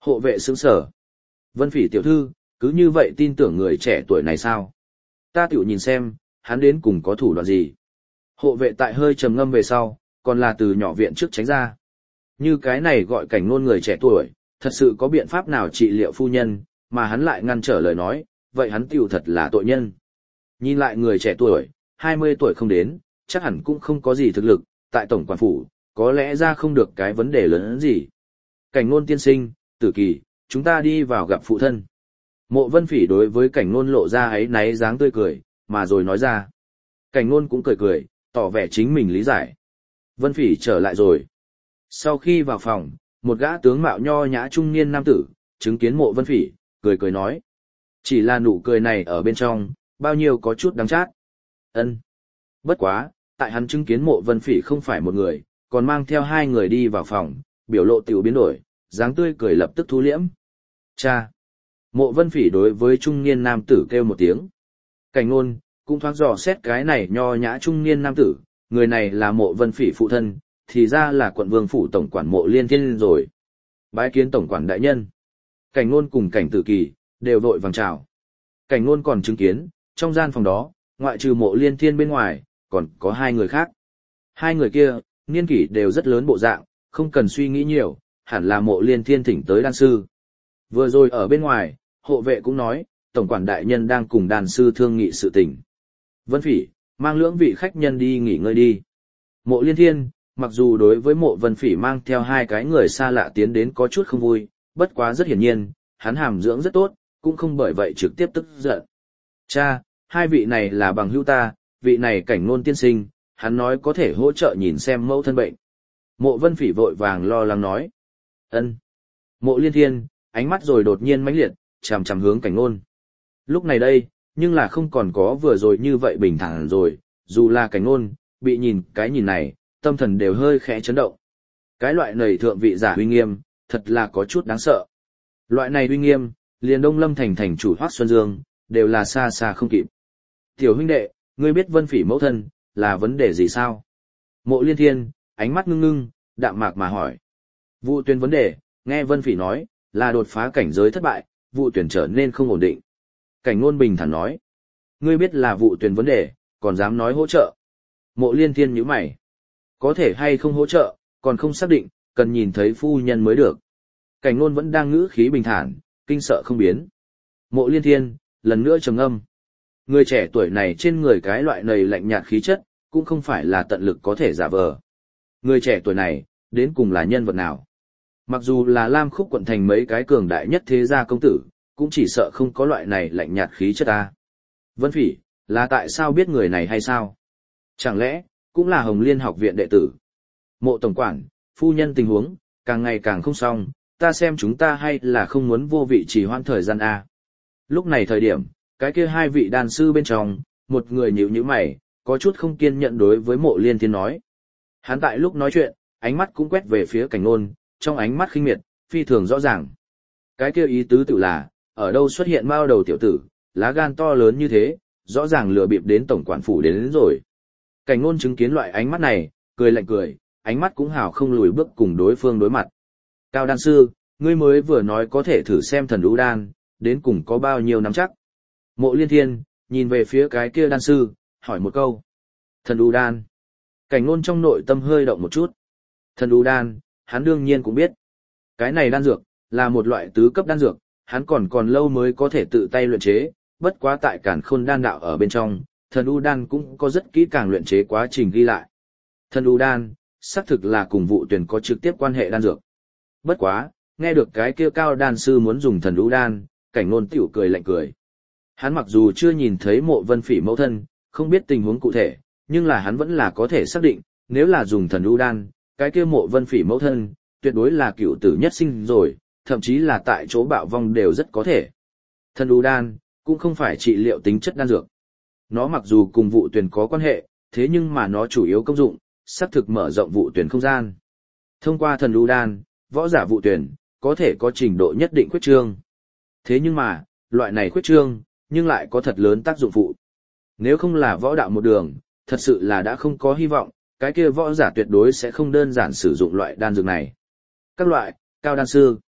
Hộ vệ sững sờ. Vân Phỉ tiểu thư, cứ như vậy tin tưởng người trẻ tuổi này sao? Ta tiểu nhìn xem, hắn đến cùng có thủ đoạn gì. Hộ vệ tại hơi trầm ngâm về sau, còn là từ nhỏ viện trước tránh ra. Như cái này gọi Cảnh Nôn người trẻ tuổi, thật sự có biện pháp nào trị liệu phu nhân, mà hắn lại ngăn trở lời nói, vậy hắn tiểu thật là tội nhân. Nhìn lại người trẻ tuổi, hai mươi tuổi không đến, chắc hẳn cũng không có gì thực lực, tại tổng quản phủ, có lẽ ra không được cái vấn đề lớn gì. Cảnh Nôn tiên sinh, Tử Kỳ, chúng ta đi vào gặp phụ thân. Mộ Vân Phỉ đối với Cảnh Nôn lộ ra ấy náy dáng tươi cười, mà rồi nói ra. Cảnh Nôn cũng cười cười, tỏ vẻ chính mình lý giải. Vân Phỉ trở lại rồi. Sau khi vào phòng, một gã tướng mạo nho nhã trung niên nam tử, chứng kiến Mộ Vân Phỉ, cười cười nói. Chỉ là nụ cười này ở bên trong, bao nhiêu có chút đắng chát. Ân. Bất quá, tại hắn chứng kiến Mộ Vân Phỉ không phải một người, còn mang theo hai người đi vào phòng, biểu lộ tiểu biến đổi, dáng tươi cười lập tức thu liễm. Cha. Mộ Vân Phỉ đối với trung niên nam tử kêu một tiếng. Cảnh Nôn cũng thoáng dò xét cái này nho nhã trung niên nam tử, người này là Mộ Vân Phỉ phụ thân, thì ra là quận vương phủ tổng quản Mộ Liên Thiên rồi. Bái kiến tổng quản đại nhân. Cảnh Nôn cùng Cảnh Tử Kỳ đều vội vàng chào. Cảnh Nôn còn chứng kiến, trong gian phòng đó, ngoại trừ Mộ Liên Thiên bên ngoài, còn có hai người khác. Hai người kia, niên kỷ đều rất lớn bộ dạng, không cần suy nghĩ nhiều, hẳn là Mộ Liên Thiên thỉnh tới đan sư. Vừa rồi ở bên ngoài, hộ vệ cũng nói, tổng quản đại nhân đang cùng đan sư thương nghị sự tình. Vân Phỉ, mang lưỡng vị khách nhân đi nghỉ ngơi đi. Mộ Liên Thiên, mặc dù đối với Mộ Vân Phỉ mang theo hai cái người xa lạ tiến đến có chút không vui, bất quá rất hiển nhiên, hắn hàm dưỡng rất tốt, cũng không bởi vậy trực tiếp tức giận. Cha, hai vị này là bằng hữu ta, vị này Cảnh Nôn tiên sinh, hắn nói có thể hỗ trợ nhìn xem mẫu thân bệnh. Mộ Vân Phỉ vội vàng lo lắng nói. Ân. Mộ Liên Thiên, ánh mắt rồi đột nhiên mãnh liệt, chằm chằm hướng Cảnh Nôn. Lúc này đây, nhưng là không còn có vừa rồi như vậy bình thản rồi, dù là Cảnh Nôn, bị nhìn cái nhìn này, tâm thần đều hơi khẽ chấn động. Cái loại này thượng vị giả uy nghiêm, thật là có chút đáng sợ. Loại này uy nghiêm, liền Đông Lâm thành thành chủ Hoắc Xuân Dương, đều là xa xa không kịp. Tiểu huynh đệ, ngươi biết Vân Phỉ mẫu thân, là vấn đề gì sao? Mộ Liên Thiên, ánh mắt ngưng ngưng, đạm mạc mà hỏi. Vụ tuyển vấn đề, nghe Vân Phỉ nói, là đột phá cảnh giới thất bại, vụ tuyển trở nên không ổn định. Cảnh Nôn bình thản nói. Ngươi biết là vụ tuyển vấn đề, còn dám nói hỗ trợ. Mộ Liên Thiên nhíu mày. Có thể hay không hỗ trợ, còn không xác định, cần nhìn thấy phu nhân mới được. Cảnh Nôn vẫn đang ngữ khí bình thản, kinh sợ không biến. Mộ Liên Thiên, lần nữa trầm ngâm. Người trẻ tuổi này trên người cái loại này lạnh nhạt khí chất, cũng không phải là tận lực có thể giả vờ. Người trẻ tuổi này, đến cùng là nhân vật nào? Mặc dù là Lam Khúc quận thành mấy cái cường đại nhất thế gia công tử, cũng chỉ sợ không có loại này lạnh nhạt khí chất ta. Vân Phỉ, là tại sao biết người này hay sao? Chẳng lẽ, cũng là Hồng Liên học viện đệ tử? Mộ tổng quản, phu nhân tình huống, càng ngày càng không xong, ta xem chúng ta hay là không muốn vô vị trì hoãn thời gian A. Lúc này thời điểm, cái kia hai vị đàn sư bên trong, một người nhíu nhíu mày, có chút không kiên nhẫn đối với Mộ Liên Thiên nói. Hắn tại lúc nói chuyện, ánh mắt cũng quét về phía Cảnh Nôn, trong ánh mắt khinh miệt, phi thường rõ ràng. Cái kia ý tứ tự là, ở đâu xuất hiện mao đầu tiểu tử, lá gan to lớn như thế, rõ ràng lừa bịp đến tổng quản phủ đến, đến rồi. Cảnh Nôn chứng kiến loại ánh mắt này, cười lạnh cười, ánh mắt cũng hào không lùi bước cùng đối phương đối mặt. Cao đan sư, ngươi mới vừa nói có thể thử xem thần đũ đan, đến cùng có bao nhiêu nắm chắc. Mộ Liên Thiên, nhìn về phía cái kia đan sư, hỏi một câu. Thần đũ đan. Cảnh Nôn trong nội tâm hơi động một chút. Thần đũ đan, hắn đương nhiên cũng biết. Cái này đan dược, là một loại tứ cấp đan dược, hắn còn còn lâu mới có thể tự tay luyện chế, bất quá tại Càn Khôn đan đạo ở bên trong, thần đũ đan cũng có rất kỹ càng luyện chế quá trình ghi lại. Thần đũ đan, xác thực là cùng vụ tuyển có trực tiếp quan hệ đan dược. Bất quá, nghe được cái kia cao đan sư muốn dùng thần đũ đan, Cảnh Nôn tiểu cười lạnh cười. Hắn mặc dù chưa nhìn thấy Mộ Vân Phỉ mẫu thân, không biết tình huống cụ thể, nhưng là hắn vẫn là có thể xác định, nếu là dùng thần đũ đan, cái kia Mộ Vân Phỉ mẫu thân, tuyệt đối là cựu tử nhất sinh rồi, thậm chí là tại chỗ bạo vong đều rất có thể. Thần đũ đan, cũng không phải trị liệu tính chất đan dược. Nó mặc dù cùng vụ tuyển có quan hệ, thế nhưng mà nó chủ yếu công dụng, xác thực mở rộng vụ tuyển không gian. Thông qua thần đũ đan, võ giả vụ tuyển, có thể có trình độ nhất định khuyết trương. Thế nhưng mà, loại này khuyết trương, nhưng lại có thật lớn tác dụng phụ. Nếu không là võ đạo một đường, thật sự là đã không có hy vọng, cái kia võ giả tuyệt đối sẽ không đơn giản sử dụng loại đan dược này. Các loại, cao đan sư.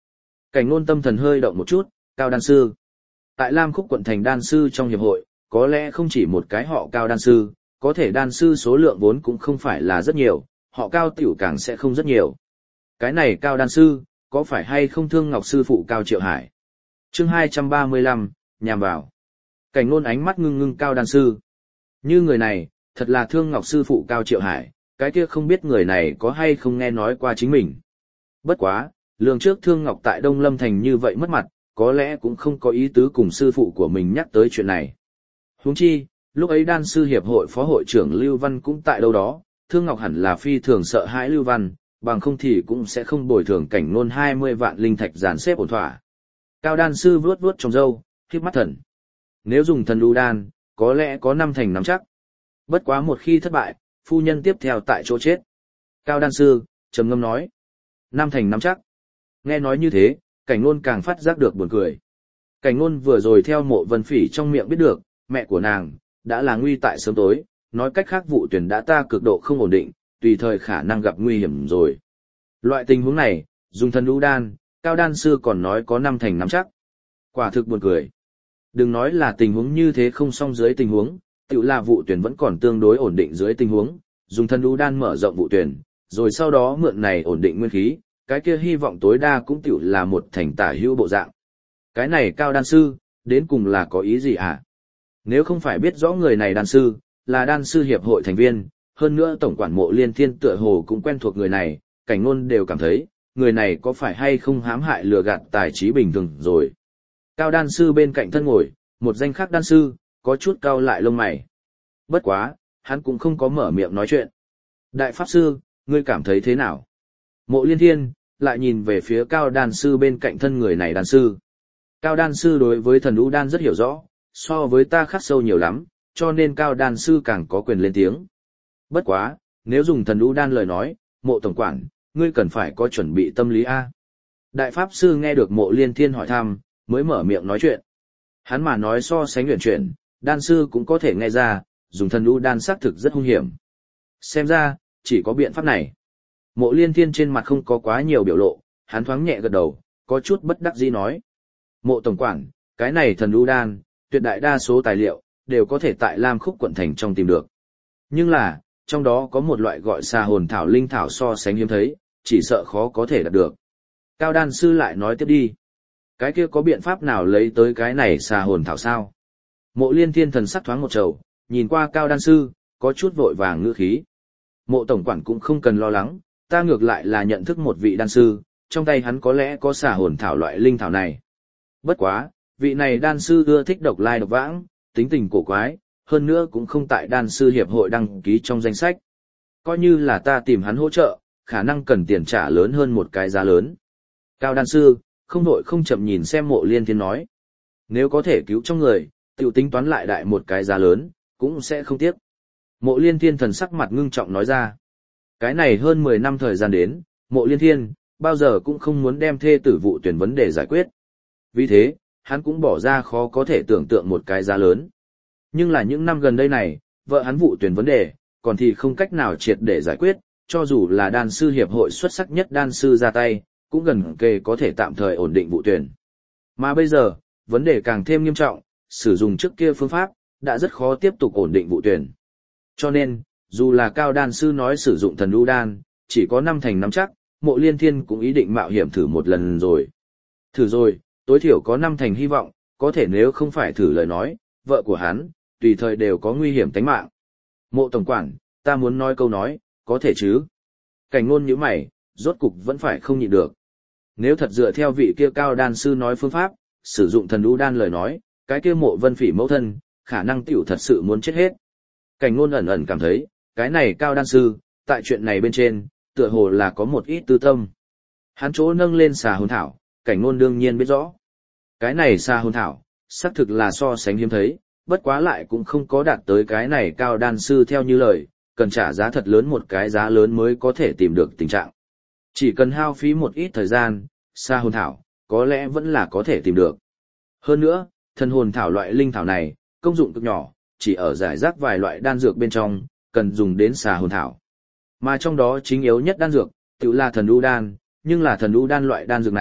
Cảnh Nôn tâm thần hơi động một chút, Cao đan sư. Tại Lam Khúc quận thành đan sư trong hiệp hội, có lẽ không chỉ một cái họ Cao đan sư, có thể đan sư số lượng vốn cũng không phải là rất nhiều, họ Cao tiểu càng sẽ không rất nhiều. Cái này Cao đan sư, có phải hay không Thương Ngọc sư phụ Cao Triệu Hải? Chương hai trăm ba mươi lăm, nhằm vào. Cảnh Nôn ánh mắt ngưng ngưng Cao đan sư. Như người này, thật là Thương Ngọc sư phụ Cao Triệu Hải, cái kia không biết người này có hay không nghe nói qua chính mình. Bất quá, lường trước Thương Ngọc tại Đông Lâm Thành như vậy mất mặt, có lẽ cũng không có ý tứ cùng sư phụ của mình nhắc tới chuyện này. Huống chi, lúc ấy đan sư hiệp hội phó hội trưởng Lưu Văn cũng tại đâu đó, Thương Ngọc hẳn là phi thường sợ hãi Lưu Văn, bằng không thì cũng sẽ không bồi thường Cảnh Nôn hai mươi vạn linh thạch dàn xếp ổn thỏa. Cao đan sư vuốt vuốt trong râu, khép mắt thần. Nếu dùng thần lưu đan, có lẽ có năm thành nắm chắc. Bất quá một khi thất bại, phu nhân tiếp theo tại chỗ chết. Cao đan sư, trầm ngâm nói. Năm thành nắm chắc. Nghe nói như thế, Cảnh Nôn càng phát giác được buồn cười. Cảnh Nôn vừa rồi theo Mộ Vân Phỉ trong miệng biết được, mẹ của nàng, đã là nguy tại sớm tối, nói cách khác vụ tuyển đã ta cực độ không ổn định, tùy thời khả năng gặp nguy hiểm rồi. Loại tình huống này, dùng thần lưu đan, Cao đan sư còn nói có năm thành nắm chắc. Quả thực buồn cười. Đừng nói là tình huống như thế không xong dưới tình huống, tự là vụ tuyển vẫn còn tương đối ổn định dưới tình huống, dùng thần lưu đan mở rộng vụ tuyển, rồi sau đó mượn này ổn định nguyên khí, cái kia hy vọng tối đa cũng tiểu là một thành tả hữu bộ dạng. Cái này Cao đan sư, đến cùng là có ý gì hả? Nếu không phải biết rõ người này đan sư, là đan sư hiệp hội thành viên, hơn nữa tổng quản Mộ Liên Thiên tựa hồ cũng quen thuộc người này, Cảnh Nôn đều cảm thấy, người này có phải hay không hãm hại lừa gạt tài trí bình thường rồi. Cao đan sư bên cạnh thân ngồi, một danh khác đan sư, có chút cau lại lông mày. Bất quá, hắn cũng không có mở miệng nói chuyện. Đại pháp sư, ngươi cảm thấy thế nào? Mộ Liên Thiên, lại nhìn về phía Cao đan sư bên cạnh thân người này đan sư. Cao đan sư đối với thần lũ đan rất hiểu rõ, so với ta khắc sâu nhiều lắm, cho nên Cao đan sư càng có quyền lên tiếng. Bất quá, nếu dùng thần lũ đan lời nói, Mộ tổng quản, ngươi cần phải có chuẩn bị tâm lý A. Đại pháp sư nghe được Mộ Liên Thiên hỏi thăm, mới mở miệng nói chuyện. Hắn mà nói so sánh luyện chuyển, đan sư cũng có thể nghe ra, dùng thần lũ đan xác thực rất hung hiểm. Xem ra, chỉ có biện pháp này. Mộ Liên Thiên trên mặt không có quá nhiều biểu lộ, hắn thoáng nhẹ gật đầu, có chút bất đắc dĩ nói. Mộ tổng quản, cái này thần lũ đan, tuyệt đại đa số tài liệu, đều có thể tại Lam Khúc quận thành trong tìm được. Nhưng là, trong đó có một loại gọi xà hồn thảo linh thảo so sánh hiếm thấy, chỉ sợ khó có thể đạt được. Cao đan sư lại nói tiếp đi. Cái kia có biện pháp nào lấy tới cái này xà hồn thảo sao? Mộ Liên Thiên thần sắc thoáng một trầu, nhìn qua Cao đan sư, có chút vội vàng ngữ khí. Mộ tổng quản cũng không cần lo lắng, ta ngược lại là nhận thức một vị đan sư, trong tay hắn có lẽ có xà hồn thảo loại linh thảo này. Bất quá, vị này đan sư ưa thích độc lai độc vãng, tính tình cổ quái, hơn nữa cũng không tại đan sư hiệp hội đăng ký trong danh sách. Coi như là ta tìm hắn hỗ trợ, khả năng cần tiền trả lớn hơn một cái giá lớn. Cao đan sư, không vội không chậm nhìn xem Mộ Liên Thiên nói. Nếu có thể cứu trong người, tiểu tính toán lại đại một cái giá lớn, cũng sẽ không tiếc. Mộ Liên Thiên thần sắc mặt ngưng trọng nói ra. Cái này hơn mười năm thời gian đến, Mộ Liên Thiên, bao giờ cũng không muốn đem thê tử vụ tuyển vấn đề giải quyết. Vì thế, hắn cũng bỏ ra khó có thể tưởng tượng một cái giá lớn. Nhưng là những năm gần đây này, vợ hắn vụ tuyển vấn đề, còn thì không cách nào triệt để giải quyết, cho dù là đan sư hiệp hội xuất sắc nhất đan sư ra tay, cũng gần kề có thể tạm thời ổn định vụ tuyển. Mà bây giờ, vấn đề càng thêm nghiêm trọng, sử dụng trước kia phương pháp, đã rất khó tiếp tục ổn định vụ tuyển. Cho nên, dù là Cao đan sư nói sử dụng thần lưu đan, chỉ có năm thành nắm chắc, Mộ Liên Thiên cũng ý định mạo hiểm thử một lần rồi. Thử rồi, tối thiểu có năm thành hy vọng, có thể nếu không phải thử lời nói, vợ của hắn, tùy thời đều có nguy hiểm tính mạng. Mộ tổng quản, ta muốn nói câu nói, có thể chứ? Cảnh Nôn nhíu mày, rốt cục vẫn phải không nhịn được. Nếu thật dựa theo vị kia Cao đan sư nói phương pháp, sử dụng thần lũ đan lời nói, cái kia Mộ Vân Phỉ mẫu thân, khả năng tiểu thật sự muốn chết hết. Cảnh Nôn ẩn ẩn cảm thấy, cái này Cao đan sư, tại chuyện này bên trên, tựa hồ là có một ít tư tâm. Hắn chỗ nâng lên xà hồn thảo, Cảnh Nôn đương nhiên biết rõ. Cái này xà hồn thảo, xác thực là so sánh hiếm thấy, bất quá lại cũng không có đạt tới cái này Cao đan sư theo như lời, cần trả giá thật lớn một cái giá lớn mới có thể tìm được tình trạng. Chỉ cần hao phí một ít thời gian, xà hồn thảo, có lẽ vẫn là có thể tìm được. Hơn nữa, thần hồn thảo loại linh thảo này, công dụng cực nhỏ, chỉ ở giải rác vài loại đan dược bên trong, cần dùng đến xà hồn thảo. Mà trong đó chính yếu nhất đan dược, tự là thần u đan, nhưng là thần u đan loại đan dược này,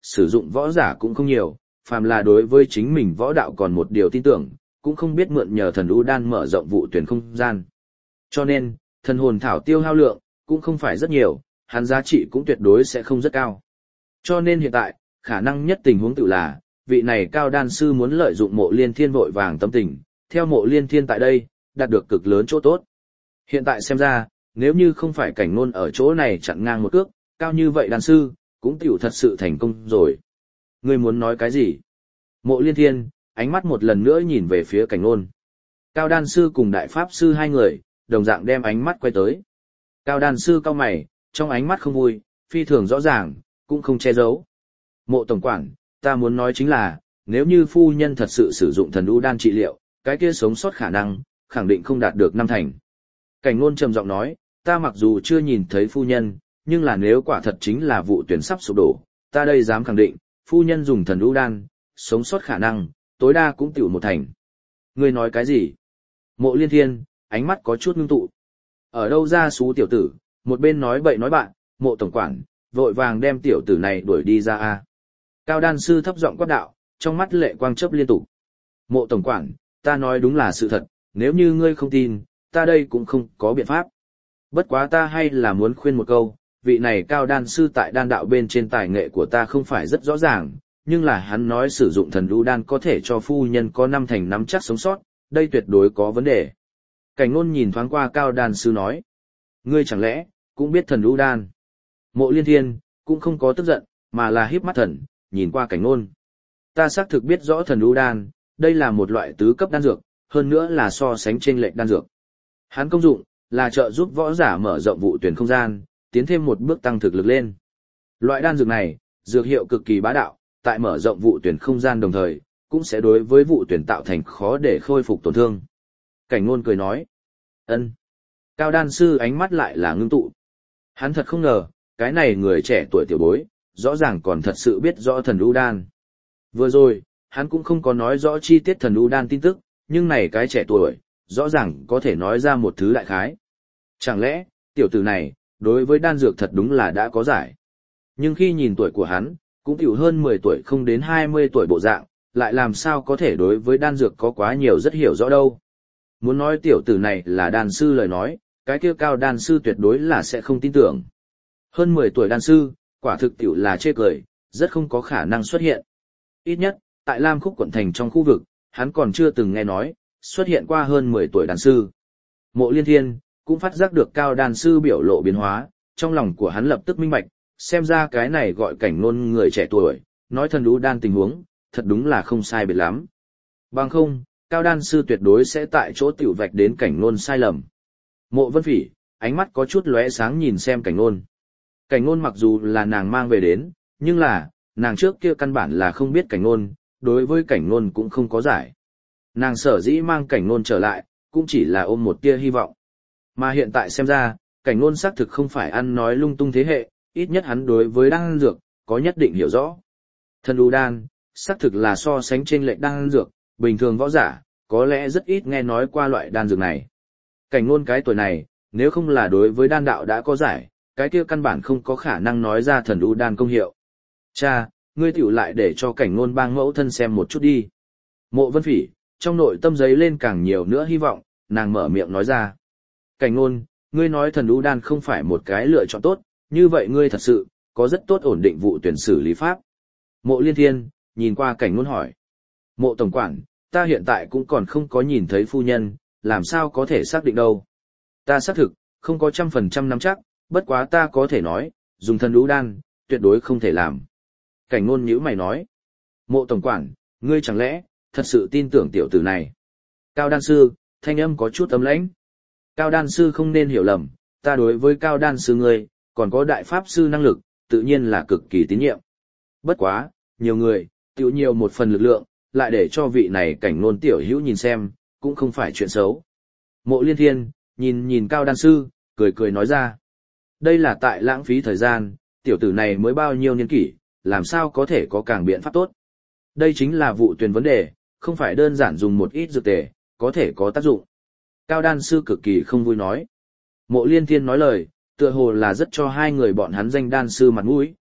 sử dụng võ giả cũng không nhiều, phàm là đối với chính mình võ đạo còn một điều tin tưởng, cũng không biết mượn nhờ thần u đan mở rộng vụ tuyển không gian. Cho nên, thần hồn thảo tiêu hao lượng, cũng không phải rất nhiều, hắn giá trị cũng tuyệt đối sẽ không rất cao. Cho nên hiện tại, khả năng nhất tình huống tự là, vị này cao đan sư muốn lợi dụng mộ liên thiên vội vàng tâm tình, theo mộ liên thiên tại đây, đạt được cực lớn chỗ tốt. Hiện tại xem ra, nếu như không phải cảnh ngôn ở chỗ này chặn ngang một cước, cao như vậy đan sư, cũng tiểu thật sự thành công rồi. Ngươi muốn nói cái gì? Mộ liên thiên, ánh mắt một lần nữa nhìn về phía cảnh ngôn. Cao đan sư cùng đại pháp sư hai người, đồng dạng đem ánh mắt quay tới. Cao đan sư cau mày, trong ánh mắt không vui, phi thường rõ ràng, cũng không che giấu. Mộ tổng quản, ta muốn nói chính là, nếu như phu nhân thật sự sử dụng thần u đan trị liệu, cái kia sống sót khả năng, khẳng định không đạt được năm thành. Cảnh ngôn trầm giọng nói, ta mặc dù chưa nhìn thấy phu nhân, nhưng là nếu quả thật chính là vụ tuyển sắp sụp đổ, ta đây dám khẳng định, phu nhân dùng thần u đan, sống sót khả năng, tối đa cũng tiểu một thành. Ngươi nói cái gì? Mộ liên thiên, ánh mắt có chút ngưng tụ. Ở đâu ra xú tiểu tử, một bên nói bậy nói bạn, mộ tổng quản, vội vàng đem tiểu tử này đuổi đi ra a. Cao đan sư thấp giọng quát đạo, trong mắt lệ quang chớp liên tục. Mộ tổng quản, ta nói đúng là sự thật, nếu như ngươi không tin, ta đây cũng không có biện pháp. Bất quá ta hay là muốn khuyên một câu, vị này cao đan sư tại đan đạo bên trên tài nghệ của ta không phải rất rõ ràng, nhưng là hắn nói sử dụng thần đu đan có thể cho phu nhân có năm thành nắm chắc sống sót, đây tuyệt đối có vấn đề. Cảnh ngôn nhìn thoáng qua cao đan sư nói, ngươi chẳng lẽ, cũng biết thần đu đan. Mộ liên thiên, cũng không có tức giận, mà là híp mắt thần, nhìn qua cảnh ngôn. Ta xác thực biết rõ thần đu đan, đây là một loại tứ cấp đan dược, hơn nữa là so sánh trên lệch đan dược. Hắn công dụng, là trợ giúp võ giả mở rộng vụ tuyển không gian, tiến thêm một bước tăng thực lực lên. Loại đan dược này, dược hiệu cực kỳ bá đạo, tại mở rộng vụ tuyển không gian đồng thời, cũng sẽ đối với vụ tuyển tạo thành khó để khôi phục tổn thương. Cảnh ngôn cười nói, ân. Cao đan sư ánh mắt lại là ngưng tụ. Hắn thật không ngờ, cái này người trẻ tuổi tiểu bối, rõ ràng còn thật sự biết rõ thần u đan. Vừa rồi, hắn cũng không có nói rõ chi tiết thần u đan tin tức, nhưng này cái trẻ tuổi, rõ ràng có thể nói ra một thứ đại khái. Chẳng lẽ, tiểu tử này, đối với đan dược thật đúng là đã có giải. Nhưng khi nhìn tuổi của hắn, cũng tiểu hơn mười tuổi không đến hai mươi tuổi bộ dạng, lại làm sao có thể đối với đan dược có quá nhiều rất hiểu rõ đâu. Muốn nói tiểu tử này là đan sư lời nói, cái kia cao đan sư tuyệt đối là sẽ không tin tưởng. Hơn mười tuổi đan sư, quả thực tiểu là chê cười, rất không có khả năng xuất hiện. Ít nhất, tại Lam Khúc quận thành trong khu vực, hắn còn chưa từng nghe nói, xuất hiện qua hơn mười tuổi đan sư. Mộ liên thiên, cũng phát giác được cao đan sư biểu lộ biến hóa, trong lòng của hắn lập tức minh bạch, xem ra cái này gọi cảnh ngôn người trẻ tuổi, nói thần đu đan tình huống, thật đúng là không sai biệt lắm. Bằng không, cao đan sư tuyệt đối sẽ tại chỗ tiểu vạch đến cảnh ngôn sai lầm. Mộ Vân Phỉ, ánh mắt có chút lóe sáng nhìn xem cảnh ngôn. Cảnh ngôn mặc dù là nàng mang về đến, nhưng là, nàng trước kia căn bản là không biết cảnh ngôn, đối với cảnh ngôn cũng không có giải. Nàng sở dĩ mang cảnh ngôn trở lại, cũng chỉ là ôm một tia hy vọng. Mà hiện tại xem ra, cảnh ngôn xác thực không phải ăn nói lung tung thế hệ, ít nhất hắn đối với đan dược, có nhất định hiểu rõ. Thần đu đan, xác thực là so sánh trên lệch đan dược, bình thường võ giả, có lẽ rất ít nghe nói qua loại đan dược này. Cảnh ngôn cái tuổi này, nếu không là đối với đan đạo đã có giải, cái kia căn bản không có khả năng nói ra thần đu đan công hiệu. Cha, ngươi tiểu lại để cho cảnh ngôn bang mẫu thân xem một chút đi. Mộ Vân Phỉ, trong nội tâm giấy lên càng nhiều nữa hy vọng, nàng mở miệng nói ra. Cảnh ngôn, ngươi nói thần đu đan không phải một cái lựa chọn tốt, như vậy ngươi thật sự, có rất tốt ổn định vụ tuyển xử lý pháp. Mộ liên thiên, nhìn qua cảnh ngôn hỏi. Mộ tổng quản, ta hiện tại cũng còn không có nhìn thấy phu nhân, làm sao có thể xác định đâu. Ta xác thực, không có trăm phần trăm nắm chắc, bất quá ta có thể nói, dùng thần đu đan, tuyệt đối không thể làm. Cảnh ngôn nhíu mày nói. Mộ tổng quản, ngươi chẳng lẽ, thật sự tin tưởng tiểu tử này. Cao đan sư, thanh âm có chút ấm lãnh. Cao đan sư không nên hiểu lầm, ta đối với cao đan sư ngươi, còn có đại pháp sư năng lực, tự nhiên là cực kỳ tín nhiệm. Bất quá, nhiều người, tiểu nhiều một phần lực lượng, lại để cho vị này cảnh ngôn tiểu hữu nhìn xem, cũng không phải chuyện xấu. Mộ liên thiên, nhìn nhìn cao đan sư, cười cười nói ra. Đây là tại lãng phí thời gian, tiểu tử này mới bao nhiêu niên kỷ, làm sao có thể có càng biện pháp tốt. Đây chính là vụ tuyển vấn đề, không phải đơn giản dùng một ít dược tề, có thể có tác dụng. Cao đan sư cực kỳ không vui nói. Mộ liên thiên nói lời, tựa hồ là rất cho hai người bọn hắn danh đan sư mặt mũi,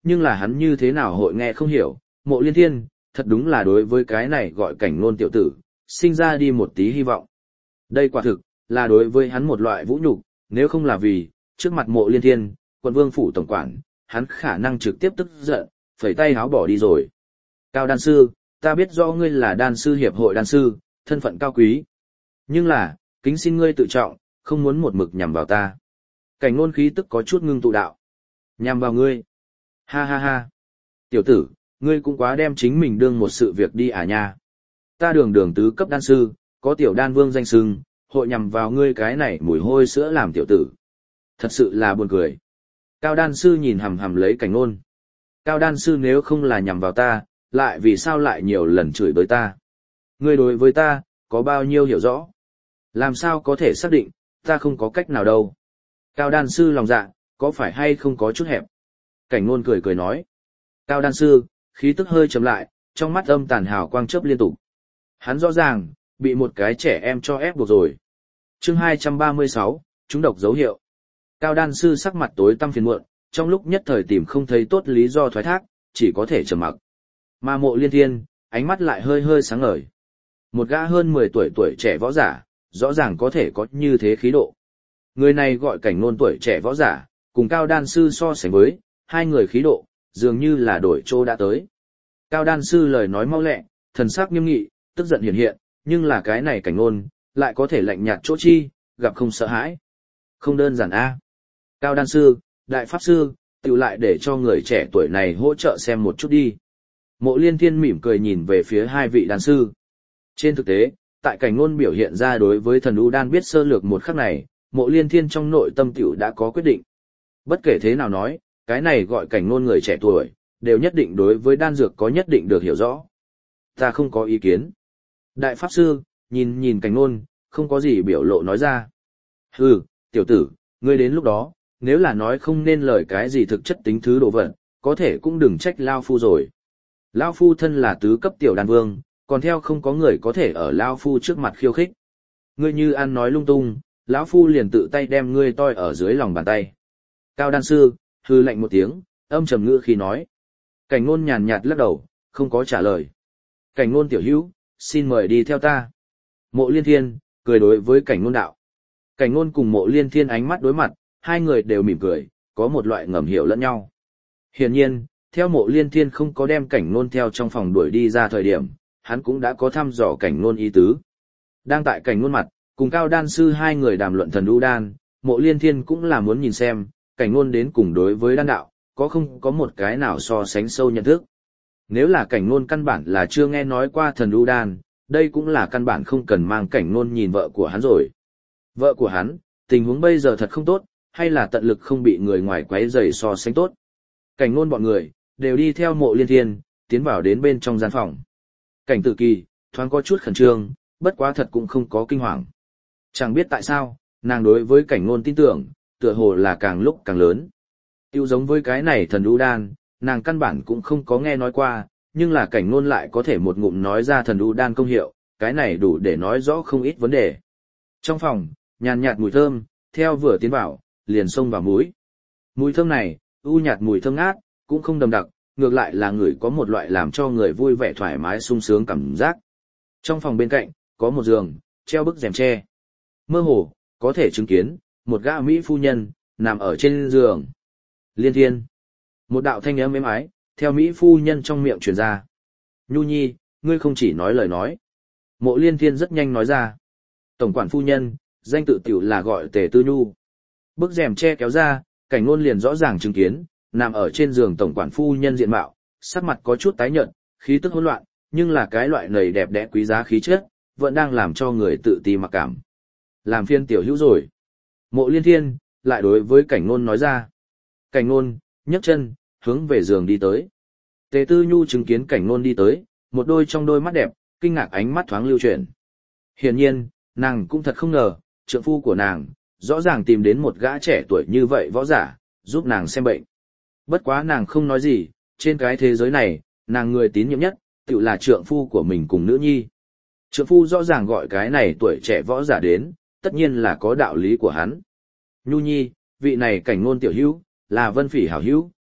nhưng là hắn như thế nào hội nghe không hiểu, Mộ Liên Thiên, thật đúng là đối với cái này gọi cảnh nôn tiểu tử, sinh ra đi một tí hy vọng. Đây quả thực, là đối với hắn một loại vũ nhục, nếu không là vì, trước mặt Mộ Liên Thiên, quận vương phủ tổng quản, hắn khả năng trực tiếp tức giận, phẩy tay háo bỏ đi rồi. Cao đan sư, ta biết rõ ngươi là đan sư hiệp hội đan sư, thân phận cao quý. Nhưng là, kính xin ngươi tự trọng, không muốn một mực nhằm vào ta. Cảnh nôn khí tức có chút ngưng tụ đạo. Nhằm vào ngươi. Ha ha ha. Tiểu tử, ngươi cũng quá đem chính mình đương một sự việc đi à nha. Ta đường đường tứ cấp đan sư, có tiểu đan vương danh sưng, hội nhằm vào ngươi cái này mùi hôi sữa làm tiểu tử. Thật sự là buồn cười. Cao đan sư nhìn hằm hằm lấy cảnh nôn. Cao đan sư nếu không là nhằm vào ta, lại vì sao lại nhiều lần chửi bới ta? Ngươi đối với ta, có bao nhiêu hiểu rõ? Làm sao có thể xác định, ta không có cách nào đâu. Cao đan sư lòng dạ, có phải hay không có chút hẹp? Cảnh nôn cười cười nói. Cao đan sư, khí tức hơi chấm lại, trong mắt âm tàn hào quang chớp liên tục. Hắn rõ ràng, bị một cái trẻ em cho ép buộc rồi. Chương hai trăm ba mươi sáu, chúng độc dấu hiệu. Cao đan sư sắc mặt tối tăm phiền muộn, trong lúc nhất thời tìm không thấy tốt lý do thoái thác, chỉ có thể trầm mặc. Mà Mộ Liên Thiên, ánh mắt lại hơi hơi sáng ngời. Một gã hơn mười tuổi tuổi trẻ võ giả, rõ ràng có thể có như thế khí độ. Người này gọi cảnh nôn tuổi trẻ võ giả, cùng Cao đan sư so sánh với, hai người khí độ, dường như là đổi chỗ đã tới. Cao đan sư lời nói mau lẹ, thần sắc nghiêm nghị, tức giận hiện hiện, nhưng là cái này cảnh nôn, lại có thể lạnh nhạt chỗ chi, gặp không sợ hãi. Không đơn giản a. Cao đan sư, đại pháp sư, tự lại để cho người trẻ tuổi này hỗ trợ xem một chút đi. Mộ Liên Thiên mỉm cười nhìn về phía hai vị đan sư. Trên thực tế, tại cảnh ngôn biểu hiện ra đối với thần U đan biết sơ lược một khắc này, Mộ Liên Thiên trong nội tâm tiểu đã có quyết định. Bất kể thế nào nói, cái này gọi cảnh ngôn người trẻ tuổi, đều nhất định đối với đan dược có nhất định được hiểu rõ. Ta không có ý kiến. Đại pháp sư, nhìn nhìn cảnh ngôn, không có gì biểu lộ nói ra. Hừ, tiểu tử, ngươi đến lúc đó, nếu là nói không nên lời cái gì thực chất tính thứ độ vật, có thể cũng đừng trách Lao Phu rồi. Lao Phu thân là tứ cấp tiểu đan vương, còn theo không có người có thể ở Lao Phu trước mặt khiêu khích. Ngươi như ăn nói lung tung, lão Phu liền tự tay đem ngươi toi ở dưới lòng bàn tay. Cao đan sư, hư lạnh một tiếng, âm trầm ngữ khi nói. Cảnh ngôn nhàn nhạt lắc đầu, không có trả lời. Cảnh ngôn tiểu hữu, xin mời đi theo ta. Mộ Liên Thiên, cười đối với cảnh ngôn đạo. Cảnh ngôn cùng Mộ Liên Thiên ánh mắt đối mặt, hai người đều mỉm cười, có một loại ngầm hiểu lẫn nhau. Hiển nhiên, theo Mộ Liên Thiên không có đem cảnh ngôn theo trong phòng đuổi đi ra thời điểm, hắn cũng đã có thăm dò cảnh ngôn ý tứ. Đang tại cảnh ngôn mặt, cùng Cao đan sư hai người đàm luận thần U đan, Mộ Liên Thiên cũng là muốn nhìn xem, cảnh ngôn đến cùng đối với đan đạo, có không có một cái nào so sánh sâu nhận thức. Nếu là cảnh ngôn căn bản là chưa nghe nói qua thần U đan, đây cũng là căn bản không cần mang cảnh ngôn nhìn vợ của hắn rồi. Vợ của hắn, tình huống bây giờ thật không tốt, hay là tận lực không bị người ngoài quấy rầy so sánh tốt. Cảnh ngôn bọn người, đều đi theo Mộ Liên Thiên, tiến vào đến bên trong gian phòng. Cảnh Tử Kỳ, thoáng có chút khẩn trương, bất quá thật cũng không có kinh hoàng. Chẳng biết tại sao, nàng đối với cảnh ngôn tin tưởng, tựa hồ là càng lúc càng lớn. Tiêu giống với cái này thần U đan, nàng căn bản cũng không có nghe nói qua, nhưng là cảnh ngôn lại có thể một ngụm nói ra thần U đan công hiệu, cái này đủ để nói rõ không ít vấn đề. Trong phòng, nhàn nhạt mùi thơm, theo vừa tiến vào, liền xông vào mũi. Mùi thơm này, u nhạt mùi thơm ngát, cũng không đậm đặc, ngược lại là người có một loại làm cho người vui vẻ thoải mái sung sướng cảm giác. Trong phòng bên cạnh, có một giường, treo bức rèm tre. Mơ hồ, có thể chứng kiến, một gã Mỹ phu nhân, nằm ở trên giường. Liên Thiên. Một đạo thanh âm êm ái, theo Mỹ phu nhân trong miệng truyền ra. Nhu nhi, ngươi không chỉ nói lời nói. Mộ Liên Thiên rất nhanh nói ra. Tổng quản phu nhân, danh tự tiểu là gọi Tề Tư Nhu. Bức rèm che kéo ra, cảnh ngôn liền rõ ràng chứng kiến, nằm ở trên giường tổng quản phu nhân diện mạo, sắc mặt có chút tái nhợt, khí tức hỗn loạn, nhưng là cái loại nầy đẹp đẽ quý giá khí chất, vẫn đang làm cho người tự ti mặc cảm. Làm phiên tiểu hữu rồi. Mộ Liên Thiên, lại đối với cảnh ngôn nói ra. Cảnh ngôn, nhấc chân, hướng về giường đi tới. Tề Tư Nhu chứng kiến cảnh ngôn đi tới, một đôi trong đôi mắt đẹp, kinh ngạc ánh mắt thoáng lưu chuyển. Hiển nhiên, nàng cũng thật không ngờ, trượng phu của nàng, rõ ràng tìm đến một gã trẻ tuổi như vậy võ giả, giúp nàng xem bệnh. Bất quá nàng không nói gì, trên cái thế giới này, nàng người tín nhiệm nhất, tự là trượng phu của mình cùng nữ nhi. Trượng phu rõ ràng gọi cái này tuổi trẻ võ giả đến, tất nhiên là có đạo lý của hắn. Nhu nhi, vị này cảnh ngôn tiểu hữu, là Vân Phỉ hảo hữu,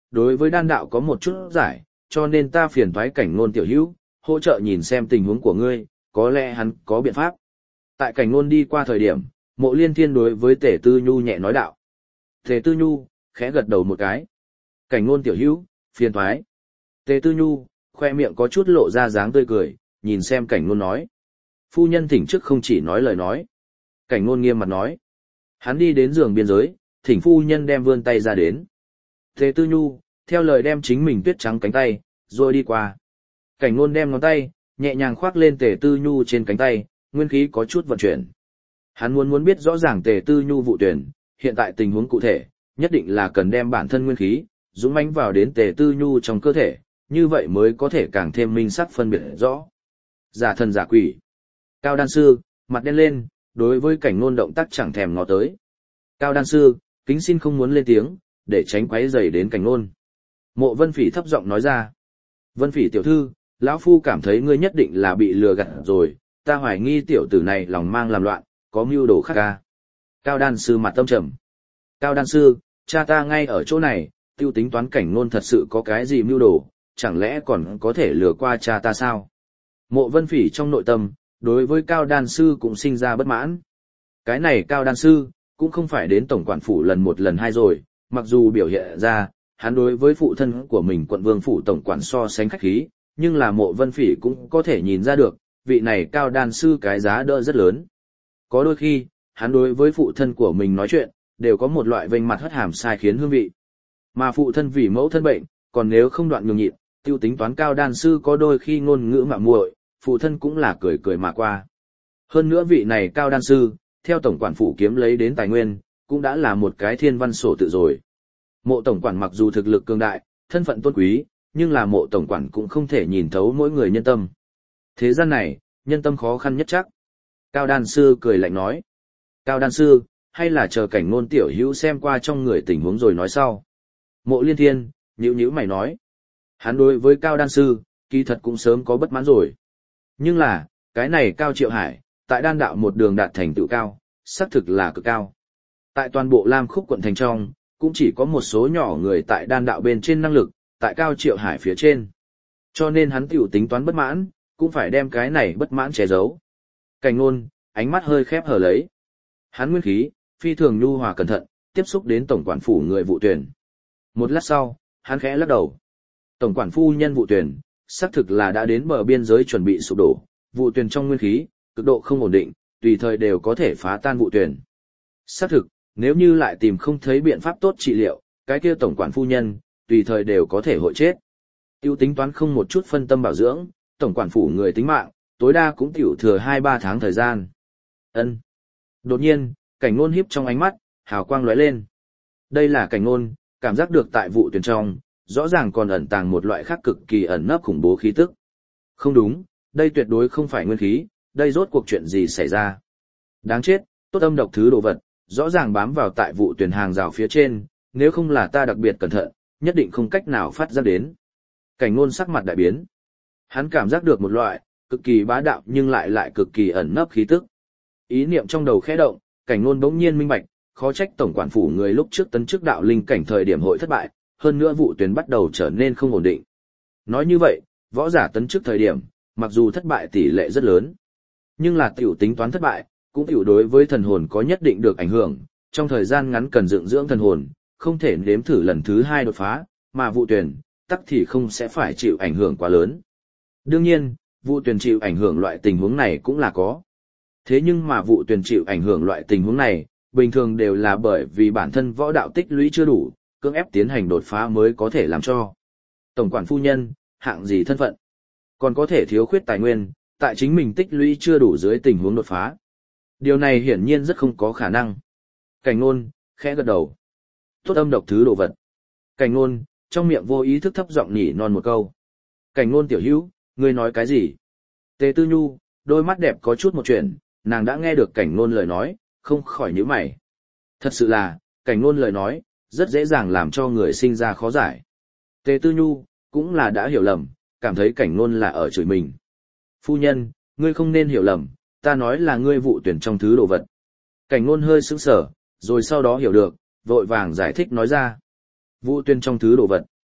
đối với đan đạo có một chút giải, cho nên ta phiền toái Cảnh Nôn tiểu hữu, hỗ trợ nhìn xem tình huống của ngươi, có lẽ hắn có biện pháp. Tại Cảnh Nôn đi qua thời điểm, Mộ Liên Thiên đối với Tề Tư Nhu nhẹ nói đạo. Tề Tư Nhu, khẽ gật đầu một cái. Cảnh Nôn tiểu hữu, phiền toái. Tề Tư Nhu, khoe miệng có chút lộ ra dáng tươi cười, nhìn xem Cảnh Nôn nói. Phu nhân thỉnh trước không chỉ nói lời nói. Cảnh Nôn nghiêm mặt nói. Hắn đi đến giường biên giới, thỉnh phu nhân đem vươn tay ra đến. Tề Tư Nhu, theo lời đem chính mình tuyết trắng cánh tay, rồi đi qua. Cảnh Nôn đem ngón tay, nhẹ nhàng khoác lên Tề Tư Nhu trên cánh tay, nguyên khí có chút vận chuyển. Hắn muốn muốn biết rõ ràng Tề Tư Nhu vụ tuyển, hiện tại tình huống cụ thể, nhất định là cần đem bản thân nguyên khí, dũng mãnh vào đến Tề Tư Nhu trong cơ thể, như vậy mới có thể càng thêm minh sắc phân biệt rõ. Giả thần giả quỷ. Cao đan sư, mặt đen lên, đối với Cảnh Nôn động tác chẳng thèm ngó tới. Cao đan sư, kính xin không muốn lên tiếng, để tránh quấy rầy đến Cảnh Nôn. Mộ Vân Phỉ thấp giọng nói ra. Vân Phỉ tiểu thư, lão phu cảm thấy ngươi nhất định là bị lừa gạt rồi, ta hoài nghi tiểu tử này lòng mang làm loạn, có mưu đồ khác ca. Cao đan sư mặt tâm trầm. Cao đan sư, cha ta ngay ở chỗ này, tiêu tính toán Cảnh Nôn thật sự có cái gì mưu đồ, chẳng lẽ còn có thể lừa qua cha ta sao? Mộ Vân Phỉ trong nội tâm, đối với Cao đan sư cũng sinh ra bất mãn. Cái này Cao đan sư, cũng không phải đến tổng quản phủ lần một lần hai rồi, mặc dù biểu hiện ra, hắn đối với phụ thân của mình quận vương phủ tổng quản so sánh khách khí, nhưng là Mộ Vân Phỉ cũng có thể nhìn ra được, vị này Cao đan sư cái giá đỡ rất lớn. Có đôi khi, hắn đối với phụ thân của mình nói chuyện, đều có một loại vênh mặt hất hàm sai khiến hương vị. Mà phụ thân vì mẫu thân bệnh, còn nếu không đoạn nhường nhịn, tiêu tính toán Cao đan sư có đôi khi ngôn ngữ mạ muội, phụ thân cũng là cười cười mà qua. Hơn nữa vị này Cao đan sư, theo tổng quản phủ kiếm lấy đến tài nguyên, cũng đã là một cái thiên văn sổ tự rồi. Mộ tổng quản mặc dù thực lực cường đại, thân phận tôn quý, nhưng là mộ tổng quản cũng không thể nhìn thấu mỗi người nhân tâm. Thế gian này, nhân tâm khó khăn nhất chắc. Cao đan sư cười lạnh nói. Cao đan sư, hay là chờ Cảnh Nôn tiểu hữu xem qua trong người tình huống rồi nói sau. Mộ Liên Thiên, nhữ nhữ mày nói. Hắn đối với Cao đan sư, kỳ thật cũng sớm có bất mãn rồi. Nhưng là, cái này Cao Triệu Hải, tại đan đạo một đường đạt thành tựu cao, xác thực là cực cao. Tại toàn bộ Lam Khúc quận thành trong, cũng chỉ có một số nhỏ người tại đan đạo bên trên năng lực, tại Cao Triệu Hải phía trên. Cho nên hắn tiểu tính toán bất mãn, cũng phải đem cái này bất mãn che giấu. Cảnh Nôn, ánh mắt hơi khép hờ lấy. Hắn nguyên khí, phi thường nhu hòa cẩn thận, tiếp xúc đến tổng quản phủ người vụ tuyển. Một lát sau, hắn khẽ lắc đầu. Tổng quản phu nhân vụ tuyển, xác thực là đã đến bờ biên giới chuẩn bị sụp đổ, vụ tuyển trong nguyên khí, cực độ không ổn định, tùy thời đều có thể phá tan vụ tuyển. Xác thực, nếu như lại tìm không thấy biện pháp tốt trị liệu, cái kia tổng quản phu nhân, tùy thời đều có thể hội chết. Tiêu tính toán không một chút phân tâm bảo dưỡng, tổng quản phủ người tính mạng, tối đa cũng tiểu thừa hai ba tháng thời gian. Ân. Đột nhiên, Cảnh Nôn hiếp trong ánh mắt, hào quang lóe lên. Đây là Cảnh Nôn, cảm giác được tại vụ tuyển trong, rõ ràng còn ẩn tàng một loại khác cực kỳ ẩn nấp khủng bố khí tức. Không đúng, đây tuyệt đối không phải nguyên khí, đây rốt cuộc chuyện gì xảy ra. Đáng chết, tốt âm độc thứ đồ vật, rõ ràng bám vào tại vụ tuyển hàng rào phía trên, nếu không là ta đặc biệt cẩn thận, nhất định không cách nào phát ra đến. Cảnh Nôn sắc mặt đại biến. Hắn cảm giác được một loại, cực kỳ bá đạo nhưng lại lại cực kỳ ẩn nấp khí tức. Ý niệm trong đầu khẽ động, Cảnh Nôn bỗng nhiên minh bạch, khó trách tổng quản phủ người lúc trước tấn chức đạo linh cảnh thời điểm hội thất bại, hơn nữa vụ tuyển bắt đầu trở nên không ổn định. Nói như vậy, võ giả tấn chức thời điểm, mặc dù thất bại tỷ lệ rất lớn, nhưng là tiểu tính toán thất bại, cũng tiểu đối với thần hồn có nhất định được ảnh hưởng, trong thời gian ngắn cần dưỡng dưỡng thần hồn, không thể nếm thử lần thứ hai đột phá, mà vụ tuyển, tắc thì không sẽ phải chịu ảnh hưởng quá lớn. Đương nhiên, vụ tuyển chịu ảnh hưởng loại tình huống này cũng là có. Thế nhưng mà vụ tuyển chịu ảnh hưởng loại tình huống này, bình thường đều là bởi vì bản thân võ đạo tích lũy chưa đủ, cưỡng ép tiến hành đột phá mới có thể làm cho. Tổng quản phu nhân, hạng gì thân phận, còn có thể thiếu khuyết tài nguyên, tại chính mình tích lũy chưa đủ dưới tình huống đột phá. Điều này hiển nhiên rất không có khả năng. Cảnh Nôn, khẽ gật đầu. Tốt âm độc thứ đồ vật. Cảnh Nôn, trong miệng vô ý thức thấp giọng nhỉ non một câu. Cảnh Nôn tiểu hữu, ngươi nói cái gì? Tề Tư Nhu, đôi mắt đẹp có chút một chuyện, nàng đã nghe được Cảnh Nôn lời nói, không khỏi nhíu mày. Thật sự là, Cảnh Nôn lời nói, rất dễ dàng làm cho người sinh ra khó giải. Tề Tư Nhu, cũng là đã hiểu lầm, cảm thấy Cảnh Nôn là ở chửi mình. Phu nhân, ngươi không nên hiểu lầm, ta nói là ngươi vụ tuyển trong thứ đồ vật. Cảnh Nôn hơi sững sờ, rồi sau đó hiểu được, vội vàng giải thích nói ra. Vụ tuyển trong thứ đồ vật,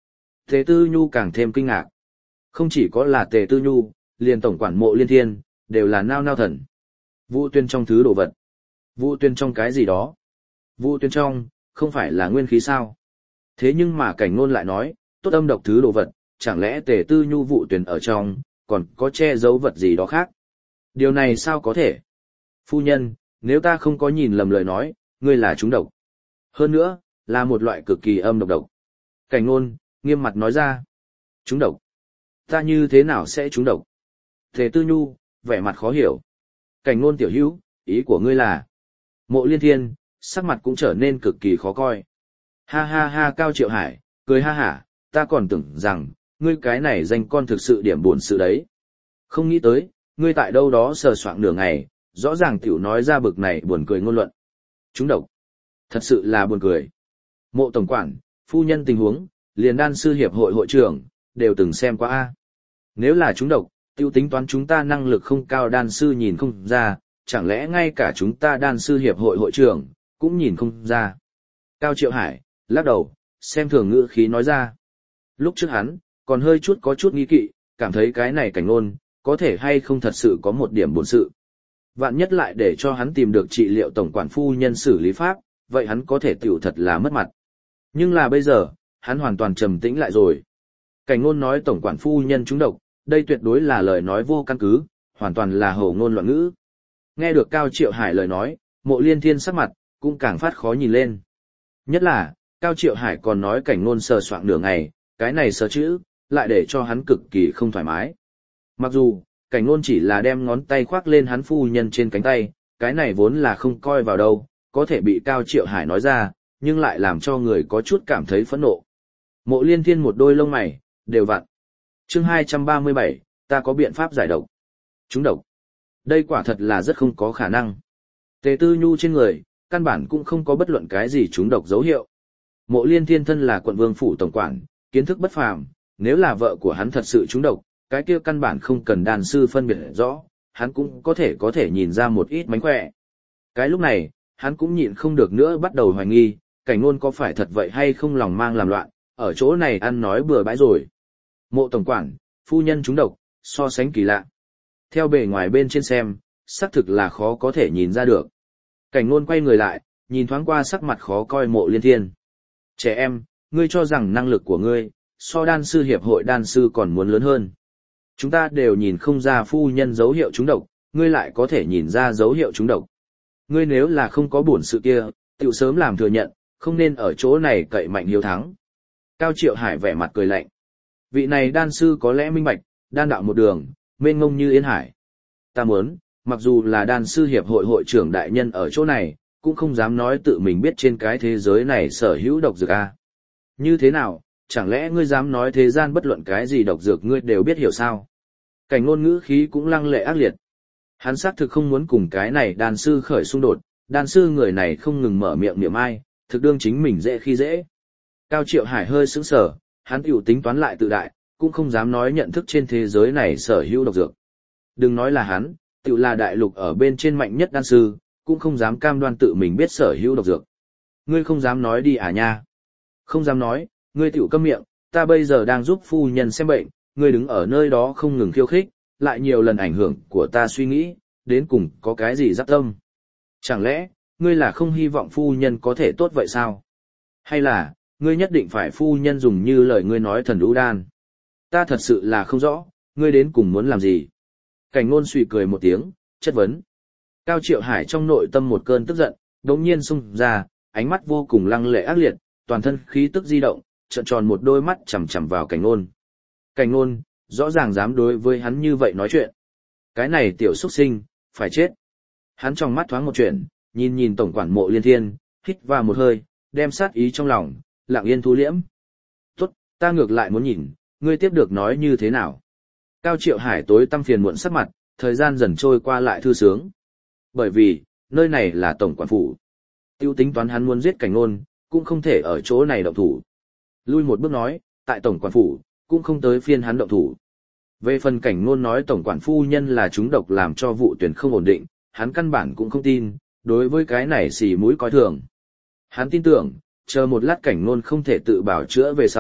Tề Tư Nhu càng thêm kinh ngạc. Không chỉ có là Tề Tư Nhu, liền tổng quản Mộ Liên Thiên, đều là nao nao thần. Vũ Tuyên trong thứ đồ vật. Vũ Tuyên trong cái gì đó. Vũ Tuyên trong, không phải là nguyên khí sao? Thế nhưng mà Cảnh Nôn lại nói, tốt âm độc thứ đồ vật, chẳng lẽ Tề Tư Nhu Vũ Tuyên ở trong, còn có che giấu vật gì đó khác? Điều này sao có thể? Phu nhân, nếu ta không có nhìn lầm lời nói, ngươi là trúng độc. Hơn nữa, là một loại cực kỳ âm độc độc. Cảnh Nôn, nghiêm mặt nói ra. Trúng độc? Ta như thế nào sẽ trúng độc? Tề Tư Nhu, vẻ mặt khó hiểu. Cảnh Nôn tiểu hữu, ý của ngươi là... Mộ Liên Thiên, sắc mặt cũng trở nên cực kỳ khó coi. Ha ha ha Cao Triệu Hải, cười ha hả, ta còn tưởng rằng, ngươi cái này danh con thực sự điểm buồn sự đấy. Không nghĩ tới, ngươi tại đâu đó sờ soạng nửa ngày, rõ ràng tiểu nói ra bực này buồn cười ngôn luận. Trúng độc. Thật sự là buồn cười. Mộ tổng quản, phu nhân tình huống, liền đan sư hiệp hội hội trưởng, đều từng xem qua a. Nếu là trúng độc, tiêu tính toán chúng ta năng lực không cao đan sư nhìn không ra, chẳng lẽ ngay cả chúng ta đan sư hiệp hội hội trưởng, cũng nhìn không ra. Cao Triệu Hải, lắc đầu, xem thường ngữ khí nói ra. Lúc trước hắn, còn hơi chút có chút nghi kỵ, cảm thấy cái này Cảnh Nôn, có thể hay không thật sự có một điểm buồn sự. Vạn nhất lại để cho hắn tìm được trị liệu tổng quản phu nhân xử lý pháp, vậy hắn có thể tiểu thật là mất mặt. Nhưng là bây giờ, hắn hoàn toàn trầm tĩnh lại rồi. Cảnh Nôn nói tổng quản phu nhân trúng độc, đây tuyệt đối là lời nói vô căn cứ, hoàn toàn là hổ ngôn loạn ngữ. Nghe được Cao Triệu Hải lời nói, Mộ Liên Thiên sắc mặt, cũng càng phát khó nhìn lên. Nhất là, Cao Triệu Hải còn nói Cảnh Nôn sờ soạng nửa ngày, cái này sờ chữ, lại để cho hắn cực kỳ không thoải mái. Mặc dù, Cảnh Nôn chỉ là đem ngón tay khoác lên hắn phu nhân trên cánh tay, cái này vốn là không coi vào đâu, có thể bị Cao Triệu Hải nói ra, nhưng lại làm cho người có chút cảm thấy phẫn nộ. Mộ Liên Thiên một đôi lông mày, đều vặn. Chương hai trăm ba mươi bảy, ta có biện pháp giải độc. Trúng độc. Đây quả thật là rất không có khả năng. Tề Tư Nhu trên người, căn bản cũng không có bất luận cái gì trúng độc dấu hiệu. Mộ Liên Thiên thân là quận vương phủ tổng quản, kiến thức bất phàm, nếu là vợ của hắn thật sự trúng độc, cái kia căn bản không cần đàn sư phân biệt rõ, hắn cũng có thể có thể nhìn ra một ít mánh khỏe. Cái lúc này, hắn cũng nhịn không được nữa bắt đầu hoài nghi, Cảnh Nôn có phải thật vậy hay không lòng mang làm loạn, ở chỗ này ăn nói bừa bãi rồi. Mộ tổng quản, phu nhân trúng độc, so sánh kỳ lạ. Theo bề ngoài bên trên xem, xác thực là khó có thể nhìn ra được. Cảnh Nôn quay người lại, nhìn thoáng qua sắc mặt khó coi Mộ Liên Thiên. Trẻ em, ngươi cho rằng năng lực của ngươi, so đan sư hiệp hội đan sư còn muốn lớn hơn. Chúng ta đều nhìn không ra phu nhân dấu hiệu trúng độc, ngươi lại có thể nhìn ra dấu hiệu trúng độc. Ngươi nếu là không có bổn sự kia, tiểu sớm làm thừa nhận, không nên ở chỗ này cậy mạnh hiếu thắng. Cao Triệu Hải vẻ mặt cười lạnh. Vị này đan sư có lẽ minh bạch, đan đạo một đường, mênh mông như yên hải. Ta muốn, mặc dù là đan sư hiệp hội hội trưởng đại nhân ở chỗ này, cũng không dám nói tự mình biết trên cái thế giới này sở hữu độc dược a. Như thế nào, chẳng lẽ ngươi dám nói thế gian bất luận cái gì độc dược ngươi đều biết hiểu sao? Cảnh Nôn ngữ khí cũng lăng lệ ác liệt. Hắn xác thực không muốn cùng cái này đan sư khởi xung đột, đan sư người này không ngừng mở miệng niệm ai, thực đương chính mình dễ khi dễ. Cao Triệu Hải hơi sững sờ, hắn tiểu tính toán lại tự đại, cũng không dám nói nhận thức trên thế giới này sở hữu độc dược. Đừng nói là hắn, tiểu là đại lục ở bên trên mạnh nhất đan sư, cũng không dám cam đoan tự mình biết sở hữu độc dược. Ngươi không dám nói đi à nha? Không dám nói, ngươi tiểu câm miệng, ta bây giờ đang giúp phu nhân xem bệnh, ngươi đứng ở nơi đó không ngừng khiêu khích, lại nhiều lần ảnh hưởng của ta suy nghĩ, đến cùng có cái gì giáp tâm. Chẳng lẽ, ngươi là không hy vọng phu nhân có thể tốt vậy sao? Hay là, ngươi nhất định phải phu nhân dùng như lời ngươi nói thần lũ đan? Ta thật sự là không rõ, ngươi đến cùng muốn làm gì? Cảnh Nôn suy cười một tiếng, chất vấn. Cao Triệu Hải trong nội tâm một cơn tức giận, đống nhiên xung ra, ánh mắt vô cùng lăng lệ ác liệt, toàn thân khí tức di động, trợn tròn một đôi mắt chằm chằm vào Cảnh Nôn. Cảnh Nôn, rõ ràng dám đối với hắn như vậy nói chuyện. Cái này tiểu xuất sinh, phải chết. Hắn trong mắt thoáng một chuyện, nhìn nhìn tổng quản Mộ Liên Thiên, hít vào một hơi, đem sát ý trong lòng, lặng yên thu liễm. Tốt, ta ngược lại muốn nhìn, ngươi tiếp được nói như thế nào. Cao Triệu Hải tối tăm phiền muộn sắc mặt, thời gian dần trôi qua lại thư sướng. Bởi vì, nơi này là tổng quản phủ. Tiêu tính toán hắn muốn giết Cảnh Nôn, cũng không thể ở chỗ này động thủ. Lui một bước nói, tại tổng quản phủ, cũng không tới phiên hắn động thủ. Về phần Cảnh Nôn nói tổng quản phu nhân là chúng độc làm cho vụ tuyển không ổn định, hắn căn bản cũng không tin, đối với cái này xì mũi coi thường. Hắn tin tưởng, chờ một lát Cảnh Nôn không thể tự bảo chữa về sau,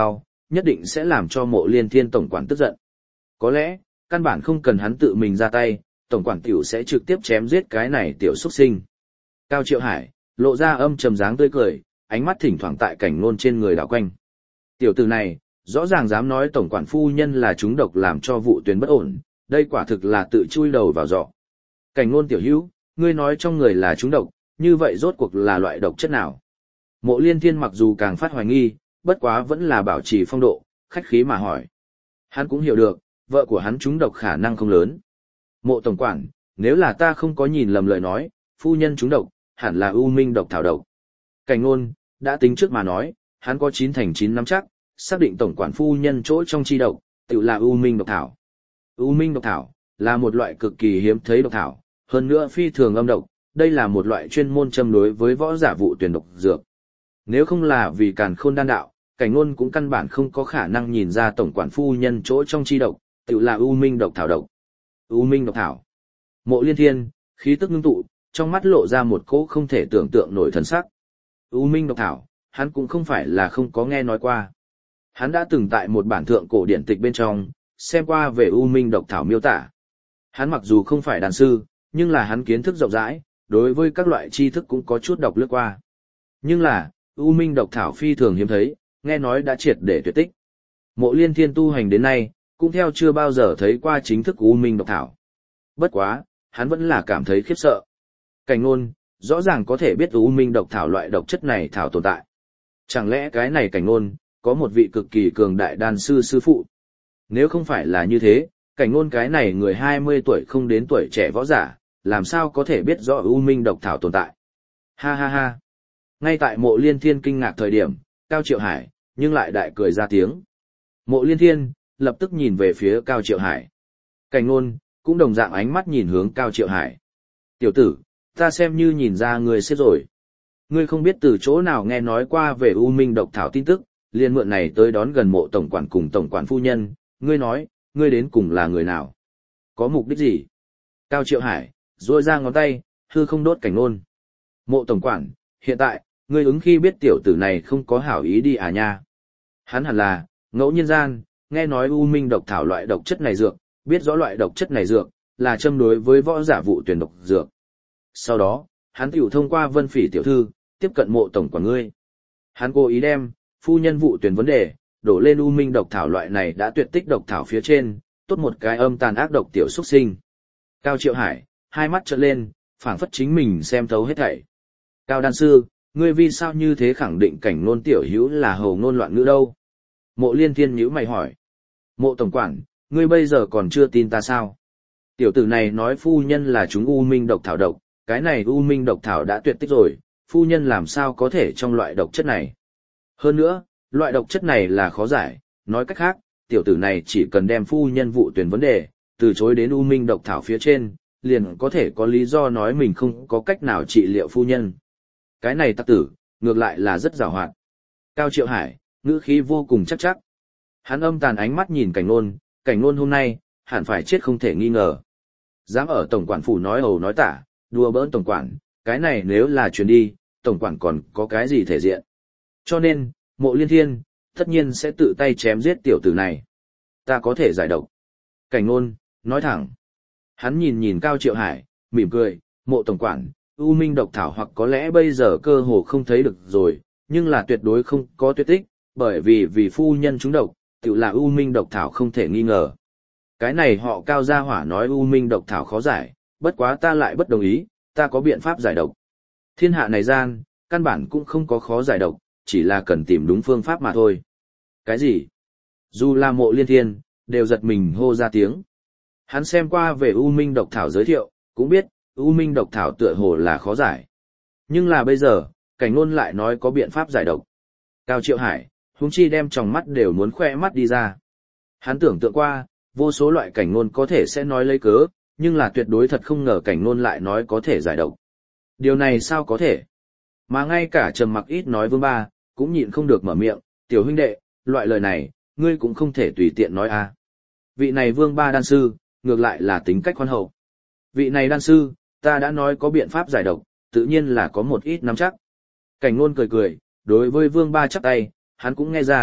nhất định sẽ làm cho Mộ Liên Thiên tổng quản tức giận. Có lẽ, căn bản không cần hắn tự mình ra tay, tổng quản tiểu sẽ trực tiếp chém giết cái này tiểu xuất sinh. Cao Triệu Hải, lộ ra âm trầm dáng tươi cười, ánh mắt thỉnh thoảng tại Cảnh Nôn trên người đảo quanh. Tiểu tử này, rõ ràng dám nói tổng quản phu nhân là trúng độc làm cho vụ tuyến bất ổn, đây quả thực là tự chui đầu vào giỏ. Cảnh Nôn tiểu hữu, ngươi nói trong người là trúng độc, như vậy rốt cuộc là loại độc chất nào? Mộ Liên Thiên mặc dù càng phát hoài nghi, bất quá vẫn là bảo trì phong độ, khách khí mà hỏi. Hắn cũng hiểu được, vợ của hắn trúng độc khả năng không lớn. Mộ tổng quản, nếu là ta không có nhìn lầm lời nói, phu nhân trúng độc, hẳn là u minh độc thảo độc. Cảnh Nôn, đã tính trước mà nói, hắn có chín thành chín nắm chắc, xác định tổng quản phu nhân chỗ trong chi độc, tự là u minh độc thảo. U minh độc thảo, là một loại cực kỳ hiếm thấy độc thảo, hơn nữa phi thường âm độc, đây là một loại chuyên môn châm đối với võ giả vụ tuyển độc dược. Nếu không là vì càn khôn đan đạo, Cảnh Nôn cũng căn bản không có khả năng nhìn ra tổng quản phu nhân chỗ trong chi độc, tự là u minh độc thảo độc. U minh độc thảo. Mộ Liên Thiên, khí tức ngưng tụ, trong mắt lộ ra một cỗ không thể tưởng tượng nổi thần sắc. U minh độc thảo, hắn cũng không phải là không có nghe nói qua. Hắn đã từng tại một bản thượng cổ điển tịch bên trong, xem qua về u minh độc thảo miêu tả. Hắn mặc dù không phải đàn sư, nhưng là hắn kiến thức rộng rãi, đối với các loại tri thức cũng có chút đọc lướt qua. Nhưng là, u minh độc thảo phi thường hiếm thấy, nghe nói đã triệt để tuyệt tích. Mộ Liên Thiên tu hành đến nay, cũng theo chưa bao giờ thấy qua chính thức u minh độc thảo. Bất quá, hắn vẫn là cảm thấy khiếp sợ. Cảnh Nôn, rõ ràng có thể biết u minh độc thảo loại độc chất này thảo tồn tại. Chẳng lẽ cái này Cảnh Nôn, có một vị cực kỳ cường đại đan sư sư phụ? Nếu không phải là như thế, Cảnh Nôn cái này người hai mươi tuổi không đến tuổi trẻ võ giả, làm sao có thể biết rõ u minh độc thảo tồn tại? Ha ha ha. Ngay tại Mộ Liên Thiên kinh ngạc thời điểm, Cao Triệu Hải, nhưng lại đại cười ra tiếng. Mộ Liên Thiên, lập tức nhìn về phía Cao Triệu Hải. Cảnh Nôn, cũng đồng dạng ánh mắt nhìn hướng Cao Triệu Hải. Tiểu tử, ta xem như nhìn ra ngươi xếp rồi. Ngươi không biết từ chỗ nào nghe nói qua về u minh độc thảo tin tức, liền mượn này tới đón gần mộ tổng quản cùng tổng quản phu nhân, ngươi nói, ngươi đến cùng là người nào? Có mục đích gì? Cao Triệu Hải, duỗi ra ngón tay, hư không đốt Cảnh Nôn. Mộ tổng quản, hiện tại, ngươi ứng khi biết tiểu tử này không có hảo ý đi à nha. Hắn hẳn là, ngẫu nhiên gian, nghe nói u minh độc thảo loại độc chất này dược, biết rõ loại độc chất này dược, là châm đối với võ giả vụ tuyển độc dược. Sau đó, hắn tiểu thông qua Vân Phỉ tiểu thư, tiếp cận mộ tổng quản ngươi. Hắn cố ý đem, phu nhân vụ tuyển vấn đề, đổ lên u minh độc thảo loại này đã tuyệt tích độc thảo phía trên, tốt một cái âm tàn ác độc tiểu xuất sinh. Cao Triệu Hải, hai mắt trợn lên, phảng phất chính mình xem thấu hết thảy. Cao đan sư, ngươi vì sao như thế khẳng định Cảnh Nôn tiểu hữu là hầu ngôn loạn ngữ đâu? Mộ Liên Thiên nhíu mày hỏi. Mộ tổng quản, ngươi bây giờ còn chưa tin ta sao? Tiểu tử này nói phu nhân là chúng u minh độc thảo độc, cái này u minh độc thảo đã tuyệt tích rồi, phu nhân làm sao có thể trong loại độc chất này? Hơn nữa, loại độc chất này là khó giải, nói cách khác, tiểu tử này chỉ cần đem phu nhân vụ tuyển vấn đề, từ chối đến u minh độc thảo phía trên, liền có thể có lý do nói mình không có cách nào trị liệu phu nhân. Cái này tặc tử, ngược lại là rất giàu hoạt. Cao Triệu Hải, ngữ khí vô cùng chắc chắc. Hắn âm tàn ánh mắt nhìn Cảnh Nôn, Cảnh Nôn hôm nay, hẳn phải chết không thể nghi ngờ. Dám ở tổng quản phủ nói ẩu nói tả, đùa bỡn tổng quản, cái này nếu là chuyến đi, tổng quản còn có cái gì thể diện. Cho nên, Mộ Liên Thiên, tất nhiên sẽ tự tay chém giết tiểu tử này. Ta có thể giải độc. Cảnh Nôn, nói thẳng. Hắn nhìn nhìn Cao Triệu Hải, mỉm cười, Mộ tổng quản, u minh độc thảo hoặc có lẽ bây giờ cơ hồ không thấy được rồi, nhưng là tuyệt đối không có tuyệt tích, bởi vì vì phu nhân trúng độc, tự là u minh độc thảo không thể nghi ngờ. Cái này họ Cao gia hỏa nói u minh độc thảo khó giải, bất quá ta lại bất đồng ý, ta có biện pháp giải độc. Thiên hạ này gian, căn bản cũng không có khó giải độc, chỉ là cần tìm đúng phương pháp mà thôi. Cái gì? Dù là Mộ Liên Thiên, đều giật mình hô ra tiếng. Hắn xem qua về u minh độc thảo giới thiệu, cũng biết, u minh độc thảo tựa hồ là khó giải. Nhưng là bây giờ, Cảnh Nôn lại nói có biện pháp giải độc. Cao Triệu Hải, huống chi đem tròng mắt đều muốn khoe mắt đi ra. Hắn tưởng tượng qua, vô số loại Cảnh Nôn có thể sẽ nói lấy cớ, nhưng là tuyệt đối thật không ngờ Cảnh Nôn lại nói có thể giải độc. Điều này sao có thể? Mà ngay cả trầm mặc ít nói Vương Ba, cũng nhịn không được mở miệng, tiểu huynh đệ, loại lời này, ngươi cũng không thể tùy tiện nói à. Vị này Vương Ba đan sư, ngược lại là tính cách khoan hậu. Vị này đan sư, ta đã nói có biện pháp giải độc, tự nhiên là có một ít nắm chắc. Cảnh Nôn cười cười, đối với Vương Ba chắp tay, hắn cũng nghe ra,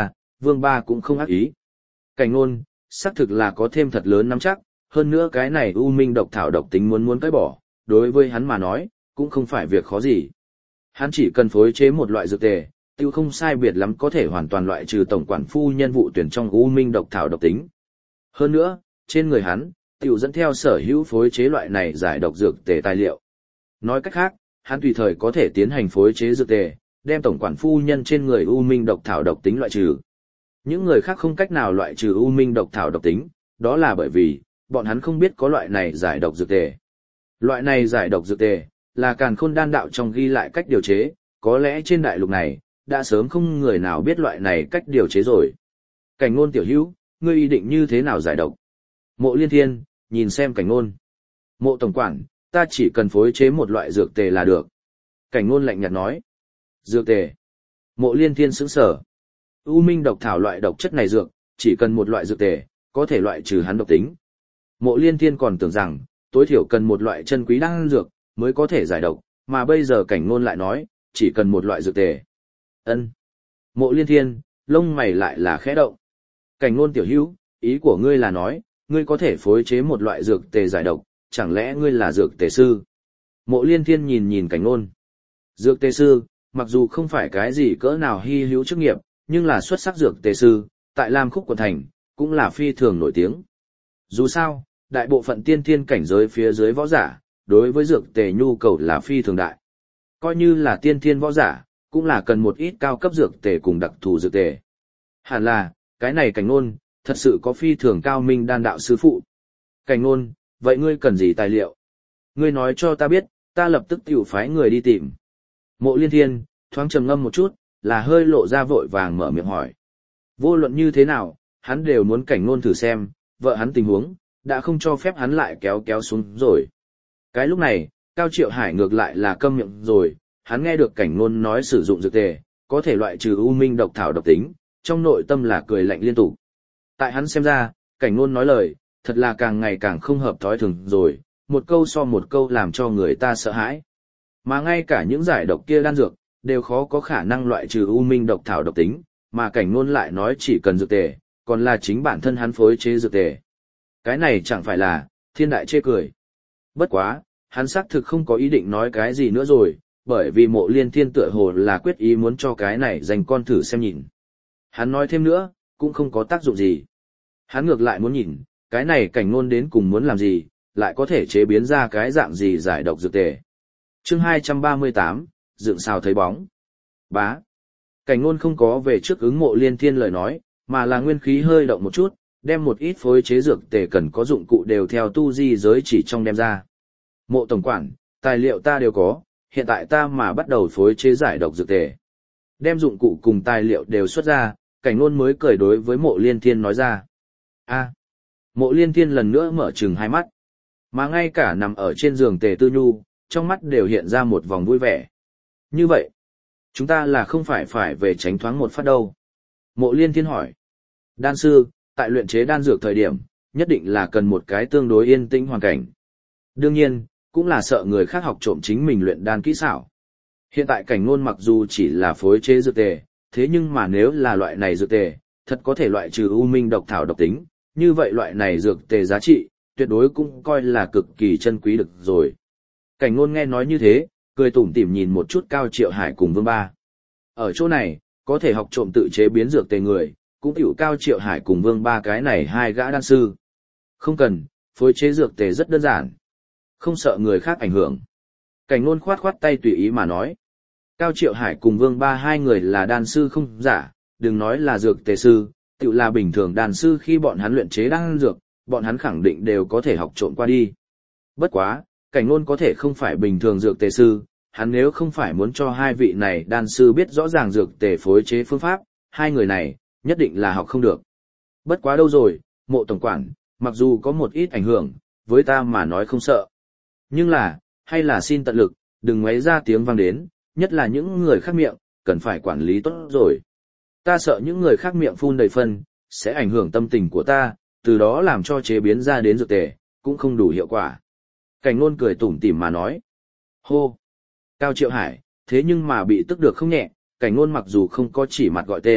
Vương Ba cũng không ác ý. Cảnh Nôn, xác thực là có thêm thật lớn nắm chắc, hơn nữa cái này u minh độc thảo độc tính muốn muốn cởi bỏ, đối với hắn mà nói, cũng không phải việc khó gì. Hắn chỉ cần phối chế một loại dược tề, tiêu không sai biệt lắm có thể hoàn toàn loại trừ tổng quản phu nhân vụ tuyển trong u minh độc thảo độc tính. Hơn nữa, trên người hắn, tiêu dẫn theo sở hữu phối chế loại này giải độc dược tề tài liệu. Nói cách khác, hắn tùy thời có thể tiến hành phối chế dược tề, đem tổng quản phu nhân trên người u minh độc thảo độc tính loại trừ. Những người khác không cách nào loại trừ u minh độc thảo độc tính, đó là bởi vì, bọn hắn không biết có loại này giải độc dược tề. Loại này giải độc dược tề, là càn khôn đan đạo trong ghi lại cách điều chế, có lẽ trên đại lục này, đã sớm không người nào biết loại này cách điều chế rồi. Cảnh Ngôn tiểu hữu, ngươi ý định như thế nào giải độc? Mộ Liên Thiên, nhìn xem Cảnh Ngôn. Mộ tổng quản, ta chỉ cần phối chế một loại dược tề là được. Cảnh Ngôn lạnh nhạt nói. Dược tề. Mộ Liên Thiên sững sờ. U minh độc thảo loại độc chất này dược, chỉ cần một loại dược tề, có thể loại trừ hắn độc tính. Mộ Liên Thiên còn tưởng rằng, tối thiểu cần một loại chân quý đan dược, mới có thể giải độc, mà bây giờ Cảnh Ngôn lại nói, chỉ cần một loại dược tề. Ân. Mộ Liên Thiên, lông mày lại là khẽ động. Cảnh Ngôn tiểu hữu, ý của ngươi là nói, ngươi có thể phối chế một loại dược tề giải độc, chẳng lẽ ngươi là dược tề sư? Mộ Liên Thiên nhìn nhìn Cảnh Ngôn. Dược tề sư, mặc dù không phải cái gì cỡ nào hy hữu chức nghiệp, nhưng là xuất sắc dược tề sư, tại Lam Khúc quận thành, cũng là phi thường nổi tiếng. Dù sao, đại bộ phận tiên thiên cảnh giới phía dưới võ giả, đối với dược tề nhu cầu là phi thường đại. Coi như là tiên thiên võ giả, cũng là cần một ít cao cấp dược tề cùng đặc thù dược tề. Hẳn là, cái này Cảnh Ngôn, thật sự có phi thường cao minh đan đạo sư phụ. Cảnh Ngôn, vậy ngươi cần gì tài liệu? Ngươi nói cho ta biết, ta lập tức tiểu phái người đi tìm. Mộ Liên Thiên, thoáng trầm ngâm một chút, là hơi lộ ra vội vàng mở miệng hỏi. Vô luận như thế nào, hắn đều muốn Cảnh Ngôn thử xem, vợ hắn tình huống, đã không cho phép hắn lại kéo kéo xuống rồi. Cái lúc này, Cao Triệu Hải ngược lại là câm miệng rồi, hắn nghe được Cảnh Ngôn nói sử dụng dược tề, có thể loại trừ u minh độc thảo độc tính, trong nội tâm là cười lạnh liên tục. Tại hắn xem ra, Cảnh Ngôn nói lời, thật là càng ngày càng không hợp thói thường rồi, một câu so một câu làm cho người ta sợ hãi. Mà ngay cả những giải độc kia đan dược, đều khó có khả năng loại trừ u minh độc thảo độc tính, mà Cảnh Ngôn lại nói chỉ cần dược tề, còn là chính bản thân hắn phối chế dược tề. Cái này chẳng phải là thiên đại chê cười. Bất quá, hắn xác thực không có ý định nói cái gì nữa rồi, bởi vì Mộ Liên Thiên tựa hồ là quyết ý muốn cho cái này dành con thử xem nhìn. Hắn nói thêm nữa, cũng không có tác dụng gì. Hắn ngược lại muốn nhìn, cái này Cảnh Ngôn đến cùng muốn làm gì, lại có thể chế biến ra cái dạng gì giải độc dược tề. Chương hai trăm ba mươi tám, dựng sao thấy bóng. Bá. Cảnh Ngôn không có về trước ứng Mộ Liên Thiên lời nói, mà là nguyên khí hơi động một chút, đem một ít phối chế dược tề cần có dụng cụ đều theo tu di giới chỉ trong đem ra. Mộ tổng quản, tài liệu ta đều có, hiện tại ta mà bắt đầu phối chế giải độc dược tề. Đem dụng cụ cùng tài liệu đều xuất ra, Cảnh Ngôn mới cười đối với Mộ Liên Thiên nói ra. A. Mộ Liên Thiên lần nữa mở trừng hai mắt, mà ngay cả nằm ở trên giường Tề Tư Nhu, trong mắt đều hiện ra một vòng vui vẻ. Như vậy, chúng ta là không phải phải về tránh thoáng một phát đâu. Mộ Liên Thiên hỏi. Đan sư, tại luyện chế đan dược thời điểm, nhất định là cần một cái tương đối yên tĩnh hoàn cảnh. Đương nhiên, cũng là sợ người khác học trộm chính mình luyện đan kỹ xảo. Hiện tại Cảnh Ngôn mặc dù chỉ là phối chế dược tề, thế nhưng mà nếu là loại này dược tề, thật có thể loại trừ u minh độc thảo độc tính, như vậy loại này dược tề giá trị, tuyệt đối cũng coi là cực kỳ chân quý được rồi. Cảnh Ngôn nghe nói như thế, cười tủm tỉm nhìn một chút Cao Triệu Hải cùng Vương Ba. Ở chỗ này, có thể học trộm tự chế biến dược tề người, cũng tiểu Cao Triệu Hải cùng Vương Ba cái này hai gã đan sư. Không cần, phối chế dược tề rất đơn giản. Không sợ người khác ảnh hưởng. Cảnh Ngôn khoát khoát tay tùy ý mà nói. Cao Triệu Hải cùng Vương Ba hai người là đan sư không giả, đừng nói là dược tề sư, tiểu là bình thường đan sư khi bọn hắn luyện chế đan dược, bọn hắn khẳng định đều có thể học trộm qua đi. Bất quá, Cảnh Ngôn có thể không phải bình thường dược tề sư, hắn nếu không phải muốn cho hai vị này đan sư biết rõ ràng dược tề phối chế phương pháp, hai người này nhất định là học không được. Bất quá đâu rồi, Mộ tổng quản, mặc dù có một ít ảnh hưởng, với ta mà nói không sợ. Nhưng là, hay là xin tận lực, đừng ngoáy ra tiếng vang đến, nhất là những người khác miệng, cần phải quản lý tốt rồi. Ta sợ những người khác miệng phun đầy phân, sẽ ảnh hưởng tâm tình của ta, từ đó làm cho chế biến ra đến dược tề, cũng không đủ hiệu quả. Cảnh Ngôn cười tủm tỉm mà nói. Hô! Cao Triệu Hải, thế nhưng mà bị tức được không nhẹ, Cảnh Ngôn mặc dù không có chỉ mặt gọi tên,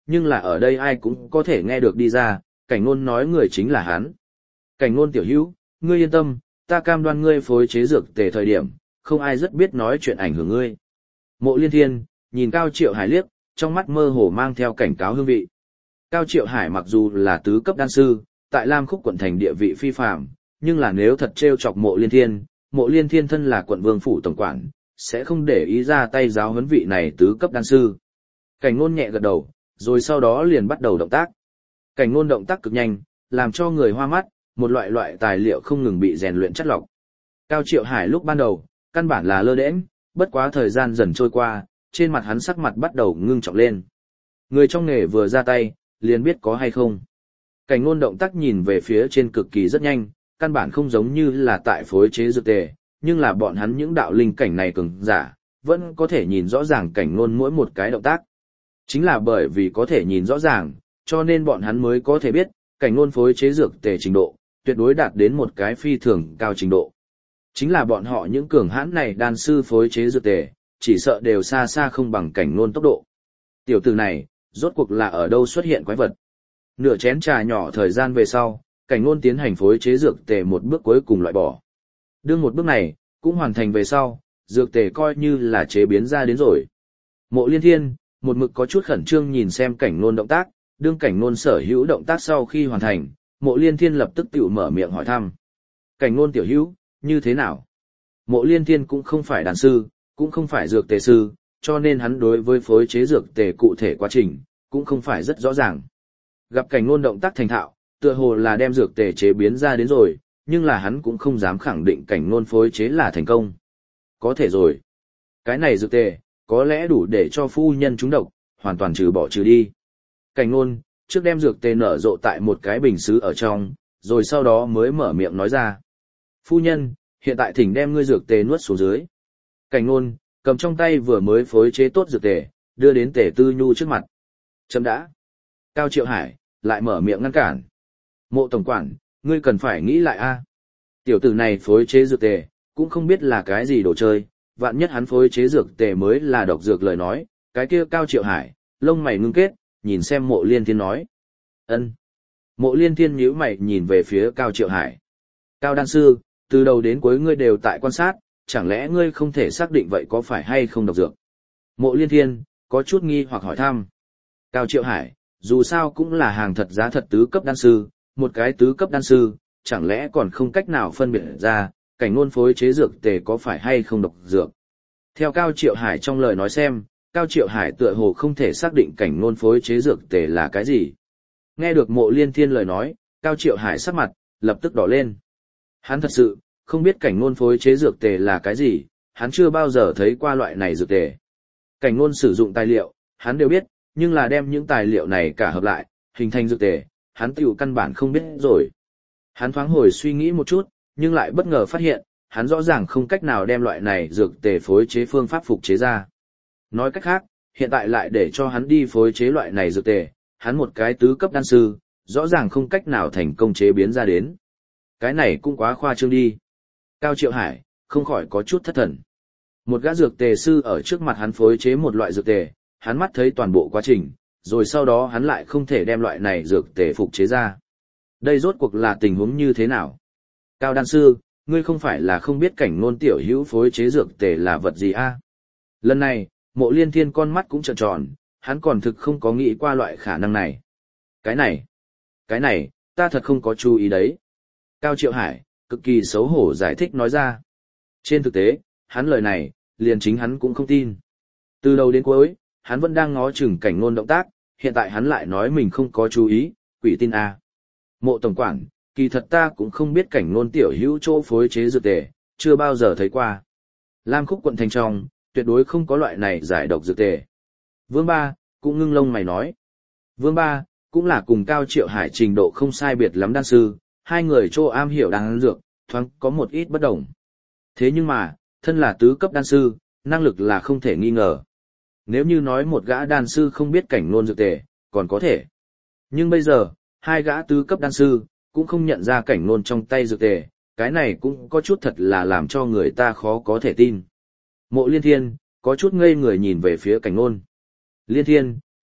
nhưng là ở đây ai cũng có thể nghe được đi ra, cảnh ngôn nói người chính là hắn. Cảnh ngôn tiểu hữu, ngươi yên tâm, ta cam đoan ngươi phối chế dược tề thời điểm, không ai rất biết nói chuyện ảnh hưởng ngươi. Mộ Liên Thiên, nhìn Cao Triệu Hải liếc, trong mắt mơ hồ mang theo cảnh cáo hương vị. Cao Triệu Hải mặc dù là tứ cấp đan sư, tại Lam Khúc quận thành địa vị phi phàm, nhưng là nếu thật trêu chọc Mộ Liên Thiên, Mộ Liên Thiên thân là quận vương phủ tổng quản, sẽ không để ý ra tay giáo huấn vị này tứ cấp đan sư. Cảnh ngôn nhẹ gật đầu, rồi sau đó liền bắt đầu động tác. Cảnh ngôn động tác cực nhanh, làm cho người hoa mắt, một loại loại tài liệu không ngừng bị rèn luyện chất lọc. Cao Triệu Hải lúc ban đầu, căn bản là lơ đễnh, bất quá thời gian dần trôi qua, trên mặt hắn sắc mặt bắt đầu ngưng trọng lên. Người trong nghề vừa ra tay, liền biết có hay không. Cảnh ngôn động tác nhìn về phía trên cực kỳ rất nhanh, căn bản không giống như là tại phối chế dược tề, nhưng là bọn hắn những đạo linh cảnh này cường giả, vẫn có thể nhìn rõ ràng cảnh ngôn mỗi một cái động tác. Chính là bởi vì có thể nhìn rõ ràng, cho nên bọn hắn mới có thể biết, cảnh ngôn phối chế dược tề trình độ, tuyệt đối đạt đến một cái phi thường cao trình độ. Chính là bọn họ những cường hãn này đan sư phối chế dược tề, chỉ sợ đều xa xa không bằng cảnh ngôn tốc độ. Tiểu tử này, rốt cuộc là ở đâu xuất hiện quái vật. Nửa chén trà nhỏ thời gian về sau, cảnh ngôn tiến hành phối chế dược tề một bước cuối cùng loại bỏ. Đương một bước này, cũng hoàn thành về sau, dược tề coi như là chế biến ra đến rồi. Mộ Liên Thiên, một mực có chút khẩn trương nhìn xem cảnh ngôn động tác, đương cảnh ngôn sở hữu động tác sau khi hoàn thành, Mộ Liên Thiên lập tức tự mở miệng hỏi thăm. Cảnh ngôn tiểu hữu, như thế nào? Mộ Liên Thiên cũng không phải đan sư, cũng không phải dược tề sư, cho nên hắn đối với phối chế dược tề cụ thể quá trình, cũng không phải rất rõ ràng. Gặp cảnh ngôn động tác thành thạo, tựa hồ là đem dược tề chế biến ra đến rồi, nhưng là hắn cũng không dám khẳng định cảnh ngôn phối chế là thành công. Có thể rồi. Cái này dược tề, có lẽ đủ để cho phu nhân trúng độc, hoàn toàn trừ bỏ trừ đi. Cảnh ngôn, trước đem dược tề nở rộ tại một cái bình sứ ở trong, rồi sau đó mới mở miệng nói ra. Phu nhân, hiện tại thỉnh đem ngươi dược tề nuốt xuống dưới. Cảnh ngôn, cầm trong tay vừa mới phối chế tốt dược tề, đưa đến Tề Tư Nhu trước mặt. Chấm đã. Cao Triệu Hải, lại mở miệng ngăn cản. Mộ tổng quản, ngươi cần phải nghĩ lại a. Tiểu tử này phối chế dược tề, cũng không biết là cái gì đồ chơi, vạn nhất hắn phối chế dược tề mới là độc dược lời nói, cái kia Cao Triệu Hải, lông mày ngưng kết, nhìn xem Mộ Liên Thiên nói. Ân. Mộ Liên Thiên nhíu mày nhìn về phía Cao Triệu Hải. Cao đan sư, từ đầu đến cuối ngươi đều tại quan sát, chẳng lẽ ngươi không thể xác định vậy có phải hay không độc dược? Mộ Liên Thiên, có chút nghi hoặc hỏi thăm. Cao Triệu Hải, dù sao cũng là hàng thật giá thật tứ cấp đan sư, một cái tứ cấp đan sư, chẳng lẽ còn không cách nào phân biệt ra, cảnh ngôn phối chế dược tề có phải hay không độc dược? Theo Cao Triệu Hải trong lời nói xem, Cao Triệu Hải tựa hồ không thể xác định cảnh ngôn phối chế dược tề là cái gì. Nghe được Mộ Liên Thiên lời nói, Cao Triệu Hải sắc mặt, lập tức đỏ lên. Hắn thật sự, không biết cảnh ngôn phối chế dược tề là cái gì, hắn chưa bao giờ thấy qua loại này dược tề. Cảnh ngôn sử dụng tài liệu, hắn đều biết, nhưng là đem những tài liệu này cả hợp lại, hình thành dược tề, hắn tiểu căn bản không biết rồi. Hắn thoáng hồi suy nghĩ một chút, nhưng lại bất ngờ phát hiện, hắn rõ ràng không cách nào đem loại này dược tề phối chế phương pháp phục chế ra. Nói cách khác, hiện tại lại để cho hắn đi phối chế loại này dược tề, hắn một cái tứ cấp đan sư, rõ ràng không cách nào thành công chế biến ra đến. Cái này cũng quá khoa trương đi. Cao Triệu Hải, không khỏi có chút thất thần. Một gã dược tề sư ở trước mặt hắn phối chế một loại dược tề, hắn mắt thấy toàn bộ quá trình, rồi sau đó hắn lại không thể đem loại này dược tề phục chế ra. Đây rốt cuộc là tình huống như thế nào? Cao đan sư, ngươi không phải là không biết cảnh ngôn tiểu hữu phối chế dược tề là vật gì a? Lần này, Mộ Liên Thiên con mắt cũng trợn tròn, hắn còn thực không có nghĩ qua loại khả năng này. Cái này, cái này, ta thật không có chú ý đấy. Cao Triệu Hải, cực kỳ xấu hổ giải thích nói ra. Trên thực tế, hắn lời này, liền chính hắn cũng không tin. Từ đầu đến cuối, hắn vẫn đang ngó chừng cảnh ngôn động tác, hiện tại hắn lại nói mình không có chú ý, quỷ tin a. Mộ tổng quản, kỳ thật ta cũng không biết cảnh ngôn tiểu hữu chỗ phối chế dược tề, chưa bao giờ thấy qua. Lam Khúc quận thành trong, tuyệt đối không có loại này giải độc dược tề. Vương Ba, cũng ngưng lông mày nói. Vương Ba, cũng là cùng Cao Triệu Hải trình độ không sai biệt lắm đan sư, hai người chỗ am hiểu đan dược, thoáng có một ít bất đồng. Thế nhưng mà, thân là tứ cấp đan sư, năng lực là không thể nghi ngờ. Nếu như nói một gã đan sư không biết cảnh ngôn dược tề, còn có thể. Nhưng bây giờ, hai gã tứ cấp đan sư, cũng không nhận ra cảnh ngôn trong tay dược tề, cái này cũng có chút thật là làm cho người ta khó có thể tin. Mộ Liên Thiên, có chút ngây người nhìn về phía cảnh ngôn. Liên Thiên,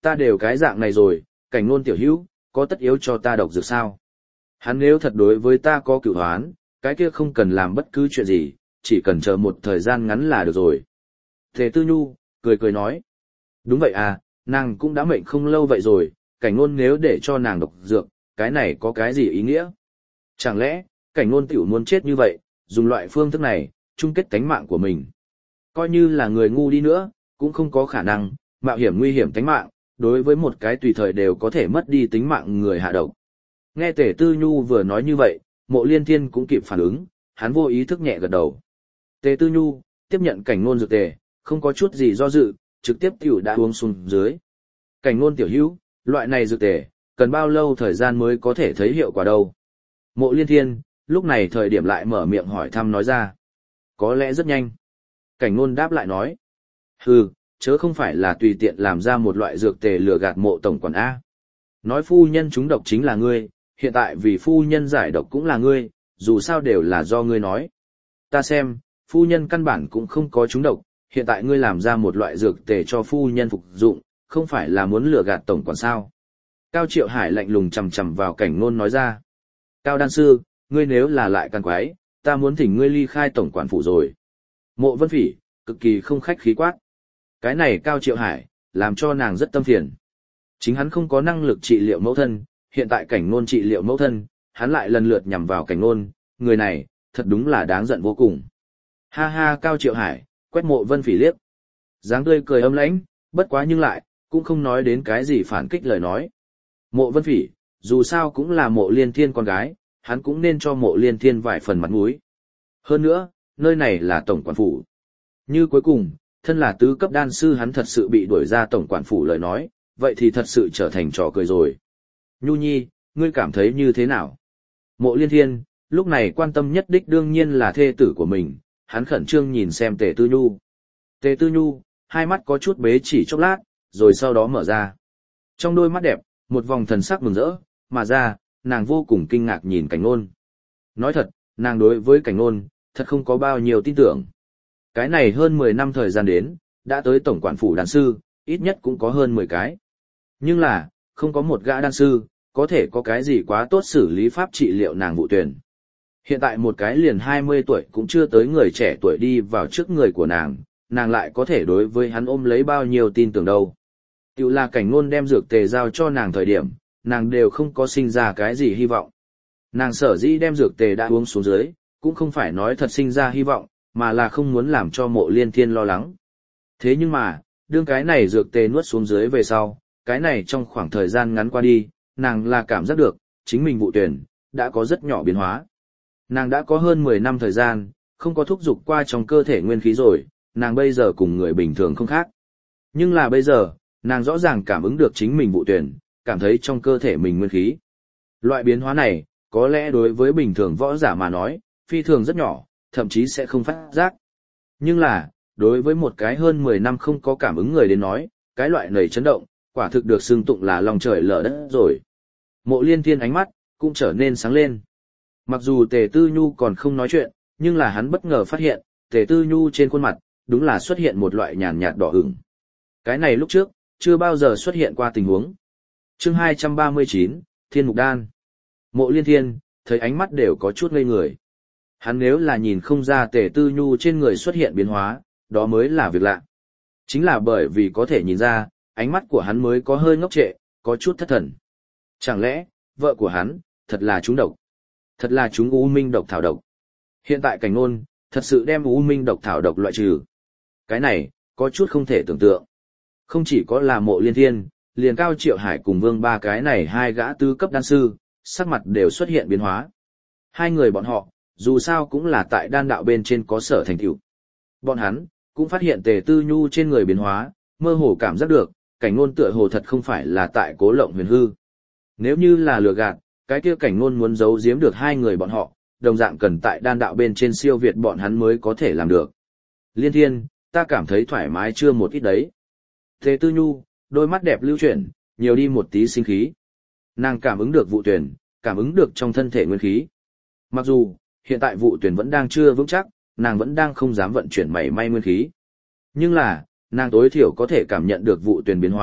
ta đều cái dạng này rồi, cảnh ngôn tiểu hữu, có tất yếu cho ta độc dược sao? Hắn nếu thật đối với ta có cửu hoán, cái kia không cần làm bất cứ chuyện gì, chỉ cần chờ một thời gian ngắn là được rồi. Tề Tư Nhu, cười cười nói. Đúng vậy à, nàng cũng đã mệnh không lâu vậy rồi, cảnh ngôn nếu để cho nàng độc dược, cái này có cái gì ý nghĩa? Chẳng lẽ, cảnh ngôn tiểu muốn chết như vậy, dùng loại phương thức này, chung kết tánh mạng của mình. Coi như là người ngu đi nữa, cũng không có khả năng, mạo hiểm nguy hiểm tánh mạng, đối với một cái tùy thời đều có thể mất đi tính mạng người hạ độc. Nghe Tề Tư Nhu vừa nói như vậy, Mộ Liên Thiên cũng kịp phản ứng, hắn vô ý thức nhẹ gật đầu. Tề Tư Nhu, tiếp nhận cảnh ngôn dược tề, không có chút gì do dự, trực tiếp tiểu đã uống xuống dưới. Cảnh ngôn tiểu hữu, loại này dược tề, cần bao lâu thời gian mới có thể thấy hiệu quả đâu? Mộ Liên Thiên, lúc này thời điểm lại mở miệng hỏi thăm nói ra. Có lẽ rất nhanh. Cảnh ngôn đáp lại nói. Hừ, chớ không phải là tùy tiện làm ra một loại dược tề lừa gạt mộ tổng quản A. Nói phu nhân trúng độc chính là ngươi, hiện tại vì phu nhân giải độc cũng là ngươi, dù sao đều là do ngươi nói. Ta xem, phu nhân căn bản cũng không có trúng độc, hiện tại ngươi làm ra một loại dược tề cho phu nhân phục dụng, không phải là muốn lừa gạt tổng quản sao. Cao Triệu Hải lạnh lùng chằm chằm vào cảnh ngôn nói ra. Cao đan sư, ngươi nếu là lại càng quái, ta muốn thỉnh ngươi ly khai tổng quản phủ rồi. Mộ Vân Phỉ, cực kỳ không khách khí quát. Cái này Cao Triệu Hải, làm cho nàng rất tâm phiền. Chính hắn không có năng lực trị liệu mẫu thân, hiện tại cảnh ngôn trị liệu mẫu thân, hắn lại lần lượt nhằm vào cảnh ngôn, người này, thật đúng là đáng giận vô cùng. Ha ha Cao Triệu Hải, quét Mộ Vân Phỉ liếc. Dáng tươi cười âm lãnh, bất quá nhưng lại, cũng không nói đến cái gì phản kích lời nói. Mộ Vân Phỉ, dù sao cũng là Mộ Liên Thiên con gái, hắn cũng nên cho Mộ Liên Thiên vài phần mặt mũi. Hơn nữa, nơi này là tổng quản phủ. Như cuối cùng, thân là tứ cấp đan sư hắn thật sự bị đuổi ra tổng quản phủ lời nói, vậy thì thật sự trở thành trò cười rồi. Nhu Nhi, ngươi cảm thấy như thế nào? Mộ Liên Thiên, lúc này quan tâm nhất đích đương nhiên là thê tử của mình, hắn khẩn trương nhìn xem Tề Tư Nhu. Tề Tư Nhu, hai mắt có chút bế chỉ chốc lát, rồi sau đó mở ra. Trong đôi mắt đẹp, một vòng thần sắc mừng rỡ, mà ra, nàng vô cùng kinh ngạc nhìn cảnh ngôn. Nói thật, nàng đối với cảnh ngôn, thật không có bao nhiêu tin tưởng. Cái này hơn mười năm thời gian đến, đã tới tổng quản phủ đan sư, ít nhất cũng có hơn mười cái. Nhưng là, không có một gã đan sư, có thể có cái gì quá tốt xử lý pháp trị liệu nàng vụ tuyển. Hiện tại một cái liền hai mươi tuổi cũng chưa tới người trẻ tuổi đi vào trước người của nàng, nàng lại có thể đối với hắn ôm lấy bao nhiêu tin tưởng đâu. Tiểu là cảnh ngôn đem dược tề giao cho nàng thời điểm, nàng đều không có sinh ra cái gì hy vọng. Nàng sở dĩ đem dược tề đã uống xuống dưới, cũng không phải nói thật sinh ra hy vọng, mà là không muốn làm cho Mộ Liên Thiên lo lắng. Thế nhưng mà, đương cái này dược tề nuốt xuống dưới về sau, cái này trong khoảng thời gian ngắn qua đi, nàng là cảm giác được, chính mình vụ tuyển, đã có rất nhỏ biến hóa. Nàng đã có hơn mười năm thời gian, không có thúc dục qua trong cơ thể nguyên khí rồi, nàng bây giờ cùng người bình thường không khác. Nhưng là bây giờ, nàng rõ ràng cảm ứng được chính mình vụ tuyển, cảm thấy trong cơ thể mình nguyên khí. Loại biến hóa này, có lẽ đối với bình thường võ giả mà nói, phi thường rất nhỏ, thậm chí sẽ không phát giác. Nhưng là, đối với một cái hơn mười năm không có cảm ứng người đến nói, cái loại nầy chấn động, quả thực được xưng tụng là lòng trời lở đất rồi. Mộ Liên Thiên ánh mắt, cũng trở nên sáng lên. Mặc dù Tề Tư Nhu còn không nói chuyện, nhưng là hắn bất ngờ phát hiện, Tề Tư Nhu trên khuôn mặt, đúng là xuất hiện một loại nhàn nhạt đỏ ửng. Cái này lúc trước, chưa bao giờ xuất hiện qua tình huống. Chương hai trăm ba mươi chín, Thiên Mục Đan. Mộ Liên Thiên, thấy ánh mắt đều có chút ngây người. Hắn nếu là nhìn không ra Tề Tư Nhu trên người xuất hiện biến hóa, đó mới là việc lạ. Chính là bởi vì có thể nhìn ra, ánh mắt của hắn mới có hơi ngốc trệ, có chút thất thần. Chẳng lẽ, vợ của hắn, thật là trúng độc? Thật là chúng u minh độc thảo độc. Hiện tại cảnh ngôn, thật sự đem u minh độc thảo độc loại trừ. Cái này, có chút không thể tưởng tượng. Không chỉ có là Mộ Liên Thiên, liền Cao Triệu Hải cùng Vương ba cái này hai gã tứ cấp đan sư, sắc mặt đều xuất hiện biến hóa. Hai người bọn họ, dù sao cũng là tại đan đạo bên trên có sở thành tựu. Bọn hắn, cũng phát hiện Tề Tư Nhu trên người biến hóa, mơ hồ cảm giác được, cảnh ngôn tựa hồ thật không phải là tại cố lộng huyền hư. Nếu như là lừa gạt, cái kia cảnh ngôn muốn giấu giếm được hai người bọn họ, đồng dạng cần tại đan đạo bên trên siêu việt bọn hắn mới có thể làm được. Liên Thiên, ta cảm thấy thoải mái chưa một ít đấy. Tề Tư Nhu, đôi mắt đẹp lưu chuyển, nhiều đi một tí sinh khí. Nàng cảm ứng được vụ tuyển, cảm ứng được trong thân thể nguyên khí. Mặc dù, hiện tại vụ tuyển vẫn đang chưa vững chắc, nàng vẫn đang không dám vận chuyển mảy may nguyên khí. Nhưng là, nàng tối thiểu có thể cảm nhận được vụ tuyển biến hóa,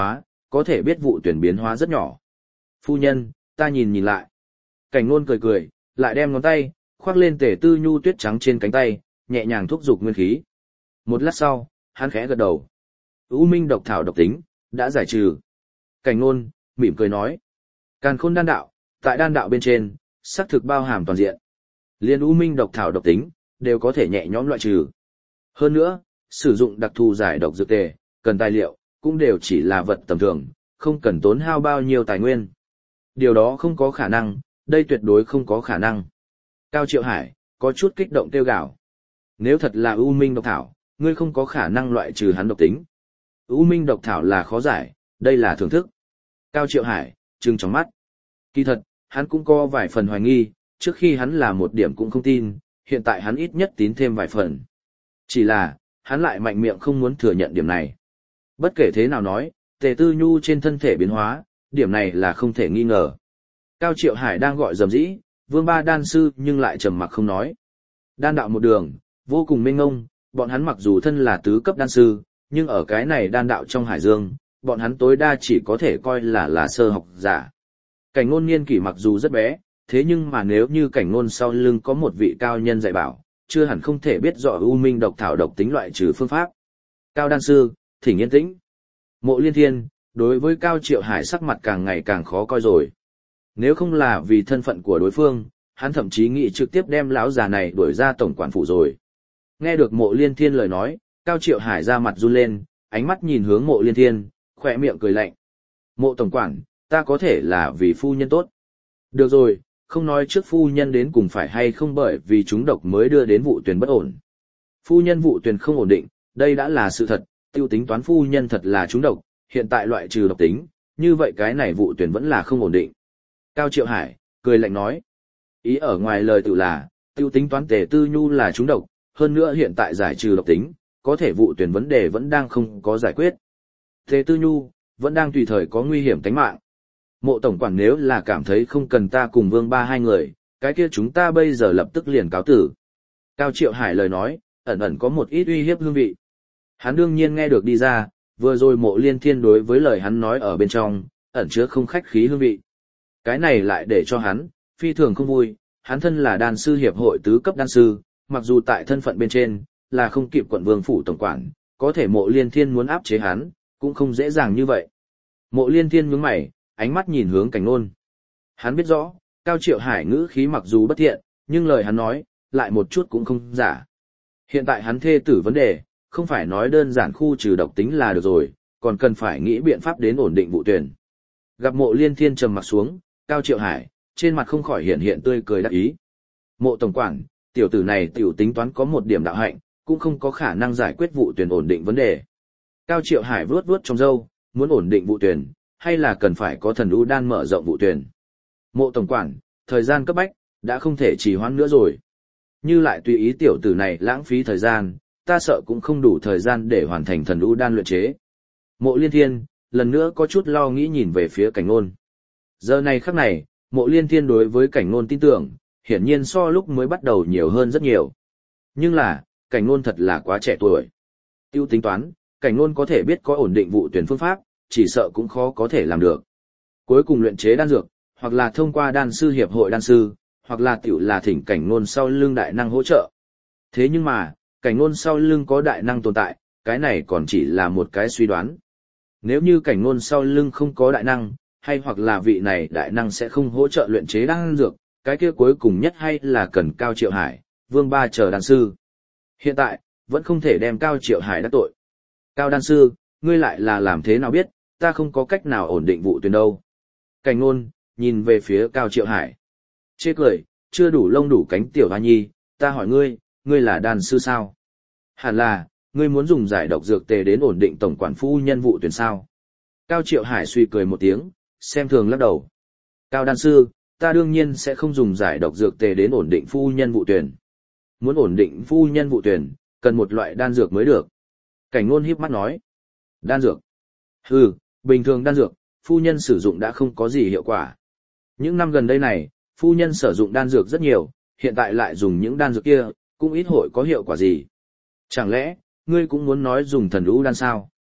có thể biết vụ tuyển biến hóa rất nhỏ. Phu nhân, ta nhìn nhìn lại. Cảnh Nôn cười cười, lại đem ngón tay, khoác lên Tề Tư Nhu tuyết trắng trên cánh tay, nhẹ nhàng thúc giục nguyên khí. Một lát sau, hắn khẽ gật đầu. U minh độc thảo độc tính, đã giải trừ. Cảnh Nôn, mỉm cười nói. Càn khôn đan đạo, tại đan đạo bên trên, xác thực bao hàm toàn diện. Liên u minh độc thảo độc tính, đều có thể nhẹ nhõm loại trừ. Hơn nữa, sử dụng đặc thù giải độc dược tề, cần tài liệu, cũng đều chỉ là vật tầm thường, không cần tốn hao bao nhiêu tài nguyên. Điều đó không có khả năng, đây tuyệt đối không có khả năng. Cao Triệu Hải, có chút kích động kêu gào. Nếu thật là U Minh độc thảo, ngươi không có khả năng loại trừ hắn độc tính. U Minh độc thảo là khó giải, đây là thưởng thức. Cao Triệu Hải, trừng trong mắt. Kỳ thật, hắn cũng có vài phần hoài nghi, trước khi hắn là một điểm cũng không tin, hiện tại hắn ít nhất tín thêm vài phần. Chỉ là, hắn lại mạnh miệng không muốn thừa nhận điểm này. Bất kể thế nào nói, Tề Tư Nhu trên thân thể biến hóa, điểm này là không thể nghi ngờ. Cao Triệu Hải đang gọi dầm dĩ, Vương Ba đan sư nhưng lại trầm mặc không nói. Đan đạo một đường, vô cùng mênh mông, bọn hắn mặc dù thân là tứ cấp đan sư, nhưng ở cái này đan đạo trong hải dương, bọn hắn tối đa chỉ có thể coi là là sơ học giả. Cảnh Ngôn niên kỷ mặc dù rất bé, thế nhưng mà nếu như Cảnh Ngôn sau lưng có một vị cao nhân dạy bảo, chưa hẳn không thể biết rõ u minh độc thảo độc tính loại trừ phương pháp. Cao đan sư, thỉnh yên tĩnh. Mộ Liên Thiên, đối với Cao Triệu Hải sắc mặt càng ngày càng khó coi rồi. Nếu không là vì thân phận của đối phương, hắn thậm chí nghĩ trực tiếp đem lão già này đuổi ra tổng quản phủ rồi. Nghe được Mộ Liên Thiên lời nói, Cao Triệu Hải ra mặt run lên, ánh mắt nhìn hướng Mộ Liên Thiên, khỏe miệng cười lạnh. Mộ tổng quản, ta có thể là vì phu nhân tốt. Được rồi, không nói trước phu nhân đến cùng phải hay không bởi vì chúng độc mới đưa đến vụ tuyển bất ổn. Phu nhân vụ tuyển không ổn định, đây đã là sự thật, tiêu tính toán phu nhân thật là chúng độc, hiện tại loại trừ độc tính, như vậy cái này vụ tuyển vẫn là không ổn định. Cao Triệu Hải, cười lạnh nói. Ý ở ngoài lời tự là, tiêu tính toán Tề Tư Nhu là chúng độc, hơn nữa hiện tại giải trừ độc tính, có thể vụ tuyển vấn đề vẫn đang không có giải quyết. Tề Tư Nhu, vẫn đang tùy thời có nguy hiểm tính mạng. Mộ tổng quản nếu là cảm thấy không cần ta cùng Vương Ba hai người, cái kia chúng ta bây giờ lập tức liền cáo tử. Cao Triệu Hải lời nói, ẩn ẩn có một ít uy hiếp hương vị. Hắn đương nhiên nghe được đi ra, vừa rồi Mộ Liên Thiên đối với lời hắn nói ở bên trong, ẩn chứa không khách khí hương vị. Cái này lại để cho hắn, phi thường không vui, hắn thân là đan sư hiệp hội tứ cấp đan sư, mặc dù tại thân phận bên trên, là không kịp quận vương phủ tổng quản, có thể Mộ Liên Thiên muốn áp chế hắn, cũng không dễ dàng như vậy. Mộ Liên Thiên nhướng mày, ánh mắt nhìn hướng Cảnh Nôn. Hắn biết rõ, Cao Triệu Hải ngữ khí mặc dù bất thiện, nhưng lời hắn nói, lại một chút cũng không giả. Hiện tại hắn thê tử vấn đề, không phải nói đơn giản khu trừ độc tính là được rồi, còn cần phải nghĩ biện pháp đến ổn định vụ tuyển. Gặp Mộ Liên Thiên trầm mặt xuống, Cao Triệu Hải, trên mặt không khỏi hiện hiện tươi cười đắc ý. Mộ tổng quản, tiểu tử này tiểu tính toán có một điểm đạo hạnh, cũng không có khả năng giải quyết vụ tuyển ổn định vấn đề. Cao Triệu Hải vuốt vuốt trong râu, muốn ổn định vụ tuyển, hay là cần phải có thần u đan mở rộng vụ tuyển. Mộ tổng quản, thời gian cấp bách, đã không thể trì hoãn nữa rồi. Như lại tùy ý tiểu tử này lãng phí thời gian, ta sợ cũng không đủ thời gian để hoàn thành thần u đan luyện chế. Mộ Liên Thiên, lần nữa có chút lo nghĩ nhìn về phía Cảnh Nôn. Giờ này khắc này, Mộ Liên Thiên đối với Cảnh Nôn tin tưởng, hiển nhiên so lúc mới bắt đầu nhiều hơn rất nhiều. Nhưng là, Cảnh Nôn thật là quá trẻ tuổi. Tiêu tính toán, Cảnh Nôn có thể biết có ổn định vụ tuyển phương pháp, chỉ sợ cũng khó có thể làm được. Cuối cùng luyện chế đan dược, hoặc là thông qua đan sư hiệp hội đan sư, hoặc là tiểu là thỉnh Cảnh Nôn sau lưng đại năng hỗ trợ. Thế nhưng mà, Cảnh Nôn sau lưng có đại năng tồn tại, cái này còn chỉ là một cái suy đoán. Nếu như Cảnh Nôn sau lưng không có đại năng, hay hoặc là vị này đại năng sẽ không hỗ trợ luyện chế đan dược, cái kia cuối cùng nhất hay là cần Cao Triệu Hải, Vương Ba chờ đan sư. Hiện tại, vẫn không thể đem Cao Triệu Hải đắc tội. Cao đan sư, ngươi lại là làm thế nào biết, ta không có cách nào ổn định vụ tuyển đâu. Cảnh Nôn, nhìn về phía Cao Triệu Hải. Chê cười, chưa đủ lông đủ cánh tiểu hoa nhi, ta hỏi ngươi, ngươi là đan sư sao? Hẳn là, ngươi muốn dùng giải độc dược tề đến ổn định tổng quản phu nhân vụ tuyển sao? Cao Triệu Hải suy cười một tiếng, xem thường lắc đầu. Cao đan sư, ta đương nhiên sẽ không dùng giải độc dược tề đến ổn định phu nhân vụ tuyển. Muốn ổn định phu nhân vụ tuyển, cần một loại đan dược mới được. Cảnh Nôn híp mắt nói. Đan dược? Hừ, bình thường đan dược, phu nhân sử dụng đã không có gì hiệu quả. Những năm gần đây này, phu nhân sử dụng đan dược rất nhiều, hiện tại lại dùng những đan dược kia, cũng ít hội có hiệu quả gì. Chẳng lẽ, ngươi cũng muốn nói dùng thần u đan sao?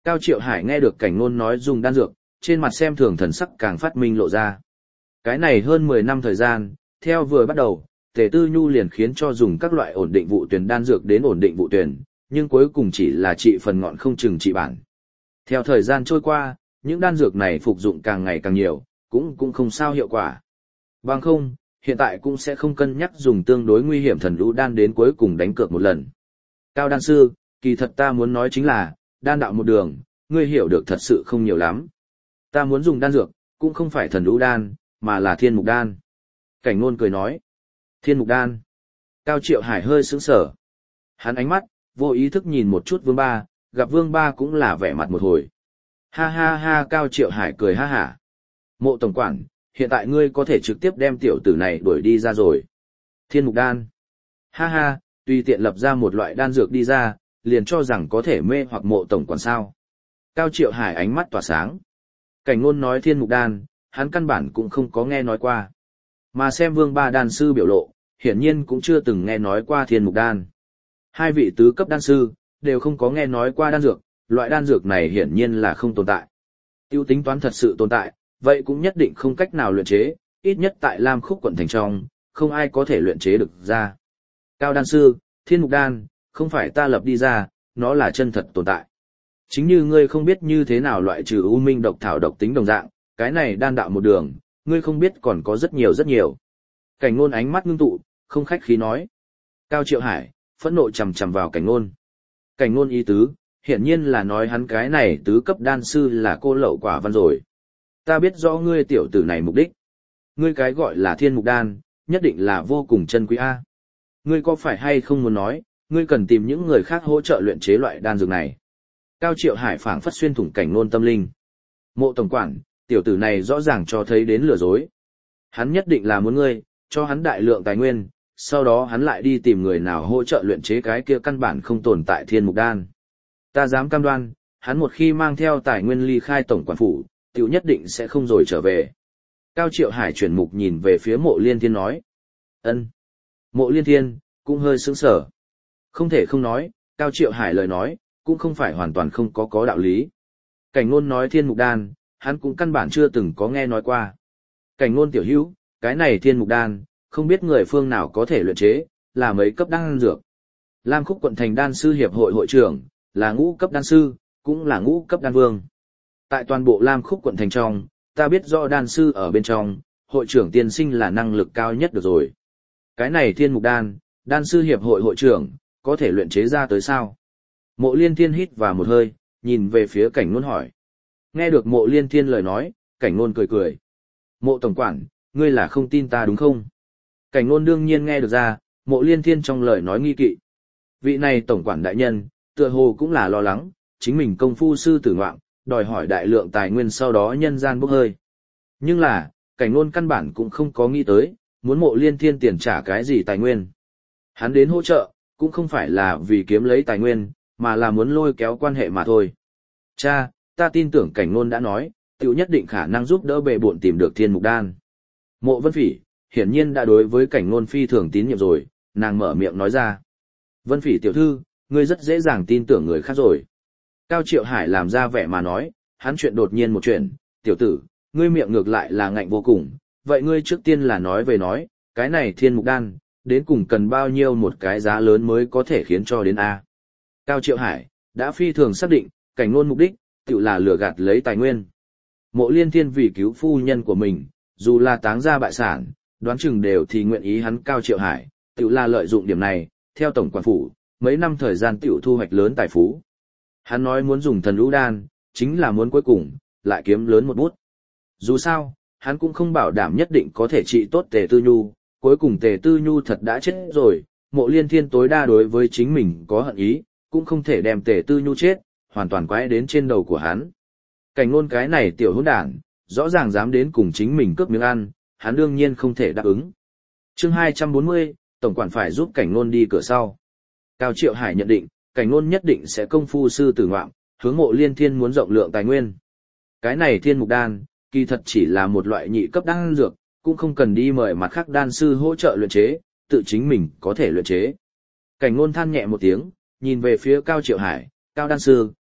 Cao Triệu Hải nghe được Cảnh Nôn nói dùng đan dược, trên mặt xem thường thần sắc càng phát minh lộ ra. Cái này hơn mười năm thời gian, theo vừa bắt đầu, Tề Tư Nhu liền khiến cho dùng các loại ổn định vụ tuyển đan dược đến ổn định vụ tuyển, nhưng cuối cùng chỉ là trị phần ngọn không chừng trị bản. Theo thời gian trôi qua, những đan dược này phục dụng càng ngày càng nhiều, cũng cũng không sao hiệu quả. Bằng không, hiện tại cũng sẽ không cân nhắc dùng tương đối nguy hiểm thần lũ đan đến cuối cùng đánh cược một lần. Cao đan sư, kỳ thật ta muốn nói chính là, đan đạo một đường, ngươi hiểu được thật sự không nhiều lắm. Ta muốn dùng đan dược, cũng không phải thần lũ đan, mà là thiên mục đan. Cảnh Nôn cười nói, thiên mục đan. Cao Triệu Hải hơi sững sờ. Hắn ánh mắt, vô ý thức nhìn một chút Vương Ba, gặp Vương Ba cũng là vẻ mặt một hồi. Ha ha ha, Cao Triệu Hải cười ha hả. Mộ tổng quản, hiện tại ngươi có thể trực tiếp đem tiểu tử này đuổi đi ra rồi. Thiên mục đan. Ha ha, tùy tiện lập ra một loại đan dược đi ra, liền cho rằng có thể mê hoặc mộ tổng quản sao. Cao Triệu Hải ánh mắt tỏa sáng. Cảnh Nôn nói thiên mục đan, hắn căn bản cũng không có nghe nói qua. Mà xem Vương Ba đan sư biểu lộ, hiển nhiên cũng chưa từng nghe nói qua thiên mục đan. Hai vị tứ cấp đan sư, đều không có nghe nói qua đan dược, loại đan dược này hiển nhiên là không tồn tại. Tiêu tính toán thật sự tồn tại, vậy cũng nhất định không cách nào luyện chế, ít nhất tại Lam Khúc quận thành trong, không ai có thể luyện chế được ra. Cao đan sư, thiên mục đan, không phải ta lập đi ra, nó là chân thật tồn tại. Chính như ngươi không biết như thế nào loại trừ u minh độc thảo độc tính đồng dạng, cái này đan đạo một đường, ngươi không biết còn có rất nhiều rất nhiều. Cảnh Nôn ánh mắt ngưng tụ, không khách khí nói. Cao Triệu Hải, phẫn nộ chầm chầm vào Cảnh Nôn. Cảnh Nôn ý tứ, hiển nhiên là nói hắn cái này tứ cấp đan sư là cô lậu quả văn rồi. Ta biết rõ ngươi tiểu tử này mục đích. Ngươi cái gọi là thiên mục đan, nhất định là vô cùng chân quý A. Ngươi có phải hay không muốn nói, ngươi cần tìm những người khác hỗ trợ luyện chế loại đan dược này. Cao Triệu Hải phảng phất xuyên thủng Cảnh Nôn tâm linh. Mộ tổng quản, tiểu tử này rõ ràng cho thấy đến lừa dối. Hắn nhất định là muốn ngươi, cho hắn đại lượng tài nguyên, sau đó hắn lại đi tìm người nào hỗ trợ luyện chế cái kia căn bản không tồn tại thiên mục đan. Ta dám cam đoan, hắn một khi mang theo tài nguyên ly khai tổng quản phủ, tiểu nhất định sẽ không rồi trở về. Cao Triệu Hải chuyển mục nhìn về phía Mộ Liên Thiên nói. Ân. Mộ Liên Thiên, cũng hơi sững sờ. Không thể không nói, Cao Triệu Hải lời nói, cũng không phải hoàn toàn không có có đạo lý. Cảnh Nôn nói thiên mục đan, hắn cũng căn bản chưa từng có nghe nói qua. Cảnh Nôn tiểu hữu, cái này thiên mục đan, không biết người phương nào có thể luyện chế, là mấy cấp đan dược. Lam Khúc quận thành đan sư hiệp hội hội trưởng, là ngũ cấp đan sư, cũng là ngũ cấp đan vương. Tại toàn bộ Lam Khúc quận thành trong, ta biết rõ đan sư ở bên trong, hội trưởng tiên sinh là năng lực cao nhất được rồi. Cái này thiên mục đan, đan sư hiệp hội hội trưởng, có thể luyện chế ra tới sao? Mộ Liên Thiên hít vào một hơi, nhìn về phía Cảnh Nôn hỏi. Nghe được Mộ Liên Thiên lời nói, Cảnh Nôn cười cười. Mộ tổng quản, ngươi là không tin ta đúng không? Cảnh Nôn đương nhiên nghe được ra, Mộ Liên Thiên trong lời nói nghi kỵ. Vị này tổng quản đại nhân, tựa hồ cũng là lo lắng, chính mình công phu sư tử ngoạm, đòi hỏi đại lượng tài nguyên sau đó nhân gian bốc hơi. Nhưng là, Cảnh Nôn căn bản cũng không có nghĩ tới, muốn Mộ Liên Thiên tiền trả cái gì tài nguyên. Hắn đến hỗ trợ, cũng không phải là vì kiếm lấy tài nguyên, mà là muốn lôi kéo quan hệ mà thôi. Cha, ta tin tưởng Cảnh Nôn đã nói, tiểu nhất định khả năng giúp đỡ bệ bộn tìm được thiên mục đan. Mộ Vân Phỉ, hiển nhiên đã đối với Cảnh Nôn phi thường tín nhiệm rồi, nàng mở miệng nói ra. Vân Phỉ tiểu thư, ngươi rất dễ dàng tin tưởng người khác rồi. Cao Triệu Hải làm ra vẻ mà nói, hắn chuyện đột nhiên một chuyện, tiểu tử, ngươi miệng ngược lại là ngạnh vô cùng, vậy ngươi trước tiên là nói về nói, cái này thiên mục đan, đến cùng cần bao nhiêu một cái giá lớn mới có thể khiến cho đến A. Cao Triệu Hải, đã phi thường xác định, Cảnh Nôn mục đích, tự là lừa gạt lấy tài nguyên. Mộ Liên Thiên vì cứu phu nhân của mình, dù là táng ra bại sản, đoán chừng đều thì nguyện ý hắn Cao Triệu Hải, tự là lợi dụng điểm này, theo tổng quản phủ, mấy năm thời gian tiểu thu hoạch lớn tài phú. Hắn nói muốn dùng thần lũ đan, chính là muốn cuối cùng, lại kiếm lớn một bút. Dù sao, hắn cũng không bảo đảm nhất định có thể trị tốt Tề Tư Nhu, cuối cùng Tề Tư Nhu thật đã chết rồi, Mộ Liên Thiên tối đa đối với chính mình có hận ý, cũng không thể đem Tề Tư Nhu chết, hoàn toàn quái đến trên đầu của hắn. Cảnh Nôn cái này tiểu hỗn đản, rõ ràng dám đến cùng chính mình cướp miếng ăn, hắn đương nhiên không thể đáp ứng. Chương hai trăm bốn mươi, tổng quản phải giúp Cảnh Nôn đi cửa sau. Cao Triệu Hải nhận định, Cảnh Nôn nhất định sẽ công phu sư tử ngoạm, hướng Mộ Liên Thiên muốn rộng lượng tài nguyên. Cái này thiên mục đan, kỳ thật chỉ là một loại nhị cấp đan dược, cũng không cần đi mời mặt khác đan sư hỗ trợ luyện chế, tự chính mình có thể luyện chế. Cảnh Nôn than nhẹ một tiếng, nhìn về phía Cao Triệu Hải, Cao đan sư,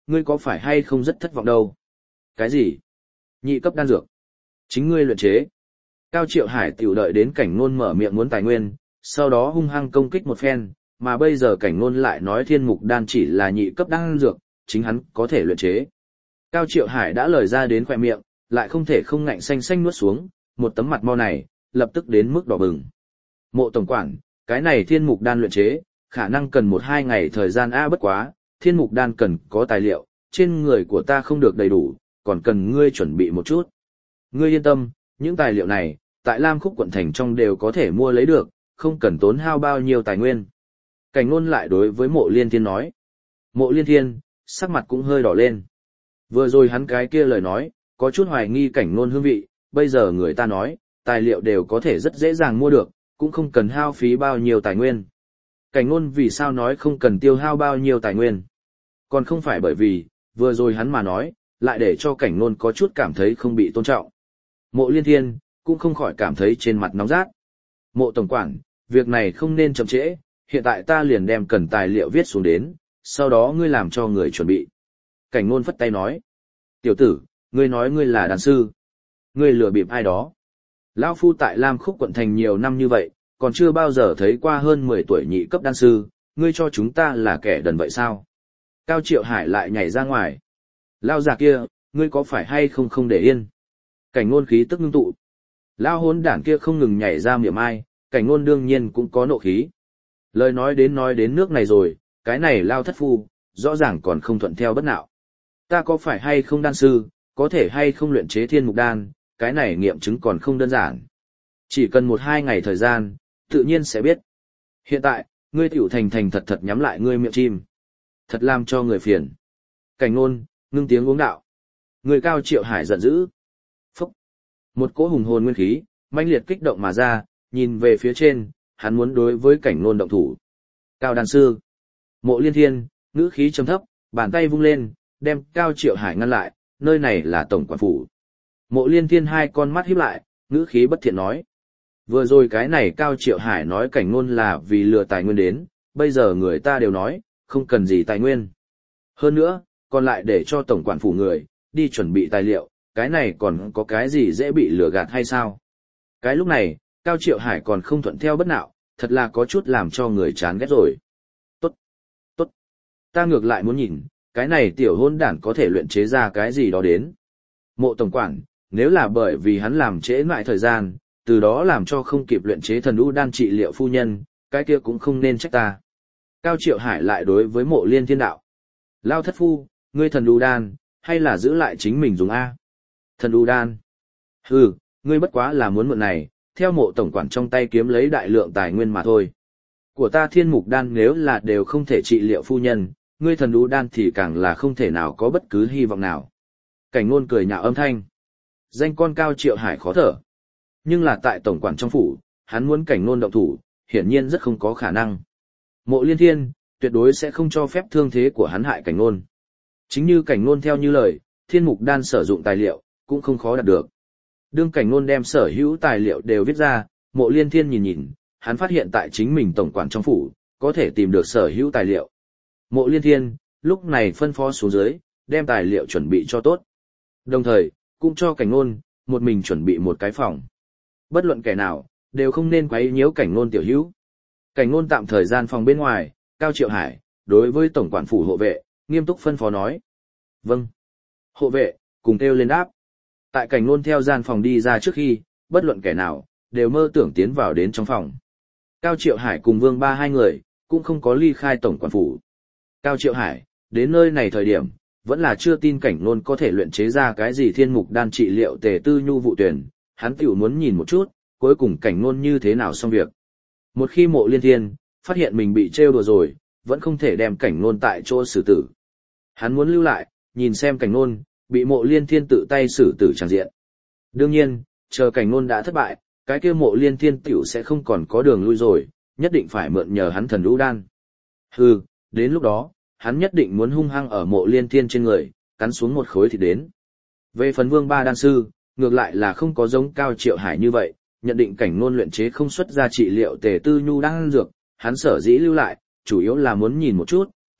ngươi có phải hay không rất thất vọng đâu? Cái gì? Nhị cấp đan dược. Chính ngươi luyện chế. Cao Triệu Hải tiểu đợi đến cảnh nôn mở miệng muốn tài nguyên, sau đó hung hăng công kích một phen, mà bây giờ cảnh nôn lại nói thiên mục đan chỉ là nhị cấp đan dược, chính hắn có thể luyện chế. Cao Triệu Hải đã lời ra đến khỏe miệng, lại không thể không ngạnh xanh xanh nuốt xuống, một tấm mặt mo này, lập tức đến mức đỏ bừng. Mộ tổng quản, cái này thiên mục đan luyện chế, khả năng cần một hai ngày thời gian a bất quá, thiên mục đan cần có tài liệu, trên người của ta không được đầy đủ, còn cần ngươi chuẩn bị một chút. Ngươi yên tâm, những tài liệu này, tại Lam Khúc quận thành trong đều có thể mua lấy được, không cần tốn hao bao nhiêu tài nguyên. Cảnh Nôn lại đối với Mộ Liên Thiên nói. Mộ Liên Thiên, sắc mặt cũng hơi đỏ lên. Vừa rồi hắn cái kia lời nói, có chút hoài nghi Cảnh Nôn hương vị, bây giờ người ta nói, tài liệu đều có thể rất dễ dàng mua được, cũng không cần hao phí bao nhiêu tài nguyên. Cảnh Nôn vì sao nói không cần tiêu hao bao nhiêu tài nguyên? Còn không phải bởi vì, vừa rồi hắn mà nói, lại để cho Cảnh Nôn có chút cảm thấy không bị tôn trọng. Mộ Liên Thiên, cũng không khỏi cảm thấy trên mặt nóng rát. Mộ tổng quản, việc này không nên chậm trễ, hiện tại ta liền đem cần tài liệu viết xuống đến, sau đó ngươi làm cho người chuẩn bị. Cảnh Nôn phất tay nói. Tiểu tử, ngươi nói ngươi là đàn sư. Ngươi lừa bịp ai đó. Lão phu tại Lam Khúc quận thành nhiều năm như vậy, còn chưa bao giờ thấy qua hơn mười tuổi nhị cấp đan sư, ngươi cho chúng ta là kẻ đần vậy sao? Cao Triệu Hải lại nhảy ra ngoài. Lao già kia, ngươi có phải hay không không để yên? Cảnh Nôn khí tức ngưng tụ. Lao hỗn đản kia không ngừng nhảy ra miệng ai, Cảnh Nôn đương nhiên cũng có nộ khí. Lời nói đến nói đến nước này rồi, cái này Lao thất phu, rõ ràng còn không thuận theo bất nạo. Ta có phải hay không đan sư, có thể hay không luyện chế thiên mục đan, cái này nghiệm chứng còn không đơn giản. Chỉ cần một hai ngày thời gian, tự nhiên sẽ biết. Hiện tại, ngươi tiểu thành thành thật thật nhắm lại ngươi miệng chim. Thật làm cho người phiền. Cảnh Nôn, ngưng tiếng uống đạo. Người Cao Triệu Hải giận dữ. Phúc. Một cỗ hùng hồn nguyên khí, mãnh liệt kích động mà ra, nhìn về phía trên, hắn muốn đối với Cảnh Nôn động thủ. Cao đan sư. Mộ Liên Thiên, ngữ khí trầm thấp, bàn tay vung lên, đem Cao Triệu Hải ngăn lại, nơi này là tổng quản phủ. Mộ Liên Thiên hai con mắt híp lại, ngữ khí bất thiện nói. Vừa rồi cái này Cao Triệu Hải nói Cảnh Nôn là vì lừa tài nguyên đến, bây giờ người ta đều nói, không cần gì tài nguyên. Hơn nữa, còn lại để cho tổng quản phủ người, đi chuẩn bị tài liệu, cái này còn có cái gì dễ bị lừa gạt hay sao? Cái lúc này, Cao Triệu Hải còn không thuận theo bất nạo, thật là có chút làm cho người chán ghét rồi. Tốt, tốt, ta ngược lại muốn nhìn, cái này tiểu hôn đản có thể luyện chế ra cái gì đó đến. Mộ tổng quản, nếu là bởi vì hắn làm trễ lại thời gian, từ đó làm cho không kịp luyện chế thần u đan trị liệu phu nhân, cái kia cũng không nên trách ta. Cao Triệu Hải lại đối với Mộ Liên Thiên đạo. Lao thất phu, ngươi thần u đan, hay là giữ lại chính mình dùng A? Thần u đan. Hừ, ngươi bất quá là muốn mượn này, theo Mộ tổng quản trong tay kiếm lấy đại lượng tài nguyên mà thôi. Của ta thiên mục đan nếu là đều không thể trị liệu phu nhân, ngươi thần u đan thì càng là không thể nào có bất cứ hy vọng nào. Cảnh Nôn cười nhạo âm thanh. Danh con Cao Triệu Hải khó thở. Nhưng là tại tổng quản trong phủ, hắn muốn Cảnh Nôn động thủ, hiển nhiên rất không có khả năng. Mộ Liên Thiên, tuyệt đối sẽ không cho phép thương thế của hắn hại Cảnh Nôn. Chính như Cảnh Nôn theo như lời, thiên mục đan sử dụng tài liệu, cũng không khó đạt được. Đương Cảnh Nôn đem sở hữu tài liệu đều viết ra, Mộ Liên Thiên nhìn nhìn, hắn phát hiện tại chính mình tổng quản trong phủ, có thể tìm được sở hữu tài liệu. Mộ Liên Thiên, lúc này phân phó xuống dưới, đem tài liệu chuẩn bị cho tốt. Đồng thời, cũng cho Cảnh Nôn, một mình chuẩn bị một cái phòng. Bất luận kẻ nào, đều không nên quấy nhiễu Cảnh Nôn tiểu hữu. Cảnh Nôn tạm thời gian phòng bên ngoài, Cao Triệu Hải, đối với tổng quản phủ hộ vệ, nghiêm túc phân phó nói. Vâng. Hộ vệ, cùng kêu lên đáp. Tại Cảnh Nôn theo gian phòng đi ra trước khi, bất luận kẻ nào, đều mơ tưởng tiến vào đến trong phòng. Cao Triệu Hải cùng Vương Ba hai người, cũng không có ly khai tổng quản phủ. Cao Triệu Hải, đến nơi này thời điểm, vẫn là chưa tin Cảnh Nôn có thể luyện chế ra cái gì thiên mục đan trị liệu tề tư nhu vụ tuyển, hắn tiểu muốn nhìn một chút, cuối cùng Cảnh Nôn như thế nào xong việc. Một khi Mộ Liên Thiên, phát hiện mình bị trêu đùa rồi, vẫn không thể đem Cảnh Nôn tại chỗ xử tử. Hắn muốn lưu lại, nhìn xem Cảnh Nôn, bị Mộ Liên Thiên tự tay xử tử tràng diện. Đương nhiên, chờ Cảnh Nôn đã thất bại, cái kia Mộ Liên Thiên tiểu sẽ không còn có đường lui rồi, nhất định phải mượn nhờ hắn thần lũ đan. Hừ, đến lúc đó, hắn nhất định muốn hung hăng ở Mộ Liên Thiên trên người, cắn xuống một khối thịt đến. Về phần Vương Ba đan sư, ngược lại là không có giống Cao Triệu Hải như vậy, nhận định Cảnh Nôn luyện chế không xuất ra trị liệu tề tư nhu đan dược, hắn sở dĩ lưu lại, chủ yếu là muốn nhìn một chút,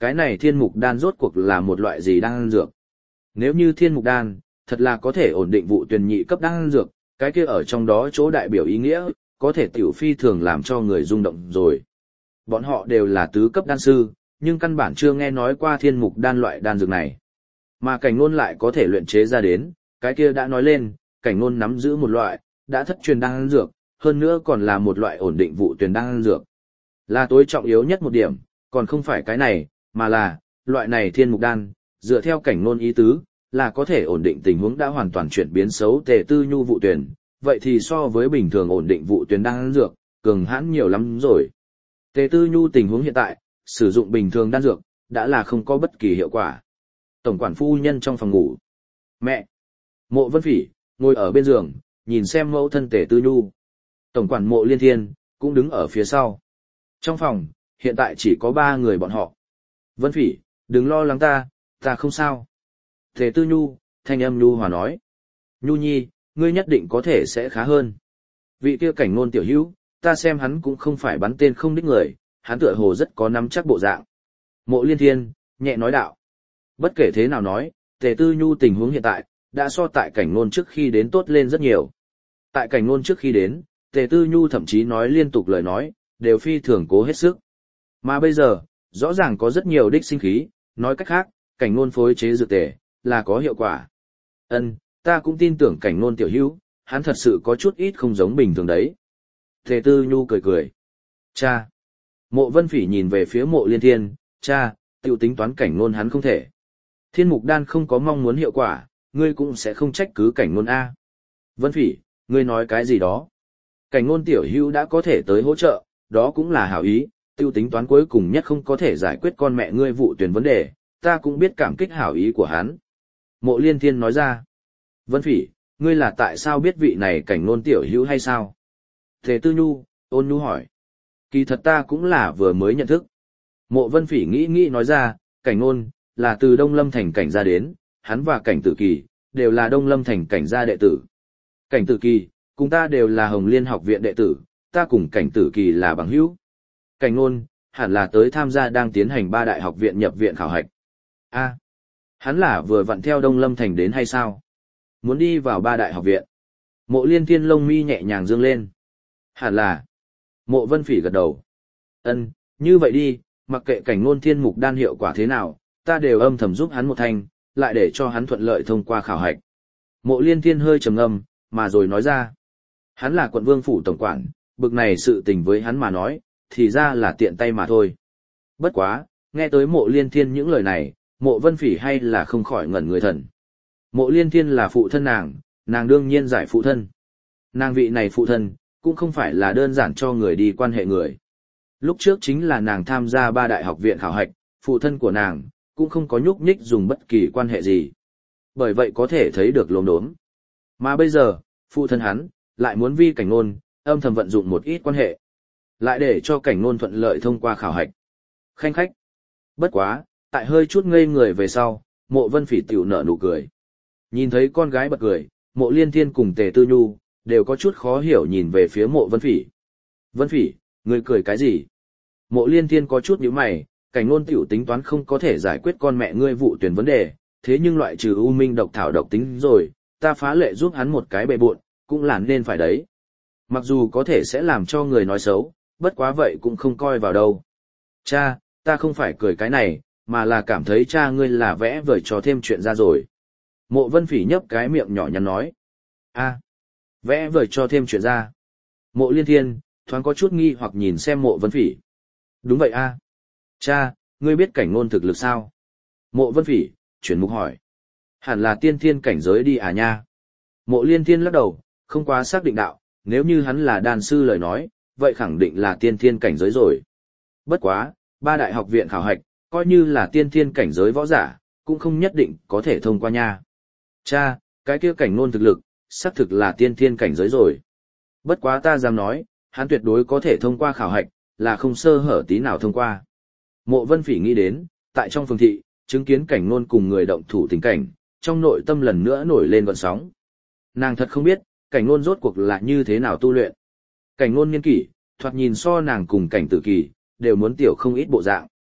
cái này thiên mục đan rốt cuộc là một loại gì đan dược. Nếu như thiên mục đan, thật là có thể ổn định vụ tuyển nhị cấp đan dược, cái kia ở trong đó chỗ đại biểu ý nghĩa, có thể tiểu phi thường làm cho người rung động rồi. Bọn họ đều là tứ cấp đan sư, nhưng căn bản chưa nghe nói qua thiên mục đan loại đan dược này. Mà cảnh ngôn lại có thể luyện chế ra đến, cái kia đã nói lên, cảnh ngôn nắm giữ một loại, đã thất truyền đan dược, hơn nữa còn là một loại ổn định vụ tuyển đan dược. Là tối trọng yếu nhất một điểm, còn không phải cái này, mà là, loại này thiên mục đan, dựa theo cảnh ngôn ý tứ, là có thể ổn định tình huống đã hoàn toàn chuyển biến xấu tề tư nhu vụ tuyển, vậy thì so với bình thường ổn định vụ tuyển đan dược, cường hãn nhiều lắm rồi. Tề tư nhu tình huống hiện tại, sử dụng bình thường đan dược, đã là không có bất kỳ hiệu quả. Tổng quản phu nhân trong phòng ngủ. Mẹ! Mộ Vân Phỉ, ngồi ở bên giường, nhìn xem mẫu thân Tề tư nhu. Tổng quản Mộ Liên Thiên, cũng đứng ở phía sau. Trong phòng, hiện tại chỉ có ba người bọn họ. Vân Phỉ, đừng lo lắng ta, ta không sao. Tề tư nhu, thanh âm nhu hòa nói. Nhu nhi, ngươi nhất định có thể sẽ khá hơn. Vị kia cảnh ngôn tiểu hữu, ta xem hắn cũng không phải bắn tên không đích người, hắn tựa hồ rất có nắm chắc bộ dạng. Mộ Liên Thiên, nhẹ nói đạo. Bất kể thế nào nói, Tề tư nhu tình huống hiện tại, đã so tại cảnh ngôn trước khi đến tốt lên rất nhiều. Tại cảnh ngôn trước khi đến, Tề tư nhu thậm chí nói liên tục lời nói, đều phi thường cố hết sức. Mà bây giờ, rõ ràng có rất nhiều đích sinh khí, nói cách khác, cảnh ngôn phối chế dược tề, là có hiệu quả. Ân, ta cũng tin tưởng cảnh ngôn tiểu hữu, hắn thật sự có chút ít không giống bình thường đấy. Tề tư nhu cười cười. Cha! Mộ Vân Phỉ nhìn về phía Mộ Liên Thiên, cha, tiểu tính toán cảnh ngôn hắn không thể. Thiên mục đan không có mong muốn hiệu quả, ngươi cũng sẽ không trách cứ cảnh ngôn A. Vân Phỉ, ngươi nói cái gì đó? Cảnh ngôn tiểu hữu đã có thể tới hỗ trợ, đó cũng là hảo ý, tiêu tính toán cuối cùng nhất không có thể giải quyết con mẹ ngươi vụ tuyển vấn đề, ta cũng biết cảm kích hảo ý của hắn. Mộ Liên Thiên nói ra. Vân Phỉ, ngươi là tại sao biết vị này cảnh ngôn tiểu hữu hay sao? Tề tư nhu, ôn nhu hỏi. Kỳ thật ta cũng là vừa mới nhận thức. Mộ Vân Phỉ nghĩ nghĩ nói ra, cảnh ngôn, là từ Đông Lâm Thành cảnh ra đến, hắn và cảnh tử kỳ, đều là Đông Lâm Thành cảnh gia đệ tử. Cảnh tử kỳ, cùng ta đều là Hồng Liên học viện đệ tử, ta cùng cảnh tử kỳ là bằng hữu. Cảnh ngôn, hẳn là tới tham gia đang tiến hành ba đại học viện nhập viện khảo hạch. A, hắn là vừa vặn theo Đông Lâm Thành đến hay sao? Muốn đi vào ba đại học viện. Mộ Liên Thiên lông mi nhẹ nhàng dương lên. Hẳn là. Mộ Vân Phỉ gật đầu. Ân, như vậy đi, mặc kệ cảnh ngôn thiên mục đan hiệu quả thế nào, ta đều âm thầm giúp hắn một thanh, lại để cho hắn thuận lợi thông qua khảo hạch. Mộ Liên Thiên hơi trầm ngâm, mà rồi nói ra. Hắn là quận vương phủ tổng quản, bực này sự tình với hắn mà nói, thì ra là tiện tay mà thôi. Bất quá, nghe tới Mộ Liên Thiên những lời này, Mộ Vân Phỉ hay là không khỏi ngẩn người thần. Mộ Liên Thiên là phụ thân nàng, nàng đương nhiên giải phụ thân. Nàng vị này phụ thân, cũng không phải là đơn giản cho người đi quan hệ người. Lúc trước chính là nàng tham gia ba đại học viện khảo hạch, phụ thân của nàng, cũng không có nhúc nhích dùng bất kỳ quan hệ gì. Bởi vậy có thể thấy được lốm đốm. Mà bây giờ, phụ thân hắn, lại muốn vi cảnh ngôn, âm thầm vận dụng một ít quan hệ. Lại để cho cảnh ngôn thuận lợi thông qua khảo hạch. Khanh khách. Bất quá, tại hơi chút ngây người về sau, Mộ Vân Phỉ tiểu nở nụ cười. Nhìn thấy con gái bật cười, Mộ Liên Thiên cùng Tề Tư Nhu, đều có chút khó hiểu nhìn về phía Mộ Vân Phỉ. Vân Phỉ, ngươi cười cái gì? Mộ Liên Thiên có chút nhíu mày, cảnh ngôn tiểu tính toán không có thể giải quyết con mẹ ngươi vụ tuyển vấn đề, thế nhưng loại trừ u minh độc thảo độc tính rồi, ta phá lệ giúp hắn một cái bề bộn, cũng là nên phải đấy. Mặc dù có thể sẽ làm cho người nói xấu, bất quá vậy cũng không coi vào đâu. Cha, ta không phải cười cái này, mà là cảm thấy cha ngươi là vẽ vời cho thêm chuyện ra rồi. Mộ Vân Phỉ nhấp cái miệng nhỏ nhắn nói. A, vẽ vời cho thêm chuyện ra. Mộ Liên Thiên, thoáng có chút nghi hoặc nhìn xem Mộ Vân Phỉ. Đúng vậy a. Cha, ngươi biết cảnh ngôn thực lực sao? Mộ Vân Phỉ, chuyển mục hỏi. Hẳn là tiên thiên cảnh giới đi à nha. Mộ Liên Thiên lắc đầu, không quá xác định đạo, nếu như hắn là đan sư lời nói, vậy khẳng định là tiên thiên cảnh giới rồi. Bất quá, ba đại học viện khảo hạch, coi như là tiên thiên cảnh giới võ giả, cũng không nhất định có thể thông qua nha. Cha, cái kia cảnh ngôn thực lực, xác thực là tiên thiên cảnh giới rồi. Bất quá ta dám nói, hắn tuyệt đối có thể thông qua khảo hạch, là không sơ hở tí nào thông qua. Mộ Vân Phỉ nghĩ đến, tại trong phường thị, chứng kiến cảnh ngôn cùng người động thủ tình cảnh, trong nội tâm lần nữa nổi lên gợn sóng. Nàng thật không biết, cảnh ngôn rốt cuộc là như thế nào tu luyện. Cảnh ngôn niên kỷ, thoạt nhìn so nàng cùng cảnh tử kỳ, đều muốn tiểu không ít bộ dạng.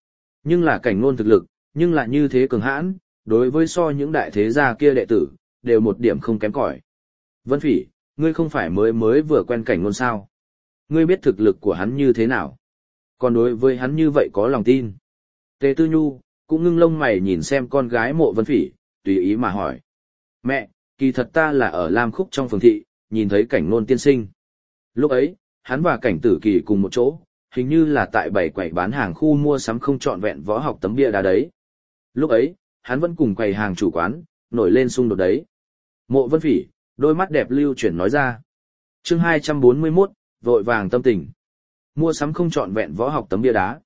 Nhưng là cảnh ngôn thực lực, nhưng là như thế cường hãn, đối với so những đại thế gia kia đệ tử, đều một điểm không kém cỏi. Vân Phỉ, ngươi không phải mới mới vừa quen cảnh ngôn sao? Ngươi biết thực lực của hắn như thế nào? Còn đối với hắn như vậy có lòng tin. Tề Tư Nhu, cũng ngưng lông mày nhìn xem con gái Mộ Vân Phỉ, tùy ý mà hỏi. Mẹ, kỳ thật ta là ở Lam Khúc trong phường thị, nhìn thấy cảnh ngôn tiên sinh. Lúc ấy, hắn và cảnh tử kỳ cùng một chỗ, hình như là tại bảy quầy bán hàng khu mua sắm không trọn vẹn võ học tấm bia đá đấy. Lúc ấy, hắn vẫn cùng quầy hàng chủ quán, nổi lên xung đột đấy. Mộ Vân Phỉ, đôi mắt đẹp lưu chuyển nói ra. Chương hai trăm bốn mươi mốt, vội vàng tâm tình. Mua sắm không trọn vẹn võ học tấm bia đá.